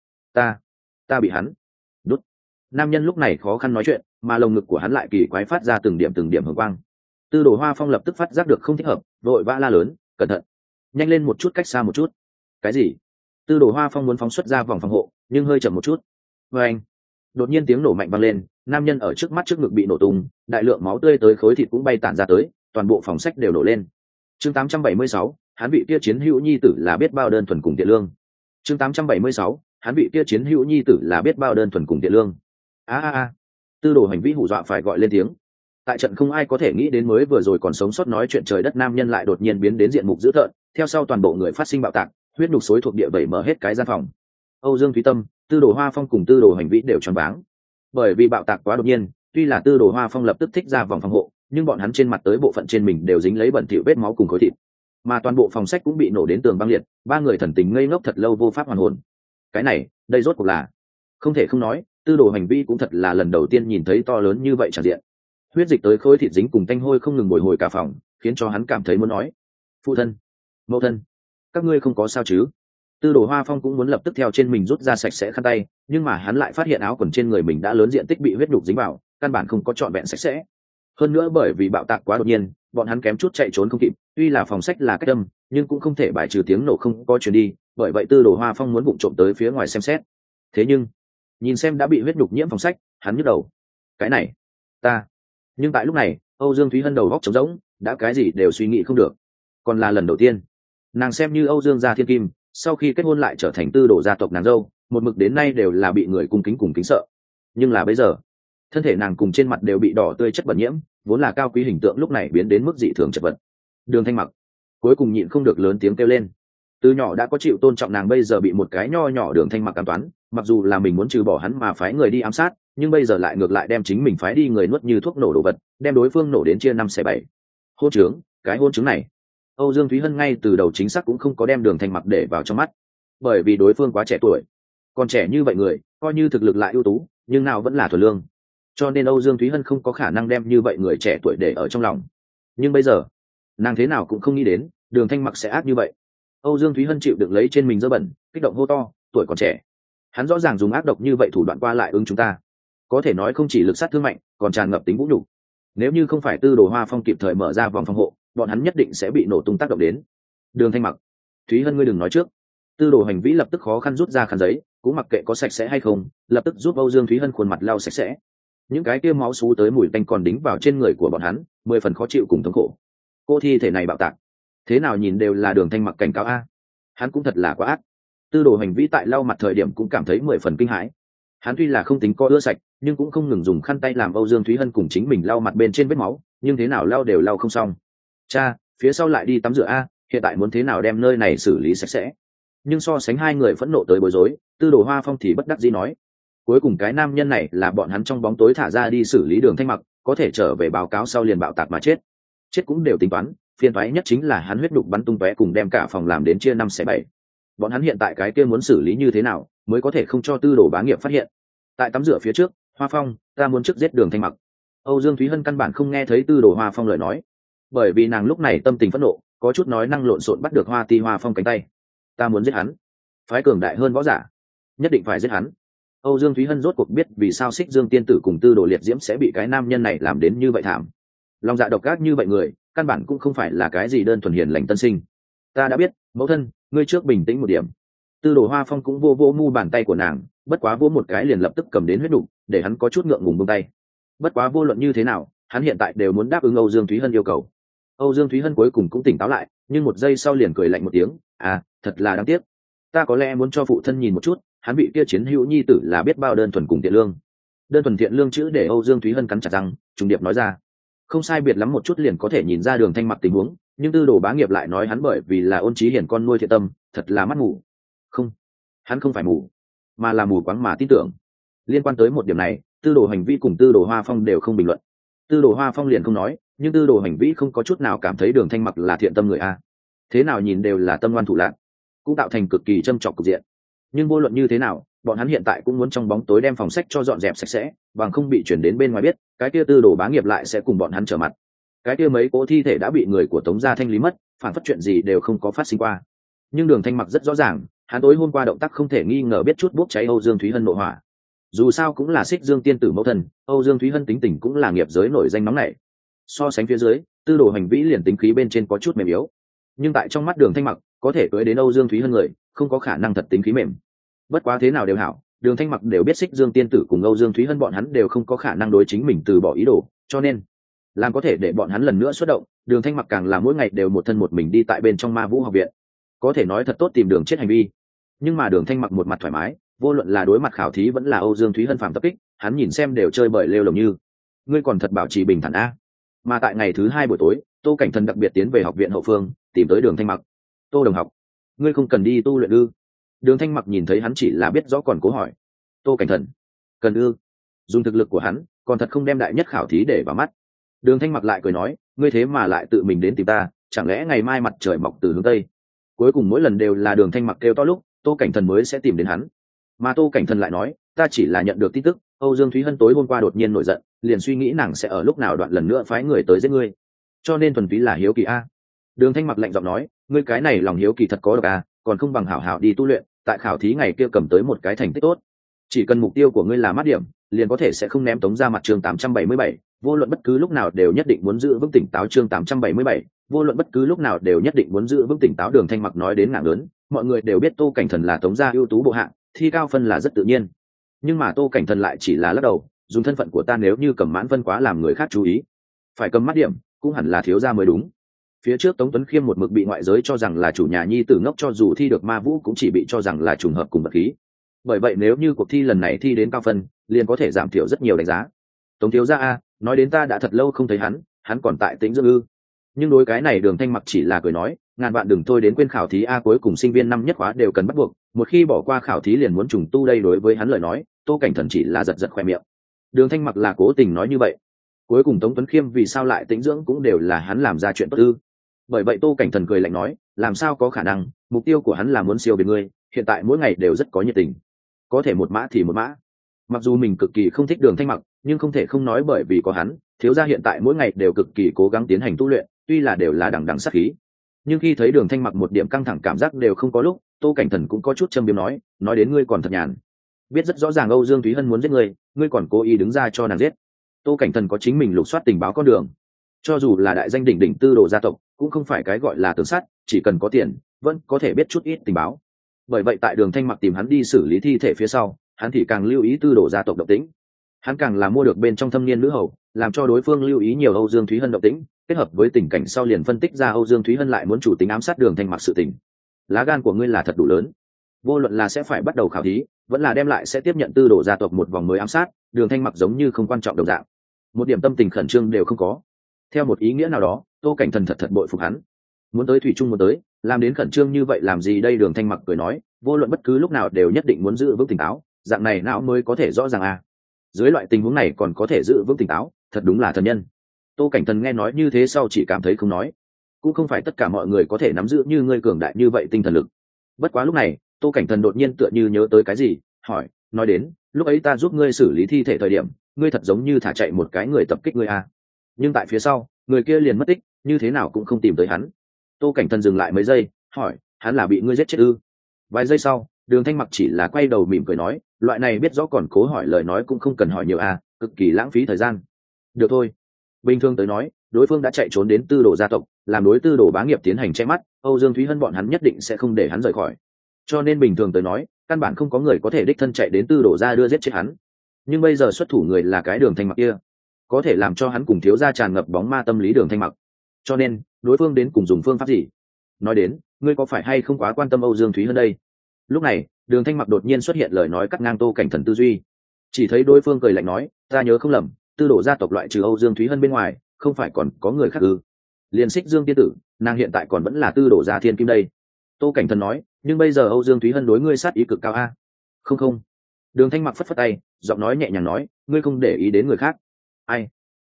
A: Ta bị hắn đút. Nam nhân lúc này khó khăn nói chuyện, mà lồng ngực của hắn lại kỳ quái phát ra từng điểm hồng quang. Tư Đồ Hoa Phong lập tức phát giác được không thích hợp, vội vã la lớn, cẩn thận, nhanh lên một chút, cách xa một chút. Cái gì? Tư Đồ Hoa Phong muốn phóng xuất ra vòng phòng hộ, nhưng hơi chậm một chút. Và anh, đột nhiên tiếng nổ mạnh vang lên, nam nhân ở trước mắt trước ngực bị nổ tung, đại lượng máu tươi tới khối thịt cũng bay tản ra tới, toàn bộ phòng sách đều nổ lên. Chương 876, hắn vị kia chiến hữu nhi tử là biết bao đơn thuần cùng thiện lương. Chương 876, hắn vị kia chiến hữu nhi tử là biết bao đơn thuần cùng thiện lương. A. Tư Đồ Hành Vĩ hù dọa phải gọi lên tiếng. Tại trận không ai có thể nghĩ đến mới vừa rồi còn sống sót nói chuyện trời đất nam nhân lại đột nhiên biến đến diện mục dữ tợn, theo sau toàn bộ người phát sinh bạo tạc, huyết nhục xối thuộc địa vẩy mở hết cái gian phòng. Âu Dương Thúy Tâm, Tư Đồ Hoa Phong cùng Tư Đồ Hành Vĩ đều choáng váng. Bởi vì bạo tạc quá đột nhiên, tuy là Tư Đồ Hoa Phong lập tức thích ra vòng phòng hộ, nhưng bọn hắn trên mặt tới bộ phận trên mình đều dính lấy bẩn thỉu vết máu cùng khối thịt, mà toàn bộ phòng sách cũng bị nổ đến tường băng liệt, ba người thần tình ngây ngốc thật lâu vô pháp hoàn hồn. Cái này, đây rốt cuộc là? Không thể không nói, Tư Đồ Hành Vi cũng thật là lần đầu tiên nhìn thấy to lớn như vậy tràn diện. Huyết dịch tới khối thịt dính cùng tanh hôi không ngừng bồi hồi cả phòng, khiến cho hắn cảm thấy muốn nói: phụ thân, mẫu thân, các ngươi không có sao chứ? Tư Đồ Hoa Phong cũng muốn lập tức theo trên mình rút ra sạch sẽ khăn tay, nhưng mà hắn lại phát hiện áo quần trên người mình đã lớn diện tích bị huyết nhục dính vào, căn bản không có trọn vẹn sạch sẽ. Hơn nữa bởi vì bạo tạc quá đột nhiên, bọn hắn kém chút chạy trốn không kịp, tuy là phòng sách là cách âm, nhưng cũng không thể bài trừ tiếng nổ không có truyền đi, bởi vậy Tư Đồ Hoa Phong muốn vụng trộm tới phía ngoài xem xét. Thế nhưng, nhìn xem đã bị huyết nhục nhiễm phòng sách, hắn nhức đầu. Cái này, ta. Nhưng tại lúc này, Âu Dương Thúy Hân đầu óc trống rỗng, đã cái gì đều suy nghĩ không được. Còn là lần đầu tiên, nàng xem như Âu Dương gia thiên kim, sau khi kết hôn lại trở thành Tư Đồ gia tộc nàng dâu, một mực đến nay đều là bị người cung kính cùng kính sợ. Nhưng là bây giờ, thân thể nàng cùng trên mặt đều bị đỏ tươi chất bẩn nhiễm, vốn là cao quý hình tượng lúc này biến đến mức dị thường chật vật. Đường Thanh Mặc cuối cùng nhịn không được lớn tiếng kêu lên. Từ nhỏ đã có chịu tôn trọng nàng bây giờ bị một cái nho nhỏ Đường Thanh Mặc ám toán, mặc dù là mình muốn trừ bỏ hắn mà phái người đi ám sát, nhưng bây giờ lại ngược lại đem chính mình phái đi người nuốt như thuốc nổ đồ vật, đem đối phương nổ đến chia 5/7. Hôn trướng, cái hôn trướng này. Âu Dương Thúy Hân ngay từ đầu chính xác cũng không có đem Đường Thanh Mặc để vào trong mắt, bởi vì đối phương quá trẻ tuổi, còn trẻ như vậy người, coi như thực lực lại ưu tú, nhưng nào vẫn là thuần lương, cho nên Âu Dương Thúy Hân không có khả năng đem như vậy người trẻ tuổi để ở trong lòng. Nhưng bây giờ, nàng thế nào cũng không nghĩ đến Đường Thanh Mặc sẽ ác như vậy. Âu Dương Thúy Hân chịu đựng lấy trên mình dơ bẩn, kích động hô to, tuổi còn trẻ, hắn rõ ràng dùng ác độc như vậy thủ đoạn qua lại ứng chúng ta, có thể nói không chỉ lực sát thương mạnh, còn tràn ngập tính vũ nhục. Nếu như không phải Tư Đồ Hoa Phong kịp thời mở ra vòng phòng hộ, bọn hắn nhất định sẽ bị nổ tung tác động đến. Đường Thanh Mặc, Thúy Hân ngươi đừng nói trước. Tư Đồ Hành Vĩ lập tức khó khăn rút ra khăn giấy, cũng mặc kệ có sạch sẽ hay không, lập tức giúp Âu Dương Thúy Hân khuôn mặt lau sạch sẽ. Những cái kia máu xú tới mùi tanh còn đính vào trên người của bọn hắn, 10 phần khó chịu cùng thống khổ. Cô thi thể này bạo tạc, thế nào nhìn đều là Đường Thanh Mặc cảnh cáo a. Hắn cũng thật là quá ác. Tư Đồ Hành Vĩ tại lau mặt thời điểm cũng cảm thấy 10 phần kinh hãi. Hắn tuy là không tính có ưa sạch, nhưng cũng không ngừng dùng khăn tay làm Âu Dương Thúy Hân cùng chính mình lau mặt bên trên vết máu, nhưng thế nào lau đều lau không xong. Cha, phía sau lại đi tắm rửa a, hiện tại muốn thế nào đem nơi này xử lý sạch sẽ. Nhưng so sánh hai người phẫn nộ tới bối rối, Tư Đồ Hoa Phong thì bất đắc dĩ nói, cuối cùng cái nam nhân này là bọn hắn trong bóng tối thả ra đi xử lý Đường Thanh Mặc, có thể trở về báo cáo sau liền bạo tạc mà chết cũng đều tính toán, phiền toái nhất chính là hắn huyết đục bắn tung tóe cùng đem cả phòng làm đến chia 5/7. Bọn hắn hiện tại cái kia muốn xử lý như thế nào mới có thể không cho Tư Đồ bá nghiệp phát hiện. Tại tắm rửa phía trước, Hoa Phong, ta muốn trước giết Đường Thanh Mặc. Âu Dương Thúy Hân căn bản không nghe thấy Tư Đồ Hoa Phong lời nói, bởi vì nàng lúc này tâm tình phẫn nộ, có chút nói năng lộn xộn bắt được Hoa Ti Hoa Phong cánh tay. Ta muốn giết hắn, phái cường đại hơn võ giả, nhất định phải giết hắn. Âu Dương Thúy Hân rốt cuộc biết vì sao Xích Dương tiên tử cùng Tư Đồ Liệt Diễm sẽ bị cái nam nhân này làm đến như vậy thảm. Lòng dạ độc ác như vậy người, căn bản cũng không phải là cái gì đơn thuần hiền lành tân sinh. Ta đã biết, mẫu thân, ngươi trước bình tĩnh một điểm. Tư Đồ Hoa Phong cũng vô mu bàn tay của nàng, bất quá vô một cái liền lập tức cầm đến huyết đủ, để hắn có chút ngượng ngùng buông tay. Bất quá vô luận như thế nào, hắn hiện tại đều muốn đáp ứng Âu Dương Thúy Hân yêu cầu. Âu Dương Thúy Hân cuối cùng cũng tỉnh táo lại, nhưng một giây sau liền cười lạnh một tiếng, à, thật là đáng tiếc. Ta có lẽ muốn cho phụ thân nhìn một chút, hắn bị kia chiến hữu nhi tử là biết bao đơn thuần cùng thiện lương. Đơn thuần thiện lương chữ để Âu Dương Thúy Hân cắn chặt răng, trùng điệp nói ra. Không sai biệt lắm một chút liền có thể nhìn ra Đường Thanh Mặc tình huống, nhưng Tư Đồ bá nghiệp lại nói hắn bởi vì là ôn trí hiển con nuôi thiện tâm, thật là mắt mù. Không, hắn không phải mù, mà là mù quáng mà tin tưởng. Liên quan tới một điểm này, Tư Đồ Hành Vi cùng Tư Đồ Hoa Phong đều không bình luận. Tư Đồ Hoa Phong liền không nói, nhưng Tư Đồ Hành Vĩ không có chút nào cảm thấy Đường Thanh Mặc là thiện tâm người a. Thế nào nhìn đều là tâm ngoan thủ lạn, cũng tạo thành cực kỳ châm chọc cục diện. Nhưng vô luận như thế nào, bọn hắn hiện tại cũng muốn trong bóng tối đem phòng sách cho dọn dẹp sạch sẽ, bằng không bị chuyển đến bên ngoài biết, cái kia Tư Đồ bá nghiệp lại sẽ cùng bọn hắn trở mặt. Cái kia mấy cỗ thi thể đã bị người của Tống gia thanh lý mất, phản phất chuyện gì đều không có phát sinh qua. Nhưng Đường Thanh Mặc rất rõ ràng, hắn tối hôm qua động tác không thể nghi ngờ biết chút bốc cháy Âu Dương Thúy Hân nội hỏa. Dù sao cũng là Xích Dương tiên tử mẫu thân, Âu Dương Thúy Hân tính tình cũng là nghiệp giới nổi danh nóng nảy. So sánh phía dưới, Tư Đồ Hành Vĩ liền tính khí bên trên có chút mềm yếu, nhưng tại trong mắt Đường Thanh Mặc, có thể cưới đến Âu Dương Thúy Hân người, không có khả năng thật tính khí mềm. Bất quá thế nào đều hảo, Đường Thanh Mặc đều biết Xích Dương tiên tử cùng Âu Dương Thúy Hân bọn hắn đều không có khả năng đối chính mình từ bỏ ý đồ, cho nên làm có thể để bọn hắn lần nữa xuất động. Đường Thanh Mặc càng là mỗi ngày đều một thân một mình đi tại bên trong Ma Vũ học viện, có thể nói thật tốt tìm đường chết hành vi. Nhưng mà Đường Thanh Mặc một mặt thoải mái, vô luận là đối mặt khảo thí vẫn là Âu Dương Thúy Hân phạm tập kích, hắn nhìn xem đều chơi bời lêu lồng như. Ngươi còn thật bảo trì bình thản a. Mà tại ngày thứ 2 buổi tối, Tô Cảnh Thần đặc biệt tiến về học viện hậu phương, tìm tới Đường Thanh Mặc. Tô đồng học, ngươi không cần đi tu luyện ư? Đường Thanh Mặc nhìn thấy hắn chỉ là biết rõ còn cố hỏi. Tô Cảnh Thần, cần ư? Dùng thực lực của hắn, còn thật không đem đại nhất khảo thí để vào mắt. Đường Thanh Mặc lại cười nói, ngươi thế mà lại tự mình đến tìm ta, chẳng lẽ ngày mai mặt trời mọc từ hướng tây? Cuối cùng mỗi lần đều là Đường Thanh Mặc kêu to lúc, Tô Cảnh Thần mới sẽ tìm đến hắn. Mà Tô Cảnh Thần lại nói, ta chỉ là nhận được tin tức, Âu Dương Thúy Hân tối hôm qua đột nhiên nổi giận, liền suy nghĩ nàng sẽ ở lúc nào đoạn lần nữa phái người tới giết ngươi, cho nên thuần túy là hiếu kỳ a. Đường Thanh Mặc lạnh giọng nói, ngươi cái này lòng hiếu kỳ thật có độc a, còn không bằng hảo hảo đi tu luyện, tại khảo thí ngày kia cầm tới một cái thành tích tốt. Chỉ cần mục tiêu của ngươi là mát điểm, liền có thể sẽ không ném Tống ra mặt. Chương 877, vô luận bất cứ lúc nào đều nhất định muốn giữ vững tỉnh táo. Chương 877, vô luận bất cứ lúc nào đều nhất định muốn giữ vững tỉnh táo. Đường Thanh Mặc nói đến ngạng lớn, mọi người đều biết Tô Cảnh Thần là Tống gia ưu tú bộ hạng, thi cao phân là rất tự nhiên. Nhưng mà Tô Cảnh Thần lại chỉ là lắc đầu, dùng thân phận của ta nếu như cầm mãn phân quá làm người khác chú ý, phải cầm mắt điểm, cũng hẳn là thiếu gia mới đúng. Phía trước Tống Tuấn Khiêm một mực bị ngoại giới cho rằng là chủ nhà nhi tử ngốc, cho dù thi được Ma Vũ cũng chỉ bị cho rằng là trùng hợp cùng vật khí. Bởi vậy nếu như cuộc thi lần này thi đến cao phân, liền có thể giảm thiểu rất nhiều đánh giá. Tống thiếu gia a, nói đến ta đã thật lâu không thấy hắn còn tại Tĩnh dưỡng ư? Nhưng đối cái này Đường Thanh Mặc chỉ là cười nói, ngàn vạn đừng thôi đến quên khảo thí a, cuối cùng sinh viên năm nhất khóa đều cần bắt buộc, một khi bỏ qua khảo thí liền muốn trùng tu. Đây đối với hắn lời nói, Tô Cảnh Thần chỉ là giật giật khoe miệng. Đường Thanh Mặc là cố tình nói như vậy. Cuối cùng Tống Tuấn Khiêm vì sao lại tĩnh dưỡng cũng đều là hắn làm ra chuyện tốt ư? Bởi vậy Tô Cảnh Thần cười lạnh nói, làm sao có khả năng, mục tiêu của hắn là muốn siêu việt ngươi, hiện tại mỗi ngày đều rất có nhiệt tình, có thể một mã thì một mã. Mặc dù mình cực kỳ không thích Đường Thanh Mặc, nhưng không thể không nói bởi vì có hắn, thiếu gia hiện tại mỗi ngày đều cực kỳ cố gắng tiến hành tu luyện, tuy là đều là đằng đằng sát khí. Nhưng khi thấy Đường Thanh Mặc một điểm căng thẳng cảm giác đều không có lúc, Tô Cảnh Thần cũng có chút châm biếm nói đến ngươi còn thật nhàn. Biết rất rõ ràng Âu Dương Thúy Hân muốn giết ngươi còn cố ý đứng ra cho nàng giết. Tô Cảnh Thần có chính mình lục soát tình báo con đường, cho dù là đại danh đỉnh đỉnh Tư Đồ gia tộc cũng không phải cái gọi là tường sắt, chỉ cần có tiền vẫn có thể biết chút ít tình báo. Bởi vậy tại Đường Thanh Mặc tìm hắn đi xử lý thi thể phía sau, hắn thì càng lưu ý Tư Đồ gia tộc động tĩnh. Hắn càng là mua được bên trong thâm niên nữ hầu, làm cho đối phương lưu ý nhiều Âu Dương Thúy Hân động tĩnh, kết hợp với tình cảnh sau liền phân tích ra Âu Dương Thúy Hân lại muốn chủ tính ám sát Đường Thanh Mặc sự tình. Lá gan của ngươi là thật đủ lớn. Vô luận là sẽ phải bắt đầu khảo thí, vẫn là đem lại sẽ tiếp nhận Tư Đồ gia tộc một vòng mới ám sát, Đường Thanh Mặc giống như không quan trọng đồng dạng, một điểm tâm tình khẩn trương đều không có. Theo một ý nghĩa nào đó, Tô Cảnh Thần thật bội phục hắn. Muốn tới thủy chung muốn tới, làm đến khẩn trương như vậy làm gì đây? Đường Thanh Mặc cười nói, vô luận bất cứ lúc nào đều nhất định muốn giữ vững tỉnh táo, dạng này não mới có thể rõ ràng à. Dưới loại tình huống này còn có thể giữ vững tỉnh táo, thật đúng là thần nhân. Tô Cảnh Thần nghe nói như thế sau chỉ cảm thấy không nói, cũng không phải tất cả mọi người có thể nắm giữ như ngươi cường đại như vậy tinh thần lực. Bất quá lúc này Tô Cảnh Thần đột nhiên tựa như nhớ tới cái gì, hỏi, nói đến lúc ấy ta giúp ngươi xử lý thi thể thời điểm, ngươi thật giống như thả chạy một cái người tập kích ngươi à. Nhưng tại phía sau người kia liền mất tích, như thế nào cũng không tìm tới hắn. Tô Cảnh Thần dừng lại mấy giây, hỏi, hắn là bị ngươi giết chết ư? Vài giây sau Đường Thanh Mặc chỉ là quay đầu mỉm cười nói, loại này biết rõ còn cố hỏi lời nói cũng không cần hỏi nhiều à, cực kỳ lãng phí thời gian. Được thôi. Bình thường tới nói, đối phương đã chạy trốn đến Tư Đồ gia tộc, làm đối Tư Đồ bá nghiệp tiến hành che mắt, Âu Dương Thúy Hân bọn hắn nhất định sẽ không để hắn rời khỏi. Cho nên bình thường tới nói, căn bản không có người có thể đích thân chạy đến Tư Đồ gia đưa giết chết hắn. Nhưng bây giờ xuất thủ người là cái Đường Thanh Mặc kia, có thể làm cho hắn cùng thiếu gia tràn ngập bóng ma tâm lý Đường Thanh Mặc. Cho nên đối phương đến cùng dùng phương pháp gì? Nói đến, ngươi có phải hay không quá quan tâm Âu Dương Thúy Hân đây? Lúc này Đường Thanh Mặc đột nhiên xuất hiện lời nói cắt ngang Tô Cảnh Thần tư duy. Chỉ thấy đối phương cười lạnh nói, ta nhớ không lầm, Tư Đồ gia tộc loại trừ Âu Dương Thúy Hân bên ngoài, không phải còn có người khác ư? Liên Xích Dương tiên tử, nàng hiện tại còn vẫn là Tư Đồ gia thiên kim đây. Tô Cảnh Thần nói, nhưng bây giờ Âu Dương Thúy Hân đối ngươi sát ý cực cao a. Không. Đường Thanh Mặc phất phất tay, giọng nói nhẹ nhàng nói, ngươi không để ý đến người khác. Ai?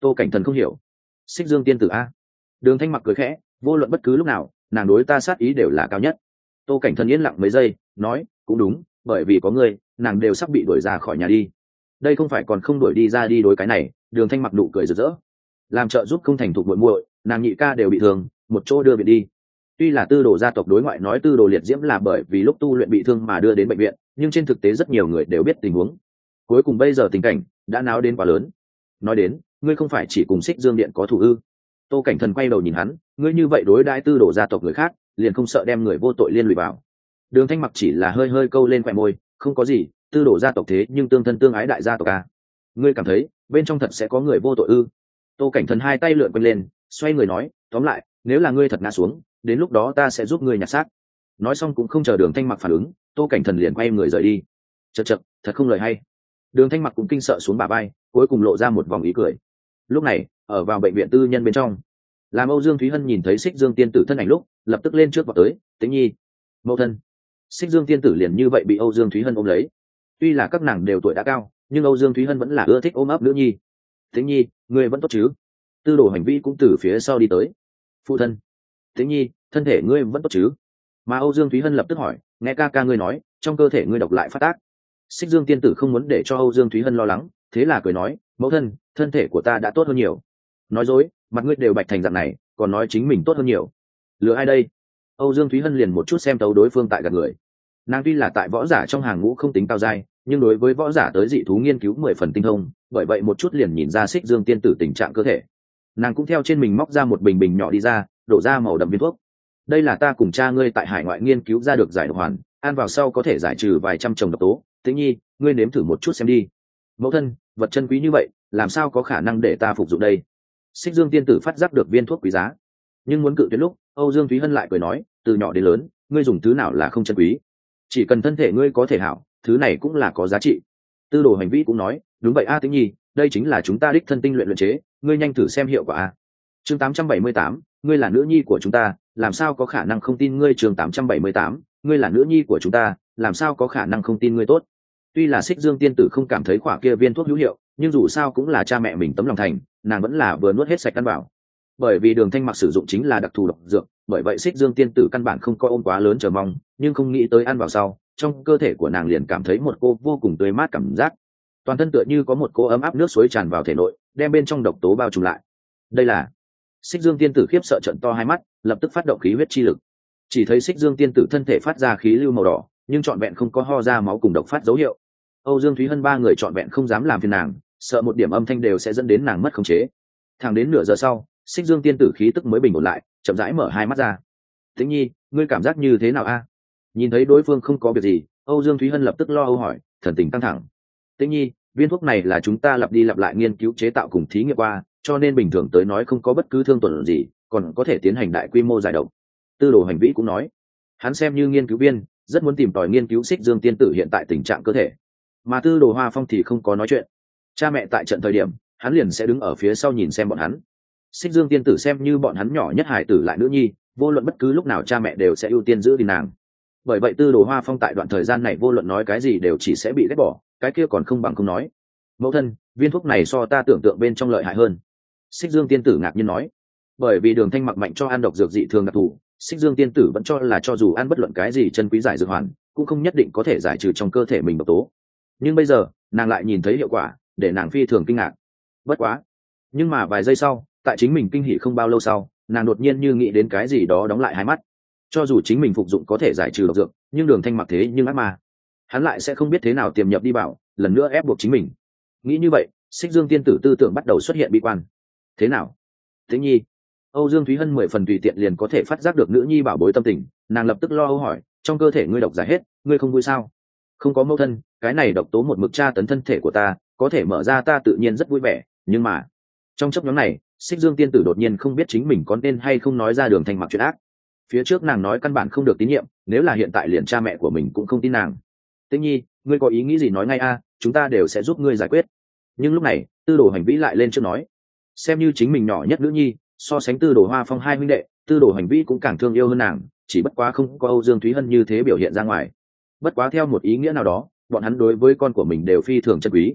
A: Tô Cảnh Thần không hiểu. Xích Dương tiên tử a? Đường Thanh Mặc cười khẽ, vô luận bất cứ lúc nào nàng đối ta sát ý đều là cao nhất. Tô Cảnh Thần yên lặng mấy giây, nói, cũng đúng, bởi vì có ngươi nàng đều sắp bị đuổi ra khỏi nhà đi. Đây không phải còn không đuổi đi ra đi đối cái này. Đường Thanh Mặc nụ cười rực rỡ, làm trợ giúp không thành thục muội muội, nàng nhị ca đều bị thương, một chỗ đưa viện đi. Tuy là Tư Đồ gia tộc đối ngoại nói Tư Đồ Liệt Diễm là bởi vì lúc tu luyện bị thương mà đưa đến bệnh viện, nhưng trên thực tế rất nhiều người đều biết tình huống. Cuối cùng bây giờ tình cảnh đã náo đến quá lớn. Nói đến, ngươi không phải chỉ cùng Xích Dương điện có thù ư? Tô Cảnh Thần quay đầu nhìn hắn, ngươi như vậy đối đãi Tư Đồ gia tộc người khác, liền không sợ đem người vô tội liên lụy vào? Đường Thanh Mặc chỉ là hơi hơi câu lên khóe môi, không có gì, Tư Đồ gia tộc thế nhưng tương thân tương ái đại gia tộc a. Ngươi cảm thấy bên trong thật sẽ có người vô tội ư? Tô Cảnh Thần hai tay lượn quanh lên, xoay người nói, tóm lại, nếu là ngươi thật ngã xuống, đến lúc đó ta sẽ giúp ngươi nhặt xác. Nói xong cũng không chờ Đường Thanh Mặc phản ứng, Tô Cảnh Thần liền quay người rời đi. Chậc chậc, thật không lời hay. Đường Thanh Mặc cũng kinh sợ xuống bả vai, cuối cùng lộ ra một vòng ý cười. Lúc này, ở vào bệnh viện tư nhân bên trong, làm Âu Dương Thúy Hân nhìn thấy Xích Dương tiên tử thân ảnh lúc, lập tức lên trước vào tới, Tĩnh Nhi, mẫu thân. Xích Dương tiên tử liền như vậy bị Âu Dương Thúy Hân ôm lấy. Tuy là các nàng đều tuổi đã cao, nhưng Âu Dương Thúy Hân vẫn là ưa thích ôm ấp nữ nhi. Tĩnh Nhi, ngươi vẫn tốt chứ? Tư Đồ Hành Vi cũng từ phía sau đi tới. Phụ thân. Tĩnh Nhi, thân thể ngươi vẫn tốt chứ? Mà Âu Dương Thúy Hân lập tức hỏi, nghe ca ca ngươi nói, trong cơ thể ngươi độc lại phát tác. Xích Dương tiên tử không muốn để cho Âu Dương Thúy Hân lo lắng, thế là cười nói, mẫu thân, thân thể của ta đã tốt hơn nhiều. Nói dối, mặt ngươi đều bạch thành dạng này, còn nói chính mình tốt hơn nhiều. Lừa ai đây? Âu Dương Thúy Hân liền một chút xem tấu đối phương tại gạt người. Nàng tuy là tại võ giả trong hàng ngũ không tính cao giai, nhưng đối với võ giả tới dị thú nghiên cứu 10 phần tinh thông, bởi vậy một chút liền nhìn ra Xích Dương tiên tử tình trạng cơ thể. Nàng cũng theo trên mình móc ra một bình bình nhỏ đi ra, đổ ra màu đậm viên thuốc. Đây là ta cùng cha ngươi tại hải ngoại nghiên cứu ra được giải độc hoàn, ăn vào sau có thể giải trừ vài trăm chồng độc tố. Tĩnh Nhi, ngươi nếm thử một chút xem đi. Mẫu thân, vật chân quý như vậy, làm sao có khả năng để ta phục dụng đây? Xích Dương tiên tử phát giác được viên thuốc quý giá, nhưng muốn cự tuyệt lúc, Âu Dương Thúy Hân lại cười nói, từ nhỏ đến lớn, ngươi dùng thứ nào là không chân quý? Chỉ cần thân thể ngươi có thể hảo, thứ này cũng là có giá trị. Tư Đồ Hành Vi cũng nói, đúng vậy a Tĩnh Nhi, đây chính là chúng ta đích thân tinh luyện chế, ngươi nhanh thử xem hiệu quả a. Chương 878, ngươi là nữ nhi của chúng ta, làm sao có khả năng không tin ngươi? Chương 878, ngươi là nữ nhi của chúng ta, làm sao có khả năng không tin ngươi tốt? Tuy là Xích Dương tiên tử không cảm thấy quả kia viên thuốc hữu hiệu, nhưng dù sao cũng là cha mẹ mình tấm lòng thành, nàng vẫn là vừa nuốt hết sạch căn bảo. Bởi vì Đường Thanh Mặc sử dụng chính là đặc thù độc dược, bởi vậy Xích Dương tiên tử căn bản không có ôm quá lớn chờ mong, nhưng không nghĩ tới ăn vào sau, trong cơ thể của nàng liền cảm thấy một cô vô cùng tươi mát cảm giác, toàn thân tựa như có một cô ấm áp nước suối tràn vào thể nội, đem bên trong độc tố bao trùm lại. Đây là... Xích Dương tiên tử khiếp sợ trợn to hai mắt, lập tức phát động khí huyết chi lực. Chỉ thấy Xích Dương tiên tử thân thể phát ra khí lưu màu đỏ, nhưng trọn vẹn không có ho ra máu cùng độc phát dấu hiệu. Âu Dương Thúy Hân ba người trọn vẹn không dám làm phiền nàng, sợ một điểm âm thanh đều sẽ dẫn đến nàng mất khống chế. Thẳng đến nửa giờ sau, Xích Dương tiên tử khí tức mới bình ổn lại, chậm rãi mở hai mắt ra. Tĩnh Nhi, ngươi cảm giác như thế nào a? Nhìn thấy đối phương không có việc gì, Âu Dương Thúy Hân lập tức lo âu hỏi, thần tình căng thẳng. Tĩnh Nhi, viên thuốc này là chúng ta lặp đi lặp lại nghiên cứu chế tạo cùng thí nghiệm qua, cho nên bình thường tới nói không có bất cứ thương tổn gì, còn có thể tiến hành đại quy mô giải độc. Tư Đồ Hành Vĩ cũng nói, hắn xem như nghiên cứu viên, rất muốn tìm tòi nghiên cứu Xích Dương tiên tử hiện tại tình trạng cơ thể. Mà Tư Đồ Hoa Phong thì không có nói chuyện. Cha mẹ tại trận thời điểm, hắn liền sẽ đứng ở phía sau nhìn xem bọn hắn. Xích Dương tiên tử xem như bọn hắn nhỏ nhất hài tử lại nữ nhi, vô luận bất cứ lúc nào cha mẹ đều sẽ ưu tiên giữ gìn nàng. Bởi vậy Tư Đồ Hoa Phong tại đoạn thời gian này vô luận nói cái gì đều chỉ sẽ bị ghét bỏ, cái kia còn không bằng không nói. Mẫu thân, viên thuốc này so ta tưởng tượng bên trong lợi hại hơn. Xích Dương tiên tử ngạc nhiên nói. Bởi vì Đường Thanh Mặc mạnh cho ăn độc dược dị thường đặc thù, Xích Dương tiên tử vẫn cho là cho dù ăn bất luận cái gì chân quý giải dược hoàn, cũng không nhất định có thể giải trừ trong cơ thể mình độc tố. Nhưng bây giờ, nàng lại nhìn thấy hiệu quả, để nàng phi thường kinh ngạc. Bất quá, nhưng mà vài giây sau, tại chính mình kinh hỉ không bao lâu sau, nàng đột nhiên như nghĩ đến cái gì đó đóng lại hai mắt. Cho dù chính mình phục dụng có thể giải trừ độc dược, nhưng Đường Thanh Mặc thế nhưng ác ma, hắn lại sẽ không biết thế nào tiềm nhập đi bảo, lần nữa ép buộc chính mình. Nghĩ như vậy, Xích Dương tiên tử tư tưởng bắt đầu xuất hiện bi quan. Thế nào? Tĩnh Nhi. Âu Dương Thúy Hân 10 phần tùy tiện liền có thể phát giác được nữ nhi bảo bối tâm tình, nàng lập tức lo âu hỏi, trong cơ thể ngươi độc giải hết, ngươi không vui sao? Không có mẫu thân, cái này độc tố một mực tra tấn thân thể của ta, có thể mở ra ta tự nhiên rất vui vẻ, nhưng mà trong chấp nhóm này, Xích Dương tiên tử đột nhiên không biết chính mình có nên hay không nói ra Đường Thanh Mặc chuyện ác. Phía trước nàng nói căn bản không được tín nhiệm, nếu là hiện tại liền cha mẹ của mình cũng không tin nàng. Tĩnh Nhi, ngươi có ý nghĩ gì nói ngay a, chúng ta đều sẽ giúp ngươi giải quyết. Nhưng lúc này, Tư Đồ Hành Vĩ lại lên trước nói, xem như chính mình nhỏ nhất nữ nhi, so sánh Tư Đồ Hoa Phong hai huynh đệ, Tư Đồ Hành Vĩ cũng càng thương yêu hơn nàng, chỉ bất quá không có Âu Dương Thúy Hân như thế biểu hiện ra ngoài. Bất quá theo một ý nghĩa nào đó, bọn hắn đối với con của mình đều phi thường chân quý.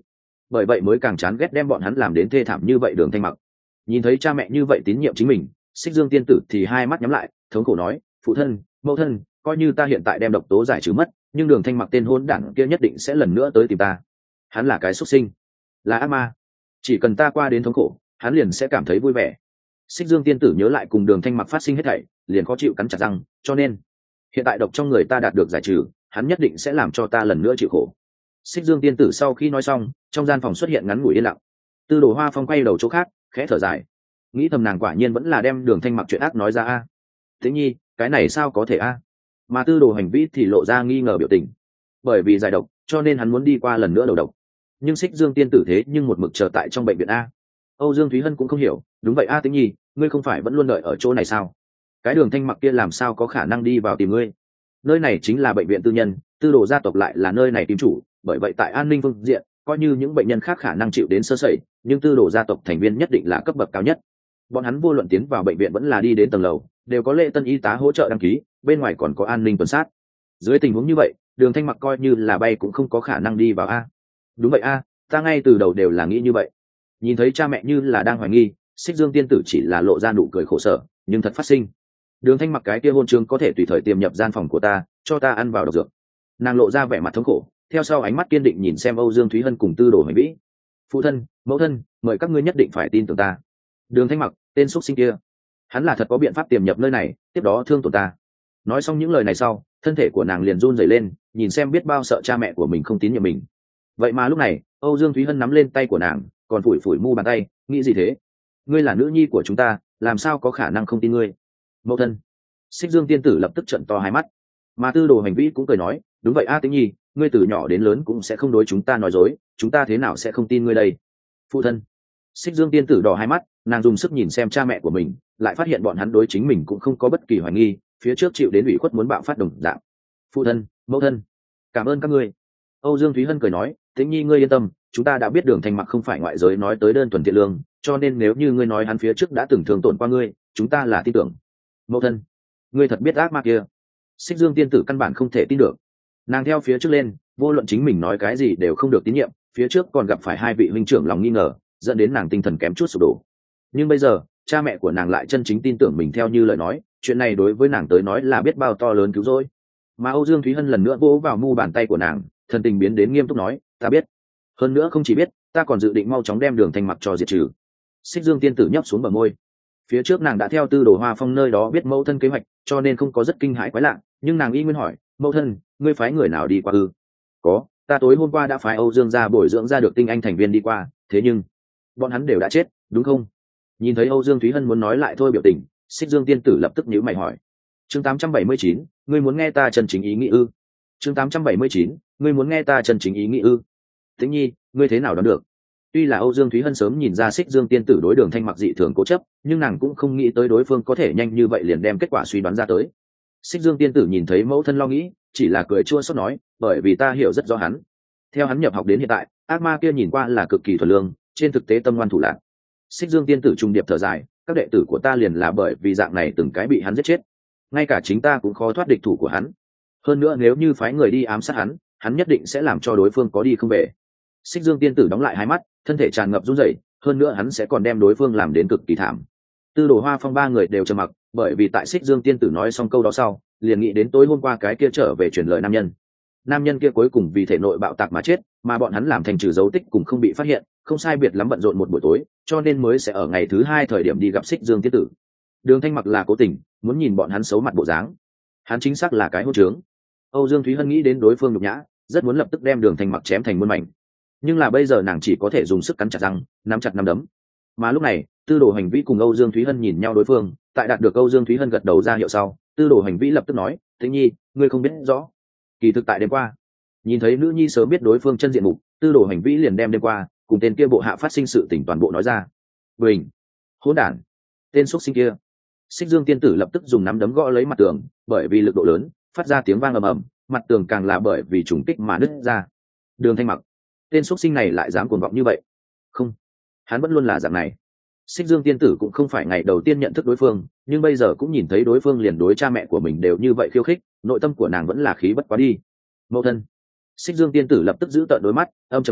A: bởi vậy mới càng chán ghét đem bọn hắn làm đến thê thảm như vậy. Đường Thanh Mặc nhìn thấy cha mẹ như vậy tín nhiệm chính mình, Xích Dương tiên tử thì hai mắt nhắm lại, thống khổ nói, phụ thân, mẫu thân, coi như ta hiện tại đem độc tố giải trừ mất, nhưng Đường Thanh Mặc tên hôn đảng kia nhất định sẽ lần nữa tới tìm ta. Hắn là cái xuất sinh, là ác ma, chỉ cần ta qua đến thống khổ, hắn liền sẽ cảm thấy vui vẻ. Xích Dương tiên tử nhớ lại cùng Đường Thanh Mặc phát sinh hết thảy, liền khó chịu cắn chặt răng, cho nên hiện tại độc trong người ta đạt được giải trừ, hắn nhất định sẽ làm cho ta lần nữa chịu khổ. Xích Dương tiên tử sau khi nói xong, trong gian phòng xuất hiện ngắn ngủi yên lặng. Tư Đồ Hoa Phong quay đầu chỗ khác, khẽ thở dài, nghĩ thầm nàng quả nhiên vẫn là đem Đường Thanh Mặc chuyện ác nói ra a. Tĩnh Nhi, cái này sao có thể a? Mà Tư Đồ Hành Vĩ thì lộ ra nghi ngờ biểu tình, bởi vì giải độc, cho nên hắn muốn đi qua lần nữa đầu độc. Nhưng Xích Dương tiên tử thế nhưng một mực chờ tại trong bệnh viện a. Âu Dương Thúy Hân cũng không hiểu, đúng vậy a Tĩnh Nhi, ngươi không phải vẫn luôn đợi ở chỗ này sao? Cái Đường Thanh Mặc kia làm sao có khả năng đi vào tìm ngươi? Nơi này chính là bệnh viện tư nhân, Tư Đồ gia tộc lại là nơi này kim chủ, bởi vậy tại an ninh phương diện, coi như những bệnh nhân khác khả năng chịu đến sơ sẩy, nhưng Tư Đồ gia tộc thành viên nhất định là cấp bậc cao nhất. Bọn hắn vô luận tiến vào bệnh viện vẫn là đi đến tầng lầu, đều có lễ tân y tá hỗ trợ đăng ký, bên ngoài còn có an ninh tuần sát. Dưới tình huống như vậy, Đường Thanh Mặc coi như là bay cũng không có khả năng đi vào a. Đúng vậy a, ta ngay từ đầu đều là nghĩ như vậy. Nhìn thấy cha mẹ như là đang hoài nghi, Xích Dương tiên tử chỉ là lộ ra nụ cười khổ sở, nhưng thật phát sinh. Đường Thanh Mặc cái kia hôn chương có thể tùy thời tiềm nhập gian phòng của ta, cho ta ăn vào độc dược. Nàng lộ ra vẻ mặt thống khổ, theo sau ánh mắt kiên định nhìn xem Âu Dương Thúy Hân cùng Tư Đồ Hành Vĩ. Phụ thân, mẫu thân, mời các ngươi nhất định phải tin tưởng ta. Đường Thanh Mặc, tên xuất sinh kia, hắn là thật có biện pháp tiềm nhập nơi này, tiếp đó thương tổn ta. Nói xong những lời này sau, thân thể của nàng liền run rẩy lên, nhìn xem biết bao sợ cha mẹ của mình không tín nhiệm mình. Vậy mà lúc này, Âu Dương Thúy Hân nắm lên tay của nàng, còn phủi phủi mu bàn tay, nghĩ gì thế? Ngươi là nữ nhi của chúng ta, làm sao có khả năng không tin ngươi? Mẫu thân. Xích Dương tiên tử lập tức trợn to hai mắt, mà Tư Đồ Hành Vĩ cũng cười nói, đúng vậy a Tĩnh Nhi, ngươi từ nhỏ đến lớn cũng sẽ không đối chúng ta nói dối, chúng ta thế nào sẽ không tin ngươi đây? Phụ thân. Xích Dương tiên tử đỏ hai mắt, nàng dùng sức nhìn xem cha mẹ của mình, lại phát hiện bọn hắn đối chính mình cũng không có bất kỳ hoài nghi, phía trước chịu đến ủy khuất muốn bạo phát đồng dạng. Phụ thân, mẫu thân, cảm ơn các ngươi. Âu Dương Thúy Hân cười nói, Tĩnh Nhi ngươi yên tâm, chúng ta đã biết Đường Thanh Mặc không phải ngoại giới nói tới đơn thuần thiện lương, cho nên nếu như ngươi nói hắn phía trước đã từng thương tổn qua ngươi, chúng ta là tin tưởng. Mẫu thân, ngươi thật biết ác ma kia. Xích Dương tiên tử căn bản không thể tin được, nàng theo phía trước lên, vô luận chính mình nói cái gì đều không được tín nhiệm, phía trước còn gặp phải hai vị huynh trưởng lòng nghi ngờ, dẫn đến nàng tinh thần kém chút sụp đổ. Nhưng bây giờ cha mẹ của nàng lại chân chính tin tưởng mình theo như lời nói, chuyện này đối với nàng tới nói là biết bao to lớn cứu rỗi. Mà Âu Dương Thúy Hân lần nữa vỗ vào mu bàn tay của nàng, thần tình biến đến nghiêm túc nói, ta biết, hơn nữa không chỉ biết, ta còn dự định mau chóng đem Đường Thanh Mặc cho diệt trừ. Xích Dương tiên tử nhấp xuống bờ môi, phía trước nàng đã theo Tư Đồ Hoa Phong nơi đó biết mẫu thân kế hoạch, cho nên không có rất kinh hãi quái lạ, nhưng nàng y nguyên hỏi, mẫu thân, ngươi phái người nào đi qua ư? Có, ta tối hôm qua đã phái Âu Dương gia bồi dưỡng ra được tinh anh thành viên đi qua, thế nhưng bọn hắn đều đã chết, đúng không? Nhìn thấy Âu Dương Thúy Hân muốn nói lại thôi biểu tình, Xích Dương tiên tử lập tức nhíu mày hỏi, chương 879, ngươi muốn nghe ta chân chính ý nghĩ ư? Chương 879, ngươi muốn nghe ta chân chính ý nghĩ ư? Tĩnh Nhi, ngươi thế nào đoán được? Tuy là Âu Dương Thúy Hân sớm nhìn ra Xích Dương tiên tử đối Đường Thanh Mặc dị thường cố chấp, nhưng nàng cũng không nghĩ tới đối phương có thể nhanh như vậy liền đem kết quả suy đoán ra tới. Xích Dương tiên tử nhìn thấy mẫu thân lo nghĩ, chỉ là cười chua xót nói, bởi vì ta hiểu rất rõ hắn. Theo hắn nhập học đến hiện tại, ác ma kia nhìn qua là cực kỳ thuần lương, trên thực tế tâm ngoan thủ lạn. Xích Dương tiên tử trung điệp thở dài, các đệ tử của ta liền là bởi vì dạng này từng cái bị hắn giết chết, ngay cả chính ta cũng khó thoát địch thủ của hắn. Hơn nữa nếu như phái người đi ám sát hắn, hắn nhất định sẽ làm cho đối phương có đi không về. Xích Dương tiên tử đóng lại hai mắt, thân thể tràn ngập run rẩy, hơn nữa hắn sẽ còn đem đối phương làm đến cực kỳ thảm. Tư Đồ Hoa Phong ba người đều trầm mặc, bởi vì tại Xích Dương tiên tử nói xong câu đó sau, liền nghĩ đến tối hôm qua cái kia trở về truyền lời nam nhân. Nam nhân kia cuối cùng vì thể nội bạo tạc mà chết, mà bọn hắn làm thành trừ dấu tích cùng không bị phát hiện, không sai biệt lắm bận rộn một buổi tối, cho nên mới sẽ ở ngày thứ hai thời điểm đi gặp Xích Dương tiên tử. Đường Thanh Mặc là cố tình muốn nhìn bọn hắn xấu mặt bộ dáng, hắn chính xác là cái hỗn trướng. Âu Dương Thúy Hân nghĩ đến đối phương nhục nhã, rất muốn lập tức đem Đường Thanh Mặc chém thành muôn mảnh, nhưng là bây giờ nàng chỉ có thể dùng sức cắn chặt răng, nắm chặt nắm đấm. Mà lúc này Tư Đồ Hành Vĩ cùng Âu Dương Thúy Hân nhìn nhau đối phương, tại đạt được Âu Dương Thúy Hân gật đầu ra hiệu sau, Tư Đồ Hành Vĩ lập tức nói, Tĩnh Nhi, ngươi không biết rõ, kỳ thực tại đêm qua, nhìn thấy nữ nhi sớm biết đối phương chân diện mục, Tư Đồ Hành Vĩ liền đem đêm qua cùng tên kia bộ hạ phát sinh sự tình toàn bộ nói ra. Bình, hỗn đản, tên xuất sinh kia. Xích Dương tiên tử lập tức dùng nắm đấm gõ lấy mặt tường, bởi vì lực độ lớn, phát ra tiếng vang ầm ầm, mặt tường càng là bởi vì trùng kích mà nứt ra. Đường Thanh Mặc, tên xuất sinh này lại dám cuồng vọng như vậy? Không, hắn vẫn luôn là dạng này. Xích Dương tiên tử cũng không phải ngày đầu tiên nhận thức đối phương, nhưng bây giờ cũng nhìn thấy đối phương liền đối cha mẹ của mình đều như vậy khiêu khích, nội tâm của nàng vẫn là khí bất quá đi. Mẫu thân. Xích Dương tiên tử lập tức giữ tợn đôi mắt, âm trầm nói,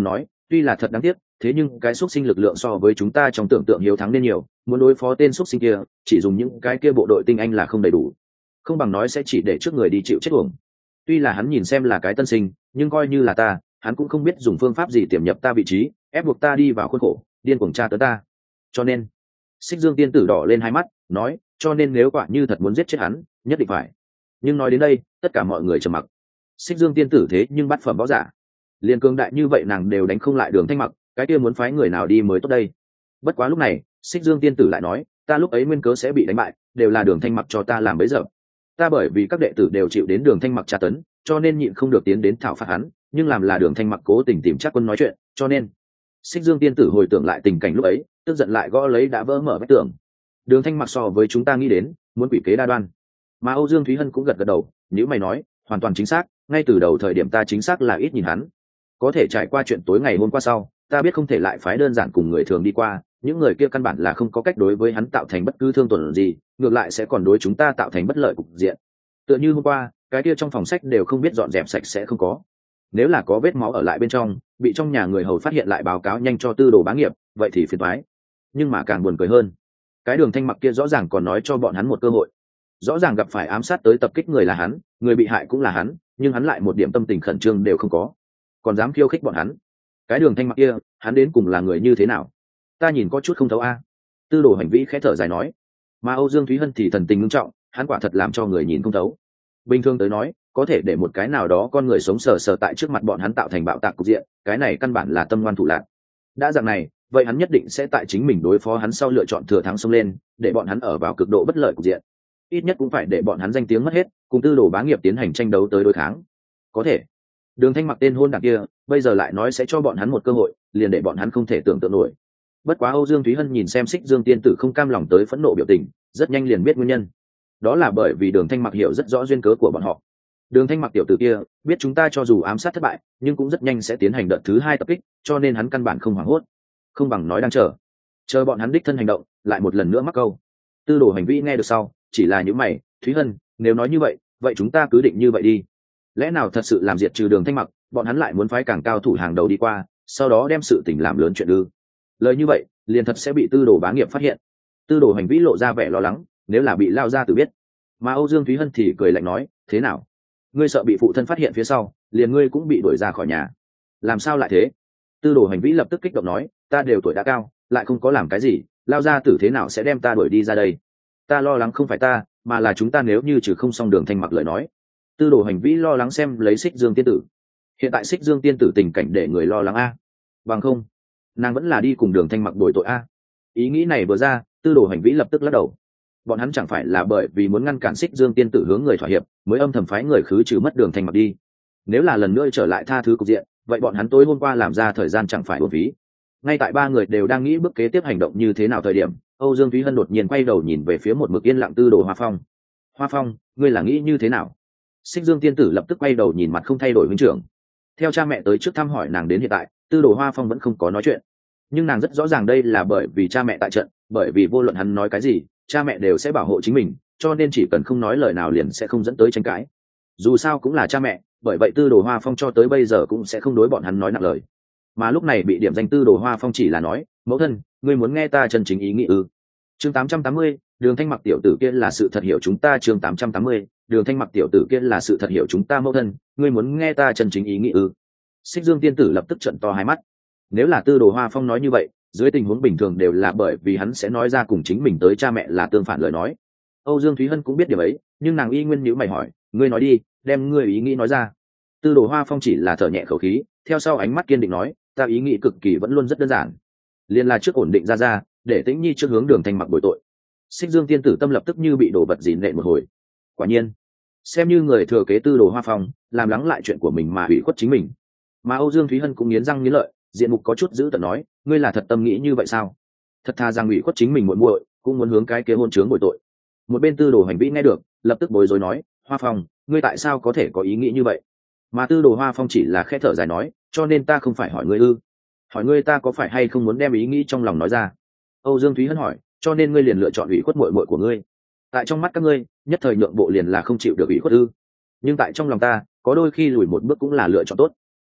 A: tuy là thật đáng tiếc, thế nhưng cái xúc sinh lực lượng so với chúng ta trong tưởng tượng hiếu thắng nên nhiều, muốn đối phó tên xúc sinh kia chỉ dùng những cái kia bộ đội tinh anh là không đầy đủ, không bằng nói sẽ chỉ để trước người đi chịu chết uổng. Tuy là hắn nhìn xem là cái tân sinh, nhưng coi như là ta, hắn cũng không biết dùng phương pháp gì tiềm nhập ta vị trí, ép buộc ta đi vào khuôn khổ, điên cuồng tra tấn ta. Cho nên, Xích Dương tiên tử đỏ lên hai mắt, nói, cho nên nếu quả như thật muốn giết chết hắn, nhất định phải. Nhưng nói đến đây, tất cả mọi người trầm mặc. Xích Dương tiên tử thế nhưng bắt phẩm võ giả, liền cường đại như vậy nàng đều đánh không lại Đường Thanh Mặc, cái kia muốn phái người nào đi mới tốt đây. Bất quá lúc này, Xích Dương tiên tử lại nói, ta lúc ấy nguyên cớ sẽ bị đánh bại, đều là Đường Thanh Mặc cho ta làm bấy giờ. Ta bởi vì các đệ tử đều chịu đến Đường Thanh Mặc tra tấn, cho nên nhịn không được tiến đến thảo phạt hắn, nhưng làm là Đường Thanh Mặc cố tình tìm Trác Quân nói chuyện, cho nên Xích Dương tiên tử hồi tưởng lại tình cảnh lúc ấy, tức giận lại gõ lấy đã vỡ mở vách tường. Đường Thanh Mặc so với chúng ta nghĩ đến, muốn quỷ kế đa đoan. Mà Âu Dương Thúy Hân cũng gật gật đầu, nếu mày nói, hoàn toàn chính xác, ngay từ đầu thời điểm ta chính xác là ít nhìn hắn. Có thể trải qua chuyện tối ngày hôm qua sau, ta biết không thể lại phái đơn giản cùng người thường đi qua, những người kia căn bản là không có cách đối với hắn tạo thành bất cứ thương tổn gì, ngược lại sẽ còn đối chúng ta tạo thành bất lợi cục diện. Tựa như hôm qua, cái kia trong phòng sách đều không biết dọn dẹp sạch sẽ không có. Nếu là có vết máu ở lại bên trong, bị trong nhà người hầu phát hiện lại báo cáo nhanh cho Tư Đồ Bá Nghiệp, vậy thì phiền toái. Nhưng mà càng buồn cười hơn, cái Đường Thanh Mặc kia rõ ràng còn nói cho bọn hắn một cơ hội. Rõ ràng gặp phải ám sát tới tập kích người là hắn, người bị hại cũng là hắn, nhưng hắn lại một điểm tâm tình khẩn trương đều không có, còn dám khiêu khích bọn hắn. Cái Đường Thanh Mặc kia, hắn đến cùng là người như thế nào? Ta nhìn có chút không thấu a. Tư Đồ Hành Vĩ khẽ thở dài nói. Mà Âu Dương Thúy Hân thì thần tình nghiêm trọng, hắn quả thật làm cho người nhìn không thấu. Bình thường tới nói, có thể để một cái nào đó con người sống sờ sờ tại trước mặt bọn hắn tạo thành bạo tạc cục diện, cái này căn bản là tâm ngoan thủ lạn. Đã dạng này, vậy hắn nhất định sẽ tại chính mình đối phó hắn sau lựa chọn thừa thắng xông lên, để bọn hắn ở vào cực độ bất lợi cục diện. Ít nhất cũng phải để bọn hắn danh tiếng mất hết, cùng Tư Đồ Bá Nghiệp tiến hành tranh đấu tới đối kháng. Có thể, Đường Thanh Mặc tên hôn đảng kia, bây giờ lại nói sẽ cho bọn hắn một cơ hội, liền để bọn hắn không thể tưởng tượng nổi. Bất quá Âu Dương Thúy Hân nhìn xem Xích Dương tiên tử không cam lòng tới phẫn nộ biểu tình, rất nhanh liền biết nguyên nhân. Đó là bởi vì Đường Thanh Mặc hiểu rất rõ duyên cớ của bọn họ. Đường Thanh Mặc tiểu tử kia biết chúng ta cho dù ám sát thất bại, nhưng cũng rất nhanh sẽ tiến hành đợt thứ 2 tập kích, cho nên hắn căn bản không hoảng hốt, không bằng nói đang chờ bọn hắn đích thân hành động, lại một lần nữa mắc câu. Tư Đồ Hành Vi nghe được sau, chỉ là những mày, Thúy Hân, nếu nói như vậy, vậy chúng ta cứ định như vậy đi. Lẽ nào thật sự làm diệt trừ Đường Thanh Mặc, bọn hắn lại muốn phái càng cao thủ hàng đầu đi qua, sau đó đem sự tình làm lớn chuyện ư? Lời như vậy, liền thật sẽ bị Tư Đồ Bá Nghiệp phát hiện. Tư Đồ Hành Vi lộ ra vẻ lo lắng, nếu là bị lao ra tự biết. Mà Âu Dương Thúy Hân thì cười lạnh nói, thế nào? Ngươi sợ bị phụ thân phát hiện phía sau, liền ngươi cũng bị đuổi ra khỏi nhà. Làm sao lại thế? Tư Đồ Hành Vĩ lập tức kích động nói, ta đều tuổi đã cao, lại không có làm cái gì, lao ra tử thế nào sẽ đem ta đuổi đi ra đây? Ta lo lắng không phải ta, mà là chúng ta nếu như trừ không xong Đường Thanh Mặc lời nói. Tư Đồ Hành Vĩ lo lắng xem lấy Xích Dương tiên tử. Hiện tại Xích Dương tiên tử tình cảnh để người lo lắng a. Bằng không, nàng vẫn là đi cùng Đường Thanh Mặc bồi tội a. Ý nghĩ này vừa ra, Tư Đồ Hành Vĩ lập tức lắc đầu. Bọn hắn chẳng phải là bởi vì muốn ngăn cản Xích Dương tiên tử hướng người thỏa hiệp, mới âm thầm phái người khứ trừ mất Đường Thanh Mặc đi. Nếu là lần nữa trở lại tha thứ cục diện, vậy bọn hắn tối hôm qua làm ra thời gian chẳng phải uổng phí. Ngay tại ba người đều đang nghĩ bước kế tiếp hành động như thế nào thời điểm, Âu Dương Thúy Hân đột nhiên quay đầu nhìn về phía một mực yên lặng Tư Đồ Hoa Phong. Hoa Phong, ngươi là nghĩ như thế nào? Xích Dương tiên tử lập tức quay đầu nhìn mặt không thay đổi huynh trưởng. Theo cha mẹ tới trước thăm hỏi nàng đến hiện tại, Tư Đồ Hoa Phong vẫn không có nói chuyện. Nhưng nàng rất rõ ràng đây là bởi vì cha mẹ tại trận, bởi vì vô luận hắn nói cái gì, cha mẹ đều sẽ bảo hộ chính mình, cho nên chỉ cần không nói lời nào liền sẽ không dẫn tới tranh cãi. Dù sao cũng là cha mẹ, bởi vậy Tư Đồ Hoa Phong cho tới bây giờ cũng sẽ không đối bọn hắn nói nặng lời. Mà lúc này bị điểm danh Tư Đồ Hoa Phong chỉ là nói, mẫu thân, ngươi muốn nghe ta chân chính ý nghĩ ư? Chương 880, Đường Thanh Mặc tiểu tử kia là sự thật hiểu chúng ta. Chương 880, Đường Thanh Mặc tiểu tử kia là sự thật hiểu chúng ta. Mẫu thân, ngươi muốn nghe ta chân chính ý nghĩ ư? Xích Dương tiên tử lập tức trợn to hai mắt. Nếu là Tư Đồ Hoa Phong nói như vậy, dưới tình huống bình thường đều là bởi vì hắn sẽ nói ra cùng chính mình tới cha mẹ là tương phản lời nói. Âu Dương Thúy Hân cũng biết điều ấy, nhưng nàng y nguyên nhíu mày hỏi, ngươi nói đi, đem ngươi ý nghĩ nói ra. Tư Đồ Hoa Phong chỉ là thở nhẹ khẩu khí, theo sau ánh mắt kiên định nói, ta ý nghĩ cực kỳ vẫn luôn rất đơn giản, liền là trước ổn định ra, để Tĩnh Nhi trước hướng Đường Thanh Mặc bồi tội. Xích Dương tiên tử tâm lập tức như bị đổ vật dìn nện một hồi. Quả nhiên, xem như người thừa kế Tư Đồ Hoa Phong, làm lắng lại chuyện của mình mà hủy khuất chính mình. Mà Âu Dương Thúy Hân cũng nghiến răng nghiến lợi, diện mục có chút giữ tợn nói, ngươi là thật tâm nghĩ như vậy sao? Thật thà rằng hủy khuất chính mình muội muội, cũng muốn hướng cái kia hôn trướng bồi tội. Một bên Tư Đồ Hành Vĩ nghe được, lập tức bối rối nói, Hoa Phong, ngươi tại sao có thể có ý nghĩ như vậy? Mà Tư Đồ Hoa Phong chỉ là khẽ thở dài nói, cho nên ta không phải hỏi ngươi ư? Hỏi ngươi ta có phải hay không muốn đem ý nghĩ trong lòng nói ra? Âu Dương Thúy Hân hỏi, cho nên ngươi liền lựa chọn ủy khuất muội muội của ngươi. Tại trong mắt các ngươi, nhất thời nhượng bộ liền là không chịu được ủy khuất ư? Nhưng tại trong lòng ta, có đôi khi lùi một bước cũng là lựa chọn tốt.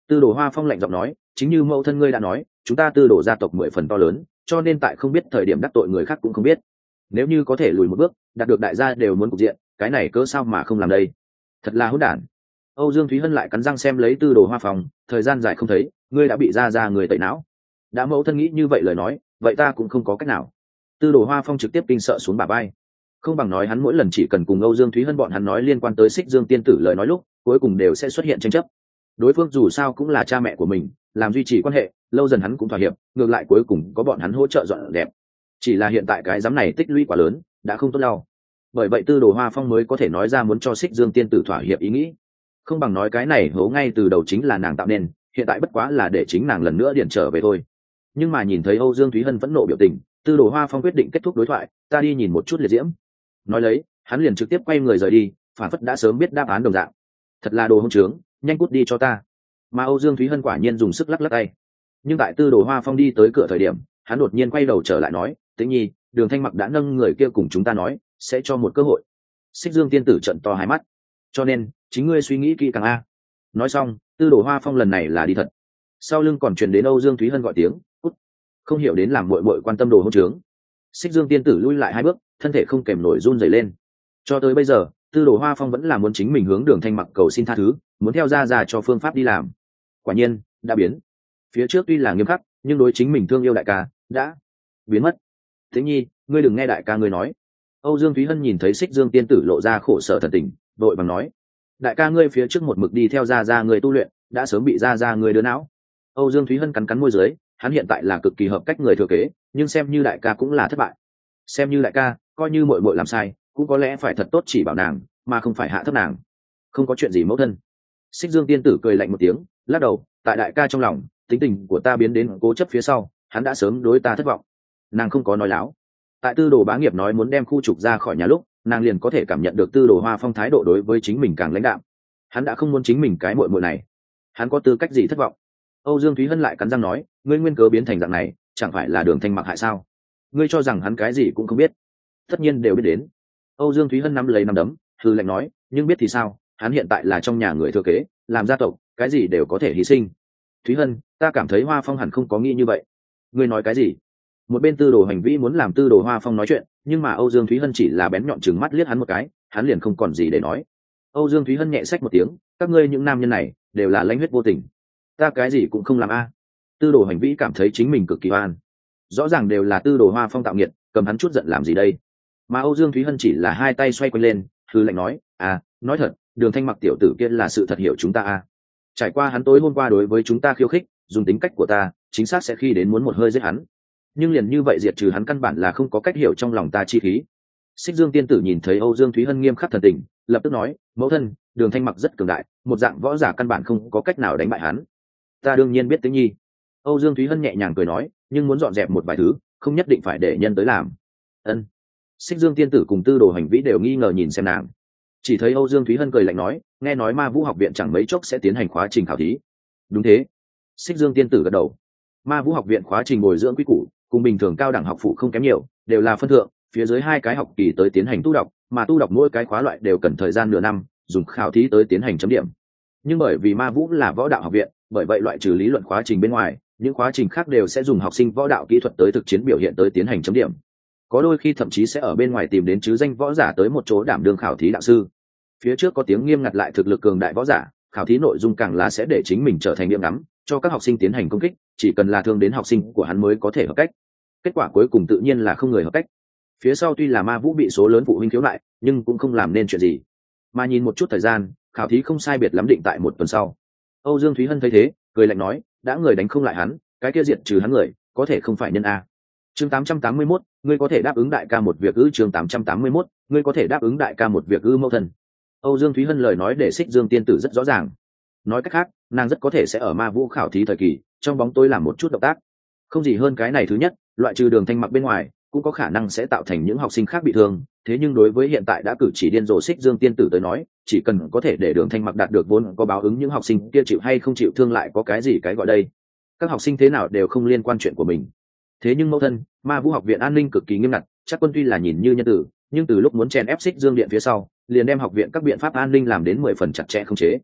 A: Tư Đồ Hoa Phong lạnh giọng nói, chính như mẫu thân ngươi đã nói, chúng ta Tư Đồ gia tộc 10 phần to lớn, cho nên tại không biết thời điểm đắc tội người khác cũng không biết. Nếu như có thể lùi một bước, đạt được đại gia đều muốn cục diện, cái này cớ sao mà không làm đây? Thật là hỗn đản. Âu Dương Thúy Hân lại cắn răng xem lấy Tư Đồ Hoa Phong, thời gian dài không thấy, ngươi đã bị ra người tẩy não. Đã mẫu thân nghĩ như vậy lời nói, vậy ta cũng không có cách nào. Tư Đồ Hoa Phong trực tiếp kinh sợ xuống bả vai. Không bằng nói hắn mỗi lần chỉ cần cùng Âu Dương Thúy Hân bọn hắn nói liên quan tới Xích Dương tiên tử lời nói lúc, cuối cùng đều sẽ xuất hiện tranh chấp. Đối phương dù sao cũng là cha mẹ của mình, làm duy trì quan hệ, lâu dần hắn cũng thỏa hiệp, ngược lại cuối cùng có bọn hắn hỗ trợ dọn đẹp. Chỉ là hiện tại cái giám này tích lũy quá lớn, đã không tốt đâu. Bởi vậy Tư Đồ Hoa Phong mới có thể nói ra muốn cho Xích Dương tiên tử thỏa hiệp ý nghĩ. Không bằng nói cái này hố ngay từ đầu chính là nàng tạo nên, hiện tại bất quá là để chính nàng lần nữa điền trở về thôi. Nhưng mà nhìn thấy Âu Dương Thúy Hân phẫn nộ biểu tình, Tư Đồ Hoa Phong quyết định kết thúc đối thoại, ta đi nhìn một chút liệt diễm. Nói lấy, hắn liền trực tiếp quay người rời đi, phản phất đã sớm biết đáp án đồng dạng. Thật là đồ hỗn trướng, nhanh cút đi cho ta. Mà Âu Dương Thúy Hân quả nhiên dùng sức lắc lắc tay. Nhưng tại Tư Đồ Hoa Phong đi tới cửa thời điểm, hắn đột nhiên quay đầu trở lại nói, Tĩnh Nhi, Đường Thanh Mặc đã nâng người kia cùng chúng ta nói, sẽ cho một cơ hội. Xích Dương tiên tử trợn to hai mắt. Cho nên, chính ngươi suy nghĩ kỹ càng a. Nói xong, Tư Đồ Hoa Phong lần này là đi thật. Sau lưng còn truyền đến Âu Dương Thúy Hân gọi tiếng, cút. Không hiểu đến làm muội muội quan tâm đồ hỗn trướng. Xích Dương tiên tử lui lại hai bước, thân thể không kềm nổi run rẩy lên. Cho tới bây giờ, Tư Đồ Hoa Phong vẫn là muốn chính mình hướng Đường Thanh Mặc cầu xin tha thứ, muốn theo ra cho phương pháp đi làm. Quả nhiên, đã biến. Phía trước tuy là nghiêm khắc, nhưng đối chính mình thương yêu đại ca đã biến mất. Tĩnh Nhi, ngươi đừng nghe đại ca ngươi nói. Âu Dương Thúy Hân nhìn thấy Xích Dương tiên tử lộ ra khổ sở thần tình, vội vàng nói, đại ca ngươi phía trước một mực đi theo ra người tu luyện, đã sớm bị ra người đứa não. Âu Dương Thúy Hân cắn cắn môi dưới, hắn hiện tại là cực kỳ hợp cách người thừa kế, nhưng xem như đại ca cũng là thất bại. Xem như đại ca, coi như muội muội làm sai, cũng có lẽ phải thật tốt chỉ bảo nàng, mà không phải hạ thấp nàng. Không có chuyện gì mẫu thân. Xích Dương tiên tử cười lạnh một tiếng, lắc đầu, tại đại ca trong lòng, tính tình của ta biến đến cố chấp phía sau, hắn đã sớm đối ta thất vọng. Nàng không có nói láo. Tại Tư Đồ Bá Nghiệp nói muốn đem khu trục ra khỏi nhà lúc, nàng liền có thể cảm nhận được Tư Đồ Hoa Phong thái độ đối với chính mình càng lãnh đạm. Hắn đã không muốn chính mình cái muội muội này. Hắn có tư cách gì thất vọng? Âu Dương Thúy Hân lại cắn răng nói, ngươi nguyên cớ biến thành dạng này, chẳng phải là Đường Thanh Mặc hại sao? Ngươi cho rằng hắn cái gì cũng không biết? Tất nhiên đều biết đến. Âu Dương Thúy Hân nắm lấy nắm đấm, hừ lạnh nói, nhưng biết thì sao? Hắn hiện tại là trong nhà người thừa kế, làm gia tộc, cái gì đều có thể hy sinh. Thúy Hân, ta cảm thấy Hoa Phong hẳn không có nghĩ như vậy. Ngươi nói cái gì? Một bên Tư Đồ Hành Vĩ muốn làm Tư Đồ Hoa Phong nói chuyện, nhưng mà Âu Dương Thúy Hân chỉ là bén nhọn chừng mắt liếc hắn một cái, hắn liền không còn gì để nói. Âu Dương Thúy Hân nhẹ xách một tiếng, các ngươi những nam nhân này đều là lãnh huyết vô tình, ta cái gì cũng không làm a. Tư Đồ Hành Vĩ cảm thấy chính mình cực kỳ oan, rõ ràng đều là Tư Đồ Hoa Phong tạo nghiệt, cầm hắn chút giận làm gì đây? Mà Âu Dương Thúy Hân chỉ là hai tay xoay quanh lên, hư lạnh nói, nói thật, Đường Thanh Mặc tiểu tử kia là sự thật hiểu chúng ta a. Trải qua hắn tối hôm qua đối với chúng ta khiêu khích, dùng tính cách của ta, chính xác sẽ khi đến muốn một hơi giết hắn. Nhưng liền như vậy diệt trừ hắn căn bản là không có cách hiểu trong lòng ta chi khí. Xích Dương tiên tử nhìn thấy Âu Dương Thúy Hân nghiêm khắc thần tình, lập tức nói, mẫu thân, Đường Thanh Mặc rất cường đại, một dạng võ giả căn bản không có cách nào đánh bại hắn. Ta đương nhiên biết Tĩnh Nhi. Âu Dương Thúy Hân nhẹ nhàng cười nói, nhưng muốn dọn dẹp một vài thứ, không nhất định phải để nhân tới làm. Ân. Xích Dương tiên tử cùng Tư Đồ Hành Vĩ đều nghi ngờ nhìn xem nàng. Chỉ thấy Âu Dương Thúy Hân cười lạnh nói, nghe nói Ma Vũ học viện chẳng mấy chốc sẽ tiến hành khóa trình khảo thí. Đúng thế. Xích Dương tiên tử gật đầu. Ma Vũ học viện khóa trình bồi dưỡng quy củ, cùng bình thường cao đẳng học phụ không kém nhiều, đều là phân thượng, phía dưới 2 cái học kỳ tới tiến hành tu đọc, mà tu đọc mỗi cái khóa loại đều cần thời gian nửa năm, dùng khảo thí tới tiến hành chấm điểm. Nhưng bởi vì Ma Vũ là võ đạo học viện, bởi vậy loại trừ lý luận khóa trình bên ngoài, những khóa trình khác đều sẽ dùng học sinh võ đạo kỹ thuật tới thực chiến biểu hiện tới tiến hành chấm điểm. Có đôi khi thậm chí sẽ ở bên ngoài tìm đến chứ danh võ giả tới một chỗ đảm đương khảo thí đạo sư. Phía trước có tiếng nghiêm ngặt lại thực lực cường đại võ giả, khảo thí nội dung càng là sẽ để chính mình trở thành điểm ngắm, cho các học sinh tiến hành công kích, chỉ cần là thương đến học sinh của hắn mới có thể hợp cách. Kết quả cuối cùng tự nhiên là không người hợp cách. Phía sau tuy là Ma Vũ bị số lớn phụ huynh khiếu lại, nhưng cũng không làm nên chuyện gì. Mà nhìn một chút thời gian, khảo thí không sai biệt lắm định tại 1 tuần sau. Âu Dương Thúy Hân thấy thế, cười lạnh nói, đã người đánh không lại hắn, cái kia diệt trừ hắn người, có thể không phải nhân a. Chương 881, ngươi có thể đáp ứng đại ca một việc ư? Chương 881, ngươi có thể đáp ứng đại ca một việc ư? Mẫu thân. Âu Dương Thúy Hân lời nói để Xích Dương tiên tử rất rõ ràng. Nói cách khác, nàng rất có thể sẽ ở Ma Vũ khảo thí thời kỳ, trong bóng tối làm một chút động tác. Không gì hơn cái này thứ nhất, loại trừ Đường Thanh Mặc bên ngoài, cũng có khả năng sẽ tạo thành những học sinh khác bị thương. Thế nhưng đối với hiện tại đã cử chỉ điên rồ Xích Dương tiên tử tới nói, chỉ cần có thể để Đường Thanh Mặc đạt được vốn có báo ứng, những học sinh kia chịu hay không chịu thương lại có cái gì cái gọi đây. Các học sinh thế nào đều không liên quan chuyện của mình. Thế nhưng mẫu thân, Ma Vũ học viện an ninh cực kỳ nghiêm ngặt, chắc quân tuy là nhìn như nhân tử, nhưng từ lúc muốn chèn ép Xích Dương điện phía sau, liền đem học viện các biện pháp an ninh làm đến 10 phần chặt chẽ không chế.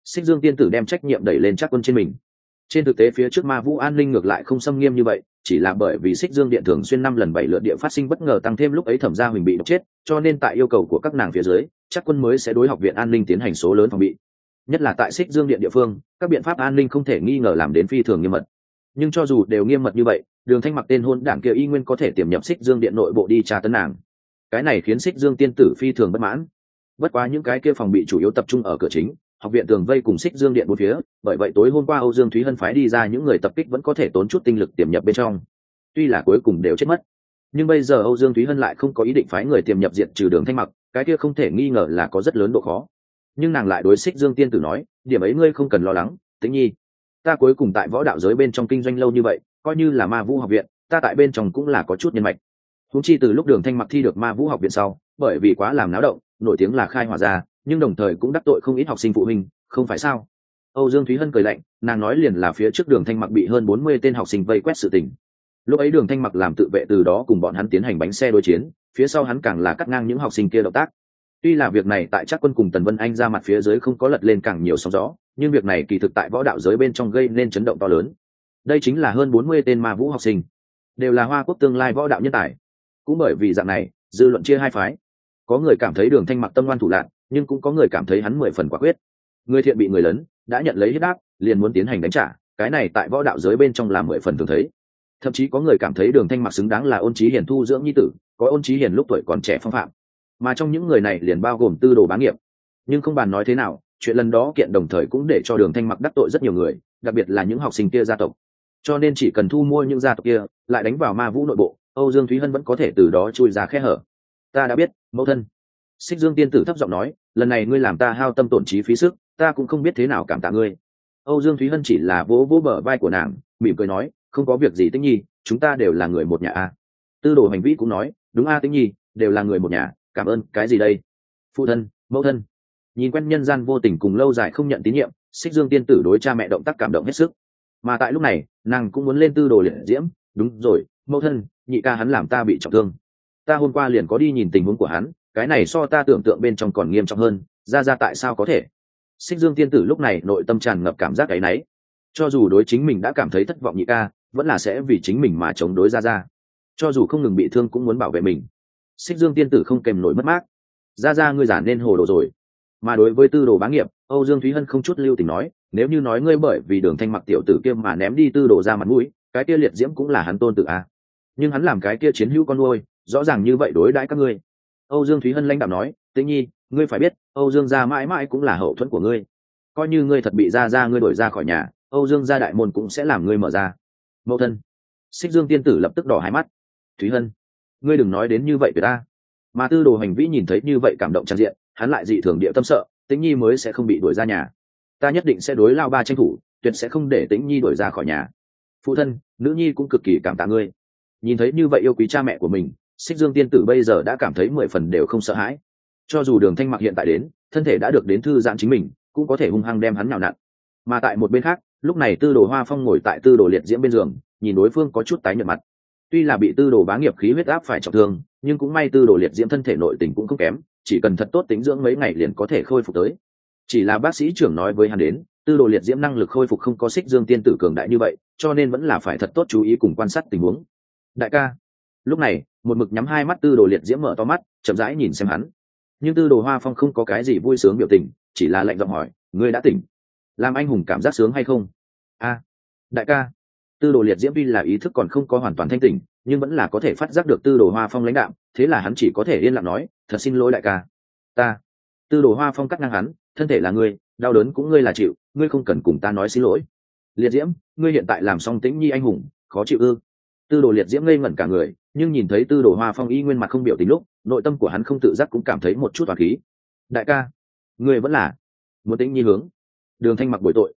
A: Xích Dương tiên tử đem trách nhiệm đẩy lên Trác Quân trên mình. Trên thực tế phía trước Ma Vũ an ninh ngược lại không xâm nghiêm như vậy, chỉ là bởi vì Xích Dương điện thường xuyên 5 lần 7 lượt địa phát sinh bất ngờ tăng thêm lúc ấy Thẩm Gia Huỳnh bị độc chết, cho nên tại yêu cầu của các nàng phía dưới, Trác Quân mới sẽ đối học viện an ninh tiến hành số lớn phòng bị. Nhất là tại Xích Dương điện địa phương, các biện pháp an ninh không thể nghi ngờ làm đến phi thường nghiêm mật. Nhưng cho dù đều nghiêm mật như vậy, Đường Thanh Mặc tên hôn đảng kia y nguyên có thể tiềm nhập Xích Dương điện nội bộ đi tra tấn nàng. Cái này khiến Xích Dương tiên tử phi thường bất mãn. Bất quá những cái kia phòng bị chủ yếu tập trung ở cửa chính, học viện tường vây cùng Xích Dương điện bốn phía, bởi vậy tối hôm qua Âu Dương Thúy Hân phái đi ra những người tập kích vẫn có thể tốn chút tinh lực tiềm nhập bên trong. Tuy là cuối cùng đều chết mất, nhưng bây giờ Âu Dương Thúy Hân lại không có ý định phái người tiềm nhập diệt trừ Đường Thanh Mặc, cái kia không thể nghi ngờ là có rất lớn độ khó. Nhưng nàng lại đối Xích Dương tiên tử nói, điểm ấy ngươi không cần lo lắng, Tĩnh Nhi, ta cuối cùng tại võ đạo giới bên trong kinh doanh lâu như vậy, coi như là Ma Vũ học viện, ta tại bên trong cũng là có chút nhân mạch. Huống chi từ lúc Đường Thanh Mặc thi được Ma Vũ học viện sau, bởi vì quá làm náo động, nổi tiếng là khai hỏa ra, nhưng đồng thời cũng đắc tội không ít học sinh phụ huynh, không phải sao? Âu Dương Thúy Hân cười lạnh, nàng nói liền là phía trước Đường Thanh Mặc bị hơn 40 tên học sinh vây quét sự tình. Lúc ấy Đường Thanh Mặc làm tự vệ từ đó cùng bọn hắn tiến hành bánh xe đối chiến, phía sau hắn càng là cắt ngang những học sinh kia động tác. Tuy là việc này tại Trác Quân cùng Tần Vân Anh ra mặt phía dưới không có lật lên càng nhiều sóng gió, nhưng việc này kỳ thực tại võ đạo giới bên trong gây nên chấn động to lớn. Đây chính là hơn 40 tên Ma Vũ học sinh, đều là Hoa Quốc tương lai võ đạo nhân tài. Cũng bởi vì dạng này, dư luận chia hai phái. Có người cảm thấy Đường Thanh Mặc tâm ngoan thủ lạn, nhưng cũng có người cảm thấy hắn 10 phần quả quyết. Người thiện bị người lớn, đã nhận lấy huyết áp, liền muốn tiến hành đánh trả, cái này tại võ đạo giới bên trong là 10 phần thường thấy. Thậm chí có người cảm thấy Đường Thanh Mặc xứng đáng là Ôn Chí Hiền thu dưỡng nhi tử, có Ôn Chí Hiền lúc tuổi còn trẻ phong phạm. Mà trong những người này liền bao gồm Tư Đồ Bá Nghiệp. Nhưng không bàn nói thế nào, chuyện lần đó kiện đồng thời cũng để cho Đường Thanh Mặc đắc tội rất nhiều người, đặc biệt là những học sinh kia gia tộc. Cho nên chỉ cần thu mua những gia tộc kia, lại đánh vào Ma Vũ nội bộ, Âu Dương Thúy Hân vẫn có thể từ đó chui ra khe hở. Ta đã biết, mẫu thân. Xích Dương tiên tử thấp giọng nói, lần này ngươi làm ta hao tâm tổn trí phí sức, ta cũng không biết thế nào cảm tạ ngươi. Âu Dương Thúy Hân chỉ là vỗ vỗ bờ vai của nàng, mỉm cười nói, không có việc gì Tĩnh Nhi, chúng ta đều là người một nhà a. Tư Đồ Hành Vĩ cũng nói, đúng a Tĩnh Nhi, đều là người một nhà, cảm ơn cái gì đây? Phụ thân, mẫu thân. Nhìn quen nhân gian vô tình cùng lâu dài không nhận tín nhiệm, Xích Dương tiên tử đối cha mẹ động tác cảm động hết sức. Mà tại lúc này, nàng cũng muốn lên Tư Đồ Liệt Diễm, đúng rồi, mẫu thân, nhị ca hắn làm ta bị trọng thương. Ta hôm qua liền có đi nhìn tình huống của hắn, cái này so ta tưởng tượng bên trong còn nghiêm trọng hơn, ra tại sao có thể? Xích Dương tiên tử lúc này nội tâm tràn ngập cảm giác áy náy. Cho dù đối chính mình đã cảm thấy thất vọng nhị ca, vẫn là sẽ vì chính mình mà chống đối ra. Cho dù không ngừng bị thương cũng muốn bảo vệ mình. Xích Dương tiên tử không kèm nổi mất mát. Ra ngươi giả nên hồ đồ rồi. Mà đối với Tư Đồ Bá Nghiệp, Âu Dương Thúy Hân không chút lưu tình nói, nếu như nói ngươi bởi vì Đường Thanh Mặc tiểu tử kia mà ném đi Tư Đồ ra mặt mũi, cái kia Liệt Diễm cũng là hắn tôn tử a. Nhưng hắn làm cái kia chiến hữu con nuôi, rõ ràng như vậy đối đãi các ngươi. Âu Dương Thúy Hân lãnh đạm nói, Tĩnh Nhi, ngươi phải biết, Âu Dương gia mãi mãi cũng là hậu thuẫn của ngươi. Coi như ngươi thật bị ra ngươi đuổi ra khỏi nhà, Âu Dương gia đại môn cũng sẽ làm ngươi mở ra. Mẫu thân. Xích Dương tiên tử lập tức đỏ hai mắt. Thúy Hân, ngươi đừng nói đến như vậy với ta. Mà Tư Đồ Hành Vĩ nhìn thấy như vậy cảm động tràn diện, hắn lại dị thường địa tâm sợ, Tĩnh Nhi mới sẽ không bị đuổi ra nhà. Ta nhất định sẽ đối Lao Ba tranh thủ, tuyệt sẽ không để Tĩnh Nhi đuổi ra khỏi nhà. Phụ thân, nữ nhi cũng cực kỳ cảm tạ ngươi. Nhìn thấy như vậy yêu quý cha mẹ của mình, Xích Dương tiên tử bây giờ đã cảm thấy 10 phần đều không sợ hãi. Cho dù Đường Thanh Mặc hiện tại đến, thân thể đã được đến thư giãn chính mình, cũng có thể hung hăng đem hắn nhào nặn. Mà tại một bên khác, lúc này Tư Đồ Hoa Phong ngồi tại Tư Đồ Liệt Diễm bên giường, nhìn đối phương có chút tái nhợt mặt. Tuy là bị Tư Đồ Bá Nghiệp khí huyết áp phải trọng thương, nhưng cũng may Tư Đồ Liệt Diễm thân thể nội tình cũng không kém, chỉ cần thật tốt tính dưỡng mấy ngày liền có thể khôi phục tới. Chỉ là bác sĩ trưởng nói với hắn đến, Tư Đồ Liệt Diễm năng lực khôi phục không có Xích Dương tiên tử cường đại như vậy, cho nên vẫn là phải thật tốt chú ý cùng quan sát tình huống. Đại ca. Lúc này, một mực nhắm hai mắt Tư Đồ Liệt Diễm mở to mắt, chậm rãi nhìn xem hắn. Nhưng Tư Đồ Hoa Phong không có cái gì vui sướng biểu tình, chỉ là lạnh giọng hỏi, ngươi đã tỉnh, làm anh hùng cảm giác sướng hay không? A, đại ca. Tư Đồ Liệt Diễm tuy là ý thức còn không có hoàn toàn thanh tỉnh, nhưng vẫn là có thể phát giác được Tư Đồ Hoa Phong lãnh đạm, thế là hắn chỉ có thể yên lặng nói, thật xin lỗi đại ca. Ta. Tư Đồ Hoa Phong cắt ngang hắn, thân thể là ngươi, đau đớn cũng ngươi là chịu, ngươi không cần cùng ta nói xin lỗi. Liệt Diễm, ngươi hiện tại làm xong Tĩnh Nhi anh hùng, khó chịu ư? Tư Đồ Liệt Diễm ngây ngẩn cả người, nhưng nhìn thấy Tư Đồ Hoa Phong y nguyên mặt không biểu tình lúc, nội tâm của hắn không tự giác cũng cảm thấy một chút oán khí. Đại ca, ngươi vẫn là muốn Tĩnh Nhi hướng Đường Thanh Mặc bồi tội.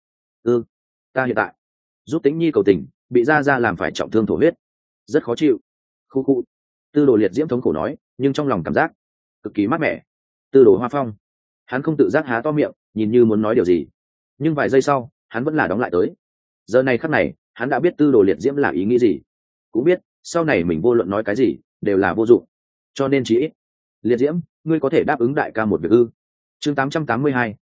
A: Ta hiện tại giúp Tĩnh Nhi cầu tình, bị ra làm phải trọng thương thổ huyết, rất khó chịu. Khu. Tư Đồ Liệt Diễm thống khổ nói, nhưng trong lòng cảm giác cực kỳ mát mẻ. Tư Đồ Hoa Phong, hắn không tự giác há to miệng, nhìn như muốn nói điều gì, nhưng vài giây sau, hắn vẫn là đóng lại tới. Giờ này khắc này, hắn đã biết Tư Đồ Liệt Diễm là ý nghĩ gì, cũng biết sau này mình vô luận nói cái gì đều là vô dụng, cho nên chỉ ít Liệt Diễm, ngươi có thể đáp ứng đại ca một việc ư? Chương 882,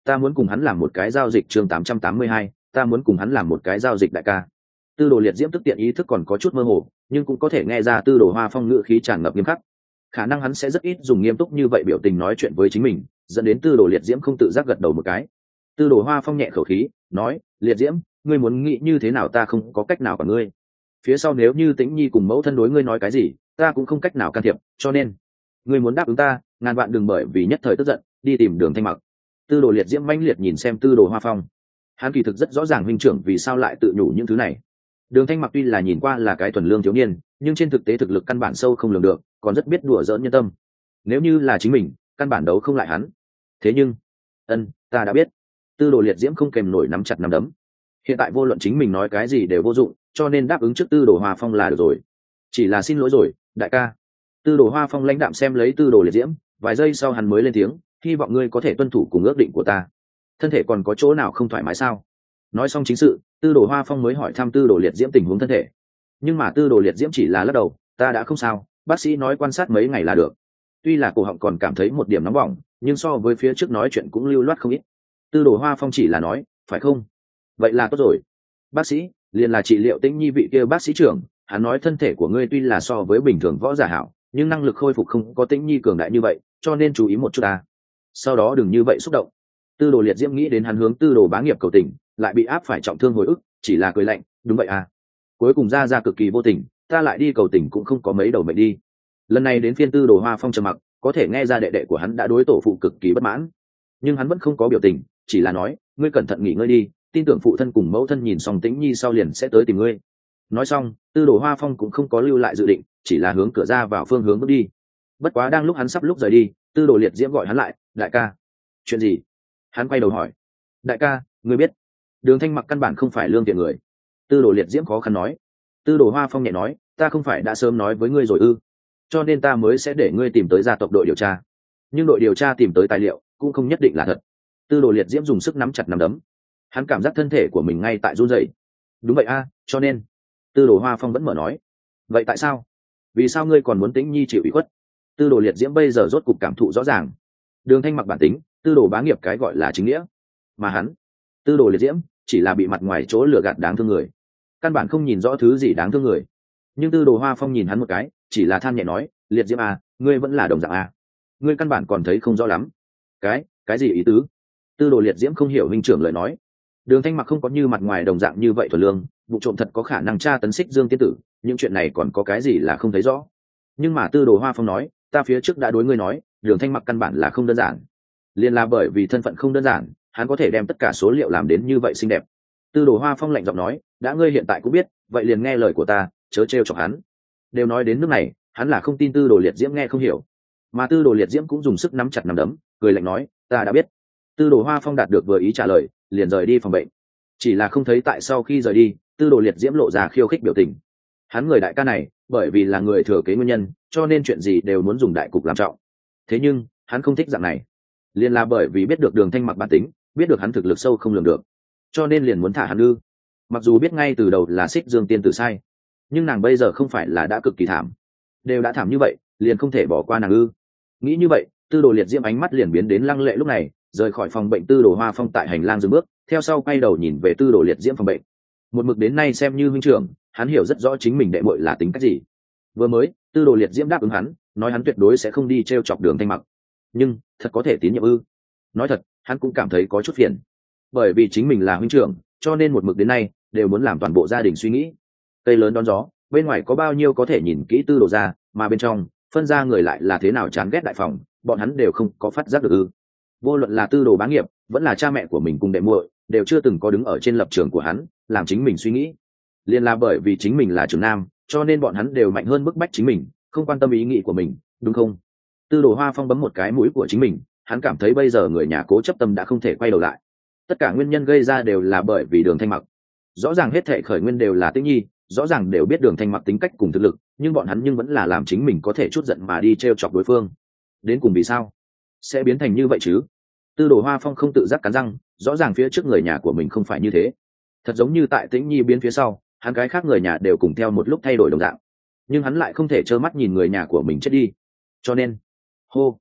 A: ta muốn cùng hắn làm một cái giao dịch. Chương 882, ta muốn cùng hắn làm một cái giao dịch đại ca. Tư đồ liệt diễm tức tiện ý thức còn có chút mơ hồ, nhưng cũng có thể nghe ra tư đồ hoa phong ngữ khí tràn ngập nghiêm khắc, khả năng hắn sẽ rất ít dùng nghiêm túc như vậy biểu tình nói chuyện với chính mình, dẫn đến tư đồ liệt diễm không tự giác gật đầu một cái. Tư đồ hoa phong nhẹ khẩu khí nói, liệt diễm, ngươi muốn nghĩ như thế nào ta không có cách nào cả ngươi, phía sau nếu như tĩnh nhi cùng mẫu thân đối ngươi nói cái gì ta cũng không cách nào can thiệp, cho nên ngươi muốn đáp ứng ta, ngàn vạn đừng bởi vì nhất thời tức giận đi tìm Đường Thanh Mặc. Tư đồ liệt diễm mãnh liệt nhìn xem tư đồ hoa phong, hắn kỳ thực rất rõ ràng huynh trưởng vì sao lại tự nhủ những thứ này. Đường Thanh Mặc tuy là nhìn qua là cái thuần lương thiếu niên, nhưng trên thực tế thực lực căn bản sâu không lường được, còn rất biết đùa giỡn nhân tâm. Nếu như là chính mình, căn bản đấu không lại hắn. Thế nhưng, ta đã biết. Tư đồ liệt diễm không kèm nổi nắm chặt nắm đấm. Hiện tại vô luận chính mình nói cái gì đều vô dụng, cho nên đáp ứng trước tư đồ hoa phong là được rồi. Chỉ là xin lỗi rồi, đại ca. Tư đồ hoa phong lãnh đạm xem lấy tư đồ liệt diễm, vài giây sau hắn mới lên tiếng, hy vọng ngươi có thể tuân thủ cùng ước định của ta. Thân thể còn có chỗ nào không thoải mái sao? Nói xong chính sự, tư đồ hoa phong mới hỏi thăm tư đồ liệt diễm tình huống thân thể. Nhưng mà tư đồ liệt diễm chỉ là lắc đầu, ta đã không sao, bác sĩ nói quan sát mấy ngày là được. Tuy là cổ họng còn cảm thấy một điểm nóng bỏng, nhưng so với phía trước nói chuyện cũng lưu loát không ít. Tư đồ hoa phong chỉ là nói, phải không? Vậy là tốt rồi. Bác sĩ, liền là trị liệu Tĩnh Nhi vị kia bác sĩ trưởng, hắn nói thân thể của ngươi tuy là so với bình thường võ giả hảo, nhưng năng lực khôi phục không có Tĩnh Nhi cường đại như vậy, cho nên chú ý một chút ta. Sau đó đừng như vậy xúc động. Tư đồ liệt diễm nghĩ đến hắn hướng tư đồ bá nghiệp cầu tình, lại bị áp phải trọng thương hồi ức, chỉ là cười lạnh, đúng vậy à. Cuối cùng ra cực kỳ vô tình, ta lại đi cầu tình cũng không có mấy đầu mệnh đi. Lần này đến phiên tư đồ hoa phong trầm mặc, có thể nghe ra đệ đệ của hắn đã đối tổ phụ cực kỳ bất mãn, nhưng hắn vẫn không có biểu tình, chỉ là nói, ngươi cẩn thận nghỉ ngơi đi, tin tưởng phụ thân cùng mẫu thân nhìn xong Tĩnh Nhi sau liền sẽ tới tìm ngươi. Nói xong, tư đồ hoa phong cũng không có lưu lại dự định, chỉ là hướng cửa ra vào phương hướng bước đi. Bất quá đang lúc hắn sắp lúc rời đi, tư đồ liệt diễm gọi hắn lại, đại ca. Chuyện gì? Hắn quay đầu hỏi. Đại ca, ngươi biết Đường Thanh Mặc căn bản không phải lương thiện người. Tư đồ liệt diễm khó khăn nói. Tư đồ hoa phong nhẹ nói, ta không phải đã sớm nói với ngươi rồi ư? Cho nên ta mới sẽ để ngươi tìm tới gia tộc đội điều tra, nhưng đội điều tra tìm tới tài liệu cũng không nhất định là thật. Tư đồ liệt diễm dùng sức nắm chặt nắm đấm, hắn cảm giác thân thể của mình ngay tại run rẩy. Đúng vậy a, cho nên tư đồ hoa phong vẫn mở nói, vậy tại sao, vì sao ngươi còn muốn Tĩnh Nhi chịu ủy khuất? Tư đồ liệt diễm bây giờ rốt cục cảm thụ rõ ràng Đường Thanh Mặc bản tính, tư đồ bá nghiệp cái gọi là chính nghĩa, mà hắn, tư đồ liệt diễm, chỉ là bị mặt ngoài chỗ lừa gạt đáng thương người, căn bản không nhìn rõ thứ gì đáng thương người. Nhưng tư đồ hoa phong nhìn hắn một cái, chỉ là than nhẹ nói, liệt diễm à, ngươi vẫn là đồng dạng à, ngươi căn bản còn thấy không rõ lắm. Cái gì ý tứ? Tư đồ liệt diễm không hiểu huynh trưởng lời nói. Đường Thanh Mặc không có như mặt ngoài đồng dạng như vậy thuần lương, vụ trộm thật có khả năng tra tấn Xích Dương tiên tử, những chuyện này còn có cái gì là không thấy rõ. Nhưng mà tư đồ hoa phong nói, ta phía trước đã đối ngươi nói, Đường Thanh Mặc căn bản là không đơn giản, liền là bởi vì thân phận không đơn giản, hắn có thể đem tất cả số liệu làm đến như vậy xinh đẹp. Tư đồ hoa phong lạnh giọng nói, đã ngươi hiện tại cũng biết, vậy liền nghe lời của ta, chớ trêu chọc hắn. Đều nói đến nước này, hắn là không tin tư đồ liệt diễm nghe không hiểu, mà tư đồ liệt diễm cũng dùng sức nắm chặt nắm đấm, cười lạnh nói, ta đã biết. Tư đồ hoa phong đạt được vừa ý trả lời, liền rời đi phòng bệnh. Chỉ là không thấy tại sau khi rời đi, tư đồ liệt diễm lộ ra khiêu khích biểu tình. Hắn người đại ca này, bởi vì là người thừa kế nguyên nhân, cho nên chuyện gì đều muốn dùng đại cục làm trọng. Thế nhưng hắn không thích dạng này, liền là bởi vì biết được Đường Thanh Mặc bản tính, biết được hắn thực lực sâu không lường được, cho nên liền muốn thả hắn ư. Mặc dù biết ngay từ đầu là Xích Dương tiên tử sai, nhưng nàng bây giờ không phải là đã cực kỳ thảm, đều đã thảm như vậy, liền không thể bỏ qua nàng ư? Nghĩ như vậy, tư đồ liệt diễm ánh mắt liền biến đến lăng lệ. Lúc này rời khỏi phòng bệnh, tư đồ hoa phong tại hành lang dừng bước, theo sau quay đầu nhìn về tư đồ liệt diễm phòng bệnh. Một mực đến nay xem như huynh trưởng, hắn hiểu rất rõ chính mình đệ muội là tính cách gì. Vừa mới tư đồ liệt diễm đáp ứng hắn, nói hắn tuyệt đối sẽ không đi t chọc Đường Thanh Mặc, nhưng thật có thể tín nhiệm ư? Nói thật, hắn cũng cảm thấy có chút phiền, bởi vì chính mình là huynh trưởng, cho nên một mực đến nay đều muốn làm toàn bộ gia đình suy nghĩ. Cây lớn đón gió, bên ngoài có bao nhiêu có thể nhìn kỹ tư đồ ra, mà bên trong phân ra người lại là thế nào chán ghét đại phòng, bọn hắn đều không có phát giác được ư? Vô luận là tư đồ bá nghiệp, vẫn là cha mẹ của mình cùng đệ muội, đều chưa từng có đứng ở trên lập trường của hắn, làm chính mình suy nghĩ. Liên là bởi vì chính mình là trưởng nam, cho nên bọn hắn đều mạnh hơn bức bách chính mình, không quan tâm ý nghĩ của mình, đúng không? Tư đồ hoa phong bấm một cái mũi của chính mình, hắn cảm thấy bây giờ người nhà cố chấp tâm đã không thể quay đầu lại. Tất cả nguyên nhân gây ra đều là bởi vì Đường Thanh Mặc. Rõ ràng hết thệ khởi nguyên đều là Tĩnh Nhi, rõ ràng đều biết Đường Thanh Mặc tính cách cùng thực lực, nhưng bọn hắn vẫn là làm chính mình có thể chút giận mà đi trêu chọc đối phương. Đến cùng vì sao sẽ biến thành như vậy chứ? Tư đồ hoa phong không tự giác cắn răng, rõ ràng phía trước người nhà của mình không phải như thế, thật giống như tại Tĩnh Nhi biến phía sau, hắn cái khác người nhà đều cùng theo một lúc thay đổi đồng dạng, nhưng hắn lại không thể trơ mắt nhìn người nhà của mình chết đi. Cho nên hô,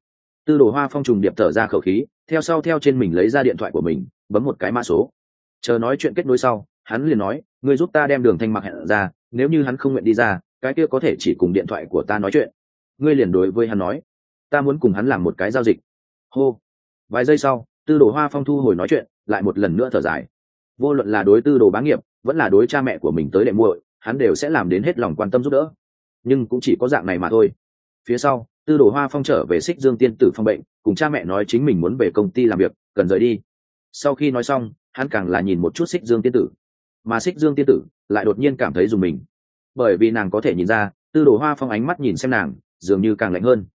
A: Tư Đồ Hoa Phong trùng điệp thở ra khẩu khí, theo sau theo trên mình lấy ra điện thoại của mình, bấm một cái mã số. Chờ nói chuyện kết nối sau, hắn liền nói, ngươi giúp ta đem Đường Thanh Mặc hẹn ra, nếu như hắn không nguyện đi ra, cái kia có thể chỉ cùng điện thoại của ta nói chuyện. Ngươi liền đối với hắn nói, ta muốn cùng hắn làm một cái giao dịch. Hô. Vài giây sau, Tư Đồ Hoa Phong thu hồi nói chuyện, lại một lần nữa thở dài. Vô luận là đối Tư Đồ Bá Nghiệp, vẫn là đối cha mẹ của mình tới đệ muội, hắn đều sẽ làm đến hết lòng quan tâm giúp đỡ. Nhưng cũng chỉ có dạng này mà thôi. Phía sau, Tư Đồ Hoa Phong trở về Xích Dương tiên tử phòng bệnh, cùng cha mẹ nói chính mình muốn về công ty làm việc, cần rời đi. Sau khi nói xong, hắn càng là nhìn một chút Xích Dương tiên tử, mà Xích Dương tiên tử lại đột nhiên cảm thấy dùng mình, bởi vì nàng có thể nhìn ra Tư Đồ Hoa Phong ánh mắt nhìn xem nàng dường như càng lạnh hơn.